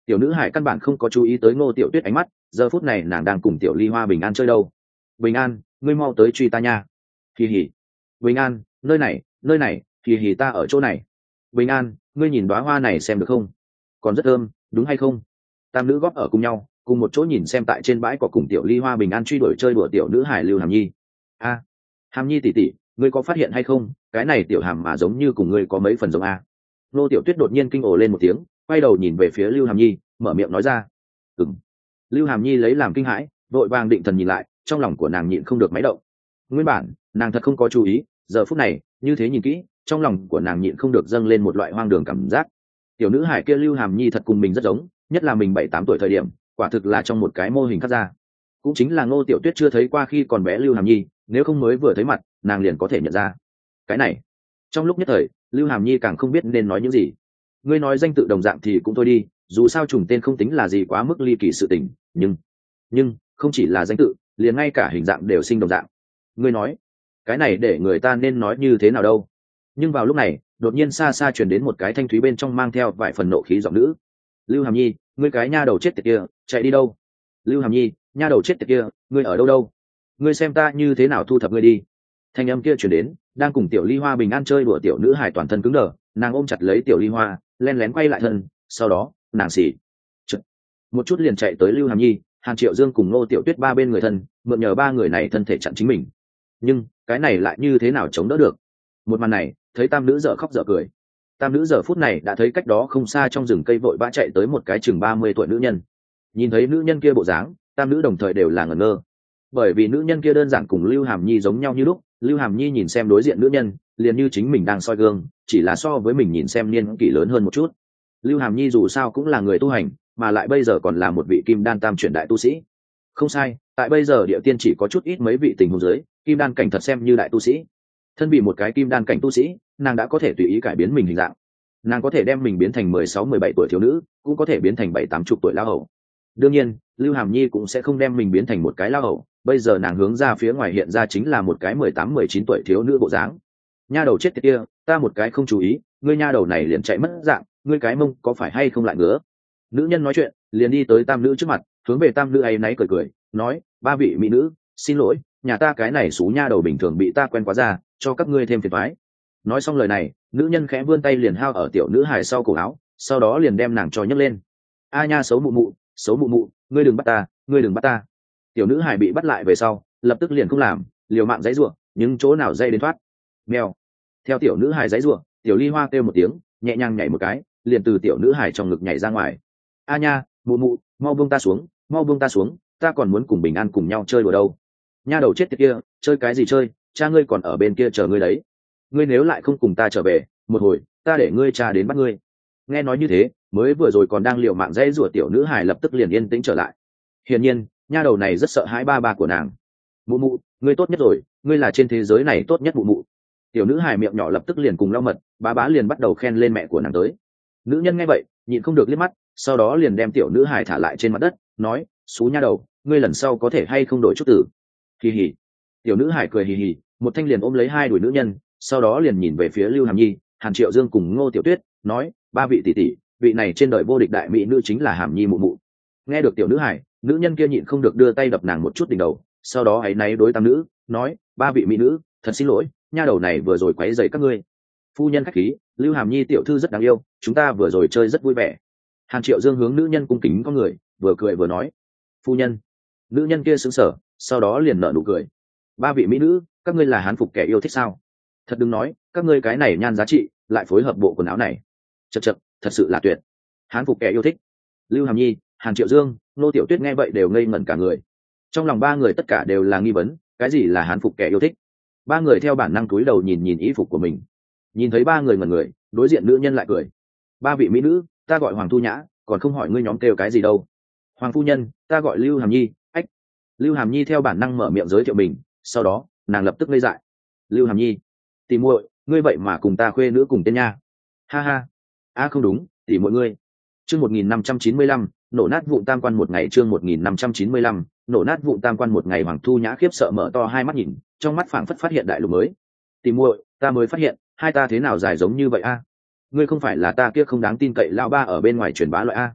Tiểu nữ hải căn bản không có chú ý tới Ngô Tiểu Tuyết ánh mắt, giờ phút này nàng đang cùng Tiểu Ly Hoa Bình An chơi đâu. Bình An, ngươi mau tới truy ta nha. Hì hì. Bình An, nơi này, nơi này, hì hì, ta ở chỗ này. Bình An, ngươi nhìn đóa hoa này xem được không? Còn rất thơm, đúng hay không? Tam nữ góp ở cùng nhau, cùng một chỗ nhìn xem tại trên bãi cỏ cùng Tiểu Ly Hoa Bình An truy đuổi chơi đùa tiểu nữ hải Lưu Hàm Nhi. A, Hàm Nhi tỷ tỷ, ngươi có phát hiện hay không, cái này tiểu Hàm mà giống như cùng ngươi có mấy phần giống a. Nô Tiểu Tuyết đột nhiên kinh ồ lên một tiếng, quay đầu nhìn về phía Lưu Hàm Nhi, mở miệng nói ra. Ừm. Lưu Hàm Nhi lấy làm kinh hãi, vội vàng định thần nhìn lại, trong lòng của nàng nhịn không được máy động. Nguyên bản nàng thật không có chú ý, giờ phút này như thế nhìn kỹ, trong lòng của nàng nhịn không được dâng lên một loại hoang đường cảm giác. Tiểu nữ hải kia Lưu Hàm Nhi thật cùng mình rất giống, nhất là mình bảy tám tuổi thời điểm, quả thực là trong một cái mô hình khắc ra. Cũng chính là Ngô Tiểu Tuyết chưa thấy qua khi còn bé Lưu Hàm Nhi, nếu không mới vừa thấy mặt, nàng liền có thể nhận ra. Cái này, trong lúc nhất thời, Lưu Hàm Nhi càng không biết nên nói những gì. Ngươi nói danh tự đồng dạng thì cũng thôi đi, dù sao trùng tên không tính là gì quá mức ly kỳ sự tình, nhưng nhưng không chỉ là danh tự, liền ngay cả hình dạng đều sinh đồng dạng. Ngươi nói, cái này để người ta nên nói như thế nào đâu? Nhưng vào lúc này, đột nhiên xa xa truyền đến một cái thanh thúy bên trong mang theo vài phần nộ khí giọng nữ. Lưu Hàm Nhi, ngươi cái nha đầu chết tiệt kia, chạy đi đâu? Lưu Hàm Nhi, nha đầu chết tiệt kia, ngươi ở đâu đâu? Ngươi xem ta như thế nào thu thập ngươi đi? Thanh âm kia truyền đến, đang cùng Tiểu Ly Hoa Bình An chơi đùa tiểu nữ hài toàn thân cứng đờ, nàng ôm chặt lấy Tiểu Ly Hoa, len lén quay lại thân, sau đó nàng xì một chút liền chạy tới Lưu Hàm Nhi, Hàn Triệu Dương cùng Ngô Tiểu Tuyết ba bên người thân, mượn nhờ ba người này thân thể chặn chính mình. Nhưng cái này lại như thế nào chống đỡ được? Một màn này, thấy tam nữ dở khóc dở cười. Tam nữ giờ phút này đã thấy cách đó không xa trong rừng cây vội vã chạy tới một cái chừng ba mươi tuổi nữ nhân. Nhìn thấy nữ nhân kia bộ dáng, tam nữ đồng thời đều là ngẩn ngơ. Bởi vì nữ nhân kia đơn giản cùng Lưu Hàm Nhi giống nhau như lúc, Lưu Hàm Nhi nhìn xem đối diện nữ nhân, liền như chính mình đang soi gương, chỉ là so với mình nhìn xem niên kỷ lớn hơn một chút. Lưu Hàm Nhi dù sao cũng là người tu hành, mà lại bây giờ còn là một vị kim đan tam chuyển đại tu sĩ. Không sai, tại bây giờ địa tiên chỉ có chút ít mấy vị tình huống dưới, kim đan cảnh thật xem như đại tu sĩ. Thân vì một cái kim đan cảnh tu sĩ, nàng đã có thể tùy ý cải biến mình hình dạng. Nàng có thể đem mình biến thành mười sáu mười bảy tuổi thiếu nữ, cũng có thể biến thành bảy tám chục tuổi lão hậu. Đương nhiên, Lưu Hàm Nhi cũng sẽ không đem mình biến thành một cái lão hậu, bây giờ nàng hướng ra phía ngoài hiện ra chính là một cái mười tám mười chín tuổi thiếu nữ bộ dáng. Nha đầu chết tiệt kia, ta một cái không chú ý, ngươi nha đầu này liền chạy mất dạng, ngươi cái mông có phải hay không lại ngứa? Nữ nhân nói chuyện, liền đi tới tam nữ trước mặt, hướng về tam nữ ấy náy cười cười, nói, ba vị mỹ nữ, xin lỗi, nhà ta cái này xú nha đầu bình thường bị ta quen quá ra, cho các ngươi thêm phiền toái. Nói xong lời này, nữ nhân khẽ vươn tay liền hao ở tiểu nữ hài sau cổ áo, sau đó liền đem nàng cho nhấc lên. A nha xấu mụ mụ, xấu mụ mụ, ngươi đừng bắt ta, ngươi đừng bắt ta. Tiểu nữ hài bị bắt lại về sau, lập tức liền không làm, liều mạng giãy giụa, nhưng chỗ nào dây đến thoát. Mèo. Theo tiểu nữ hài giãy giụa, Tiểu Ly Hoa kêu một tiếng, nhẹ nhàng nhảy một cái, liền từ tiểu nữ hài trong ngực nhảy ra ngoài. A nha, mụ mụ, mau buông ta xuống, mau buông ta xuống, ta còn muốn cùng Bình An cùng nhau chơi đùa đâu. Nha đầu chết tiệt kia, chơi cái gì chơi, cha ngươi còn ở bên kia chờ ngươi đấy. Ngươi nếu lại không cùng ta trở về, một hồi ta để ngươi cha đến bắt ngươi. Nghe nói như thế, mới vừa rồi còn đang liều mạng dãy rủa tiểu nữ hài lập tức liền yên tĩnh trở lại. Hiển nhiên, nha đầu này rất sợ hãi ba ba của nàng. Mụ mụ, ngươi tốt nhất rồi, ngươi là trên thế giới này tốt nhất mụ mụ. Tiểu nữ hài miệng nhỏ lập tức liền cùng lau mật, bá bá liền bắt đầu khen lên mẹ của nàng tới. Nữ nhân nghe vậy, nhịn không được liếc mắt, sau đó liền đem tiểu nữ hài thả lại trên mặt đất, nói, xú nha đầu, ngươi lần sau có thể hay không đổi chút tử. Hì hì. Tiểu nữ hài cười hì hì, một thanh liền ôm lấy hai đuổi nữ nhân, sau đó liền nhìn về phía Lưu Hàm Nhi, Hàn Triệu Dương cùng Ngô Tiểu Tuyết, nói, ba vị tỷ tỷ, vị này trên đời vô địch đại mỹ nữ chính là Hàm Nhi mụ mụ. Nghe được tiểu nữ hài, nữ nhân kia nhịn không được đưa tay đập nàng một chút đỉnh đầu, sau đó áy náy đối tam nữ, nói, ba vị mỹ nữ, thật xin lỗi, nha đầu này vừa rồi quấy rầy các ngươi. Phu nhân khách khí, Lưu Hàm Nhi tiểu thư rất đáng yêu, chúng ta vừa rồi chơi rất vui vẻ. Hàn Triệu Dương hướng nữ nhân cung kính con người, vừa cười vừa nói, phu nhân. Nữ nhân kia sững sờ, sau đó liền nở nụ cười. Ba vị mỹ nữ, các ngươi là hán phục kẻ yêu thích sao? Thật đừng nói, các ngươi cái này nhan giá trị, lại phối hợp bộ quần áo này, chật chật, thật sự là tuyệt. Hán phục kẻ yêu thích. Lưu Hàm Nhi, Hàn Triệu Dương, Nô Tiểu Tuyết nghe vậy đều ngây ngẩn cả người. Trong lòng ba người tất cả đều là nghi vấn, cái gì là hán phục kẻ yêu thích? Ba người theo bản năng cúi đầu nhìn nhìn y phục của mình. Nhìn thấy ba người ngẩn người, đối diện nữ nhân lại cười. Ba vị mỹ nữ, ta gọi Hoàng Thu Nhã, còn không hỏi ngươi nhóm kêu cái gì đâu. Hoàng phu nhân, ta gọi Lưu Hàm Nhi. Ách. Lưu Hàm Nhi theo bản năng mở miệng giới thiệu mình, sau đó nàng lập tức ngây dại. Lưu Hàm Nhi, tỷ muội, ngươi vậy mà cùng ta khuê nữ cùng tên nha. Ha ha. A à không đúng, tỷ muội ngươi. Chương một nghìn năm trăm chín mươi lăm, nổ nát vụn tam quan một ngày. Chương một nghìn năm trăm chín mươi lăm, nổ nát vụn tam quan một ngày. Hoàng Thu Nhã khiếp sợ mở to hai mắt nhìn, trong mắt phảng phất phát hiện đại lục mới. Tỷ muội, ta mới phát hiện, hai ta thế nào dài giống như vậy a? Ngươi không phải là ta kia không đáng tin cậy lão ba ở bên ngoài truyền bá loại a?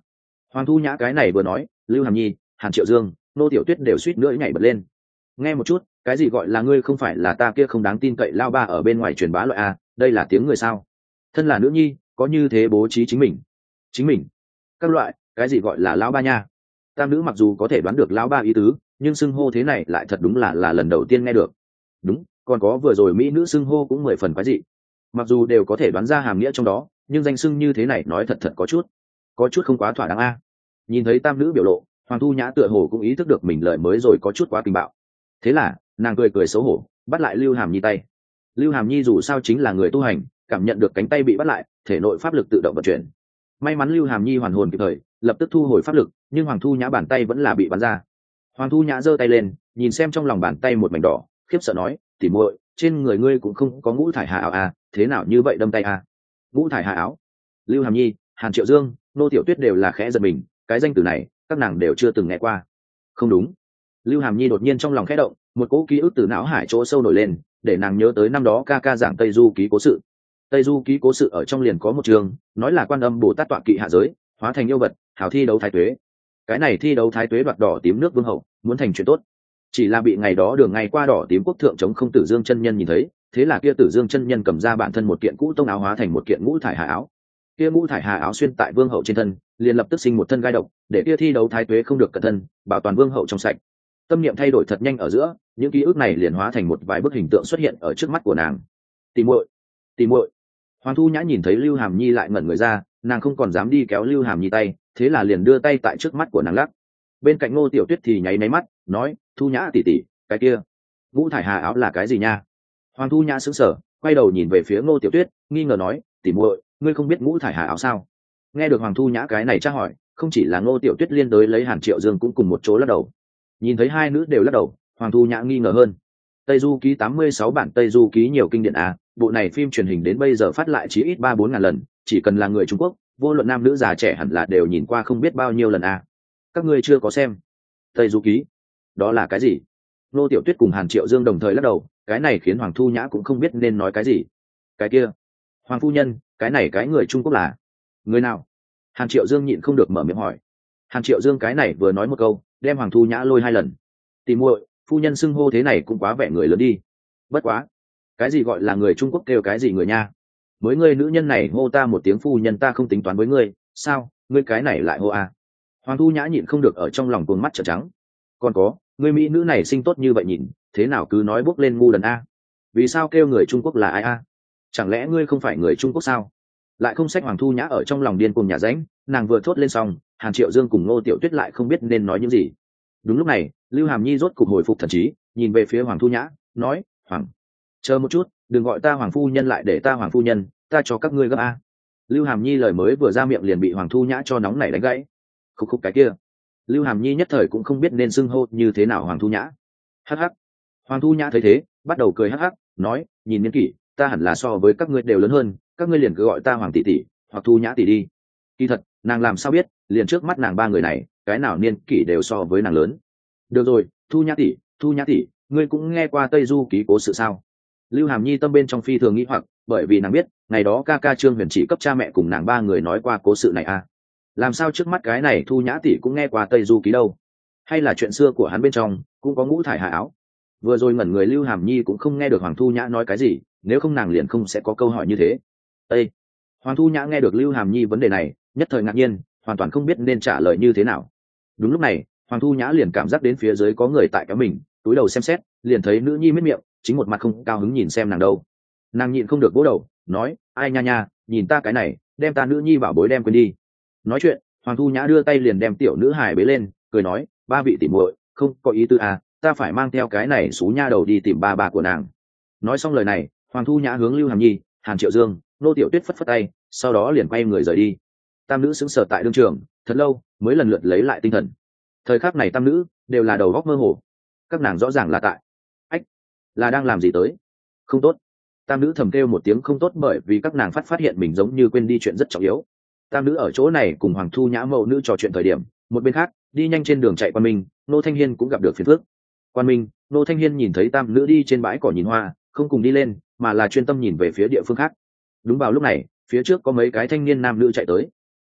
Hoàng Thu Nhã cái này vừa nói, Lưu Hàm Nhi, Hàn Triệu Dương, Nô Tiểu Tuyết đều suýt nữa nhảy bật lên. Nghe một chút, cái gì gọi là ngươi không phải là ta kia không đáng tin cậy lao ba ở bên ngoài truyền bá loại a, đây là tiếng người sao? Thân là nữ nhi, có như thế bố trí chính mình. Chính mình. Các loại, cái gì gọi là lão ba nha? Tam nữ mặc dù có thể đoán được lão ba ý tứ, nhưng xưng hô thế này lại thật đúng là là lần đầu tiên nghe được. Đúng, còn có vừa rồi mỹ nữ xưng hô cũng mười phần quái dị. Mặc dù đều có thể đoán ra hàm nghĩa trong đó, nhưng danh xưng như thế này nói thật thật có chút, có chút không quá thỏa đáng a. Nhìn thấy tam nữ biểu lộ, Hoàng Thu Nhã tựa hồ cũng ý thức được mình lời mới rồi có chút quá kinh bạo. Thế là, nàng cười cười xấu hổ, bắt lại Lưu Hàm Nhi tay. Lưu Hàm Nhi dù sao chính là người tu hành, cảm nhận được cánh tay bị bắt lại, thể nội pháp lực tự động vận chuyển. May mắn Lưu Hàm Nhi hoàn hồn kịp thời, lập tức thu hồi pháp lực, nhưng Hoàng Thu Nhã bàn tay vẫn là bị bắn ra. Hoàng Thu Nhã giơ tay lên, nhìn xem trong lòng bàn tay một mảnh đỏ, khiếp sợ nói, tỉ muội, trên người ngươi cũng không có ngũ thải hà áo à, thế nào như vậy đâm tay à? Ngũ thải hà áo? Lưu Hàm Nhi, Hàn Triệu Dương, Nô Tiểu Tuyết đều là khẽ giật mình, cái danh từ này, các nàng đều chưa từng nghe qua. Không đúng. Lưu Hàm Nhi đột nhiên trong lòng khẽ động, một cỗ ký ức từ não hải chỗ sâu nổi lên, để nàng nhớ tới năm đó ca ca giảng Tây Du ký cố sự. Tây Du ký cố sự ở trong liền có một trường, nói là Quan Âm Bồ Tát tọa kỵ hạ giới, hóa thành yêu vật, hảo thi đấu thái tuế. Cái này thi đấu thái tuế đoạt đỏ tím nước vương hậu, muốn thành chuyện tốt. Chỉ là bị ngày đó đường ngày qua đỏ tím quốc thượng chống không Tử Dương chân nhân nhìn thấy, thế là kia Tử Dương chân nhân cầm ra bản thân một kiện cũ tông áo hóa thành một kiện ngũ thải hà áo. Kia ngũ thải hà áo xuyên tại vương hậu trên thân, liền lập tức sinh một thân gai độc, để kia thi đấu thái tuế không được cẩn thân, bảo toàn vương hậu trong sạch. Tâm niệm thay đổi thật nhanh ở giữa, những ký ức này liền hóa thành một vài bức hình tượng xuất hiện ở trước mắt của nàng. Tỷ muội, tỷ muội. Hoàng Thu Nhã nhìn thấy Lưu Hàm Nhi lại ngẩn người ra, nàng không còn dám đi kéo Lưu Hàm Nhi tay, thế là liền đưa tay tại trước mắt của nàng lắc. Bên cạnh Ngô Tiểu Tuyết thì nháy nháy mắt, nói, Thu Nhã tỷ tỷ, cái kia, ngũ thải hà áo là cái gì nha? Hoàng Thu Nhã sững sờ, quay đầu nhìn về phía Ngô Tiểu Tuyết, nghi ngờ nói, tỷ muội, ngươi không biết ngũ thải hà áo sao? Nghe được Hoàng Thu Nhã cái này tra hỏi, không chỉ là Ngô Tiểu Tuyết liên đối lấy Hàn Triệu Dương cũng cùng một chỗ lắc đầu. Nhìn thấy hai nữ đều lắc đầu, Hoàng Thu Nhã nghi ngờ hơn. Tây Du ký tám mươi sáu bản Tây Du ký nhiều kinh điển à, bộ này phim truyền hình đến bây giờ phát lại chí ít ba bốn ngàn lần, chỉ cần là người Trung Quốc, vô luận nam nữ già trẻ hẳn là đều nhìn qua không biết bao nhiêu lần à. Các ngươi chưa có xem Tây Du ký? Đó là cái gì? Nô Tiểu Tuyết cùng Hàn Triệu Dương đồng thời lắc đầu, cái này khiến Hoàng Thu Nhã cũng không biết nên nói cái gì. Cái kia, Hoàng phu nhân, cái này cái người Trung Quốc là người nào? Hàn Triệu Dương nhịn không được mở miệng hỏi. Hàn Triệu Dương cái này vừa nói một câu, đem Hoàng Thu Nhã lôi hai lần. Tìm muội, phu nhân xưng hô thế này cũng quá vẻ người lớn đi. Bất quá, cái gì gọi là người Trung Quốc kêu cái gì người nha? Mới ngươi nữ nhân này hô ta một tiếng phu nhân ta không tính toán với ngươi, sao? Ngươi cái này lại hô à? Hoàng Thu Nhã nhịn không được ở trong lòng cuồng mắt trợn trắng. Còn có, ngươi mỹ nữ này sinh tốt như vậy nhìn, thế nào cứ nói bốc lên ngu đần a? Vì sao kêu người Trung Quốc là ai a? Chẳng lẽ ngươi không phải người Trung Quốc sao? Lại không sách Hoàng Thu Nhã ở trong lòng điên cuồng nhà ránh, nàng vừa thốt lên xong, Hàn Triệu Dương cùng Ngô Tiểu Tuyết lại không biết nên nói những gì. Đúng lúc này, Lưu Hàm Nhi rốt cục hồi phục thần trí, nhìn về phía Hoàng Thu Nhã, nói, Hoàng, chờ một chút, đừng gọi ta Hoàng phu nhân lại để ta Hoàng phu nhân, ta cho các ngươi gấp a. Lưu Hàm Nhi lời mới vừa ra miệng liền bị Hoàng Thu Nhã cho nóng nảy đánh gãy. Khúc khúc cái kia. Lưu Hàm Nhi nhất thời cũng không biết nên xưng hô như thế nào Hoàng Thu Nhã. Hắc hắc. Hoàng Thu Nhã thấy thế, bắt đầu cười hắc hắc, nói, nhìn niên kỷ, ta hẳn là so với các ngươi đều lớn hơn, các ngươi liền cứ gọi ta Hoàng tỷ tỷ, hoặc Thu Nhã tỷ đi. Kỳ thật, nàng làm sao biết, liền trước mắt nàng ba người này, cái nào niên kỷ đều so với nàng lớn. Được rồi, Thu Nhã tỷ, Thu Nhã tỷ, ngươi cũng nghe qua Tây Du ký cố sự sao? Lưu Hàm Nhi tâm bên trong phi thường nghĩ hoặc, bởi vì nàng biết, ngày đó ca ca Trương Huyền chỉ cấp cha mẹ cùng nàng ba người nói qua cố sự này à? Làm sao trước mắt cái này Thu Nhã tỷ cũng nghe qua Tây Du ký đâu? Hay là chuyện xưa của hắn bên trong cũng có ngũ thải hà áo? Vừa rồi ngẩn người Lưu Hàm Nhi cũng không nghe được Hoàng Thu Nhã nói cái gì, nếu không nàng liền không sẽ có câu hỏi như thế. Ê! Hoàng Thu Nhã nghe được Lưu Hàm Nhi vấn đề này, nhất thời ngạc nhiên, hoàn toàn không biết nên trả lời như thế nào. Đúng lúc này, Hoàng Thu Nhã liền cảm giác đến phía dưới có người tại kéo mình, túi đầu xem xét, liền thấy nữ nhi miết miệng, chính một mặt không cao hứng nhìn xem nàng đâu. Nàng nhịn không được vỗ đầu, nói, ai nha nha, nhìn ta cái này, đem ta nữ nhi bảo bối đem quên đi. Nói chuyện, Hoàng Thu Nhã đưa tay liền đem tiểu nữ hài bế lên, cười nói, ba vị tỉ muội, không có ý tư à, ta phải mang theo cái này xú nha đầu đi tìm ba bà của nàng. Nói xong lời này, Hoàng Thu Nhã hướng Lưu Hàm Nhi, Hàn Triệu Dương, Nô Tiểu Tuyết phất phất tay, sau đó liền quay người rời đi. Tam nữ sững sờ tại đương trường, thật lâu mới lần lượt lấy lại tinh thần. Thời khắc này tam nữ đều là đầu góc mơ hồ, các nàng rõ ràng là tại ách là đang làm gì tới. Không tốt. Tam nữ thầm kêu một tiếng không tốt, bởi vì các nàng phát phát hiện mình giống như quên đi chuyện rất trọng yếu. Tam nữ ở chỗ này cùng Hoàng Thu Nhã mẫu nữ trò chuyện thời điểm, một bên khác đi nhanh trên đường chạy Quan Minh, Nô Thanh Hiên cũng gặp được phiền phức. Quan Minh, Nô Thanh Hiên nhìn thấy tam nữ đi trên bãi cỏ nhìn hoa, không cùng đi lên, mà là chuyên tâm nhìn về phía địa phương khác. Đúng vào lúc này, phía trước có mấy cái thanh niên nam nữ chạy tới.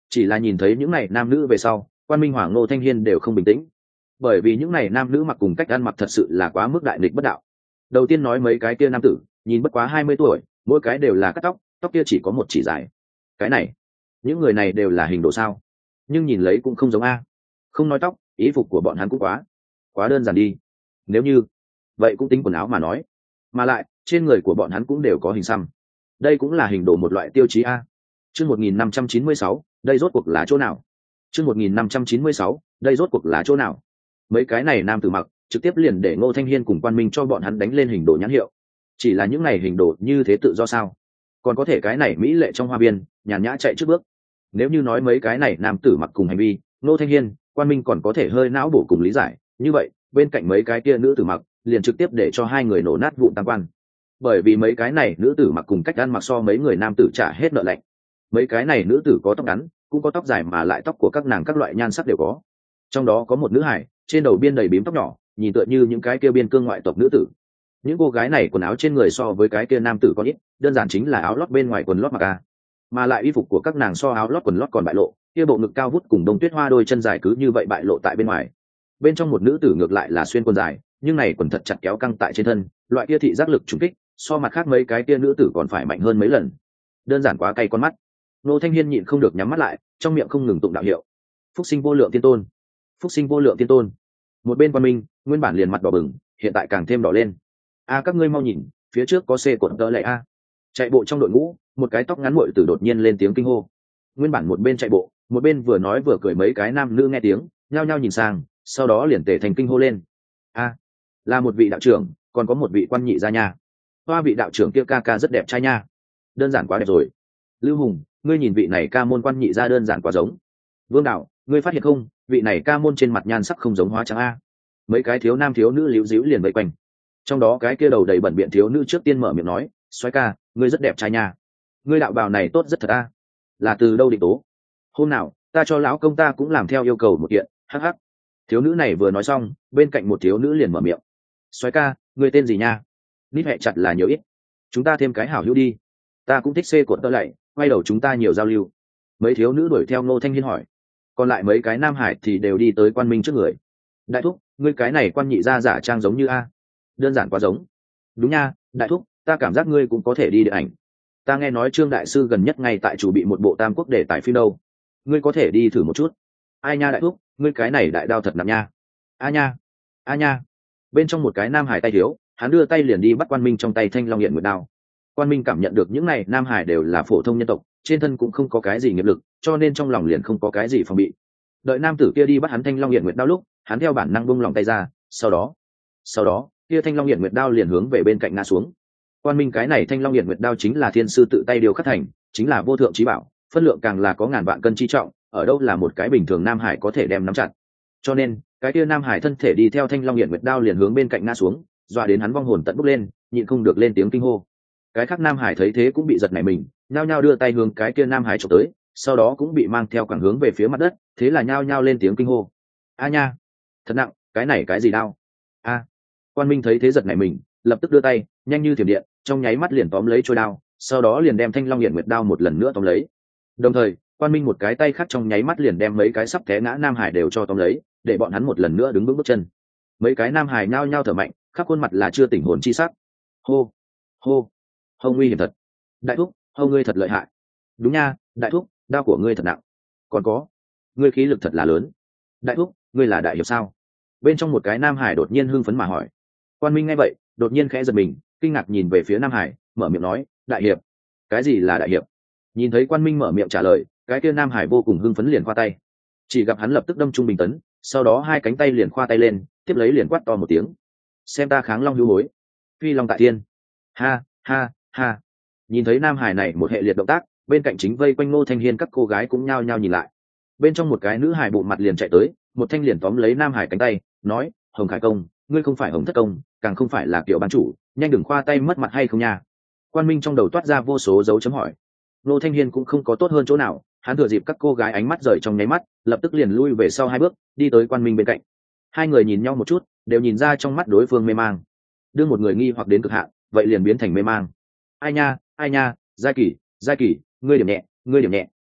chỉ là nhìn thấy những này nam nữ về sau, Quan Minh Hoàng Ngô Thanh Hiên đều không bình tĩnh, bởi vì những này nam nữ mặc cùng cách ăn mặc thật sự là quá mức đại nghịch bất đạo. Đầu tiên nói mấy cái kia nam tử nhìn bất quá hai mươi tuổi, mỗi cái đều là cắt tóc, tóc kia chỉ có một chỉ dài. Cái này, những người này đều là hình đồ sao? Nhưng nhìn lấy cũng không giống a. Không nói tóc, ý phục của bọn hắn cũng quá quá đơn giản đi. Nếu như vậy cũng tính quần áo mà nói, mà lại trên người của bọn hắn cũng đều có hình xăm, đây cũng là hình đồ một loại tiêu chí a. Chương một nghìn năm trăm chín mươi sáu, đây rốt cuộc là chỗ nào? Chương một nghìn năm trăm chín mươi sáu, đây rốt cuộc là chỗ nào? Mấy cái này nam tử mặc trực tiếp liền để Ngô Thanh Hiên cùng Quan Minh cho bọn hắn đánh lên hình đồ nhãn hiệu. Chỉ là những này hình đồ như thế tự do sao? Còn có thể cái này mỹ lệ trong hoa viên, nhàn nhã chạy trước bước. Nếu như nói mấy cái này nam tử mặc cùng hành vi, Ngô Thanh Hiên, Quan Minh còn có thể hơi não bổ cùng lý giải, như vậy, bên cạnh mấy cái kia nữ tử mặc, liền trực tiếp để cho hai người nổ nát vụn tam quan. Bởi vì mấy cái này nữ tử mặc cùng cách ăn mặc so mấy người nam tử trả hết nợ lạnh. Mấy cái này nữ tử có tóc ngắn, cũng có tóc dài mà lại tóc của các nàng các loại nhan sắc đều có. Trong đó có một nữ hải, trên đầu biên đầy bím tóc nhỏ, nhìn tựa như những cái kia biên cương ngoại tộc nữ tử. Những cô gái này quần áo trên người so với cái kia nam tử có ít, đơn giản chính là áo lót bên ngoài quần lót mặc a. Mà lại y phục của các nàng so áo lót quần lót còn bại lộ, kia bộ ngực cao vút cùng đông tuyết hoa đôi chân dài cứ như vậy bại lộ tại bên ngoài. Bên trong một nữ tử ngược lại là xuyên quần dài, nhưng này quần thật chặt kéo căng tại trên thân, loại kia thị giác lực trùng kích, so mặt khác mấy cái kia nữ tử còn phải mạnh hơn mấy lần. Đơn giản quá cay con mắt. Ngô Thanh Hiên nhịn không được nhắm mắt lại, trong miệng không ngừng tụng đạo hiệu. Phúc sinh vô lượng tiên tôn, phúc sinh vô lượng tiên tôn. Một bên Quan Minh, nguyên bản liền mặt đỏ bừng, hiện tại càng thêm đỏ lên. A các ngươi mau nhìn, phía trước có xe cuộn tơ lệ a. Chạy bộ trong đội ngũ, một cái tóc ngắn muội tử đột nhiên lên tiếng kinh hô. Nguyên bản một bên chạy bộ, một bên vừa nói vừa cười mấy cái nam nữ nghe tiếng, nhao nhao nhìn sang, sau đó liền tề thành kinh hô lên. A, là một vị đạo trưởng, còn có một vị quan nhị gia nha. Hoa vị đạo trưởng kia ca ca rất đẹp trai nha. Đơn giản quá đẹp rồi. Lưu Hùng, ngươi nhìn vị này ca môn quan nhị gia đơn giản quá giống. Vương đạo, ngươi phát hiện không, vị này ca môn trên mặt nhan sắc không giống hóa trắng a. Mấy cái thiếu nam thiếu nữ liễu díu liền vây quanh. Trong đó cái kia đầu đầy bẩn biện thiếu nữ trước tiên mở miệng nói, xoái ca, ngươi rất đẹp trai nha. Ngươi đạo bào này tốt rất thật a. Là từ đâu định tố? Hôm nào ta cho lão công ta cũng làm theo yêu cầu một kiện, hắc hắc. Thiếu nữ này vừa nói xong, bên cạnh một thiếu nữ liền mở miệng, xoái ca, ngươi tên gì nha? Nít hẹ chặt là nhiều ít, chúng ta thêm cái hảo hữu đi. Ta cũng thích xê cuộn tơ lạy, quay đầu chúng ta nhiều giao lưu. Mấy thiếu nữ đuổi theo Ngô Thanh Hiên hỏi, còn lại mấy cái nam hải thì đều đi tới Quan Minh trước người. Đại thúc, ngươi cái này quan nhị gia giả trang giống như a. Đơn giản quá giống. Đúng nha, đại thúc, ta cảm giác ngươi cũng có thể đi điện ảnh. Ta nghe nói Trương đại sư gần nhất ngay tại chủ bị một bộ Tam Quốc để tải phim đâu, ngươi có thể đi thử một chút. Ai nha đại thúc, ngươi cái này đại đao thật nặng nha. A nha, a nha. Bên trong một cái nam hải tay thiếu, hắn đưa tay liền đi bắt Quan Minh trong tay thanh long hiện nguyệt đao. Quan Minh cảm nhận được những này nam hải đều là phổ thông nhân tộc, trên thân cũng không có cái gì nghiệp lực, cho nên trong lòng liền không có cái gì phòng bị. Đợi nam tử kia đi bắt hắn thanh long hiện nguyệt đao lúc, hắn theo bản năng buông lòng tay ra, sau đó, sau đó, kia thanh long hiện nguyệt đao liền hướng về bên cạnh ngã xuống. Quan Minh cái này thanh long hiện nguyệt đao chính là thiên sư tự tay điều khắc thành, chính là vô thượng chí bảo, phân lượng càng là có ngàn vạn cân chi trọng, ở đâu là một cái bình thường nam hải có thể đem nắm chặt. Cho nên, cái kia nam hải thân thể đi theo thanh long hiện nguyệt đao liền hướng bên cạnh ngã xuống, dọa đến hắn vong hồn tận bốc lên, nhịn không được lên tiếng kinh hô. Cái khác nam hải thấy thế cũng bị giật nảy mình, nhao nhao đưa tay hướng cái kia nam hải chụp tới, sau đó cũng bị mang theo quẳng hướng về phía mặt đất, thế là nhao nhao lên tiếng kinh hô. A nha, thật nặng, cái này cái gì đao? A. Quan Minh thấy thế giật nảy mình, lập tức đưa tay, nhanh như thiểm điện, trong nháy mắt liền tóm lấy trôi đao, sau đó liền đem thanh long hiện nguyệt đao một lần nữa tóm lấy. Đồng thời, Quan Minh một cái tay khác trong nháy mắt liền đem mấy cái sắp té ngã nam hải đều cho tóm lấy, để bọn hắn một lần nữa đứng vững bước chân. Mấy cái nam hải nhao nhao thở mạnh, khắp khuôn mặt là chưa tỉnh hồn chi sắc. Hô, hô, hô, nguy hiểm thật. Đại thúc, hô ngươi thật lợi hại. Đúng nha, đại thúc, đao của ngươi thật nặng. Còn có, ngươi khí lực thật là lớn. Đại thúc, ngươi là đại hiệp sao? Bên trong một cái nam hải đột nhiên hưng phấn mà hỏi. Quan Minh nghe vậy, đột nhiên khẽ giật mình, kinh ngạc nhìn về phía nam hải, mở miệng nói, đại hiệp? Cái gì là đại hiệp? Nhìn thấy Quan Minh mở miệng trả lời, cái kia nam hải vô cùng hưng phấn liền khoa tay. Chỉ gặp hắn lập tức đâm trung bình tấn, sau đó hai cánh tay liền khoa tay lên, tiếp lấy liền quát to một tiếng, xem ta kháng long hữu hối, phi long tại thiên. Ha ha ha. Nhìn thấy nam hải này một hệ liệt động tác, bên cạnh chính vây quanh Ngô Thanh Hiên các cô gái cũng nhao nhao nhìn lại. Bên trong một cái nữ hải bụng mặt liền chạy tới, một thanh liền tóm lấy nam hải cánh tay, nói, Hồng Khải công, ngươi không phải Hồng thất công, càng không phải là kiểu bán chủ, nhanh đừng khoa tay mất mặt hay không nha. Quan Minh trong đầu toát ra vô số dấu chấm hỏi. Ngô Thanh Hiên cũng không có tốt hơn chỗ nào, hắn thừa dịp các cô gái ánh mắt rời trong nháy mắt, lập tức liền lui về sau hai bước, đi tới Quan Minh bên cạnh. Hai người nhìn nhau một chút, đều nhìn ra trong mắt đối phương mê mang. Đưa một người nghi hoặc đến cực hạn, vậy liền biến thành mê mang. Ai nha, ai nha, Giai Kỳ, Giai Kỳ, ngươi điểm nhẹ, ngươi điểm nhẹ,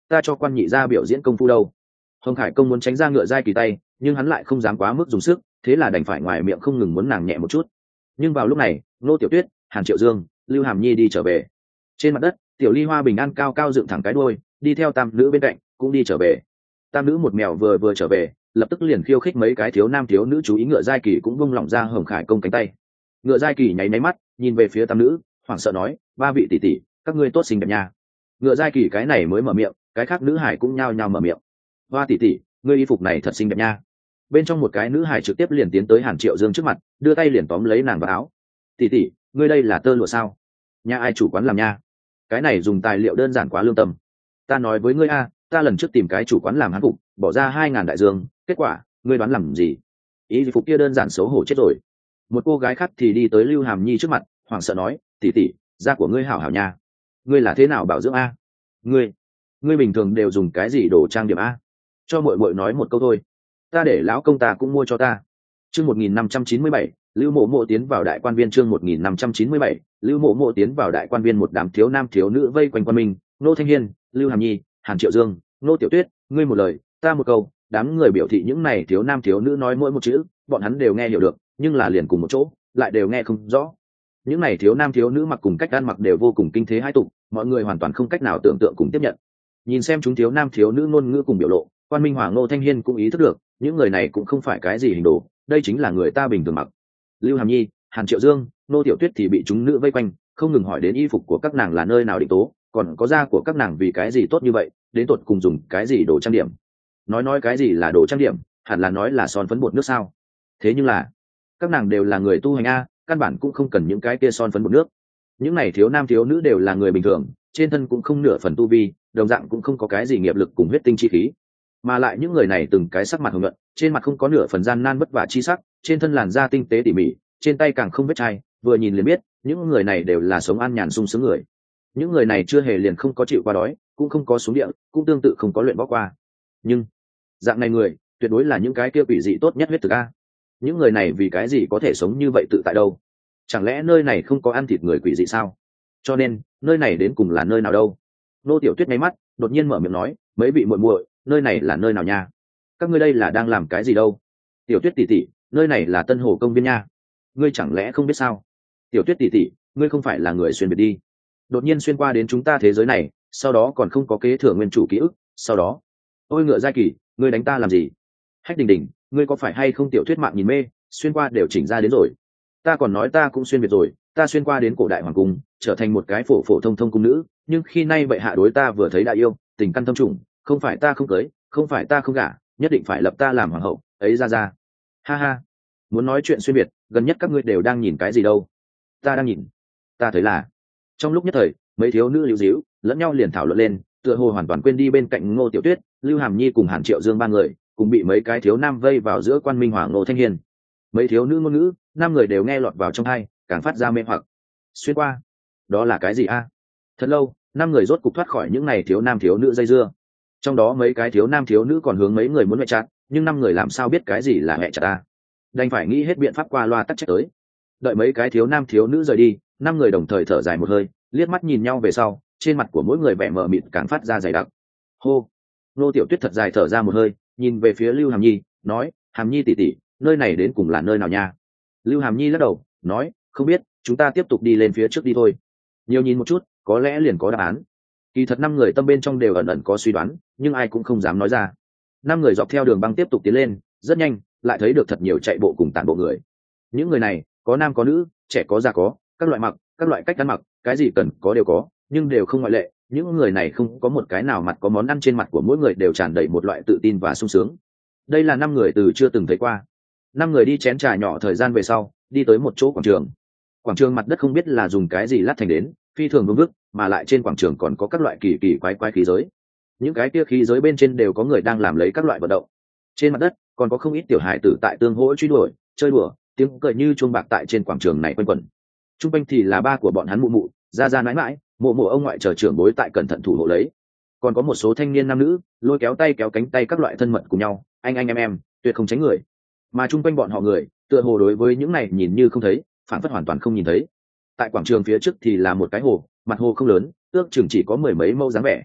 ta cho quan nhị ra biểu diễn công phu đâu. Hồng Khải Công muốn tránh ra Ngựa Giai Kỳ tay, nhưng hắn lại không dám quá mức dùng sức, thế là đành phải ngoài miệng không ngừng muốn nàng nhẹ một chút. Nhưng vào lúc này, Ngô Tiểu Tuyết, Hàn Triệu Dương, Lưu Hàm Nhi đi trở về. Trên mặt đất, Tiểu Ly Hoa bình an cao cao dựng thẳng cái đuôi, đi theo tam nữ bên cạnh cũng đi trở về. Tam nữ một mèo vừa vừa trở về, lập tức liền khiêu khích mấy cái thiếu nam thiếu nữ chú ý. Ngựa Giai Kỳ cũng vung lỏng ra Hồng Khải Công cánh tay. Ngựa Giai Kỳ nháy nháy mắt, nhìn về phía tam nữ, hoảng sợ nói: ba vị tỷ tỷ, các ngươi tốt xinh đẹp nha. Ngựa Giai Kỳ cái này mới mở miệng, cái khác nữ hải cũng nhao nhao mở miệng: hoa tỷ tỷ, ngươi y phục này thật xinh đẹp nha. Bên trong một cái nữ hải trực tiếp liền tiến tới Hàn Triệu Dương trước mặt, đưa tay liền tóm lấy nàng vào áo. Tỷ tỷ, ngươi đây là tơ lụa sao? Nhà ai chủ quán làm nha? Cái này dùng tài liệu đơn giản quá lương tâm. Ta nói với ngươi a, ta lần trước tìm cái chủ quán làm hán phục, bỏ ra hai ngàn đại dương, kết quả ngươi đoán làm gì? Y phục kia đơn giản xấu hổ chết rồi. Một cô gái khác thì đi tới Lưu Hàm Nhi trước mặt, hoảng sợ nói: tỷ tỷ, da của ngươi hảo hảo nha. Ngươi là thế nào bảo dưỡng a? Ngươi, ngươi bình thường đều dùng cái gì đồ trang điểm a? Cho muội muội nói một câu thôi, ta để lão công ta cũng mua cho ta. Chương một nghìn năm trăm chín mươi bảy, Lưu Mộ Mộ tiến vào đại quan viên. Chương một nghìn năm trăm chín mươi bảy, Lưu Mộ Mộ tiến vào đại quan viên. Một đám thiếu nam thiếu nữ vây quanh quan minh, Nô Thanh Hiên, Lưu Hàm Nhi, Hàn Triệu Dương, Nô Tiểu Tuyết, ngươi một lời, ta một câu, đám người biểu thị những này thiếu nam thiếu nữ nói mỗi một chữ, bọn hắn đều nghe hiểu được, nhưng là liền cùng một chỗ, lại đều nghe không rõ. Những này thiếu nam thiếu nữ mặc cùng cách ăn mặc đều vô cùng kinh thế hai tục, mọi người hoàn toàn không cách nào tưởng tượng cùng tiếp nhận. Nhìn xem chúng thiếu nam thiếu nữ ngôn ngữ cùng biểu lộ, quan minh hoàng Nô Thanh Hiên cũng ý thức được, những người này cũng không phải cái gì hình đồ, đây chính là người ta bình thường mặc. Lưu Hàm Nhi, Hàn Triệu Dương, Nô Tiểu Tuyết thì bị chúng nữ vây quanh, không ngừng hỏi đến y phục của các nàng là nơi nào định tố, còn có da của các nàng vì cái gì tốt như vậy, đến tột cùng dùng cái gì đồ trang điểm. Nói nói cái gì là đồ trang điểm, hẳn là nói là son phấn bột nước sao? Thế nhưng là, các nàng đều là người tu hành a, căn bản cũng không cần những cái kia son phấn bột nước. Những này thiếu nam thiếu nữ đều là người bình thường, trên thân cũng không nửa phần tu vi, đồng dạng cũng không có cái gì nghiệp lực cùng huyết tinh chi khí, mà lại những người này từng cái sắc mặt hồng nhuận, trên mặt không có nửa phần gian nan vất vả chi sắc, trên thân làn da tinh tế tỉ mỉ, trên tay càng không vết chai, vừa nhìn liền biết những người này đều là sống an nhàn sung sướng người. Những người này chưa hề liền không có chịu qua đói, cũng không có xuống địa, cũng tương tự không có luyện võ qua. Nhưng dạng này người tuyệt đối là những cái kia quỷ dị tốt nhất huyết thực a. Những người này vì cái gì có thể sống như vậy tự tại đâu? Chẳng lẽ nơi này không có ăn thịt người quỷ dị sao? Cho nên nơi này đến cùng là nơi nào đâu? Nô Tiểu Tuyết nháy mắt, đột nhiên mở miệng nói: mấy vị muội muội, nơi này là nơi nào nha? Các ngươi đây là đang làm cái gì đâu? Tiểu Tuyết tỷ tỷ, nơi này là Tân Hồ công viên nha, ngươi chẳng lẽ không biết sao? Tiểu Tuyết tỷ tỷ, ngươi không phải là người xuyên việt đi, đột nhiên xuyên qua đến chúng ta thế giới này, sau đó còn không có kế thừa nguyên chủ ký ức, sau đó ôi Ngựa Giai Kỳ, ngươi đánh ta làm gì? Hách Đình Đình, ngươi có phải hay không tiểu thuyết mạng nhìn mê, xuyên qua đều chỉnh ra đến rồi. Ta còn nói ta cũng xuyên việt rồi, ta xuyên qua đến cổ đại hoàng cung, trở thành một cái phổ phổ thông thông cung nữ, nhưng khi nay bệ hạ đối ta vừa thấy đã yêu, tình căn thâm trùng, không phải ta không cưới, không phải ta không gả, nhất định phải lập ta làm hoàng hậu, ấy ra ra. Ha ha, muốn nói chuyện xuyên việt, gần nhất các ngươi đều đang nhìn cái gì đâu? Ta đang nhìn, ta thấy là trong lúc nhất thời, mấy thiếu nữ liễu díu lẫn nhau liền thảo luận lên, tựa hồ hoàn toàn quên đi bên cạnh Ngô Tiểu Tuyết, Lưu Hàm Nhi cùng Hàn Triệu Dương ba người, cùng bị mấy cái thiếu nam vây vào giữa quan minh hoàng Ngô Thanh Hiên. Mấy thiếu nữ ngôn ngữ, năm người đều nghe lọt vào trong tai, càng phát ra mê hoặc. Xuyên qua, đó là cái gì a? Thật lâu, năm người rốt cục thoát khỏi những này thiếu nam thiếu nữ dây dưa. Trong đó mấy cái thiếu nam thiếu nữ còn hướng mấy người muốn mẹ chặt, nhưng năm người làm sao biết cái gì là mẹ chặt ta? Đành phải nghĩ hết biện pháp qua loa tắc trách tới. Đợi mấy cái thiếu nam thiếu nữ rời đi, năm người đồng thời thở dài một hơi, liếc mắt nhìn nhau về sau, trên mặt của mỗi người vẻ mờ mịt càng phát ra dày đặc. Hô, Nô Tiểu Tuyết thật dài thở ra một hơi, nhìn về phía Lưu Hàm Nhi, nói: Hàm Nhi tỷ tỷ, nơi này đến cùng là nơi nào nha? Lưu Hàm Nhi lắc đầu, nói: không biết, chúng ta tiếp tục đi lên phía trước đi thôi. Nhiều nhìn một chút, có lẽ liền có đáp án. Kỳ thật năm người tâm bên trong đều ẩn ẩn có suy đoán, nhưng ai cũng không dám nói ra. Năm người dọc theo đường băng tiếp tục tiến lên, rất nhanh, lại thấy được thật nhiều chạy bộ cùng tản bộ người. Những người này, có nam có nữ, trẻ có già có, các loại mặc, các loại cách ăn mặc, cái gì cần có đều có, nhưng đều không ngoại lệ. Những người này không có một cái nào mặt có món ăn, trên mặt của mỗi người đều tràn đầy một loại tự tin và sung sướng. Đây là năm người từ chưa từng thấy qua. Năm người đi chén trà nhỏ thời gian về sau, đi tới một chỗ quảng trường. Quảng trường mặt đất không biết là dùng cái gì lát thành đến, phi thường vương vức, mà lại trên quảng trường còn có các loại kỳ kỳ quái quái khí giới. Những cái kia khí giới bên trên đều có người đang làm lấy các loại vận động. Trên mặt đất còn có không ít tiểu hài tử tại tương hỗ truy đuổi, chơi đùa, tiếng cười như chuông bạc tại trên quảng trường này quanh quẩn. Trung quanh thì là ba của bọn hắn mụ mụ, ra ra mãi mãi, mộ mộ ông ngoại chờ trưởng bối tại cẩn thận thủ hộ lấy. Còn có một số thanh niên nam nữ lôi kéo tay kéo cánh tay các loại thân mật cùng nhau, anh anh em em, tuyệt không tránh người. Mà chung quanh bọn họ người, tựa hồ đối với những này nhìn như không thấy, phản phất hoàn toàn không nhìn thấy. Tại quảng trường phía trước thì là một cái hồ, mặt hồ không lớn, ước chừng chỉ có mười mấy mẫu dáng vẻ.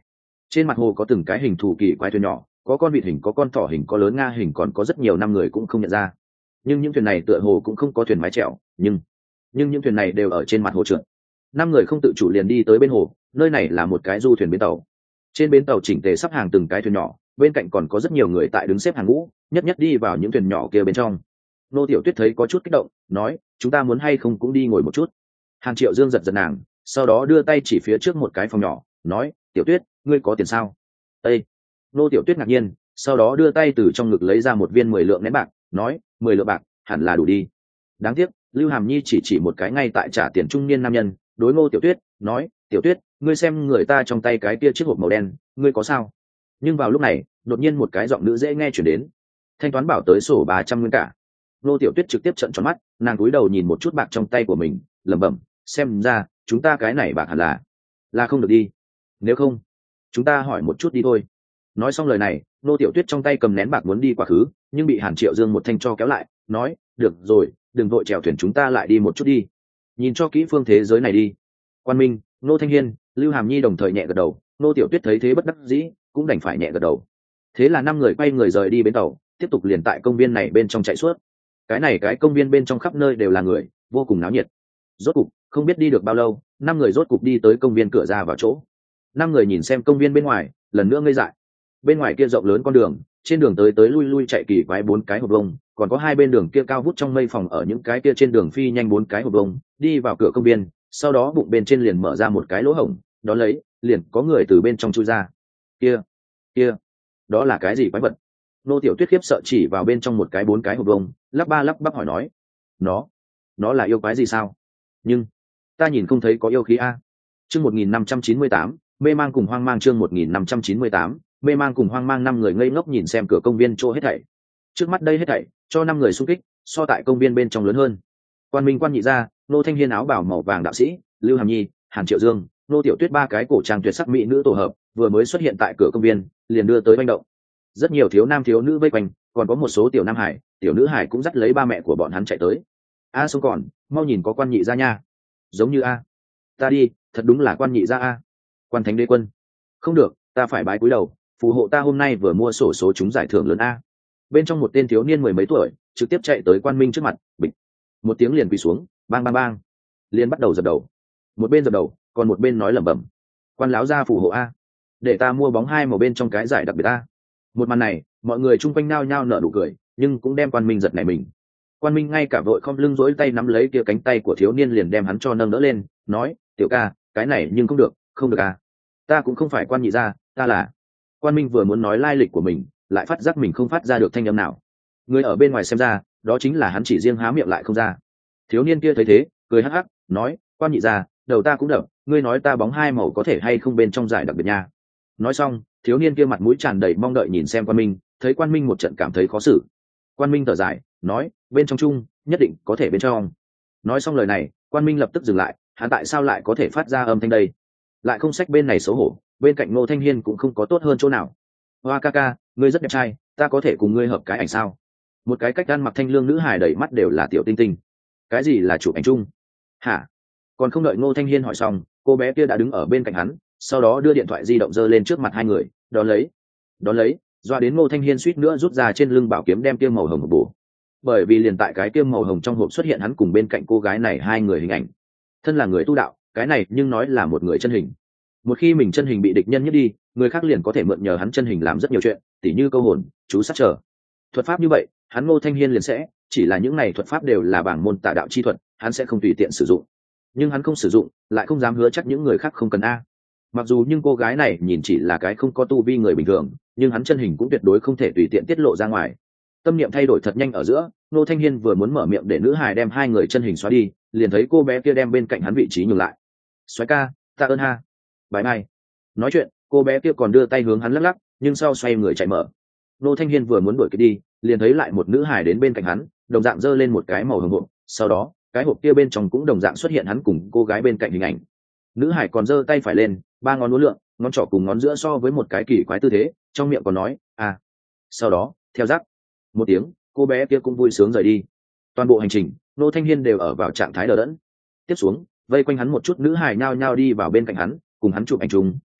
Trên mặt hồ có từng cái hình thù kỳ quái thuyền nhỏ, có con vịt hình, có con thỏ hình, có lớn nga hình, còn có rất nhiều năm người cũng không nhận ra. Nhưng những thuyền này tựa hồ cũng không có thuyền mái chèo, nhưng nhưng những thuyền này đều ở trên mặt hồ trượt. Năm người không tự chủ liền đi tới bên hồ, nơi này là một cái du thuyền bến tàu. Trên bến tàu chỉnh tề sắp hàng từng cái thuyền nhỏ, bên cạnh còn có rất nhiều người tại đứng xếp hàng ngũ, nhất nhất đi vào những thuyền nhỏ kia bên trong. Nô Tiểu Tuyết thấy có chút kích động, nói: chúng ta muốn hay không cũng đi ngồi một chút. Hàn Triệu Dương giật giật nàng, sau đó đưa tay chỉ phía trước một cái phòng nhỏ, nói: Tiểu Tuyết, ngươi có tiền sao? Ê! Nô Tiểu Tuyết ngạc nhiên, sau đó đưa tay từ trong ngực lấy ra một viên mười lượng nén bạc, nói: mười lượng bạc, hẳn là đủ đi. Đáng tiếc, Lưu Hàm Nhi chỉ chỉ một cái ngay tại trả tiền trung niên nam nhân, đối Ngô Tiểu Tuyết nói: Tiểu Tuyết, ngươi xem người ta trong tay cái kia chiếc hộp màu đen, ngươi có sao? Nhưng vào lúc này, đột nhiên một cái giọng nữ dễ nghe chuyển đến: thanh toán bảo tới sổ ba trăm nguyên cả. Ngô Tiểu Tuyết trực tiếp trợn tròn mắt, nàng cúi đầu nhìn một chút bạc trong tay của mình, lẩm bẩm: xem ra chúng ta cái này bạc hẳn là là không được đi. Nếu không, chúng ta hỏi một chút đi thôi. Nói xong lời này, Ngô Tiểu Tuyết trong tay cầm nén bạc muốn đi quá khứ, nhưng bị Hàn Triệu Dương một thanh cho kéo lại, nói: được rồi, đừng vội chèo thuyền, chúng ta lại đi một chút đi, nhìn cho kỹ phương thế giới này đi. Quan Minh, Ngô Thanh Hiên, Lưu Hàm Nhi đồng thời nhẹ gật đầu. Ngô Tiểu Tuyết thấy thế bất đắc dĩ, cũng đành phải nhẹ gật đầu. Thế là năm người quay người rời đi bến tàu, tiếp tục liền tại công viên này bên trong chạy suốt. Cái này cái công viên bên trong khắp nơi đều là người, vô cùng náo nhiệt. Rốt cục, không biết đi được bao lâu, năm người rốt cục đi tới công viên cửa ra vào chỗ. Năm người nhìn xem công viên bên ngoài, lần nữa ngây dại. Bên ngoài kia rộng lớn con đường, trên đường tới tới lui lui chạy kỳ quái bốn cái hộp bông, còn có hai bên đường kia cao vút trong mây phòng ở những cái kia trên đường phi nhanh bốn cái hộp bông, đi vào cửa công viên, sau đó bụng bên trên liền mở ra một cái lỗ hổng, đó lấy, liền có người từ bên trong chui ra. Kia, kia, đó là cái gì quái vật? Nô Tiểu Tuyết khiếp sợ chỉ vào bên trong một cái bốn cái hộp bông, lắp ba lắp bắp hỏi nói: nó nó là yêu quái gì sao? Nhưng ta nhìn không thấy có yêu khí a. Chương một nghìn năm trăm chín mươi tám, mê mang cùng hoang mang. Chương một nghìn năm trăm chín mươi tám, mê mang cùng hoang mang. Năm người ngây ngốc nhìn xem cửa công viên chỗ hết thảy. Trước mắt đây hết thảy cho năm người xung kích, so tại công viên bên trong lớn hơn. Quan Minh, Quan Nhị Gia, Nô Thanh Hiên áo bảo màu vàng đạo sĩ, Lưu Hàm Nhi, Hàn Triệu Dương, Nô Tiểu Tuyết ba cái cổ trang tuyệt sắc mỹ nữ tổ hợp vừa mới xuất hiện tại cửa công viên, liền đưa tới manh động. Rất nhiều thiếu nam thiếu nữ vây quanh, còn có một số tiểu nam hải, tiểu nữ hải cũng dắt lấy ba mẹ của bọn hắn chạy tới. A à, còn mau nhìn, có Quan Nhị Gia nha. Giống như a. Ta đi, thật đúng là Quan Nhị Gia a. Quan Thánh Đế Quân. Không được, ta phải bái cúi đầu, phù hộ ta hôm nay vừa mua sổ số trúng giải thưởng lớn a. Bên trong một tên thiếu niên mười mấy tuổi trực tiếp chạy tới Quan Minh trước mặt, bịch một tiếng liền quỳ xuống, bang bang bang, liền bắt đầu dập đầu. Một bên dập đầu, còn một bên nói lẩm bẩm: Quan lão gia phù hộ a, để ta mua bóng hai màu bên trong cái giải đặc biệt a. Một màn này, mọi người chung quanh nao nhao nở nụ cười, nhưng cũng đem Quan Minh giật nảy mình. Quan Minh ngay cả vội không lưng rỗi tay nắm lấy kia cánh tay của thiếu niên, liền đem hắn cho nâng đỡ lên, nói: tiểu ca, cái này nhưng không được, không được à, ta cũng không phải Quan Nhị Gia, ta là... Quan Minh vừa muốn nói lai lịch của mình, lại phát giác mình không phát ra được thanh âm nào. Người ở bên ngoài xem ra, đó chính là hắn chỉ riêng há miệng lại không ra. Thiếu niên kia thấy thế, cười hắc hắc, nói: Quan Nhị Gia, đầu ta cũng đập, ngươi nói ta bóng hai màu có thể hay không bên trong giải đặc biệt nha. Nói xong, thiếu niên kia mặt mũi tràn đầy mong đợi nhìn xem Quan Minh, thấy Quan Minh một trận cảm thấy khó xử. Quan Minh thở dài, nói: bên trong chung, nhất định có thể bên trong. Nói xong lời này, Quan Minh lập tức dừng lại, hắn tại sao lại có thể phát ra âm thanh đây? Lại không sách bên này xấu hổ, bên cạnh Ngô Thanh Hiên cũng không có tốt hơn chỗ nào. Hoa ca ca, ngươi rất đẹp trai, ta có thể cùng ngươi hợp cái ảnh sao? Một cái cách ăn mặc thanh lương nữ hài đầy mắt đều là tiểu tinh tinh. Cái gì là chụp ảnh chung? Hả? Còn không đợi Ngô Thanh Hiên hỏi xong, cô bé kia đã đứng ở bên cạnh hắn, sau đó đưa điện thoại di động giơ lên trước mặt hai người, đón lấy, đón lấy, doa đến Ngô Thanh Hiên suýt nữa rút ra trên lưng bảo kiếm đem kia màu hồng bổ. Bởi vì liền tại cái kia màu hồng trong hộp xuất hiện hắn cùng bên cạnh cô gái này hai người hình ảnh. Thân là người tu đạo, cái này nhưng nói là một người chân hình. Một khi mình chân hình bị địch nhân nhất đi, người khác liền có thể mượn nhờ hắn chân hình làm rất nhiều chuyện, tỉ như câu hồn, chú sát trở. Thuật pháp như vậy, hắn Ngô Thanh Hiên liền sẽ, chỉ là những này thuật pháp đều là bảng môn tà đạo chi thuật, hắn sẽ không tùy tiện sử dụng. Nhưng hắn không sử dụng, lại không dám hứa chắc những người khác không cần a. Mặc dù nhưng cô gái này nhìn chỉ là cái không có tu vi người bình thường, nhưng hắn chân hình cũng tuyệt đối không thể tùy tiện tiết lộ ra ngoài. Tâm niệm thay đổi thật nhanh ở giữa, Ngô Thanh Hiên vừa muốn mở miệng để nữ hài đem hai người chân hình xóa đi, liền thấy cô bé kia đem bên cạnh hắn vị trí nhường lại. Xoáy ca, ta ơn ha. Bye mai. Nói chuyện, cô bé kia còn đưa tay hướng hắn lắc lắc, nhưng sau xoay người chạy mở. Ngô Thanh Hiên vừa muốn đuổi cái đi, liền thấy lại một nữ hài đến bên cạnh hắn, đồng dạng giơ lên một cái màu hồng hộp, sau đó, cái hộp kia bên trong cũng đồng dạng xuất hiện hắn cùng cô gái bên cạnh hình ảnh. Nữ hải còn giơ tay phải lên, ba ngón uốn lượn, ngón trỏ cùng ngón giữa so với một cái kỳ quái tư thế, trong miệng còn nói: à. Sau đó, theo rắc một tiếng, cô bé kia cũng vui sướng rời đi. Toàn bộ hành trình, Ngô Thanh Hiên đều ở vào trạng thái đờ đẫn. Tiếp xuống, vây quanh hắn một chút nữ hài nhao nhao đi vào bên cạnh hắn, cùng hắn chụp ảnh chung,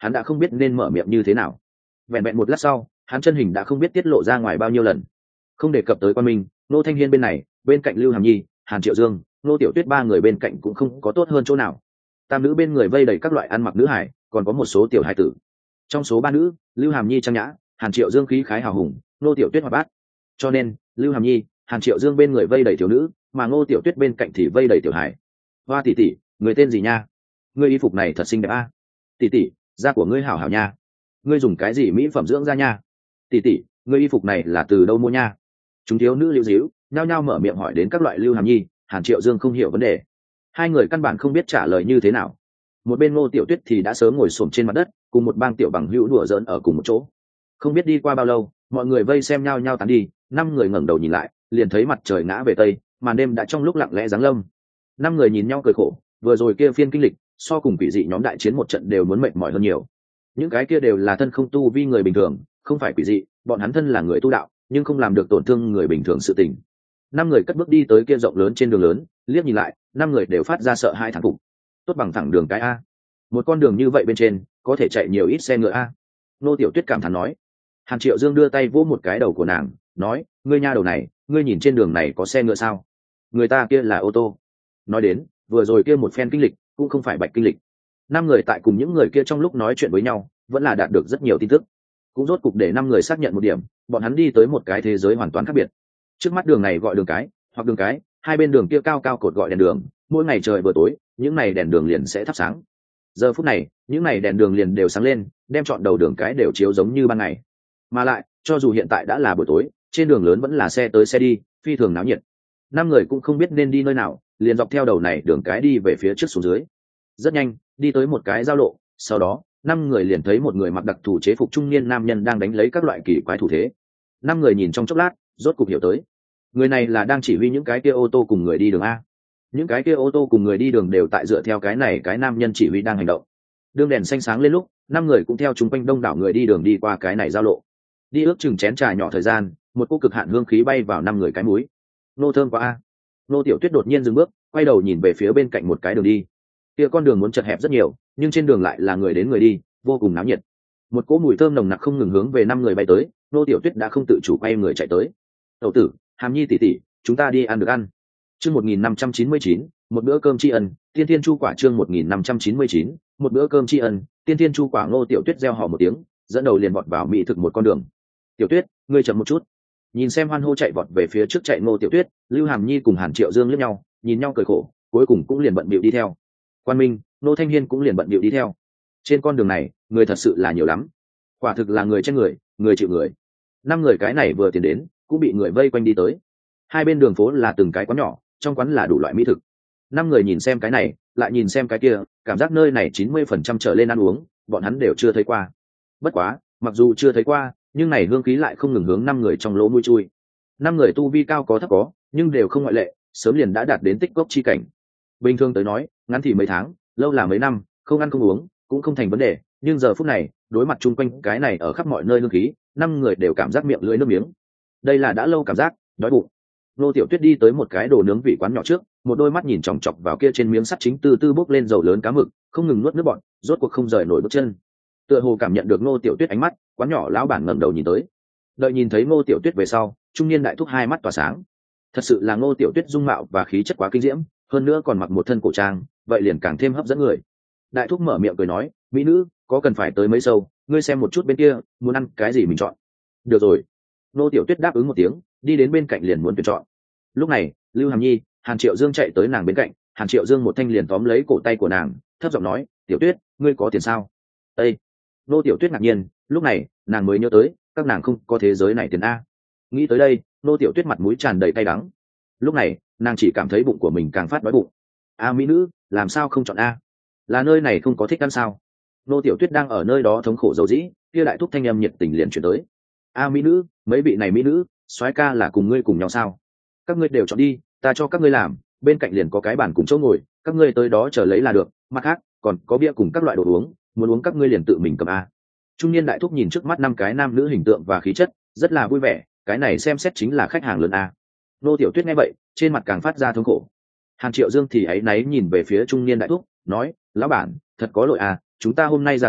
hắn đã không biết nên mở miệng như thế nào. Vẹn vẹn một lát sau, hắn chân hình đã không biết tiết lộ ra ngoài bao nhiêu lần. Không đề cập tới Quan Minh, Nô Thanh Hiên bên này, bên cạnh Lưu Hàm Nhi, Hàn Triệu Dương, Nô Tiểu Tuyết ba người bên cạnh cũng không có tốt hơn chỗ nào. Tam nữ bên người vây đầy các loại ăn mặc nữ hải, còn có một số tiểu hải tử. Trong số ba nữ, Lưu Hàm Nhi trang nhã, Hàn Triệu Dương khí khái hào hùng, Nô Tiểu Tuyết hoạt bát. Cho nên, Lưu Hàm Nhi, Hàn Triệu Dương bên người vây đầy thiếu nữ, mà Ngô Tiểu Tuyết bên cạnh thì vây đầy tiểu hải. Hoa tỷ tỷ, người tên gì nha? Ngươi y phục này thật xinh đẹp a. Tỷ tỷ, da của ngươi hảo hảo nha. Ngươi dùng cái gì mỹ phẩm dưỡng da nha? Tỷ tỷ, ngươi y phục này là từ đâu mua nha? Chúng thiếu nữ liễu díu, nhao nhao mở miệng hỏi đến các loại Lưu Hàm Nhi, Hàn Triệu Dương không hiểu vấn đề. Hai người căn bản không biết trả lời như thế nào. Một bên Ngô Tiểu Tuyết thì đã sớm ngồi xổm trên mặt đất, cùng một bang tiểu bằng hữu đùa giỡn ở cùng một chỗ. Không biết đi qua bao lâu, mọi người vây xem nhau nhau tán đi, năm người ngẩng đầu nhìn lại, liền thấy mặt trời ngã về tây, màn đêm đã trong lúc lặng lẽ giáng lâm. Năm người nhìn nhau cười khổ, vừa rồi kia phiên kinh lịch, so cùng quỷ dị nhóm đại chiến một trận đều muốn mệt mỏi hơn nhiều. Những cái kia đều là thân không tu vi người bình thường, không phải quỷ dị, bọn hắn thân là người tu đạo, nhưng không làm được tổn thương người bình thường sự tình. Năm người cất bước đi tới kia rộng lớn trên đường lớn, liếc nhìn lại, năm người đều phát ra sợ hãi thán phục. Tốt bằng thẳng đường cái a. Một con đường như vậy bên trên, có thể chạy nhiều ít xe ngựa a. Nô Tiểu Tuyết cảm thán nói. Hàn Triệu Dương đưa tay vỗ một cái đầu của nàng, nói, ngươi nha đầu này, ngươi nhìn trên đường này có xe ngựa sao? Người ta kia là ô tô. Nói đến, vừa rồi kia một phen kinh lịch, cũng không phải bạch kinh lịch. Năm người tại cùng những người kia trong lúc nói chuyện với nhau, vẫn là đạt được rất nhiều tin tức. Cũng rốt cục để năm người xác nhận một điểm, bọn hắn đi tới một cái thế giới hoàn toàn khác biệt. Trước mắt đường này gọi đường cái, hoặc đường cái, hai bên đường kia cao cao cột gọi đèn đường, mỗi ngày trời vừa tối, những này đèn đường liền sẽ thắp sáng. Giờ phút này, những này đèn đường liền đều sáng lên, đem trọn đầu đường cái đều chiếu giống như ban ngày. Mà lại, cho dù hiện tại đã là buổi tối, trên đường lớn vẫn là xe tới xe đi, phi thường náo nhiệt. Năm người cũng không biết nên đi nơi nào, liền dọc theo đầu này đường cái đi về phía trước xuống dưới. Rất nhanh, đi tới một cái giao lộ, sau đó, năm người liền thấy một người mặc đặc thù chế phục trung niên nam nhân đang đánh lấy các loại kỳ quái thủ thế. Năm người nhìn trong chốc lát, rốt cục hiểu tới. Người này là đang chỉ huy những cái kia ô tô cùng người đi đường a. Những cái kia ô tô cùng người đi đường đều tại dựa theo cái này cái nam nhân chỉ huy đang hành động. Đường đèn xanh sáng lên lúc, năm người cũng theo chúng quanh đông đảo người đi đường đi qua cái này giao lộ. Đi ước chừng chén trà nhỏ thời gian, một cô cực hạn hương khí bay vào năm người cái mũi. Nô thơm quá a. Nô Tiểu Tuyết đột nhiên dừng bước, quay đầu nhìn về phía bên cạnh một cái đường đi. Kia con đường muốn chật hẹp rất nhiều, nhưng trên đường lại là người đến người đi, vô cùng náo nhiệt. Một cỗ mùi thơm nồng nặc không ngừng hướng về năm người bay tới, Nô Tiểu Tuyết đã không tự chủ quay người chạy tới. "Tẩu tử, Hàm Nhi tỷ tỷ, chúng ta đi ăn được ăn." Chương một nghìn năm trăm chín mươi chín, một bữa cơm tri ân, Tiên Thiên Chu Quả chương một nghìn năm trăm chín mươi chín, một bữa cơm tri ân, Tiên Thiên Chu Quả. Nô Tiểu Tuyết reo hò một tiếng, dẫn đầu liền vọt vào mỹ thực một con đường. "Tiểu Tuyết, ngươi chậm một chút." Nhìn xem hoan hô chạy vọt về phía trước chạy Ngô Tiểu Tuyết, Lưu Hàm Nhi cùng Hàn Triệu Dương liếc nhau, nhìn nhau cười khổ, cuối cùng cũng liền bận bịu đi theo. Quan Minh, Nô Thanh Hiên cũng liền bận bịu đi theo. Trên con đường này, người thật sự là nhiều lắm. Quả thực là người trên người, người chịu người. Năm người cái này vừa tiến đến, cũng bị người vây quanh đi tới. Hai bên đường phố là từng cái quán nhỏ, trong quán là đủ loại mỹ thực. Năm người nhìn xem cái này, lại nhìn xem cái kia, cảm giác nơi này chín mươi phần trăm trở lên ăn uống, bọn hắn đều chưa thấy qua. Bất quá, mặc dù chưa thấy qua, nhưng này hương khí lại không ngừng hướng năm người trong lỗ mũi chui. Năm người tu vi cao có thấp có, nhưng đều không ngoại lệ, sớm liền đã đạt đến tích cốc chi cảnh. Bình thường tới nói, ngắn thì mấy tháng, lâu là mấy năm, không ăn không uống cũng không thành vấn đề, nhưng giờ phút này, đối mặt chung quanh cái này ở khắp mọi nơi hương khí, năm người đều cảm giác miệng lưỡi nước miếng. Đây là đã lâu cảm giác đói bụng. Nô Tiểu Tuyết đi tới một cái đồ nướng vị quán nhỏ trước, một đôi mắt nhìn chòng chọc vào kia trên miếng sắt chính từ từ bốc lên dầu lớn cá mực, không ngừng nuốt nước bọt, rốt cuộc không rời nổi bước chân. Tựa hồ cảm nhận được Nô Tiểu Tuyết ánh mắt, quán nhỏ lão bản ngẩng đầu nhìn tới. Đợi nhìn thấy Ngô Tiểu Tuyết về sau, trung niên đại thúc hai mắt tỏa sáng. Thật sự là Ngô Tiểu Tuyết dung mạo và khí chất quá kinh diễm, hơn nữa còn mặc một thân cổ trang, vậy liền càng thêm hấp dẫn người. Đại thúc mở miệng cười nói, mỹ nữ, có cần phải tới mấy sâu, ngươi xem một chút bên kia, muốn ăn cái gì mình chọn. Được rồi. Ngô Tiểu Tuyết đáp ứng một tiếng, đi đến bên cạnh liền muốn tuyển chọn. Lúc này, Lưu Hàm Nhi, Hàn Triệu Dương chạy tới nàng bên cạnh, Hàn Triệu Dương một thanh liền tóm lấy cổ tay của nàng, thấp giọng nói, Tiểu Tuyết, ngươi có tiền sao? Ê! Ngô Tiểu Tuyết ngạc nhiên, lúc này, nàng mới nhớ tới, các nàng không có thế giới này tiền a. Nghĩ tới đây, Ngô Tiểu Tuyết mặt mũi tràn đầy cay đắng. Lúc này, nàng chỉ cảm thấy bụng của mình càng phát đói bụng. A mỹ nữ, làm sao không chọn a? Là nơi này không có thích ăn sao? Ngô Tiểu Tuyết đang ở nơi đó thống khổ dầu dĩ, kia đại thúc thanh âm nhiệt tình liền chuyển tới. A mỹ nữ, mấy vị này mỹ nữ, soái ca là cùng ngươi cùng nhau sao? Các ngươi đều chọn đi, ta cho các ngươi làm, bên cạnh liền có cái bàn cùng chỗ ngồi, các ngươi tới đó chờ lấy là được, mặt khác, còn có bia cùng các loại đồ uống, muốn uống các ngươi liền tự mình cầm a. Trung niên đại thúc nhìn trước mắt năm cái nam nữ hình tượng và khí chất, rất là vui vẻ, cái này xem xét chính là khách hàng lớn a. Nô Tiểu Tuyết nghe vậy, trên mặt càng phát ra thống khổ. Hàn Triệu Dương thì áy náy nhìn về phía trung niên đại thúc, nói, lão bản, thật có lỗi à, chúng ta hôm nay ra gấp,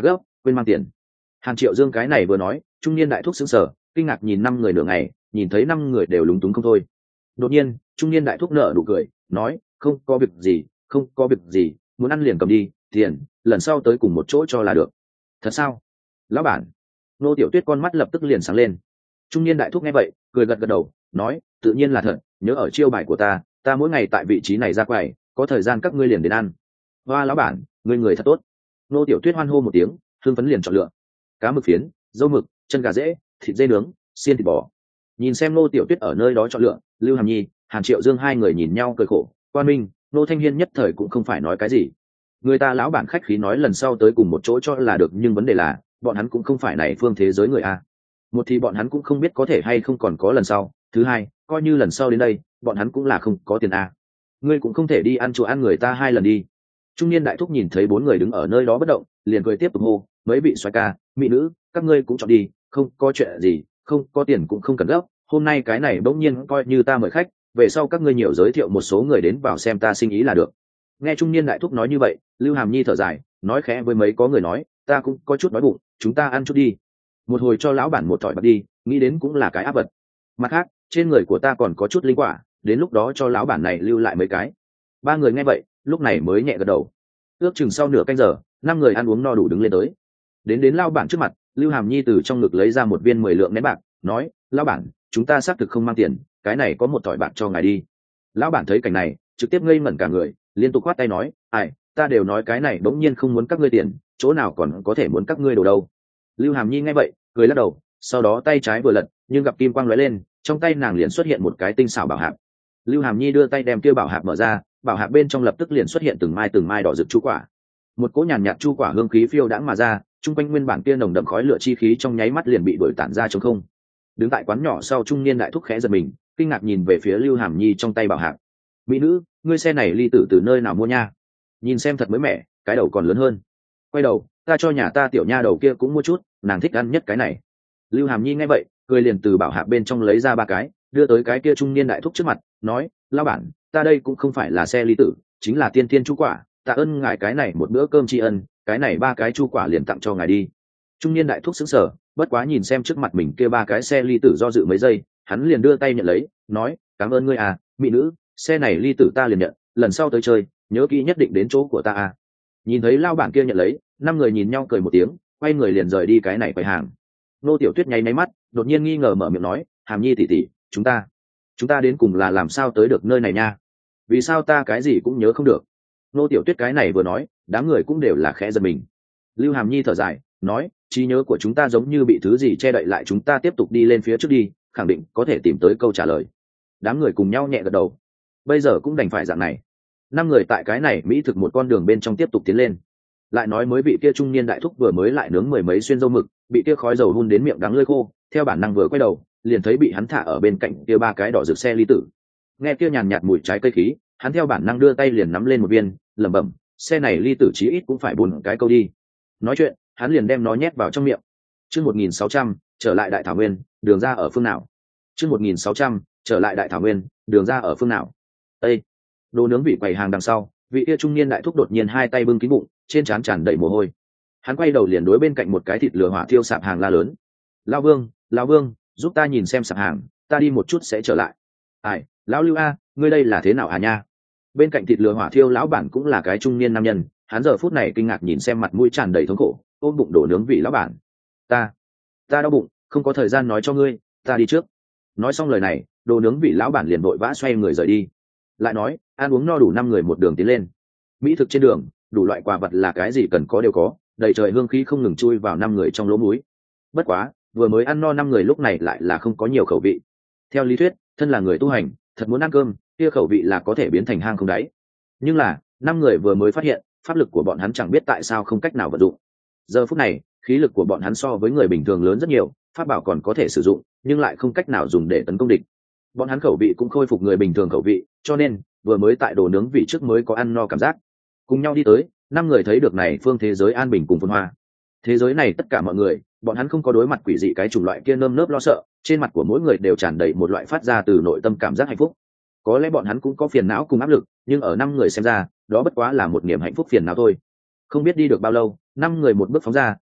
quên mang tiền. Hàn Triệu Dương cái này vừa nói, trung niên đại thúc sững sờ, kinh ngạc nhìn năm người nửa ngày, nhìn thấy năm người đều lúng túng không thôi. Đột nhiên trung niên đại thúc nở nụ cười, nói không có việc gì, không có việc gì, muốn ăn liền cầm đi, tiền lần sau tới cùng một chỗ cho là được. Thật sao? Lão bản. Nô Tiểu Tuyết con mắt lập tức liền sáng lên. Trung niên đại thúc nghe vậy cười gật gật đầu, nói tự nhiên là thật, nhớ ở chiêu bài của ta, ta mỗi ngày tại vị trí này ra quầy, có thời gian các ngươi liền đến ăn. Hoa lão bản, ngươi người thật tốt. Nô Tiểu Tuyết hoan hô một tiếng, hương phấn liền chọn lựa cá mực phiến, dâu mực, chân gà rễ, thịt dê nướng, xiên thịt bò. Nhìn xem Nô Tiểu Tuyết ở nơi đó chọn lựa, Lưu Hàm Nhi, Hàn Triệu Dương hai người nhìn nhau cười khổ. Quan Minh, Nô Thanh Hiên nhất thời cũng không phải nói cái gì. Người ta lão bản khách khí nói lần sau tới cùng một chỗ cho là được, nhưng vấn đề là bọn hắn cũng không phải này phương thế giới người a. Một thì bọn hắn cũng không biết có thể hay không còn có lần sau, thứ hai coi như lần sau đến đây bọn hắn cũng là không có tiền a. Ngươi cũng không thể đi ăn chỗ ăn người ta hai lần đi. Trung niên đại thúc nhìn thấy bốn người đứng ở nơi đó bất động, liền cười tiếp tục hô, mấy vị xoay ca mỹ nữ, các ngươi cũng chọn đi, không có chuyện gì, không có tiền cũng không cần gấp, hôm nay cái này bỗng nhiên coi như ta mời khách, về sau các ngươi nhiều giới thiệu một số người đến vào xem ta sinh ý là được. Nghe trung niên đại thúc nói như vậy, Lưu Hàm Nhi thở dài, nói khẽ với mấy có người nói, ta cũng có chút đói bụng, chúng ta ăn chút đi. Một hồi cho lão bản một thỏi bạc đi, nghĩ đến cũng là cái áp vật. Mặt khác trên người của ta còn có chút linh quả, đến lúc đó cho lão bản này lưu lại mấy cái. Ba người nghe vậy lúc này mới nhẹ gật đầu. Ước chừng sau nửa canh giờ, năm người ăn uống no đủ đứng lên tới, đến đến lão bản trước mặt. Lưu Hàm Nhi từ trong ngực lấy ra một viên mười lượng nén bạc, nói, lão bản, chúng ta xác thực không mang tiền, cái này có một thỏi bạc cho ngài đi. Lão bản thấy cảnh này trực tiếp ngây ngẩn cả người, liên tục khoát tay nói, ai, ta đều nói cái này bỗng nhiên không muốn các ngươi tiền, chỗ nào còn có thể muốn các ngươi đồ đâu. Lưu Hàm Nhi nghe vậy cười lắc đầu, sau đó tay trái vừa lật, nhưng gặp kim quang lóe lên, trong tay nàng liền xuất hiện một cái tinh xảo bảo hạp. Lưu Hàm Nhi đưa tay đem kia bảo hạp mở ra, bảo hạp bên trong lập tức liền xuất hiện từng mai từng mai đỏ rực chu quả. Một cỗ nhàn nhạt chu quả hương khí phiêu đãng mà ra, trung quanh nguyên bản kia nồng đậm khói lửa chi khí trong nháy mắt liền bị đuổi tản ra trống không. Đứng tại quán nhỏ sau, trung niên đại thúc khẽ giật mình, kinh ngạc nhìn về phía Lưu Hàm Nhi trong tay bảo hạp. Mỹ nữ, ngươi xe này ly tử từ nơi nào mua nha? Nhìn xem thật mới mẻ, cái đầu còn lớn hơn. Quay đầu, ta cho nhà ta tiểu nha đầu kia cũng mua chút, nàng thích ăn nhất cái này. Lưu Hàm Nhi nghe vậy cười liền từ bảo hạp bên trong lấy ra ba cái, đưa tới cái kia trung niên đại thúc trước mặt, nói, lão bản, ta đây cũng không phải là xe ly tử, chính là tiên thiên chu quả, tạ ơn ngài cái này một bữa cơm tri ân, cái này ba cái chu quả liền tặng cho ngài đi. Trung niên đại thúc sững sờ, bất quá nhìn xem trước mặt mình kia ba cái xe ly tử do dự mấy giây, hắn liền đưa tay nhận lấy, nói, cảm ơn ngươi à, mỹ nữ, xe này ly tử ta liền nhận, lần sau tới chơi nhớ kỹ nhất định đến chỗ của ta à. Nhìn thấy lao bản kia nhận lấy, năm người nhìn nhau cười một tiếng, quay người liền rời đi cái này quầy hàng. Nô Tiểu Tuyết nháy máy mắt, đột nhiên nghi ngờ mở miệng nói, Hàm Nhi tỷ tỷ, chúng ta chúng ta đến cùng là làm sao tới được nơi này nha? Vì sao ta cái gì cũng nhớ không được? Nô Tiểu Tuyết cái này vừa nói, đám người cũng đều là khẽ giật mình. Lưu Hàm Nhi thở dài, nói, trí nhớ của chúng ta giống như bị thứ gì che đậy lại, chúng ta tiếp tục đi lên phía trước đi, khẳng định có thể tìm tới câu trả lời. Đám người cùng nhau nhẹ gật đầu. Bây giờ cũng đành phải dạng này. Năm người tại cái này mỹ thực một con đường bên trong tiếp tục tiến lên. Lại nói mới vị kia trung niên đại thúc vừa mới lại nướng mười mấy xuyên dâu mực, bị kia khói dầu hun đến miệng đắng lưỡi khô, theo bản năng vừa quay đầu, liền thấy bị hắn thả ở bên cạnh kia ba cái đỏ rực xe ly tử. Nghe kia nhàn nhạt mùi trái cây khí, hắn theo bản năng đưa tay liền nắm lên một viên, lẩm bẩm, xe này ly tử chí ít cũng phải bốn cái câu đi. Nói chuyện, hắn liền đem nó nhét vào trong miệng. Chương một nghìn sáu trăm, trở lại Đại Thảo Nguyên, đường ra ở phương nào? Chương một nghìn sáu trăm, trở lại Đại Thảo Nguyên, đường ra ở phương nào? Ê! Đồ nướng vị quầy hàng đằng sau, vị kia trung niên đại thúc đột nhiên hai tay bưng kín bụng, trên trán tràn đầy mồ hôi. Hắn quay đầu liền đối bên cạnh một cái thịt lửa hỏa thiêu sạp hàng la lớn, lão Vương, lão Vương, giúp ta nhìn xem sạp hàng, ta đi một chút sẽ trở lại. Ai, lão Lưu a, ngươi đây là thế nào à nha? Bên cạnh thịt lửa hỏa thiêu lão bản cũng là cái trung niên nam nhân, hắn giờ phút này kinh ngạc nhìn xem mặt mũi tràn đầy thống khổ, ôm bụng đổ nướng vị lão bản. Ta, ta đau bụng, không có thời gian nói cho ngươi, ta đi trước. Nói xong lời này, đồ nướng vị lão bản liền vội vã xoay người rời đi. Lại nói, ăn uống no đủ năm người một đường tiến lên. Mỹ thực trên đường, đủ loại quà vật là cái gì cần có đều có, đầy trời hương khí không ngừng chui vào năm người trong lỗ mũi. Bất quá, vừa mới ăn no năm người lúc này lại là không có nhiều khẩu vị. Theo lý thuyết, thân là người tu hành, thật muốn ăn cơm, kia khẩu vị là có thể biến thành hang không đáy. Nhưng là, năm người vừa mới phát hiện, pháp lực của bọn hắn chẳng biết tại sao không cách nào vận dụng. Giờ phút này, khí lực của bọn hắn so với người bình thường lớn rất nhiều, pháp bảo còn có thể sử dụng, nhưng lại không cách nào dùng để tấn công địch. Bọn hắn khẩu vị cũng khôi phục người bình thường khẩu vị, cho nên vừa mới tại đồ nướng vị trước mới có ăn no cảm giác. Cùng nhau đi tới, năm người thấy được này phương thế giới an bình cùng phồn hoa. Thế giới này tất cả mọi người, bọn hắn không có đối mặt quỷ dị cái chủng loại kia nơm nớp lo sợ, trên mặt của mỗi người đều tràn đầy một loại phát ra từ nội tâm cảm giác hạnh phúc. Có lẽ bọn hắn cũng có phiền não cùng áp lực, nhưng ở năm người xem ra, đó bất quá là một niềm hạnh phúc phiền não thôi. Không biết đi được bao lâu, năm người một bước phóng ra,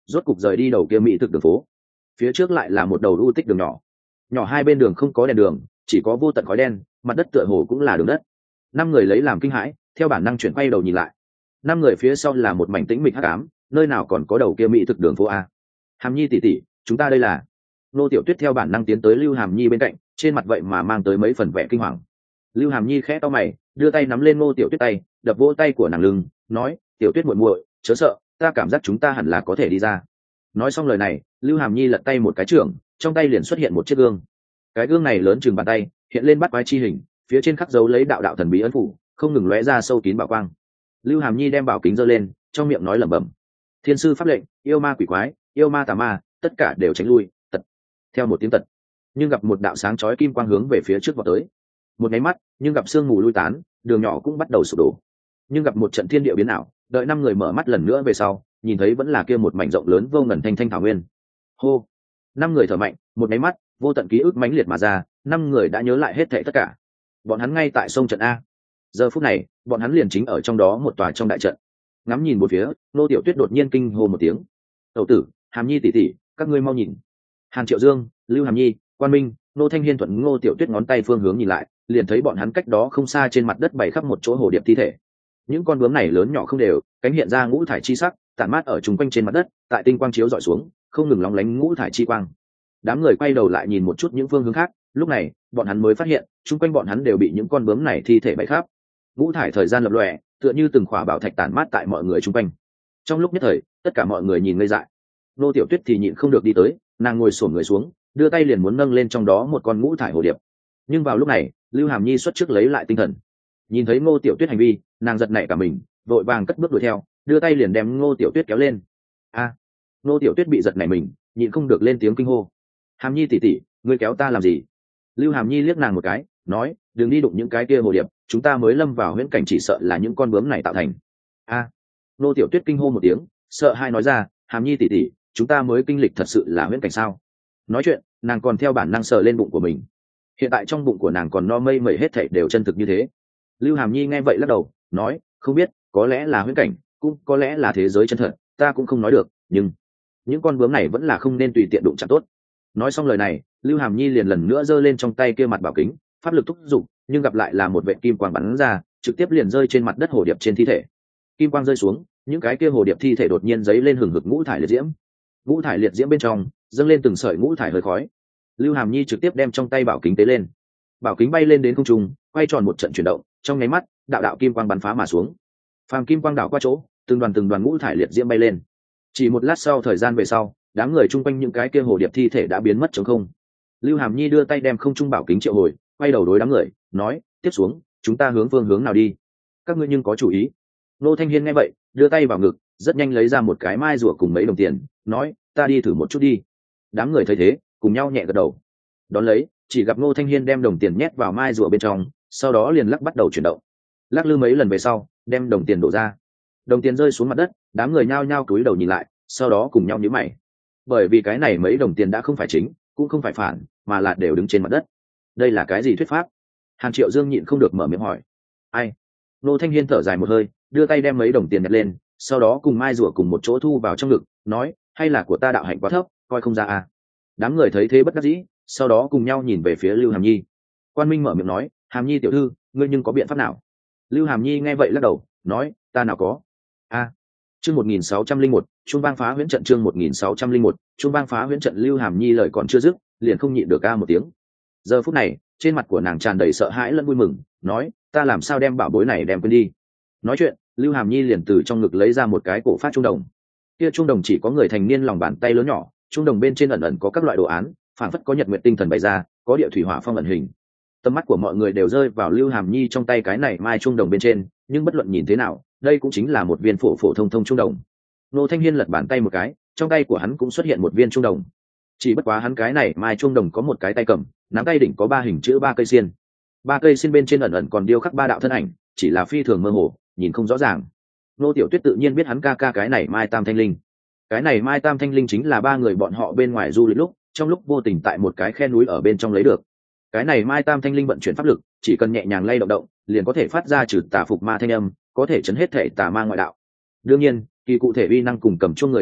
rốt cục rời đi đầu kia mỹ thực đường phố. Phía trước lại là một đầu u tích đường nhỏ, nhỏ hai bên đường không có đèn đường, chỉ có vô tận khói đen, mặt đất tựa hồ cũng là đường đất. Năm người lấy làm kinh hãi, theo bản năng chuyển quay đầu nhìn lại. Năm người phía sau là một mảnh tĩnh mịch hắc ám, nơi nào còn có đầu kia mỹ thực đường phố a? Hàm Nhi tỷ tỷ, chúng ta đây là? Nô Tiểu Tuyết theo bản năng tiến tới Lưu Hàm Nhi bên cạnh, trên mặt vậy mà mang tới mấy phần vẻ kinh hoàng. Lưu Hàm Nhi khẽ to mày, đưa tay nắm lên Nô Tiểu Tuyết tay, đập vỗ tay của nàng lưng, nói: "Tiểu Tuyết muội muội, chớ sợ, ta cảm giác chúng ta hẳn là có thể đi ra." Nói xong lời này, Lưu Hàm Nhi lật tay một cái trưởng, trong tay liền xuất hiện một chiếc gương. Cái gương này lớn chừng bàn tay, hiện lên bắt quái chi hình, phía trên khắc dấu lấy đạo đạo thần bí ấn phủ, không ngừng lóe ra sâu kín bảo quang. Lưu Hàm Nhi đem bảo kính giơ lên, trong miệng nói lẩm bẩm: "Thiên sư pháp lệnh, yêu ma quỷ quái, yêu ma tà ma, tất cả đều tránh lui." Tật. Theo một tiếng tật, nhưng gặp một đạo sáng chói kim quang hướng về phía trước vọt tới. Một cái mắt, nhưng gặp sương mù lui tán, đường nhỏ cũng bắt đầu sụp đổ. Nhưng gặp một trận thiên địa biến ảo, đợi năm người mở mắt lần nữa về sau, nhìn thấy vẫn là kia một mảnh rộng lớn vô ngần thanh thanh thảo nguyên. Hô. Năm người thở mạnh, một cái mắt, vô tận ký ức mãnh liệt mà ra, năm người đã nhớ lại hết thảy tất cả. Bọn hắn ngay tại sông trận a. Giờ phút này, bọn hắn liền chính ở trong đó một tòa trong đại trận. Ngắm nhìn một phía, Nô Tiểu Tuyết đột nhiên kinh hô một tiếng: "Tẩu tử, Hàm Nhi tỷ tỷ, các ngươi mau nhìn!" Hàn Triệu Dương, Lưu Hàm Nhi, Quan Minh, Nô Thanh Hiên thuận Ngô Tiểu Tuyết ngón tay phương hướng nhìn lại, liền thấy bọn hắn cách đó không xa trên mặt đất bày khắp một chỗ hồ điệp thi thể. Những con bướm này lớn nhỏ không đều, cánh hiện ra ngũ thải chi sắc, tản mát ở chung quanh trên mặt đất, tại tinh quang chiếu dọi xuống, không ngừng lóng lánh ngũ thải chi quang. Đám người quay đầu lại nhìn một chút những phương hướng khác, lúc này, bọn hắn mới phát hiện, chung quanh bọn hắn đều bị những con bướm này thi thể bày khắp. Ngũ thải thời gian lập lòe, tựa như từng khỏa bảo thạch tản mát tại mọi người chung quanh. Trong lúc nhất thời, tất cả mọi người nhìn ngây dại. Nô Tiểu Tuyết thì nhịn không được đi tới, nàng ngồi xổm người xuống, đưa tay liền muốn nâng lên trong đó một con ngũ thải hồ điệp. Nhưng vào lúc này, Lưu Hàm Nhi xuất trước lấy lại tinh thần. Nhìn thấy Ngô Tiểu Tuyết hành vi, nàng giật nảy cả mình, vội vàng cất bước đuổi theo, đưa tay liền đem Ngô Tiểu Tuyết kéo lên. A! À, Ngô Tiểu Tuyết bị giật nảy mình, nhịn không được lên tiếng kinh hô. "Hàm Nhi tỷ tỷ, ngươi kéo ta làm gì?" Lưu Hàm Nhi liếc nàng một cái, nói: "Đừng đi đụng những cái kia hồ điệp, chúng ta mới lâm vào huyễn cảnh, chỉ sợ là những con bướm này tạo thành." A! À, Ngô Tiểu Tuyết kinh hô một tiếng, sợ hai nói ra: "Hàm Nhi tỷ tỷ, chúng ta mới kinh lịch thật sự là huyễn cảnh sao?" Nói chuyện, nàng còn theo bản năng sờ lên bụng của mình. Hiện tại trong bụng của nàng còn no mây mẩy, hết thảy đều chân thực như thế. Lưu Hàm Nhi nghe vậy lắc đầu, nói: "Không biết, có lẽ là huyễn cảnh, cũng có lẽ là thế giới chân thật, ta cũng không nói được, nhưng những con bướm này vẫn là không nên tùy tiện đụng chạm tốt." Nói xong lời này, Lưu Hàm Nhi liền lần nữa giơ lên trong tay kia mặt bảo kính, pháp lực thúc giục, nhưng gặp lại là một vệt kim quang bắn ra, trực tiếp liền rơi trên mặt đất hồ điệp trên thi thể. Kim quang rơi xuống, những cái kia hồ điệp thi thể đột nhiên giấy lên hừng hực ngũ thải liệt diễm. Ngũ thải liệt diễm bên trong dâng lên từng sợi ngũ thải hơi khói. Lưu Hàm Nhi trực tiếp đem trong tay bảo kính tế lên, bảo kính bay lên đến không trung, quay tròn một trận chuyển động, trong nháy mắt, đạo đạo kim quang bắn phá mà xuống. Phàm kim quang đảo qua chỗ, từng đoàn từng đoàn ngũ thải liệt diễm bay lên. Chỉ một lát sau thời gian về sau, đám người chung quanh những cái kia hồ điệp thi thể đã biến mất trống không. Lưu Hàm Nhi đưa tay đem không trung bảo kính triệu hồi, quay đầu đối đám người, nói: "Tiếp xuống, chúng ta hướng phương hướng nào đi? Các ngươi nhưng có chủ ý?" Nô Thanh Hiên nghe vậy, đưa tay vào ngực, rất nhanh lấy ra một cái mai rùa cùng mấy đồng tiền, nói: "Ta đi thử một chút đi." Đám người thấy thế, cùng nhau nhẹ gật đầu. Đón lấy, chỉ gặp Nô Thanh Hiên đem đồng tiền nhét vào mai rùa bên trong, sau đó liền lắc bắt đầu chuyển động. Lắc lư mấy lần về sau, đem đồng tiền đổ ra. Đồng tiền rơi xuống mặt đất, đám người nhao nhao cúi đầu nhìn lại, sau đó cùng nhau nhíu mày. Bởi vì cái này mấy đồng tiền đã không phải chính, cũng không phải phản, mà là đều đứng trên mặt đất. Đây là cái gì thuyết pháp? Hàn Triệu Dương nhịn không được mở miệng hỏi. Ai? Nô Thanh Hiên thở dài một hơi, đưa tay đem mấy đồng tiền nhặt lên, sau đó cùng mai rùa cùng một chỗ thu vào trong ngực, nói: "Hay là của ta đạo hạnh quá thấp, coi không ra à?" Đám người thấy thế bất đắc dĩ, sau đó cùng nhau nhìn về phía Lưu Hàm Nhi. Quan Minh mở miệng nói: "Hàm Nhi tiểu thư, ngươi nhưng có biện pháp nào?" Lưu Hàm Nhi nghe vậy lắc đầu, nói: "Ta nào có." A. À, chương một nghìn sáu trăm linh một, Trung Bang phá huyễn trận, chương một nghìn sáu trăm linh một, Trung Bang phá huyễn trận. Lưu Hàm Nhi lời còn chưa dứt, liền không nhịn được a một tiếng. Giờ phút này, trên mặt của nàng tràn đầy sợ hãi lẫn vui mừng, nói: "Ta làm sao đem bảo bối này đem quên đi?" Nói chuyện, Lưu Hàm Nhi liền từ trong ngực lấy ra một cái cổ phát trung đồng. Kia trung đồng chỉ có người thành niên lòng bàn tay lớn nhỏ, trung đồng bên trên ẩn ẩn có các loại đồ án, phản phất có nhật nguyệt tinh thần bày ra, có địa thủy hỏa phong ẩn hình. Tầm mắt của mọi người đều rơi vào Lưu Hàm Nhi trong tay cái này mai trung đồng bên trên, nhưng bất luận nhìn thế nào, đây cũng chính là một viên phổ phổ thông thông trung đồng. Nô Thanh Hiên lật bàn tay một cái, trong tay của hắn cũng xuất hiện một viên trung đồng. Chỉ bất quá hắn cái này mai trung đồng có một cái tay cầm, nắm tay đỉnh có ba hình chữ ba cây xiên. Ba cây xiên bên trên ẩn ẩn còn điêu khắc ba đạo thân ảnh, chỉ là phi thường mơ hồ, nhìn không rõ ràng. Nô Tiểu Tuyết tự nhiên biết hắn ca ca cái này mai tam thanh linh. Cái này mai tam thanh linh chính là ba người bọn họ bên ngoài du lịch lúc, trong lúc vô tình tại một cái khe núi ở bên trong lấy được. Cái này mai tam thanh linh vận chuyển pháp lực, chỉ cần nhẹ nhàng lay động động, liền có thể phát ra trừ tà phục ma thanh âm, có thể chấn hết thể tà ma ngoại đạo. Đương nhiên, kỳ cụ thể uy năng cùng cầm chuông người đạo hạnh,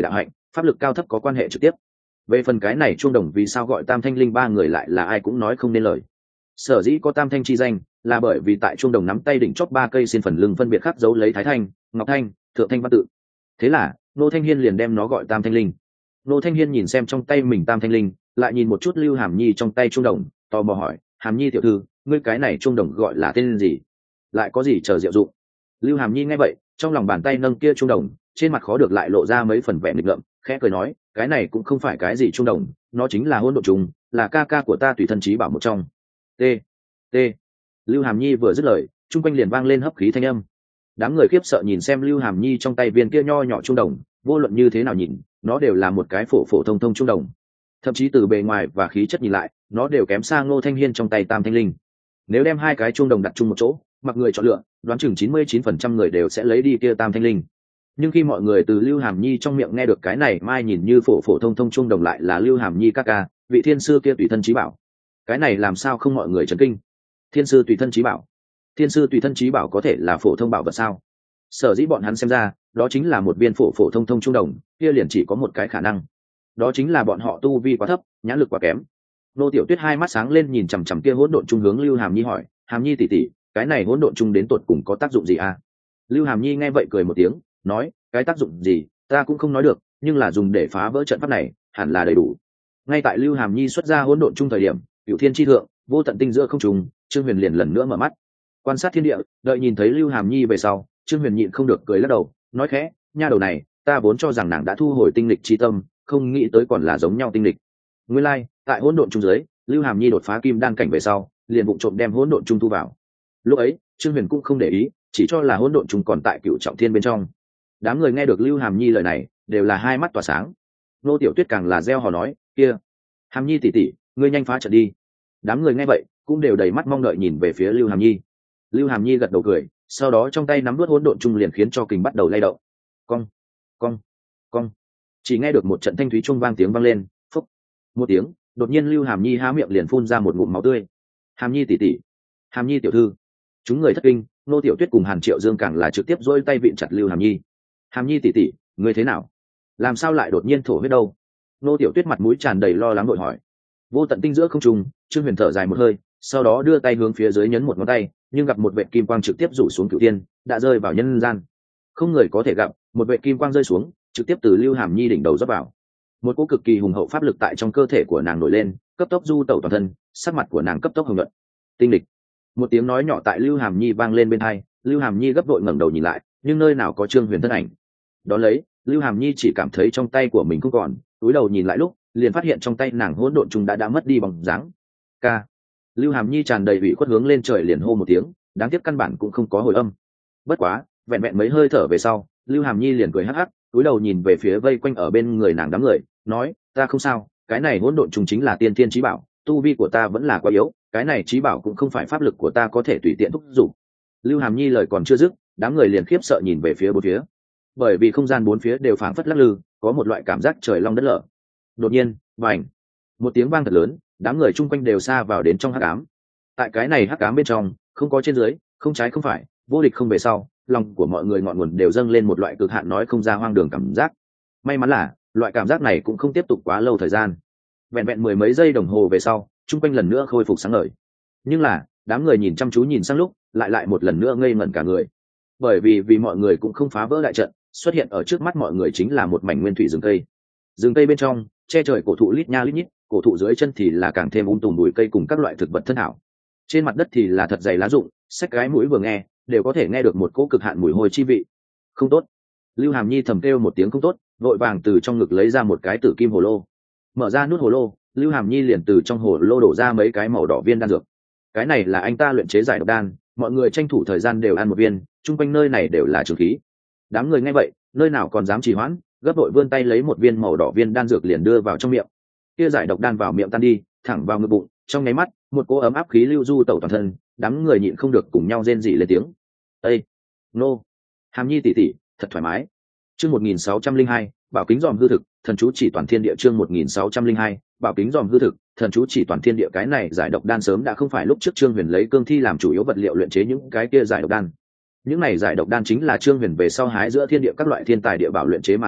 pháp lực cao thấp có quan hệ trực tiếp. Về phần cái này chuông đồng vì sao gọi tam thanh linh ba người lại là ai cũng nói không nên lời. Sở dĩ có tam thanh chi danh là bởi vì tại chuông đồng nắm tay đỉnh chót ba cây xin phần lưng phân biệt khắc dấu lấy thái thanh, ngọc thanh, thượng thanh văn tự. Thế là Ngô Thanh Hiên liền đem nó gọi tam thanh linh. Ngô Thanh Hiên nhìn xem trong tay mình tam thanh linh, lại nhìn một chút Lưu Hàm Nhi trong tay chuông đồng, tò mò hỏi: Hàm Nhi tiểu thư, ngươi cái này chuông đồng gọi là tên gì, lại có gì chờ diệu dụng? Lưu Hàm Nhi nghe vậy, trong lòng bàn tay nâng kia chuông đồng, trên mặt khó được lại lộ ra mấy phần vẻ nghịch ngợm, khẽ cười nói: cái này cũng không phải cái gì chuông đồng, nó chính là hỗn độn trùng, là ca ca của ta tùy thân trí bảo một trong. T T. Lưu Hàm Nhi vừa dứt lời, chung quanh liền vang lên hấp khí thanh âm. Đám người khiếp sợ nhìn xem Lưu Hàm Nhi trong tay viên kia nho nhỏ chuông đồng, vô luận như thế nào nhìn, nó đều là một cái phổ phổ thông thông chuông đồng. Thậm chí từ bề ngoài và khí chất nhìn lại, nó đều kém xa Ngô Thanh Hiên trong tay tam thanh linh. Nếu đem hai cái chuông đồng đặt chung một chỗ, mặc người chọn lựa, đoán chừng chín mươi chín phần trăm người đều sẽ lấy đi kia tam thanh linh. Nhưng khi mọi người từ Lưu Hàm Nhi trong miệng nghe được cái này mai nhìn như phổ phổ thông thông chuông đồng lại là Lưu Hàm Nhi ca ca, vị thiên sư kia tùy thân trí bảo, cái này làm sao không mọi người chấn kinh? Thiên sư tùy thân trí bảo, thiên sư tùy thân trí bảo có thể là phổ thông bảo vật sao? Sở dĩ bọn hắn xem ra, đó chính là một viên phổ phổ thông thông chuông đồng, kia liền chỉ có một cái khả năng, đó chính là bọn họ tu vi quá thấp, nhãn lực quá kém. Nô Tiểu Tuyết hai mắt sáng lên nhìn chằm chằm kia hỗn độn trung hướng Lưu Hàm Nhi hỏi: Hàm Nhi tỷ tỷ, cái này hỗn độn trung đến tột cùng có tác dụng gì à? Lưu Hàm Nhi nghe vậy cười một tiếng, nói: cái tác dụng gì ta cũng không nói được, nhưng là dùng để phá vỡ trận pháp này hẳn là đầy đủ. Ngay tại Lưu Hàm Nhi xuất ra hỗn độn trung thời điểm, Cửu Thiên chi thượng, vô tận tinh giữa không trung, Trương Huyền liền lần nữa mở mắt, quan sát thiên địa, đợi nhìn thấy Lưu Hàm Nhi về sau, Trương Huyền nhịn không được cười lắc đầu, nói khẽ: nha đầu này, ta vốn cho rằng nàng đã thu hồi tinh lịch chi tâm, không nghĩ tới còn là giống nhau tinh lịch. Nguyên lai, like, tại hỗn độn trung dưới, Lưu Hàm Nhi đột phá kim đan cảnh về sau, liền vụng trộm đem hỗn độn trung thu vào. Lúc ấy, Trương Huyền cũng không để ý, chỉ cho là hỗn độn trung còn tại Cửu Trọng Thiên bên trong. Đám người nghe được Lưu Hàm Nhi lời này, đều là hai mắt tỏa sáng. Nô Tiểu Tuyết càng là reo hò nói: kia, Hàm Nhi tỷ tỷ, ngươi nhanh phá trận đi. Đám người nghe vậy, cũng đều đầy mắt mong đợi nhìn về phía Lưu Hàm Nhi. Lưu Hàm Nhi gật đầu cười, sau đó trong tay nắm nuốt hỗn độn trung liền khiến cho kình bắt đầu lay động. Cong, cong, cong. Chỉ nghe được một trận thanh thúy chuông vang tiếng vang lên, phốc. Một tiếng, đột nhiên Lưu Hàm Nhi há miệng liền phun ra một ngụm máu tươi. Hàm Nhi tỷ tỷ, Hàm Nhi tiểu thư. Chúng người thất kinh, Nô Tiểu Tuyết cùng Hàn Triệu Dương càng là trực tiếp dỗi tay vịn chặt Lưu Hàm Nhi. Hàm Nhi tỷ tỷ, ngươi thế nào? Làm sao lại đột nhiên thổ huyết đâu? Nô Tiểu Tuyết mặt mũi tràn đầy lo lắng đội hỏi. Vô tận tinh giữa không trung, Trương Huyền thở dài một hơi, sau đó đưa tay hướng phía dưới nhấn một ngón tay, nhưng gặp một vệt kim quang trực tiếp rủ xuống cửu thiên, đã rơi vào nhân gian. Không người có thể gặp, một vệt kim quang rơi xuống, trực tiếp từ Lưu Hàm Nhi đỉnh đầu rót vào. Một cỗ cực kỳ hùng hậu pháp lực tại trong cơ thể của nàng nổi lên, cấp tốc du tẩu toàn thân, sắc mặt của nàng cấp tốc hồng nhuận. Tinh lịch. Một tiếng nói nhỏ tại Lưu Hàm Nhi vang lên bên tai, Lưu Hàm Nhi gấp đội ngẩng đầu nhìn lại, nhưng nơi nào có Trương Huyền thân ảnh. Đó lấy, Lưu Hàm Nhi chỉ cảm thấy trong tay của mình không còn, cúi đầu nhìn lại lúc, liền phát hiện trong tay nàng hỗn độn trùng đã đã mất đi bóng dáng. Ca. Lưu Hàm Nhi tràn đầy ủy khuất hướng lên trời liền hô một tiếng, đáng tiếc căn bản cũng không có hồi âm. Bất quá, vẹn vẹn mấy hơi thở về sau, Lưu Hàm Nhi liền cười hắc hắc, cúi đầu nhìn về phía vây quanh ở bên người nàng đám người, nói: ta không sao, cái này hỗn độn trùng chính là tiên thiên chí bảo, tu vi của ta vẫn là quá yếu, cái này chí bảo cũng không phải pháp lực của ta có thể tùy tiện thúc giục. Lưu Hàm Nhi lời còn chưa dứt, đám người liền khiếp sợ nhìn về phía bốn phía, bởi vì không gian bốn phía đều phảng phất lắc lư, có một loại cảm giác trời long đất lở. Đột nhiên, bành, một tiếng vang thật lớn, đám người chung quanh đều xa vào đến trong hắc ám. Tại cái này hắc ám bên trong, không có trên dưới, không trái không phải, vô địch không về sau, lòng của mọi người ngọn nguồn đều dâng lên một loại cực hạn nói không ra hoang đường cảm giác. May mắn là, loại cảm giác này cũng không tiếp tục quá lâu thời gian. Vẹn vẹn mười mấy giây đồng hồ về sau, chung quanh lần nữa khôi phục sáng ngời. Nhưng là, đám người nhìn chăm chú nhìn sang lúc, lại lại một lần nữa ngây ngẩn cả người. Bởi vì vì mọi người cũng không phá vỡ đại trận, xuất hiện ở trước mắt mọi người chính là một mảnh nguyên thủy rừng cây. Rừng cây bên trong, che trời cổ thụ lít nha lít nhít, cổ thụ dưới chân thì là càng thêm um tùm bụi cây cùng các loại thực vật thân thảo. Trên mặt đất thì là thật dày lá rụng, xách cái mũi vừa nghe, đều có thể nghe được một cỗ cực hạn mùi hôi chi vị. Không tốt. Lưu Hàm Nhi thầm kêu một tiếng không tốt, vội vàng từ trong ngực lấy ra một cái tử kim hồ lô. Mở ra nút hồ lô, Lưu Hàm Nhi liền từ trong hồ lô đổ ra mấy cái màu đỏ viên đan dược. Cái này là anh ta luyện chế giải độc đan, mọi người tranh thủ thời gian đều ăn một viên, chung quanh nơi này đều là trường khí. Đám người nghe vậy, nơi nào còn dám trì hoãn, gấp đội vươn tay lấy một viên màu đỏ viên đan dược liền đưa vào trong miệng. Kia giải độc đan vào miệng tan đi, thẳng vào ngực bụng, trong nháy mắt, một cỗ ấm áp khí lưu du tẩu toàn thân, đám người nhịn không được cùng nhau rên rỉ lên tiếng. Ê, nô, Hàm Nhi tỷ tỷ, thật thoải mái. Chương một nghìn sáu trăm linh hai, bảo kính dòm hư thực, thần chú chỉ toàn thiên địa. Chương một nghìn sáu trăm linh hai, bảo kính dòm hư thực, thần chú chỉ toàn thiên địa. Cái này giải độc đan sớm đã không phải lúc trước Trương Huyền lấy cương thi làm chủ yếu vật liệu luyện chế những cái kia giải độc đan. Những này giải độc đan chính là Trương Huyền về sau hái giữa thiên địa các loại thiên tài địa bảo luyện chế mà thành,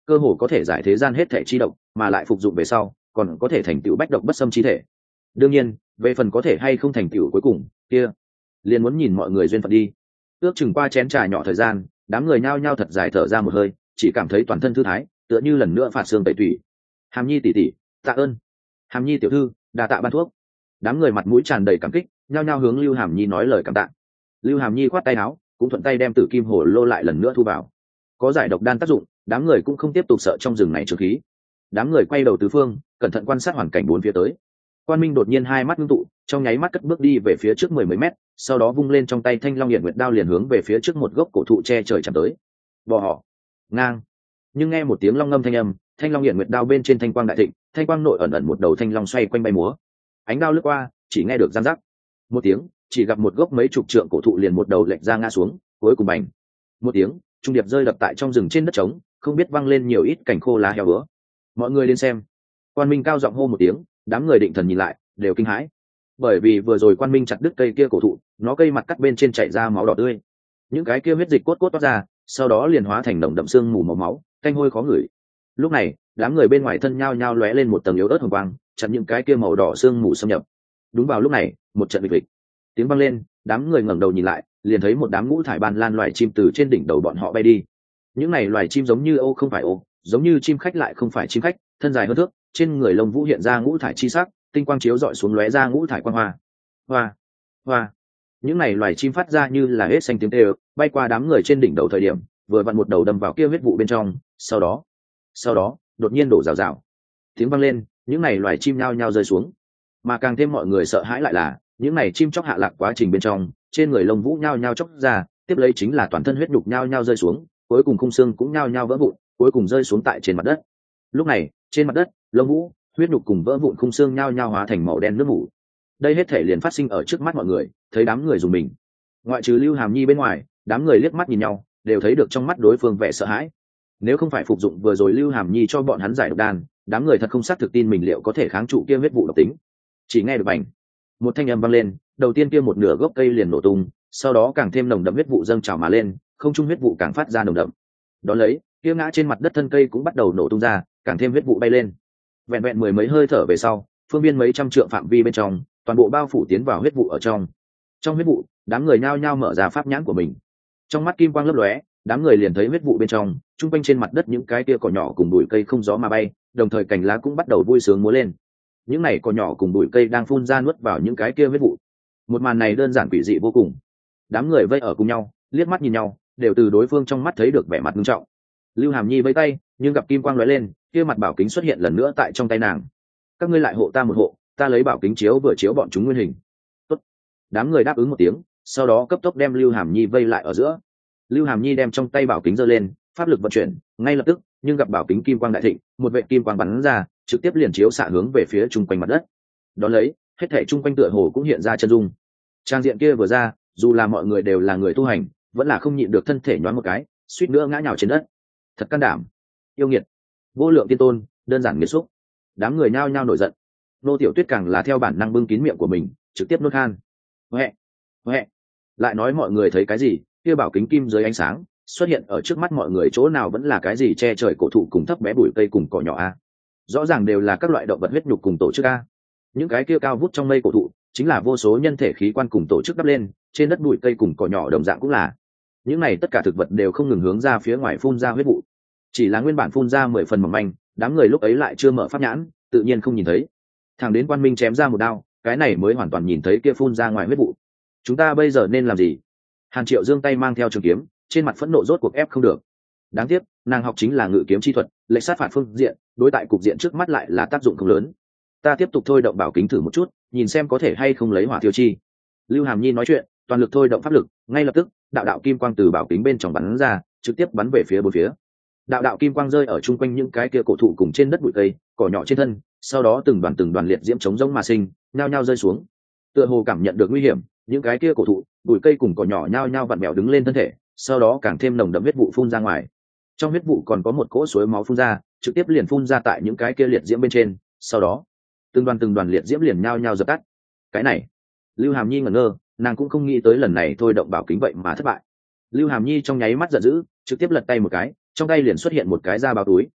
cơ hồ có thể giải thế gian hết thể chi độc, mà lại phục dụng về sau còn có thể thành tựu bách độc bất xâm chi thể. Đương nhiên về phần có thể hay không thành tựu cuối cùng kia liền muốn nhìn mọi người duyên phận đi. Ước chừng qua chén trà nhỏ thời gian, đám người nhao nhao thật dài thở ra một hơi, chỉ cảm thấy toàn thân thư thái, tựa như lần nữa phạt xương tẩy tủy. Hàm Nhi tỷ tỷ, tạ ơn. Hàm Nhi tiểu thư, đa tạ ban thuốc. Đám người mặt mũi tràn đầy cảm kích, nhao nhao hướng Lưu Hàm Nhi nói lời cảm tạ. Lưu Hàm Nhi khoát tay áo, cũng thuận tay đem Tử Kim Hồ lô lại lần nữa thu vào. Có giải độc đan tác dụng, đám người cũng không tiếp tục sợ trong rừng này trừ khí. Đám người quay đầu tứ phương, cẩn thận quan sát hoàn cảnh bốn phía tới. Quan Minh đột nhiên hai mắt ngưng tụ, trong nháy mắt cất bước đi về phía trước mười mấy mét, sau đó vung lên trong tay Thanh Long Hiển Nguyệt đao liền hướng về phía trước một gốc cổ thụ che trời chạm tới. Bò họ, ngang. Nhưng nghe một tiếng long ngâm thanh âm, Thanh Long Hiển Nguyệt đao bên trên thanh quang đại thịnh, thanh quang nội ẩn ẩn một đầu thanh long xoay quanh bay múa. Ánh đao lướt qua, chỉ nghe được răng rắc một tiếng, chỉ gặp một gốc mấy chục trượng cổ thụ liền một đầu lệch ra ngã xuống, cuối cùng bành một tiếng, trung điệp rơi đập tại trong rừng trên đất trống, không biết văng lên nhiều ít cành khô lá heo bữa. Mọi người đến xem. Quan Minh cao giọng hô một tiếng, đám người định thần nhìn lại, đều kinh hãi. Bởi vì vừa rồi Quan Minh chặt đứt cây kia cổ thụ, nó cây mặt cắt bên trên chảy ra máu đỏ tươi. Những cái kia huyết dịch cốt cốt toát ra, sau đó liền hóa thành nồng đậm xương mù màu máu, tanh hôi khó ngửi. Lúc này, đám người bên ngoài thân nhao nhao lóe lên một tầng yếu ớt hồng quang, chặn những cái kia màu đỏ xương mù xâm nhập. Đúng vào lúc này, một trận vịch vịch tiếng vang lên, đám người ngẩng đầu nhìn lại, liền thấy một đám ngũ thải ban lan loài chim từ trên đỉnh đầu bọn họ bay đi. Những này loài chim giống như ô không phải ô, giống như chim khách lại không phải chim khách, thân dài hơn thước, trên người lông vũ hiện ra ngũ thải chi sắc, tinh quang chiếu rọi xuống lóe ra ngũ thải quang hoa. Hoa, hoa. Những này loài chim phát ra như là hết xanh tiếng kêu, bay qua đám người trên đỉnh đầu thời điểm, vừa vặn một đầu đâm vào kia huyết vụ bên trong, sau đó, sau đó, đột nhiên đổ rào rào. Tiếng vang lên, những này loài chim nhao nhao rơi xuống. Mà càng thêm mọi người sợ hãi lại là, những này chim chóc hạ lạc quá trình bên trong, trên người lông vũ nhao nhao chóc ra, tiếp lấy chính là toàn thân huyết nhục nhao nhao rơi xuống, cuối cùng khung xương cũng nhao nhao vỡ vụn, cuối cùng rơi xuống tại trên mặt đất. Lúc này, trên mặt đất, lông vũ, huyết nhục cùng vỡ vụn khung xương nhao nhao hóa thành màu đen nước mủ. Đây hết thể liền phát sinh ở trước mắt mọi người, thấy đám người dùng mình. Ngoại trừ Lưu Hàm Nhi bên ngoài, đám người liếc mắt nhìn nhau, đều thấy được trong mắt đối phương vẻ sợ hãi. Nếu không phải phục dụng vừa rồi Lưu Hàm Nhi cho bọn hắn giải độc đan, đám người thật không xác thực tin mình liệu có thể kháng trụ kia huyết vụ độc tính. Chỉ nghe được bành, một thanh âm vang lên, đầu tiên kia một nửa gốc cây liền nổ tung, sau đó càng thêm nồng đậm huyết vụ dâng trào mà lên, không trung huyết vụ càng phát ra nồng đậm. Đó lấy, kia ngã trên mặt đất thân cây cũng bắt đầu nổ tung ra, càng thêm huyết vụ bay lên. Vẹn vẹn mười mấy hơi thở về sau, phương viên mấy trăm trượng phạm vi bên trong, toàn bộ bao phủ tiến vào huyết vụ ở trong. Trong huyết vụ, đám người nhao nhao mở ra pháp nhãn của mình. Trong mắt kim quang lấp lóe, đám người liền thấy huyết vụ bên trong, trung quanh trên mặt đất những cái kia cỏ nhỏ cùng bụi cây không gió mà bay, đồng thời cành lá cũng bắt đầu vui sướng múa lên. Những này cỏ nhỏ cùng bụi cây đang phun ra nuốt vào những cái kia huyết vụ. Một màn này đơn giản quỷ dị vô cùng. Đám người vây ở cùng nhau, liếc mắt nhìn nhau, đều từ đối phương trong mắt thấy được vẻ mặt nghiêm trọng. Lưu Hàm Nhi vẫy tay, nhưng gặp kim quang lóe lên, kia mặt bảo kính xuất hiện lần nữa tại trong tay nàng. Các ngươi lại hộ ta một hộ, ta lấy bảo kính chiếu vừa chiếu bọn chúng nguyên hình. Tốt. Đám người đáp ứng một tiếng, sau đó cấp tốc đem Lưu Hàm Nhi vây lại ở giữa. Lưu Hàm Nhi đem trong tay bảo kính giơ lên, pháp lực vận chuyển, ngay lập tức, nhưng gặp bảo kính kim quang đại thịnh, một vệt kim quang bắn ra, trực tiếp liền chiếu xạ hướng về phía trung quanh mặt đất. Đón lấy, hết thảy trung quanh tựa hồ cũng hiện ra chân dung. Trang diện kia vừa ra, dù là mọi người đều là người tu hành, vẫn là không nhịn được thân thể nhoáng một cái, suýt nữa ngã nhào trên đất. Thật can đảm, yêu nghiệt, vô lượng tiên tôn, đơn giản nghiệt xúc. Đám người nhao nhao nổi giận. Nô Tiểu Tuyết càng là theo bản năng bưng kín miệng của mình, trực tiếp nuốt khan. Huệ, huệ. Lại nói mọi người thấy cái gì? Kia bảo kính kim dưới ánh sáng, xuất hiện ở trước mắt mọi người chỗ nào vẫn là cái gì che trời cổ thụ cùng thấp bé bụi cây cùng cỏ nhỏ a. Rõ ràng đều là các loại động vật huyết nhục cùng tổ chức a. Những cái kia cao vút trong mây cổ thụ, chính là vô số nhân thể khí quan cùng tổ chức đắp lên, trên đất bụi cây cùng cỏ nhỏ đồng dạng cũng là. Những này tất cả thực vật đều không ngừng hướng ra phía ngoài phun ra huyết vụ. Chỉ là nguyên bản phun ra mười phần mỏng manh, đám người lúc ấy lại chưa mở pháp nhãn, tự nhiên không nhìn thấy. Thằng đến Quan Minh chém ra một đao, cái này mới hoàn toàn nhìn thấy kia phun ra ngoài huyết vụ. Chúng ta bây giờ nên làm gì? Hàn Triệu giương tay mang theo trường kiếm, trên mặt phẫn nộ rốt cuộc ép không được. Đáng tiếc, nàng học chính là ngự kiếm chi thuật, lệch sát phạt phương diện, đối tại cục diện trước mắt lại là tác dụng không lớn. Ta tiếp tục thôi động bảo kính thử một chút, nhìn xem có thể hay không lấy hỏa tiêu chi. Lưu Hàm Nhi nói chuyện, toàn lực thôi động pháp lực, ngay lập tức, đạo đạo kim quang từ bảo kính bên trong bắn ra, trực tiếp bắn về phía bốn phía. Đạo đạo kim quang rơi ở chung quanh những cái kia cổ thụ cùng trên đất bụi cây, cỏ nhỏ trên thân, sau đó từng đoàn từng đoàn liệt diễm chống rông mà sinh, nhao nhao rơi xuống. Tựa hồ cảm nhận được nguy hiểm, những cái kia cổ thụ, bụi cây cùng cỏ nhỏ nhao nhao vặn vẹo đứng lên thân thể, sau đó càng thêm nồng đậm huyết vụ phun ra ngoài. Trong huyết vụ còn có một cỗ suối máu phun ra, trực tiếp liền phun ra tại những cái kia liệt diễm bên trên, sau đó, từng đoàn từng đoàn liệt diễm liền nhao nhao dập tắt. Cái này, Lưu Hàm Nhi ngẩn ngơ, nàng cũng không nghĩ tới lần này thôi động bảo kính vậy mà thất bại. Lưu Hàm Nhi trong nháy mắt giận dữ, trực tiếp lật tay một cái, trong tay liền xuất hiện một cái da bao túi.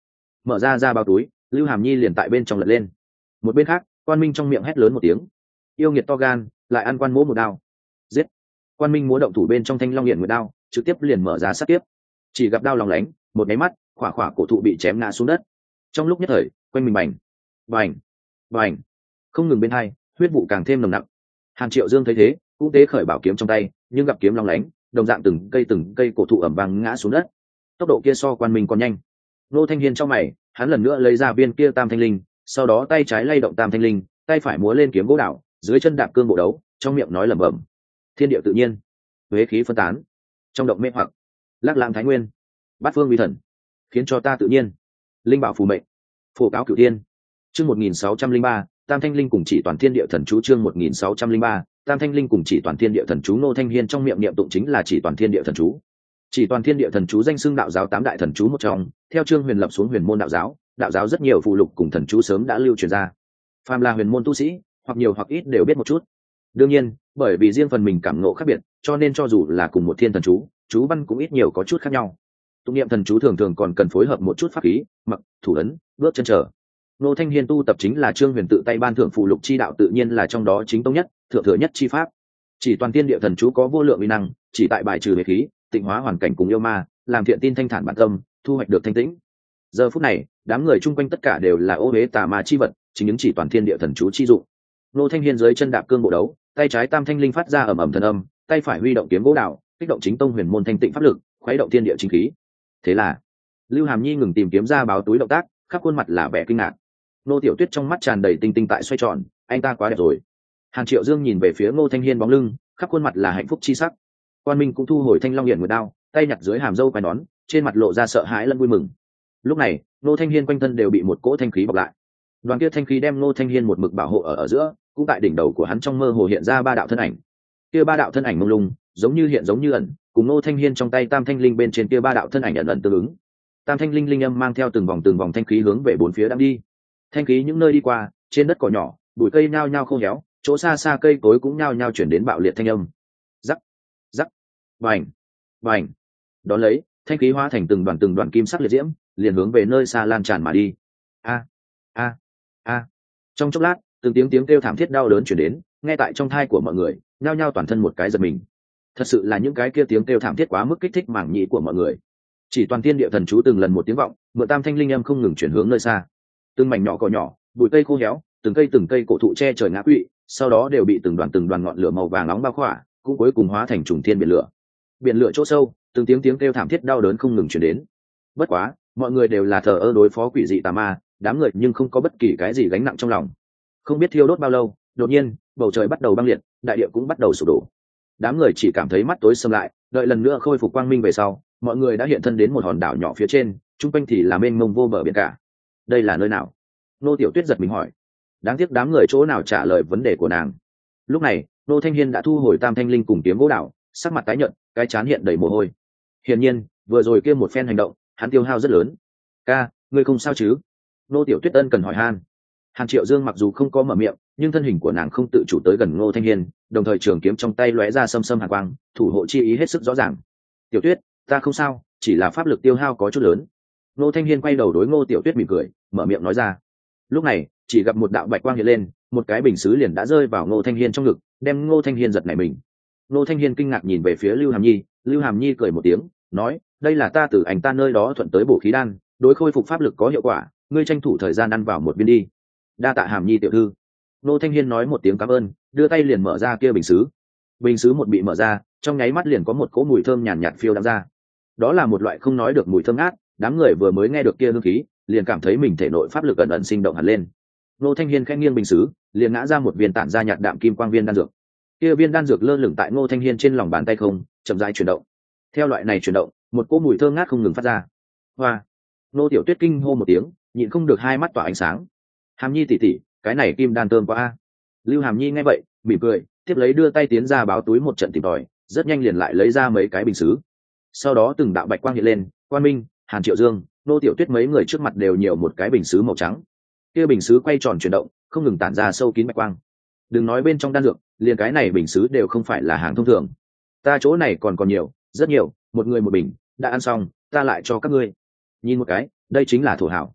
mở ra ra bao túi, Lưu Hàm Nhi liền tại bên trong lật lên. Một bên khác, Quan Minh trong miệng hét lớn một tiếng, yêu nghiệt to gan, lại ăn Quan Mỗ một đao. Giết! Quan Minh múa động thủ bên trong Thanh Long Hiển Nguyệt đao, trực tiếp liền mở ra sát tiếp. Chỉ gặp đao lòng lánh, một cái mắt, khỏa khỏa cổ thụ bị chém ngã xuống đất. Trong lúc nhất thời, quanh mình bành, bành, bành, không ngừng bên hai, huyết vụ càng thêm nồng nặc. Hàn Triệu Dương thấy thế, cũng tế khởi bảo kiếm trong tay, nhưng gặp kiếm long lánh, đồng dạng từng cây từng cây cổ thụ ẩm vang ngã xuống đất. Tốc độ kia so Quan Minh còn nhanh. Nô Thanh Hiên trong mày, hắn lần nữa lấy ra viên kia Tam Thanh Linh, sau đó tay trái lay động Tam Thanh Linh, tay phải múa lên kiếm gỗ đảo, dưới chân đạp cương bộ đấu, trong miệng nói lẩm bẩm: thiên địa tự nhiên, huế khí phân tán, trong động mê hoặc, lắc lãng thái nguyên, bát phương vi thần, khiến cho ta tự nhiên, linh bảo phù mệnh, phổ cáo cửu thiên. Chương một nghìn sáu trăm linh ba, Tam Thanh Linh cùng chỉ toàn thiên địa thần chú. Chương một nghìn sáu trăm linh ba, Tam Thanh Linh cùng chỉ toàn thiên địa thần chú. Nô Thanh Hiên trong miệng niệm tụng chính là chỉ toàn thiên địa thần chú. Chỉ toàn thiên địa thần chú danh xưng đạo giáo tám đại thần chú một trong, theo Trương Huyền lập xuống huyền môn đạo giáo, đạo giáo rất nhiều phụ lục cùng thần chú sớm đã lưu truyền ra. Phàm là huyền môn tu sĩ, hoặc nhiều hoặc ít đều biết một chút. Đương nhiên, bởi vì riêng phần mình cảm ngộ khác biệt, cho nên cho dù là cùng một thiên thần chú, chú văn cũng ít nhiều có chút khác nhau. Tụng niệm thần chú thường thường còn cần phối hợp một chút pháp khí, mặc, thủ ấn, bước chân trở. Nô Thanh Hiên tu tập chính là Trương Huyền tự tay ban thưởng phụ lục chi đạo, tự nhiên là trong đó chính tông nhất, thượng thừa nhất chi pháp. Chỉ toàn thiên địa thần chú có vô lượng uy năng, chỉ tại bài trừ huyết khí, tịnh hóa hoàn cảnh cùng yêu ma, làm thiện tin thanh thản bản tâm, thu hoạch được thanh tĩnh. Giờ phút này, đám người chung quanh tất cả đều là ô uế tà ma chi vật, chính những chỉ toàn thiên địa thần chú chi dụng. Nô Thanh Hiên dưới chân đạp cương bộ đấu, tay trái Tam Thanh Linh phát ra ầm ầm thần âm, tay phải huy động kiếm gỗ đạo, kích động chính tông huyền môn thanh tịnh pháp lực, khuấy động thiên địa chính khí. Thế là, Lưu Hàm Nhi ngừng tìm kiếm ra báo túi động tác, khắp khuôn mặt là vẻ kinh ngạc. Nô Tiểu Tuyết trong mắt tràn đầy tinh tinh tại xoay tròn, anh ta quá đẹp rồi. Hàn Triệu Dương nhìn về phía Ngô Thanh Hiên bóng lưng, khắp khuôn mặt là hạnh phúc chi sắc. Quan Minh cũng thu hồi Thanh Long Hiển Nguyệt đao, tay nhặt dưới hàm râu quai nón, trên mặt lộ ra sợ hãi lẫn vui mừng. Lúc này, Ngô Thanh Hiên quanh thân đều bị một cỗ thanh khí bọc lại. Đoàn kia thanh khí đem Ngô Thanh Hiên một mực bảo hộ ở ở giữa, cũng tại đỉnh đầu của hắn trong mơ hồ hiện ra ba đạo thân ảnh. Kia ba đạo thân ảnh mông lung, giống như hiện giống như ẩn, cùng Ngô Thanh Hiên trong tay Tam Thanh Linh bên trên kia ba đạo thân ảnh ẩn ẩn tương ứng. Tam Thanh Linh linh âm mang theo từng vòng từng vòng thanh khí hướng về bốn phía đang đi. Thanh khí những nơi đi qua, trên đất cỏ nhỏ, bụi cây nhao nhao khô héo, chỗ xa xa cây cối cũng nhao nhao chuyển đến bạo liệt thanh âm. Rắc, rắc, bành, bành. Đón lấy, thanh khí hóa thành từng đoàn từng đoàn kim sắc liệt diễm, liền hướng về nơi xa lan tràn mà đi. A, a, a. Trong chốc lát, từng tiếng tiếng kêu thảm thiết đau đớn chuyển đến, nghe tại trong thai của mọi người, nhao nhao toàn thân một cái giật mình. Thật sự là những cái kia tiếng kêu thảm thiết quá mức kích thích mảng nhĩ của mọi người. Chỉ toàn thiên địa thần chú từng lần một tiếng vọng, mượn Tam Thanh Linh âm không ngừng chuyển hướng nơi xa. Từng mảnh nhỏ cỏ nhỏ, bụi cây khô héo, từng cây từng cây cổ thụ che trời ngã quỵ, sau đó đều bị từng đoàn từng đoàn ngọn lửa màu vàng nóng bao khỏa, cũng cuối cùng hóa thành trùng thiên biển lửa. Biển lửa chỗ sâu, từng tiếng tiếng kêu thảm thiết đau đớn không ngừng truyền đến. Bất quá, mọi người đều là thờ ơ đối phó quỷ dị tà ma, đám người nhưng không có bất kỳ cái gì gánh nặng trong lòng. Không biết thiêu đốt bao lâu, đột nhiên, bầu trời bắt đầu băng liệt, đại địa cũng bắt đầu sụp đổ. Đám người chỉ cảm thấy mắt tối sầm lại, đợi lần nữa khôi phục quang minh về sau, mọi người đã hiện thân đến một hòn đảo nhỏ phía trên, trung quanh thì là mênh mông vô bờ biển cả. Đây là nơi nào? Nô Tiểu Tuyết giật mình hỏi. Đáng tiếc đám người chỗ nào trả lời vấn đề của nàng. Lúc này, Nô Thanh Hiên đã thu hồi Tam Thanh Linh cùng kiếm gỗ đảo, sắc mặt tái nhợt, cái trán hiện đầy mồ hôi. Hiển nhiên, vừa rồi kia một phen hành động, hắn tiêu hao rất lớn. "Ca, ngươi không sao chứ?" Nô Tiểu Tuyết ân cần hỏi han. Hàn Triệu Dương mặc dù không có mở miệng, nhưng thân hình của nàng không tự chủ tới gần Ngô Thanh Hiên, đồng thời trường kiếm trong tay lóe ra xâm xâm hàn quang, thủ hộ chi ý hết sức rõ ràng. "Tiểu Tuyết, ta không sao, chỉ là pháp lực tiêu hao có chút lớn." Ngô Thanh Hiên quay đầu đối Ngô Tiểu Tuyết mỉm cười, mở miệng nói ra. Lúc này, chỉ gặp một đạo bạch quang hiện lên, một cái bình sứ liền đã rơi vào Ngô Thanh Hiên trong ngực, đem Ngô Thanh Hiên giật nảy mình. Ngô Thanh Hiên kinh ngạc nhìn về phía Lưu Hàm Nhi, Lưu Hàm Nhi cười một tiếng, nói: "Đây là ta từ ảnh ta nơi đó thuận tới bổ khí đan, đối khôi phục pháp lực có hiệu quả, ngươi tranh thủ thời gian ăn vào một viên đi." "Đa tạ Hàm Nhi tiểu thư." Ngô Thanh Hiên nói một tiếng cảm ơn, đưa tay liền mở ra kia bình sứ. Bình sứ một bị mở ra, trong nháy mắt liền có một cỗ mùi thơm nhàn nhạt, nhạt phiêu đãng ra. Đó là một loại không nói được mùi thơm ngát, đám người vừa mới nghe được kia hương khí, liền cảm thấy mình thể nội pháp lực ẩn ẩn sinh động hẳn lên. Ngô Thanh Hiên khẽ nghiêng bình sứ, liền ngã ra một viên tản ra nhạt đạm kim quang viên đan dược. Kia viên đan dược lơ lửng tại Ngô Thanh Hiên trên lòng bàn tay không, chậm rãi chuyển động. Theo loại này chuyển động, một cỗ mùi thơm ngát không ngừng phát ra. Hoa! Ngô Tiểu Tuyết kinh hô một tiếng, nhịn không được hai mắt tỏa ánh sáng. "Hàm Nhi tỷ tỷ, cái này kim đan thơm quá a." Lưu Hàm Nhi nghe vậy, mỉm cười, tiếp lấy đưa tay tiến ra báo túi một trận tìm tòi, rất nhanh liền lại lấy ra mấy cái bình sứ. Sau đó từng đạo bạch quang hiện lên, Quan Minh, Hàn Triệu Dương, Ngô Tiểu Tuyết mấy người trước mặt đều nhiều một cái bình sứ màu trắng. Kia bình sứ quay tròn chuyển động, không ngừng tản ra sâu kín bạch quang. Đừng nói bên trong đan dược, liền cái này bình sứ đều không phải là hàng thông thường. Ta chỗ này còn còn nhiều, rất nhiều, một người một bình, đã ăn xong, ta lại cho các ngươi. Nhìn một cái, đây chính là thổ hảo.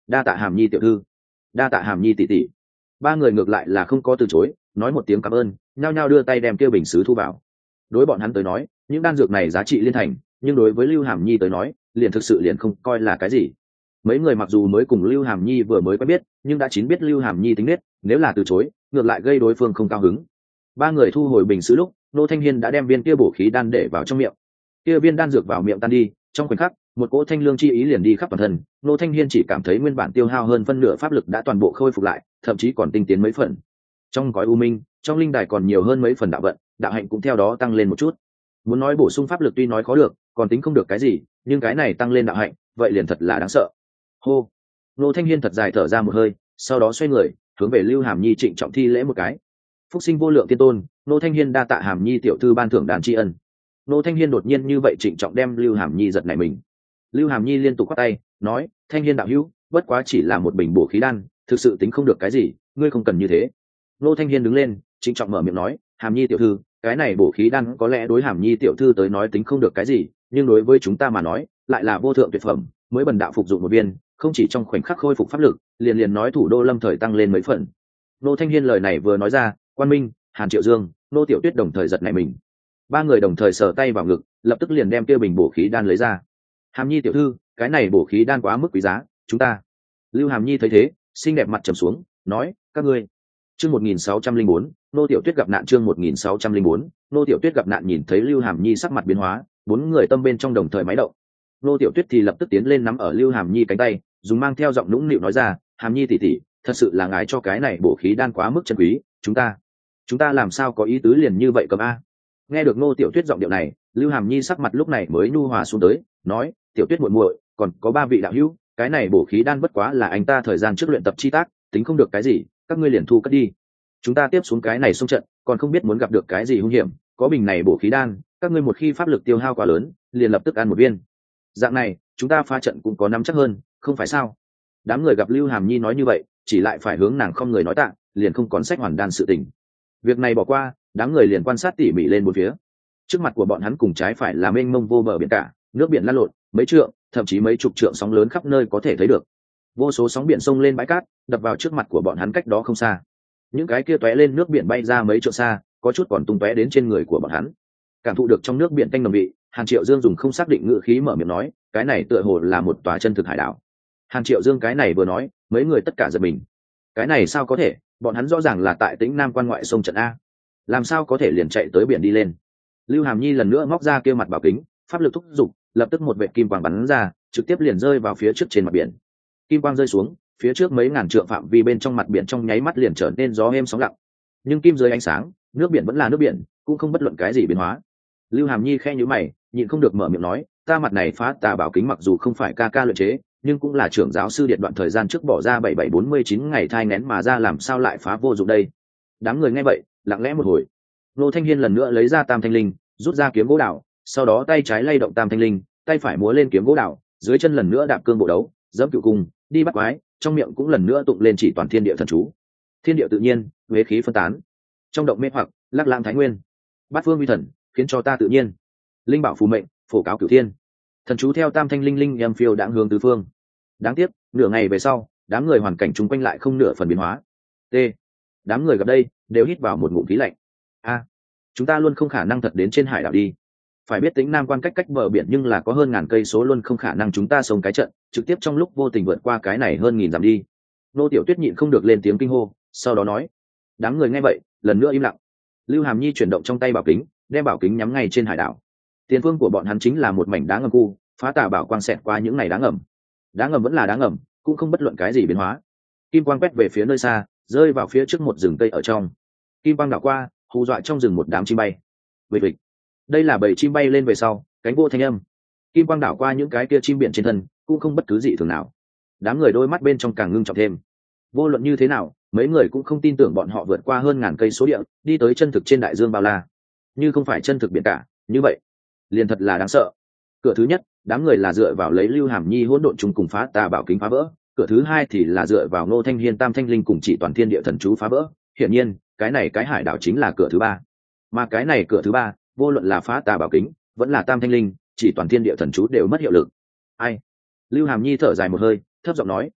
đa tạ hàm nhi tiểu thư, đa tạ hàm nhi tỷ tỷ. Ba người ngược lại là không có từ chối, nói một tiếng cảm ơn, nhao nhao đưa tay đem kia bình sứ thu vào. Đối bọn hắn tới nói, những đan dược này giá trị liên thành, nhưng đối với Lưu Hàm Nhi tới nói, liền thực sự liền không coi là cái gì. Mấy người mặc dù mới cùng Lưu Hàm Nhi vừa mới quen biết, nhưng đã chín biết Lưu Hàm Nhi tính nết, nếu là từ chối, ngược lại gây đối phương không cao hứng. Ba người thu hồi bình sứ lúc, Nô Thanh Hiên đã đem viên kia bổ khí đan để vào trong miệng. Kia viên đan dược vào miệng tan đi, trong khoảnh khắc, một cỗ thanh lương chi ý liền đi khắp toàn thân. Nô Thanh Hiên chỉ cảm thấy nguyên bản tiêu hao hơn phân nửa pháp lực đã toàn bộ khôi phục lại, thậm chí còn tinh tiến mấy phần. Trong cõi u minh, trong linh đài còn nhiều hơn mấy phần đạo vận, đạo hạnh cũng theo đó tăng lên một chút. Muốn nói bổ sung pháp lực tuy nói khó được, còn tính không được cái gì, nhưng cái này tăng lên đạo hạnh, vậy liền thật là đáng sợ. Hô. Nô Thanh Hiên thật dài thở ra một hơi, sau đó xoay người, hướng về Lưu Hàm Nhi trịnh trọng thi lễ một cái. Phúc sinh vô lượng tiên tôn, Nô Thanh Hiên đa tạ Hàm Nhi tiểu thư ban thưởng đàn tri ân. Nô Thanh Hiên đột nhiên như vậy trịnh trọng đem Lưu Hàm Nhi giật nảy mình. Lưu Hàm Nhi liên tục quát tay, nói: Thanh Hiên đạo hữu, bất quá chỉ là một bình bổ khí đan, thực sự tính không được cái gì, ngươi không cần như thế. Nô Thanh Hiên đứng lên, trịnh trọng mở miệng nói: Hàm Nhi tiểu thư, cái này bổ khí đan có lẽ đối Hàm Nhi tiểu thư tới nói tính không được cái gì, nhưng đối với chúng ta mà nói, lại là vô thượng tuyệt phẩm, mới bần đạo phục dụng một viên, không chỉ trong khoảnh khắc khôi phục pháp lực, liền liền nói thủ đô lâm thời tăng lên mấy phần. Nô Thanh Hiên lời này vừa nói ra, Quan Minh, Hàn Triệu Dương, Nô Tiểu Tuyết đồng thời giật nảy mình. Ba người đồng thời sờ tay vào ngực, lập tức liền đem kia bình bổ khí đan lấy ra. Hàm Nhi tiểu thư, cái này bổ khí đan quá mức quý giá, chúng ta. Lưu Hàm Nhi thấy thế, xinh đẹp mặt trầm xuống, nói: Các ngươi. Chương một nghìn sáu trăm linh bốn, Nô Tiểu Tuyết gặp nạn. Chương một nghìn sáu trăm linh bốn, Nô Tiểu Tuyết gặp nạn. Nhìn thấy Lưu Hàm Nhi sắc mặt biến hóa, bốn người tâm bên trong đồng thời máy động. Nô Tiểu Tuyết thì lập tức tiến lên nắm ở Lưu Hàm Nhi cánh tay, dùng mang theo giọng nũng nịu nói ra: Hàm Nhi tỷ tỷ, thật sự là ngài cho cái này bổ khí đan quá mức chân quý, chúng ta, chúng ta làm sao có ý tứ liền như vậy cầm a? Nghe được Nô Tiểu Tuyết giọng điệu này, Lưu Hàm Nhi sắc mặt lúc này mới nhu hòa xuống tới, nói: Tiểu Tuyết muội muội, còn có ba vị đạo hữu, cái này bổ khí đan bất quá là anh ta thời gian trước luyện tập chi tác, tính không được cái gì, các ngươi liền thu cất đi. Chúng ta tiếp xuống cái này xung trận, còn không biết muốn gặp được cái gì hung hiểm, có bình này bổ khí đan, các ngươi một khi pháp lực tiêu hao quá lớn, liền lập tức ăn một viên. Dạng này, chúng ta phá trận cũng có nắm chắc hơn, không phải sao? Đám người gặp Lưu Hàm Nhi nói như vậy, chỉ lại phải hướng nàng không người nói tạ, liền không còn sách hoàn đan sự tình. Việc này bỏ qua, đám người liền quan sát tỉ mỉ lên bốn phía. Trước mặt của bọn hắn cùng trái phải là mênh mông vô bờ biển cả, nước biển lăn lộn, mấy trượng, thậm chí mấy chục trượng sóng lớn khắp nơi có thể thấy được. Vô số sóng biển xông lên bãi cát, đập vào trước mặt của bọn hắn cách đó không xa. Những cái kia tóe lên nước biển bay ra mấy trượng xa, có chút còn tung tóe đến trên người của bọn hắn. Cảm thụ được trong nước biển tanh nồng vị, Hàn Triệu Dương dùng không xác định ngữ khí mở miệng nói: Cái này tựa hồ là một tòa chân thực hải đảo. Hàn Triệu Dương cái này vừa nói, mấy người tất cả giật mình. Cái này sao có thể, bọn hắn rõ ràng là tại Tĩnh Nam quan ngoại sông trận a, làm sao có thể liền chạy tới biển đi lên? Lưu Hàm Nhi lần nữa móc ra kia mặt bảo kính, pháp lực thúc giục, lập tức một vệt kim quang bắn ra, trực tiếp liền rơi vào phía trước trên mặt biển. Kim quang rơi xuống, phía trước mấy ngàn trượng phạm vi bên trong mặt biển trong nháy mắt liền trở nên gió êm sóng lặng. Nhưng kim dưới ánh sáng, nước biển vẫn là nước biển, cũng không bất luận cái gì biến hóa. Lưu Hàm Nhi khẽ nhíu mày, nhịn không được mở miệng nói: Ta mặt này phá tà bảo kính mặc dù không phải ca ca luyện chế, nhưng cũng là trưởng giáo sư điện đoạn thời gian trước bỏ ra bảy bảy bốn mươi chín ngày thai nén mà ra, làm sao lại phá vô dụng đây? Đám người nghe vậy, lặng lẽ một hồi. Nô Thanh Hiên lần nữa lấy ra Tam Thanh Linh, rút ra kiếm gỗ đào, sau đó tay trái lay động Tam Thanh Linh, tay phải múa lên kiếm gỗ đào, dưới chân lần nữa đạp cương bộ đấu, dẫm cựu cung, đi bắt quái, trong miệng cũng lần nữa tụng lên chỉ toàn thiên địa thần chú. Thiên địa tự nhiên, huế khí phân tán. Trong động mê hoặc, lắc lang thái nguyên. Bát phương uy thần, khiến cho ta tự nhiên. Linh bảo phù mệnh, phổ cáo cửu thiên. Thần chú theo Tam Thanh Linh linh em phiêu đãng hướng tứ phương. Đáng tiếc, nửa ngày về sau, đám người hoàn cảnh chung quanh lại không nửa phần biến hóa. T. Đám người gặp đây, đều hít vào một ngụm khí lạnh. A, chúng ta luôn không khả năng thật đến trên hải đảo đi. Phải biết Tĩnh Nam quan cách cách bờ biển nhưng là có hơn ngàn cây số, luôn không khả năng chúng ta sống cái trận, trực tiếp trong lúc vô tình vượt qua cái này hơn nghìn dặm đi. Nô Tiểu Tuyết nhịn không được lên tiếng kinh hô, sau đó nói. Đám người nghe vậy, lần nữa im lặng. Lưu Hàm Nhi chuyển động trong tay bảo kính, đem bảo kính nhắm ngay trên hải đảo. Tiền phương của bọn hắn chính là một mảnh đá ngầm khu, phá tà bảo quang xẹt qua những ngày đá ngầm. Đá ngầm vẫn là đá ngầm, cũng không bất luận cái gì biến hóa. Kim quang quét về phía nơi xa, rơi vào phía trước một rừng cây ở trong. Kim quang đảo qua, hù dọa trong rừng một đám chim bay. Vịt vịt. Đây là bầy chim bay lên về sau, cánh vô thanh âm. Kim quang đảo qua những cái kia chim biển trên thân, cũng không bất cứ gì thường nào. Đám người đôi mắt bên trong càng ngưng trọng thêm. Vô luận như thế nào, mấy người cũng không tin tưởng bọn họ vượt qua hơn ngàn cây số địa, đi tới chân thực trên đại dương bao la. Như không phải chân thực biển cả, như vậy, liền thật là đáng sợ. Cửa thứ nhất, đám người là dựa vào lấy Lưu Hàm Nhi hỗn độn trùng cùng phá tà bảo kính phá vỡ. Cửa thứ hai thì là dựa vào Ngô Thanh Hiên Tam Thanh Linh cùng chỉ toàn thiên địa thần chú phá vỡ. Hiển nhiên, cái này cái hải đảo chính là cửa thứ ba. Mà cái này cửa thứ ba, vô luận là phá tà bảo kính, vẫn là Tam Thanh Linh, chỉ toàn thiên địa thần chú đều mất hiệu lực. Ai? Lưu Hàm Nhi thở dài một hơi, thấp giọng nói: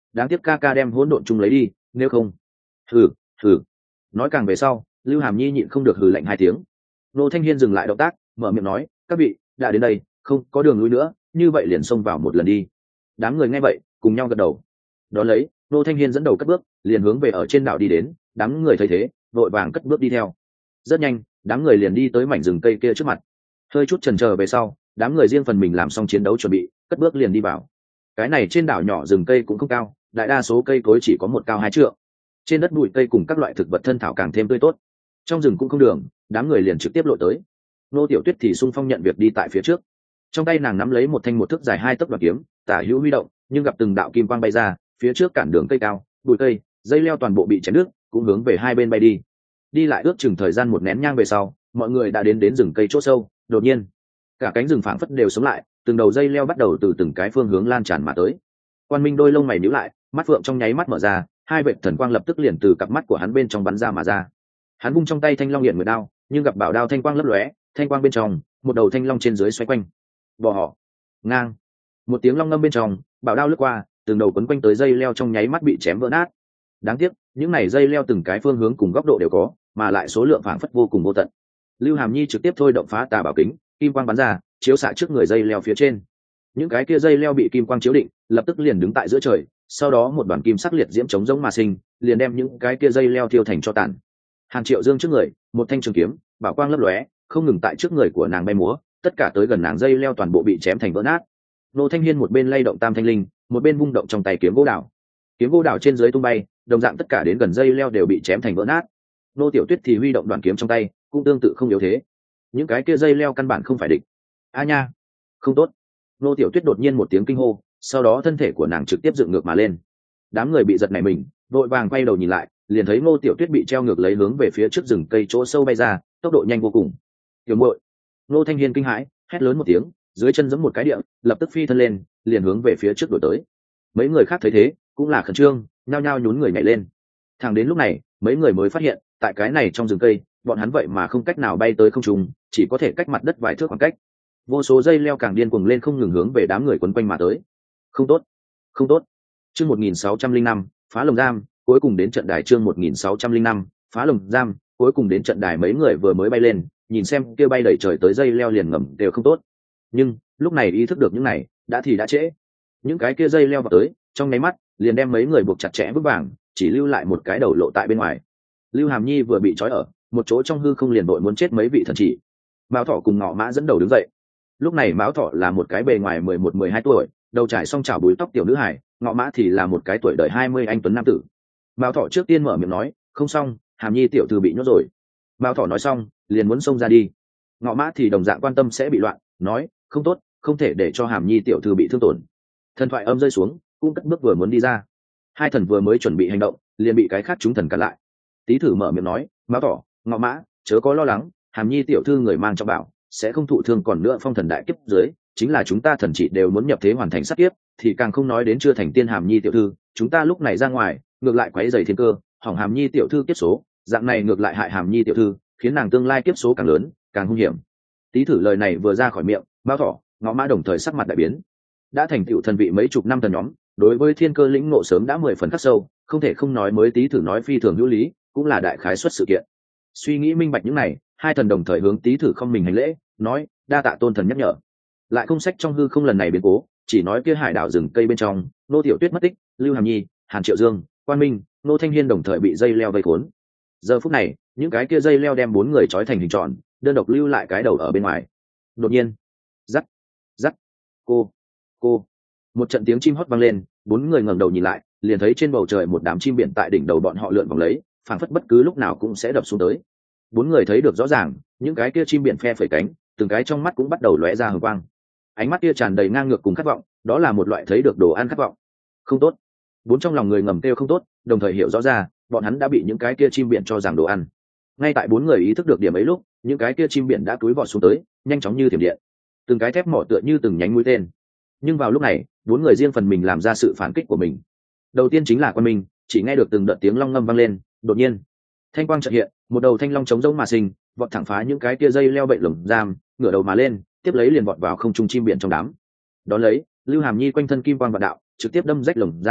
đáng tiếc ca ca đem hỗn độn chung lấy đi, nếu không hừ hừ. Nói càng về sau, Lưu Hàm Nhi nhịn không được hừ lạnh hai tiếng. Nô Thanh Hiên dừng lại động tác, mở miệng nói, các vị đã đến đây, không có đường lui nữa, như vậy liền xông vào một lần đi. Đám người nghe vậy cùng nhau gật đầu. Đón lấy, Nô Thanh Hiên dẫn đầu cất bước, liền hướng về ở trên đảo đi đến. Đám người thấy thế vội vàng cất bước đi theo. Rất nhanh, đám người liền đi tới mảnh rừng cây kia trước mặt. Hơi chút chần chờ về sau, đám người riêng phần mình làm xong chiến đấu chuẩn bị, cất bước liền đi vào. Cái này trên đảo nhỏ rừng cây cũng không cao, đại đa số cây cối chỉ có một cao hai trượng. Trên đất bụi cây cùng các loại thực vật thân thảo càng thêm tươi tốt. Trong rừng cũng không đường, đám người liền trực tiếp lội tới. Nô Tiểu Tuyết thì sung phong nhận việc đi tại phía trước. Trong tay nàng nắm lấy một thanh một thước dài hai tấc đoạt kiếm, tả hữu huy động, nhưng gặp từng đạo kim quang bay ra, phía trước cản đường cây cao, bụi cây, dây leo toàn bộ bị chém đứt, cũng hướng về hai bên bay đi. Đi lại ước chừng thời gian một nén nhang về sau, mọi người đã đến đến rừng cây chỗ sâu. Đột nhiên, cả cánh rừng phảng phất đều sống lại, từng đầu dây leo bắt đầu từ từng cái phương hướng lan tràn mà tới. Quan Minh đôi lông mày nhíu lại, mắt phượng trong nháy mắt mở ra, hai vệt thần quang lập tức liền từ cặp mắt của hắn bên trong bắn ra mà ra. Hắn vung trong tay thanh long hiện nguyệt đao, nhưng gặp bảo đao thanh quang lấp lóe, thanh quang bên trong, một đầu thanh long trên dưới xoay quanh. Bò họ, ngang. Một tiếng long ngâm bên trong, bảo đao lướt qua, từng đầu quấn quanh tới dây leo trong nháy mắt bị chém vỡ nát. Đáng tiếc, những này dây leo từng cái phương hướng cùng góc độ đều có, mà lại số lượng phảng phất vô cùng vô tận. Lưu Hàm Nhi trực tiếp thôi động phá tà bảo kính, kim quang bắn ra, chiếu xạ trước người dây leo phía trên. Những cái kia dây leo bị kim quang chiếu định, lập tức liền đứng tại giữa trời, sau đó một đoàn kim sắc liệt diễm chống giống mà sinh, liền đem những cái kia dây leo tiêu thành cho tàn. Hàn Triệu Dương trước người, một thanh trường kiếm, bảo quang lấp lóe, không ngừng tại trước người của nàng bay múa, tất cả tới gần nàng dây leo toàn bộ bị chém thành vỡ nát. Nô Thanh Hiên một bên lay động tam thanh linh, một bên vung động trong tay kiếm gỗ đào. Kiếm gỗ đào trên dưới tung bay, đồng dạng tất cả đến gần dây leo đều bị chém thành vỡ nát. Nô Tiểu Tuyết thì huy động đoạn kiếm trong tay, cũng tương tự không yếu thế. Những cái kia dây leo căn bản không phải địch. A nha, không tốt. Nô Tiểu Tuyết đột nhiên một tiếng kinh hô, sau đó thân thể của nàng trực tiếp dựng ngược mà lên. Đám người bị giật nảy mình, vội vàng quay đầu nhìn lại, liền thấy Ngô Tiểu Tuyết bị treo ngược lấy hướng về phía trước rừng cây chỗ sâu bay ra, tốc độ nhanh vô cùng. Tiểu muội, Ngô Thanh Hiên kinh hãi, hét lớn một tiếng, dưới chân giẫm một cái địa, lập tức phi thân lên, liền hướng về phía trước đuổi tới. Mấy người khác thấy thế, cũng là khẩn trương, nhao nhao nhún người nhảy lên. Thẳng đến lúc này, mấy người mới phát hiện, tại cái này trong rừng cây, bọn hắn vậy mà không cách nào bay tới không trung, chỉ có thể cách mặt đất vài thước khoảng cách. Vô số dây leo càng điên cuồng lên không ngừng hướng về đám người quấn quanh mà tới. Không tốt, không tốt. Chương một nghìn sáu trăm linh năm, phá lồng giam, cuối cùng đến trận đài. Chương một nghìn sáu trăm linh năm, phá lồng giam, cuối cùng đến trận đài. Mấy người vừa mới bay lên, nhìn xem kia bay đẩy trời tới dây leo liền ngầm đều không tốt. Nhưng lúc này ý thức được những này, đã thì đã trễ. Những cái kia dây leo vào tới, trong nháy mắt liền đem mấy người buộc chặt chẽ vững vàng, chỉ lưu lại một cái đầu lộ tại bên ngoài. Lưu Hàm Nhi vừa bị trói ở một chỗ trong hư không liền đội muốn chết mấy vị thần chỉ. Mao Thỏ cùng Ngọ Mã dẫn đầu đứng dậy. Lúc này Mao Thỏ là một cái bề ngoài mười một mười hai tuổi, đầu trải song chảo búi tóc tiểu nữ hài, Ngọ Mã thì là một cái tuổi đời hai mươi anh tuấn nam tử. Mao Thỏ trước tiên mở miệng nói, không xong, Hàm Nhi tiểu thư bị nhốt rồi. Mao Thỏ nói xong, liền muốn xông ra đi. Ngọ Mã thì đồng dạng quan tâm sẽ bị loạn, nói, không tốt, không thể để cho Hàm Nhi tiểu thư bị thương tổn. Thần thoại âm rơi xuống, cũng cất bước vừa muốn đi ra. Hai thần vừa mới chuẩn bị hành động, liền bị cái khác chúng thần cản lại. Tý Thử mở miệng nói, Mao Thỏ, Ngọ Mã, chớ có lo lắng, Hàm Nhi tiểu thư người mang trong bảo sẽ không thụ thương, còn nữa phong thần đại kiếp dưới chính là chúng ta thần chỉ đều muốn nhập thế hoàn thành sát kiếp, thì càng không nói đến chưa thành tiên Hàm Nhi tiểu thư, chúng ta lúc này ra ngoài ngược lại quấy rầy thiên cơ, hỏng Hàm Nhi tiểu thư kiếp số, dạng này ngược lại hại Hàm Nhi tiểu thư, khiến nàng tương lai kiếp số càng lớn càng hung hiểm. Tý Thử lời này vừa ra khỏi miệng, Mao Thỏ, Ngọ Mã đồng thời sắc mặt đại biến. Đã thành tựu thần vị mấy chục năm thần nhóm, đối với thiên cơ lĩnh ngộ sớm đã mười phần khắc sâu, không thể không nói mới Tý Thử nói phi thường hữu lý, cũng là đại khái xuất sự kiện. Suy nghĩ minh bạch những này, hai thần đồng thời hướng Tý Thử không mình hành lễ, nói, đa tạ tôn thần nhắc nhở. Lại không sách trong hư không lần này biến cố, chỉ nói kia hải đảo rừng cây bên trong, Nô Tiểu Tuyết mất tích, Lưu Hàm Nhi, Hàn Triệu Dương, Quan Minh, Nô Thanh Hiên đồng thời bị dây leo vây khốn. Giờ phút này, những cái kia dây leo đem bốn người trói thành hình tròn, đơn độc lưu lại cái đầu ở bên ngoài. Đột nhiên, rắc, rắc, cô, cô, một trận tiếng chim hót vang lên, bốn người ngẩng đầu nhìn lại, liền thấy trên bầu trời một đám chim biển tại đỉnh đầu bọn họ lượn vòng lấy, phảng phất bất cứ lúc nào cũng sẽ đập xuống tới. Bốn người thấy được rõ ràng, những cái kia chim biển phe phẩy cánh, từng cái trong mắt cũng bắt đầu lóe ra hừng quang. Ánh mắt kia tràn đầy ngang ngược cùng khát vọng, đó là một loại thấy được đồ ăn khát vọng. Không tốt. Bốn trong lòng người ngầm kêu không tốt, đồng thời hiểu rõ ra, bọn hắn đã bị những cái kia chim biển cho rằng đồ ăn. Ngay tại bốn người ý thức được điểm ấy lúc, những cái kia chim biển đã túi vọt xuống tới, nhanh chóng như thiểm điện. Từng cái thép mỏ tựa như từng nhánh mũi tên. Nhưng vào lúc này, bốn người riêng phần mình làm ra sự phản kích của mình. Đầu tiên chính là Quan Minh, chỉ nghe được từng đợt tiếng long ngâm vang lên, đột nhiên, thanh quang chợt hiện, một đầu thanh long chống rỗng mà sinh, vọt thẳng phá những cái kia dây leo bệnh lồng giam, ngửa đầu mà lên, tiếp lấy liền vọt vào không trung chim biển trong đám. Đón lấy, Lưu Hàm Nhi quanh thân kim quang vạn đạo, trực tiếp đâm rách lồng giam,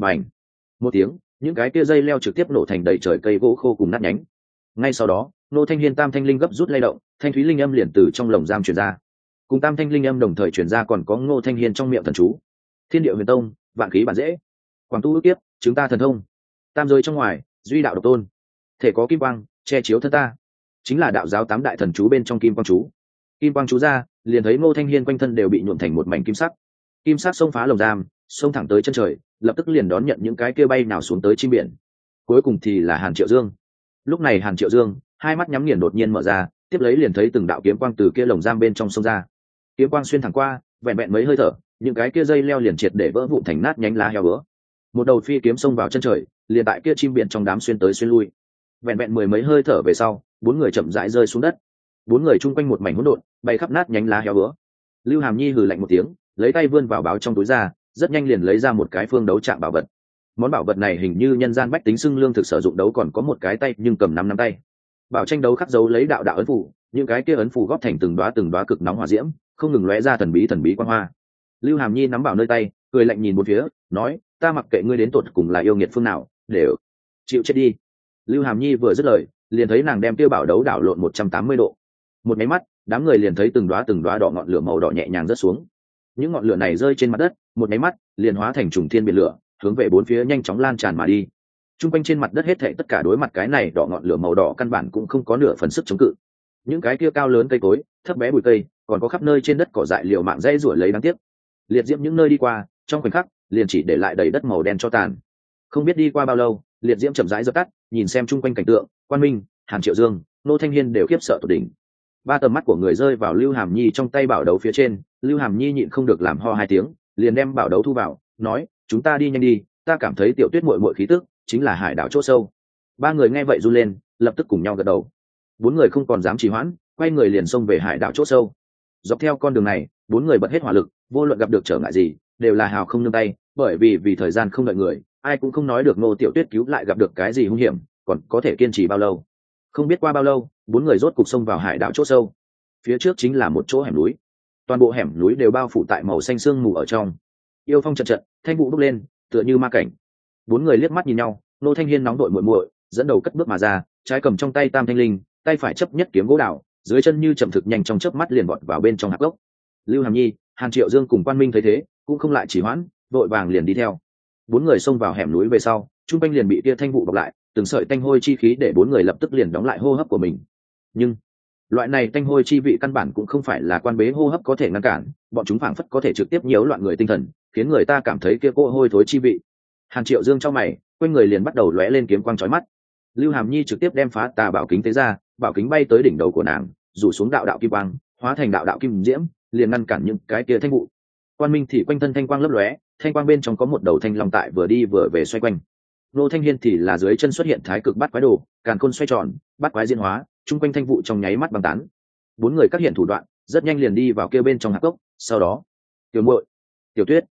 bành một tiếng, những cái kia dây leo trực tiếp nổ thành đầy trời cây gỗ khô cùng nát nhánh. Ngay sau đó Ngô Thanh Hiên tam thanh linh gấp rút lay động, thanh thúy linh âm liền từ trong lồng giam truyền ra. Cùng tam thanh linh âm đồng thời truyền ra còn có Ngô Thanh Hiên trong miệng thần chú: Thiên địa huyền tông, vạn khí bản dễ, quảng tu ước kiếp, chúng ta thần thông, tam giới trong ngoài, duy đạo độc tôn, thể có kim quang che chiếu thân ta. Chính là đạo giáo tám đại thần chú bên trong kim quang chú. Kim quang chú ra, liền thấy Ngô Thanh Hiên quanh thân đều bị nhuộm thành một mảnh kim sắc. Kim sắc xông phá lồng giam, xông thẳng tới chân trời, lập tức liền đón nhận những cái kia bay nào xuống tới chim biển. Cuối cùng thì là Hàn Triệu Dương. Lúc này Hàn Triệu Dương hai mắt nhắm nghiền đột nhiên mở ra, tiếp lấy liền thấy từng đạo kiếm quang từ kia lồng giam bên trong xông ra. Kiếm quang xuyên thẳng qua, vẹn vẹn mấy hơi thở, những cái kia dây leo liền triệt để vỡ vụn thành nát nhánh lá heo bữa. Một đầu phi kiếm xông vào chân trời, liền tại kia chim biển trong đám xuyên tới xuyên lui. Vẹn vẹn mười mấy hơi thở về sau, bốn người chậm rãi rơi xuống đất. Bốn người chung quanh một mảnh hỗn độn, bay khắp nát nhánh lá heo bữa. Lưu Hàm Nhi hừ lạnh một tiếng, lấy tay vươn vào báo trong túi ra, rất nhanh liền lấy ra một cái phương đấu trạng bảo vật. Món bảo vật này hình như nhân gian bách tính xưng lương thực sử dụng đấu còn có một cái tay nhưng cầm năm năm tay. Bảo tranh đấu khắc dấu lấy đạo đạo ấn phù, những cái kia ấn phù góp thành từng đóa từng đóa cực nóng hỏa diễm, không ngừng lóe ra thần bí thần bí quang hoa. Lưu Hàm Nhi nắm bảo nơi tay, cười lạnh nhìn một phía, nói: ta mặc kệ ngươi đến tột cùng là yêu nghiệt phương nào, đều chịu chết đi. Lưu Hàm Nhi vừa dứt lời, liền thấy nàng đem tiêu bảo đấu đảo lộn một trăm tám mươi độ. Một máy mắt, đám người liền thấy từng đóa từng đóa đỏ ngọn lửa màu đỏ nhẹ nhàng rớt xuống. Những ngọn lửa này rơi trên mặt đất, một máy mắt liền hóa thành trùng thiên biển lửa, hướng về bốn phía nhanh chóng lan tràn mà đi. Trung quanh trên mặt đất hết thảy tất cả đối mặt cái này đỏ ngọn lửa màu đỏ căn bản cũng không có nửa phần sức chống cự. Những cái kia cao lớn cây cối, thấp bé bụi cây, còn có khắp nơi trên đất cỏ dại liều mạng dây rủa lấy đáng tiếc. Liệt diễm những nơi đi qua, trong khoảnh khắc liền chỉ để lại đầy đất màu đen cho tàn. Không biết đi qua bao lâu, liệt diễm chậm rãi dập tắt, nhìn xem chung quanh cảnh tượng, Quan Minh, Hàn Triệu Dương, Ngô Thanh Hiên đều khiếp sợ tột đỉnh. Ba tầm mắt của người rơi vào Lưu Hàm Nhi trong tay bảo đấu phía trên, Lưu Hàm Nhi nhịn không được làm ho hai tiếng, liền đem bảo đấu thu vào, nói: chúng ta đi nhanh đi, ta cảm thấy tiểu tuyết muội muội khí tức chính là hải đảo chỗ sâu. Ba người nghe vậy run lên, lập tức cùng nhau gật đầu. Bốn người không còn dám trì hoãn, quay người liền xông về hải đảo chỗ sâu. Dọc theo con đường này, bốn người bật hết hỏa lực, vô luận gặp được trở ngại gì, đều là hào không nương tay, bởi vì vì thời gian không đợi người, ai cũng không nói được Ngô Tiểu Tuyết cứu lại gặp được cái gì hung hiểm, còn có thể kiên trì bao lâu. Không biết qua bao lâu, bốn người rốt cục xông vào hải đảo chỗ sâu. Phía trước chính là một chỗ hẻm núi, toàn bộ hẻm núi đều bao phủ tại màu xanh sương mù ở trong. Yêu phong trận trận, thanh vụ bốc lên, tựa như ma cảnh. Bốn người liếc mắt nhìn nhau, Ngô Thanh Hiên nóng đội muội muội, dẫn đầu cất bước mà ra, trái cầm trong tay tam thanh linh, tay phải chấp nhất kiếm gỗ đào, dưới chân như chậm thực nhanh trong chớp mắt liền vọt vào bên trong hạp gốc. Lưu Hàm Nhi, Hàn Triệu Dương cùng Quan Minh thấy thế, cũng không lại chỉ hoãn, vội vàng liền đi theo. Bốn người xông vào hẻm núi về sau, trung quanh liền bị tia thanh vụ bọc lại, từng sợi tanh hôi chi khí để bốn người lập tức liền đóng lại hô hấp của mình. Nhưng loại này tanh hôi chi vị căn bản cũng không phải là quan bế hô hấp có thể ngăn cản, bọn chúng phảng phất có thể trực tiếp nhiễu loạn người tinh thần, khiến người ta cảm thấy kia cỗ hôi thối chi vị. Hàn Triệu Dương trong mày, quanh người liền bắt đầu lóe lên kiếm quang chói mắt. Lưu Hàm Nhi trực tiếp đem phá tà bảo kính tế ra, bảo kính bay tới đỉnh đầu của nàng, rủ xuống đạo đạo kim quang, hóa thành đạo đạo kim diễm, liền ngăn cản những cái kia thanh vụ. Quan Minh thì quanh thân thanh quang lấp lóe, thanh quang bên trong có một đầu thanh long tại vừa đi vừa về xoay quanh. Ngô Thanh Hiên thì là dưới chân xuất hiện thái cực bát quái đồ, càn khôn xoay tròn, bát quái diễn hóa, chung quanh thanh vụ trong nháy mắt băng tán. Bốn người các hiện thủ đoạn, rất nhanh liền đi vào kia bên trong hạp cốc. Sau đó, Tiểu Muội, Tiểu Tuyết,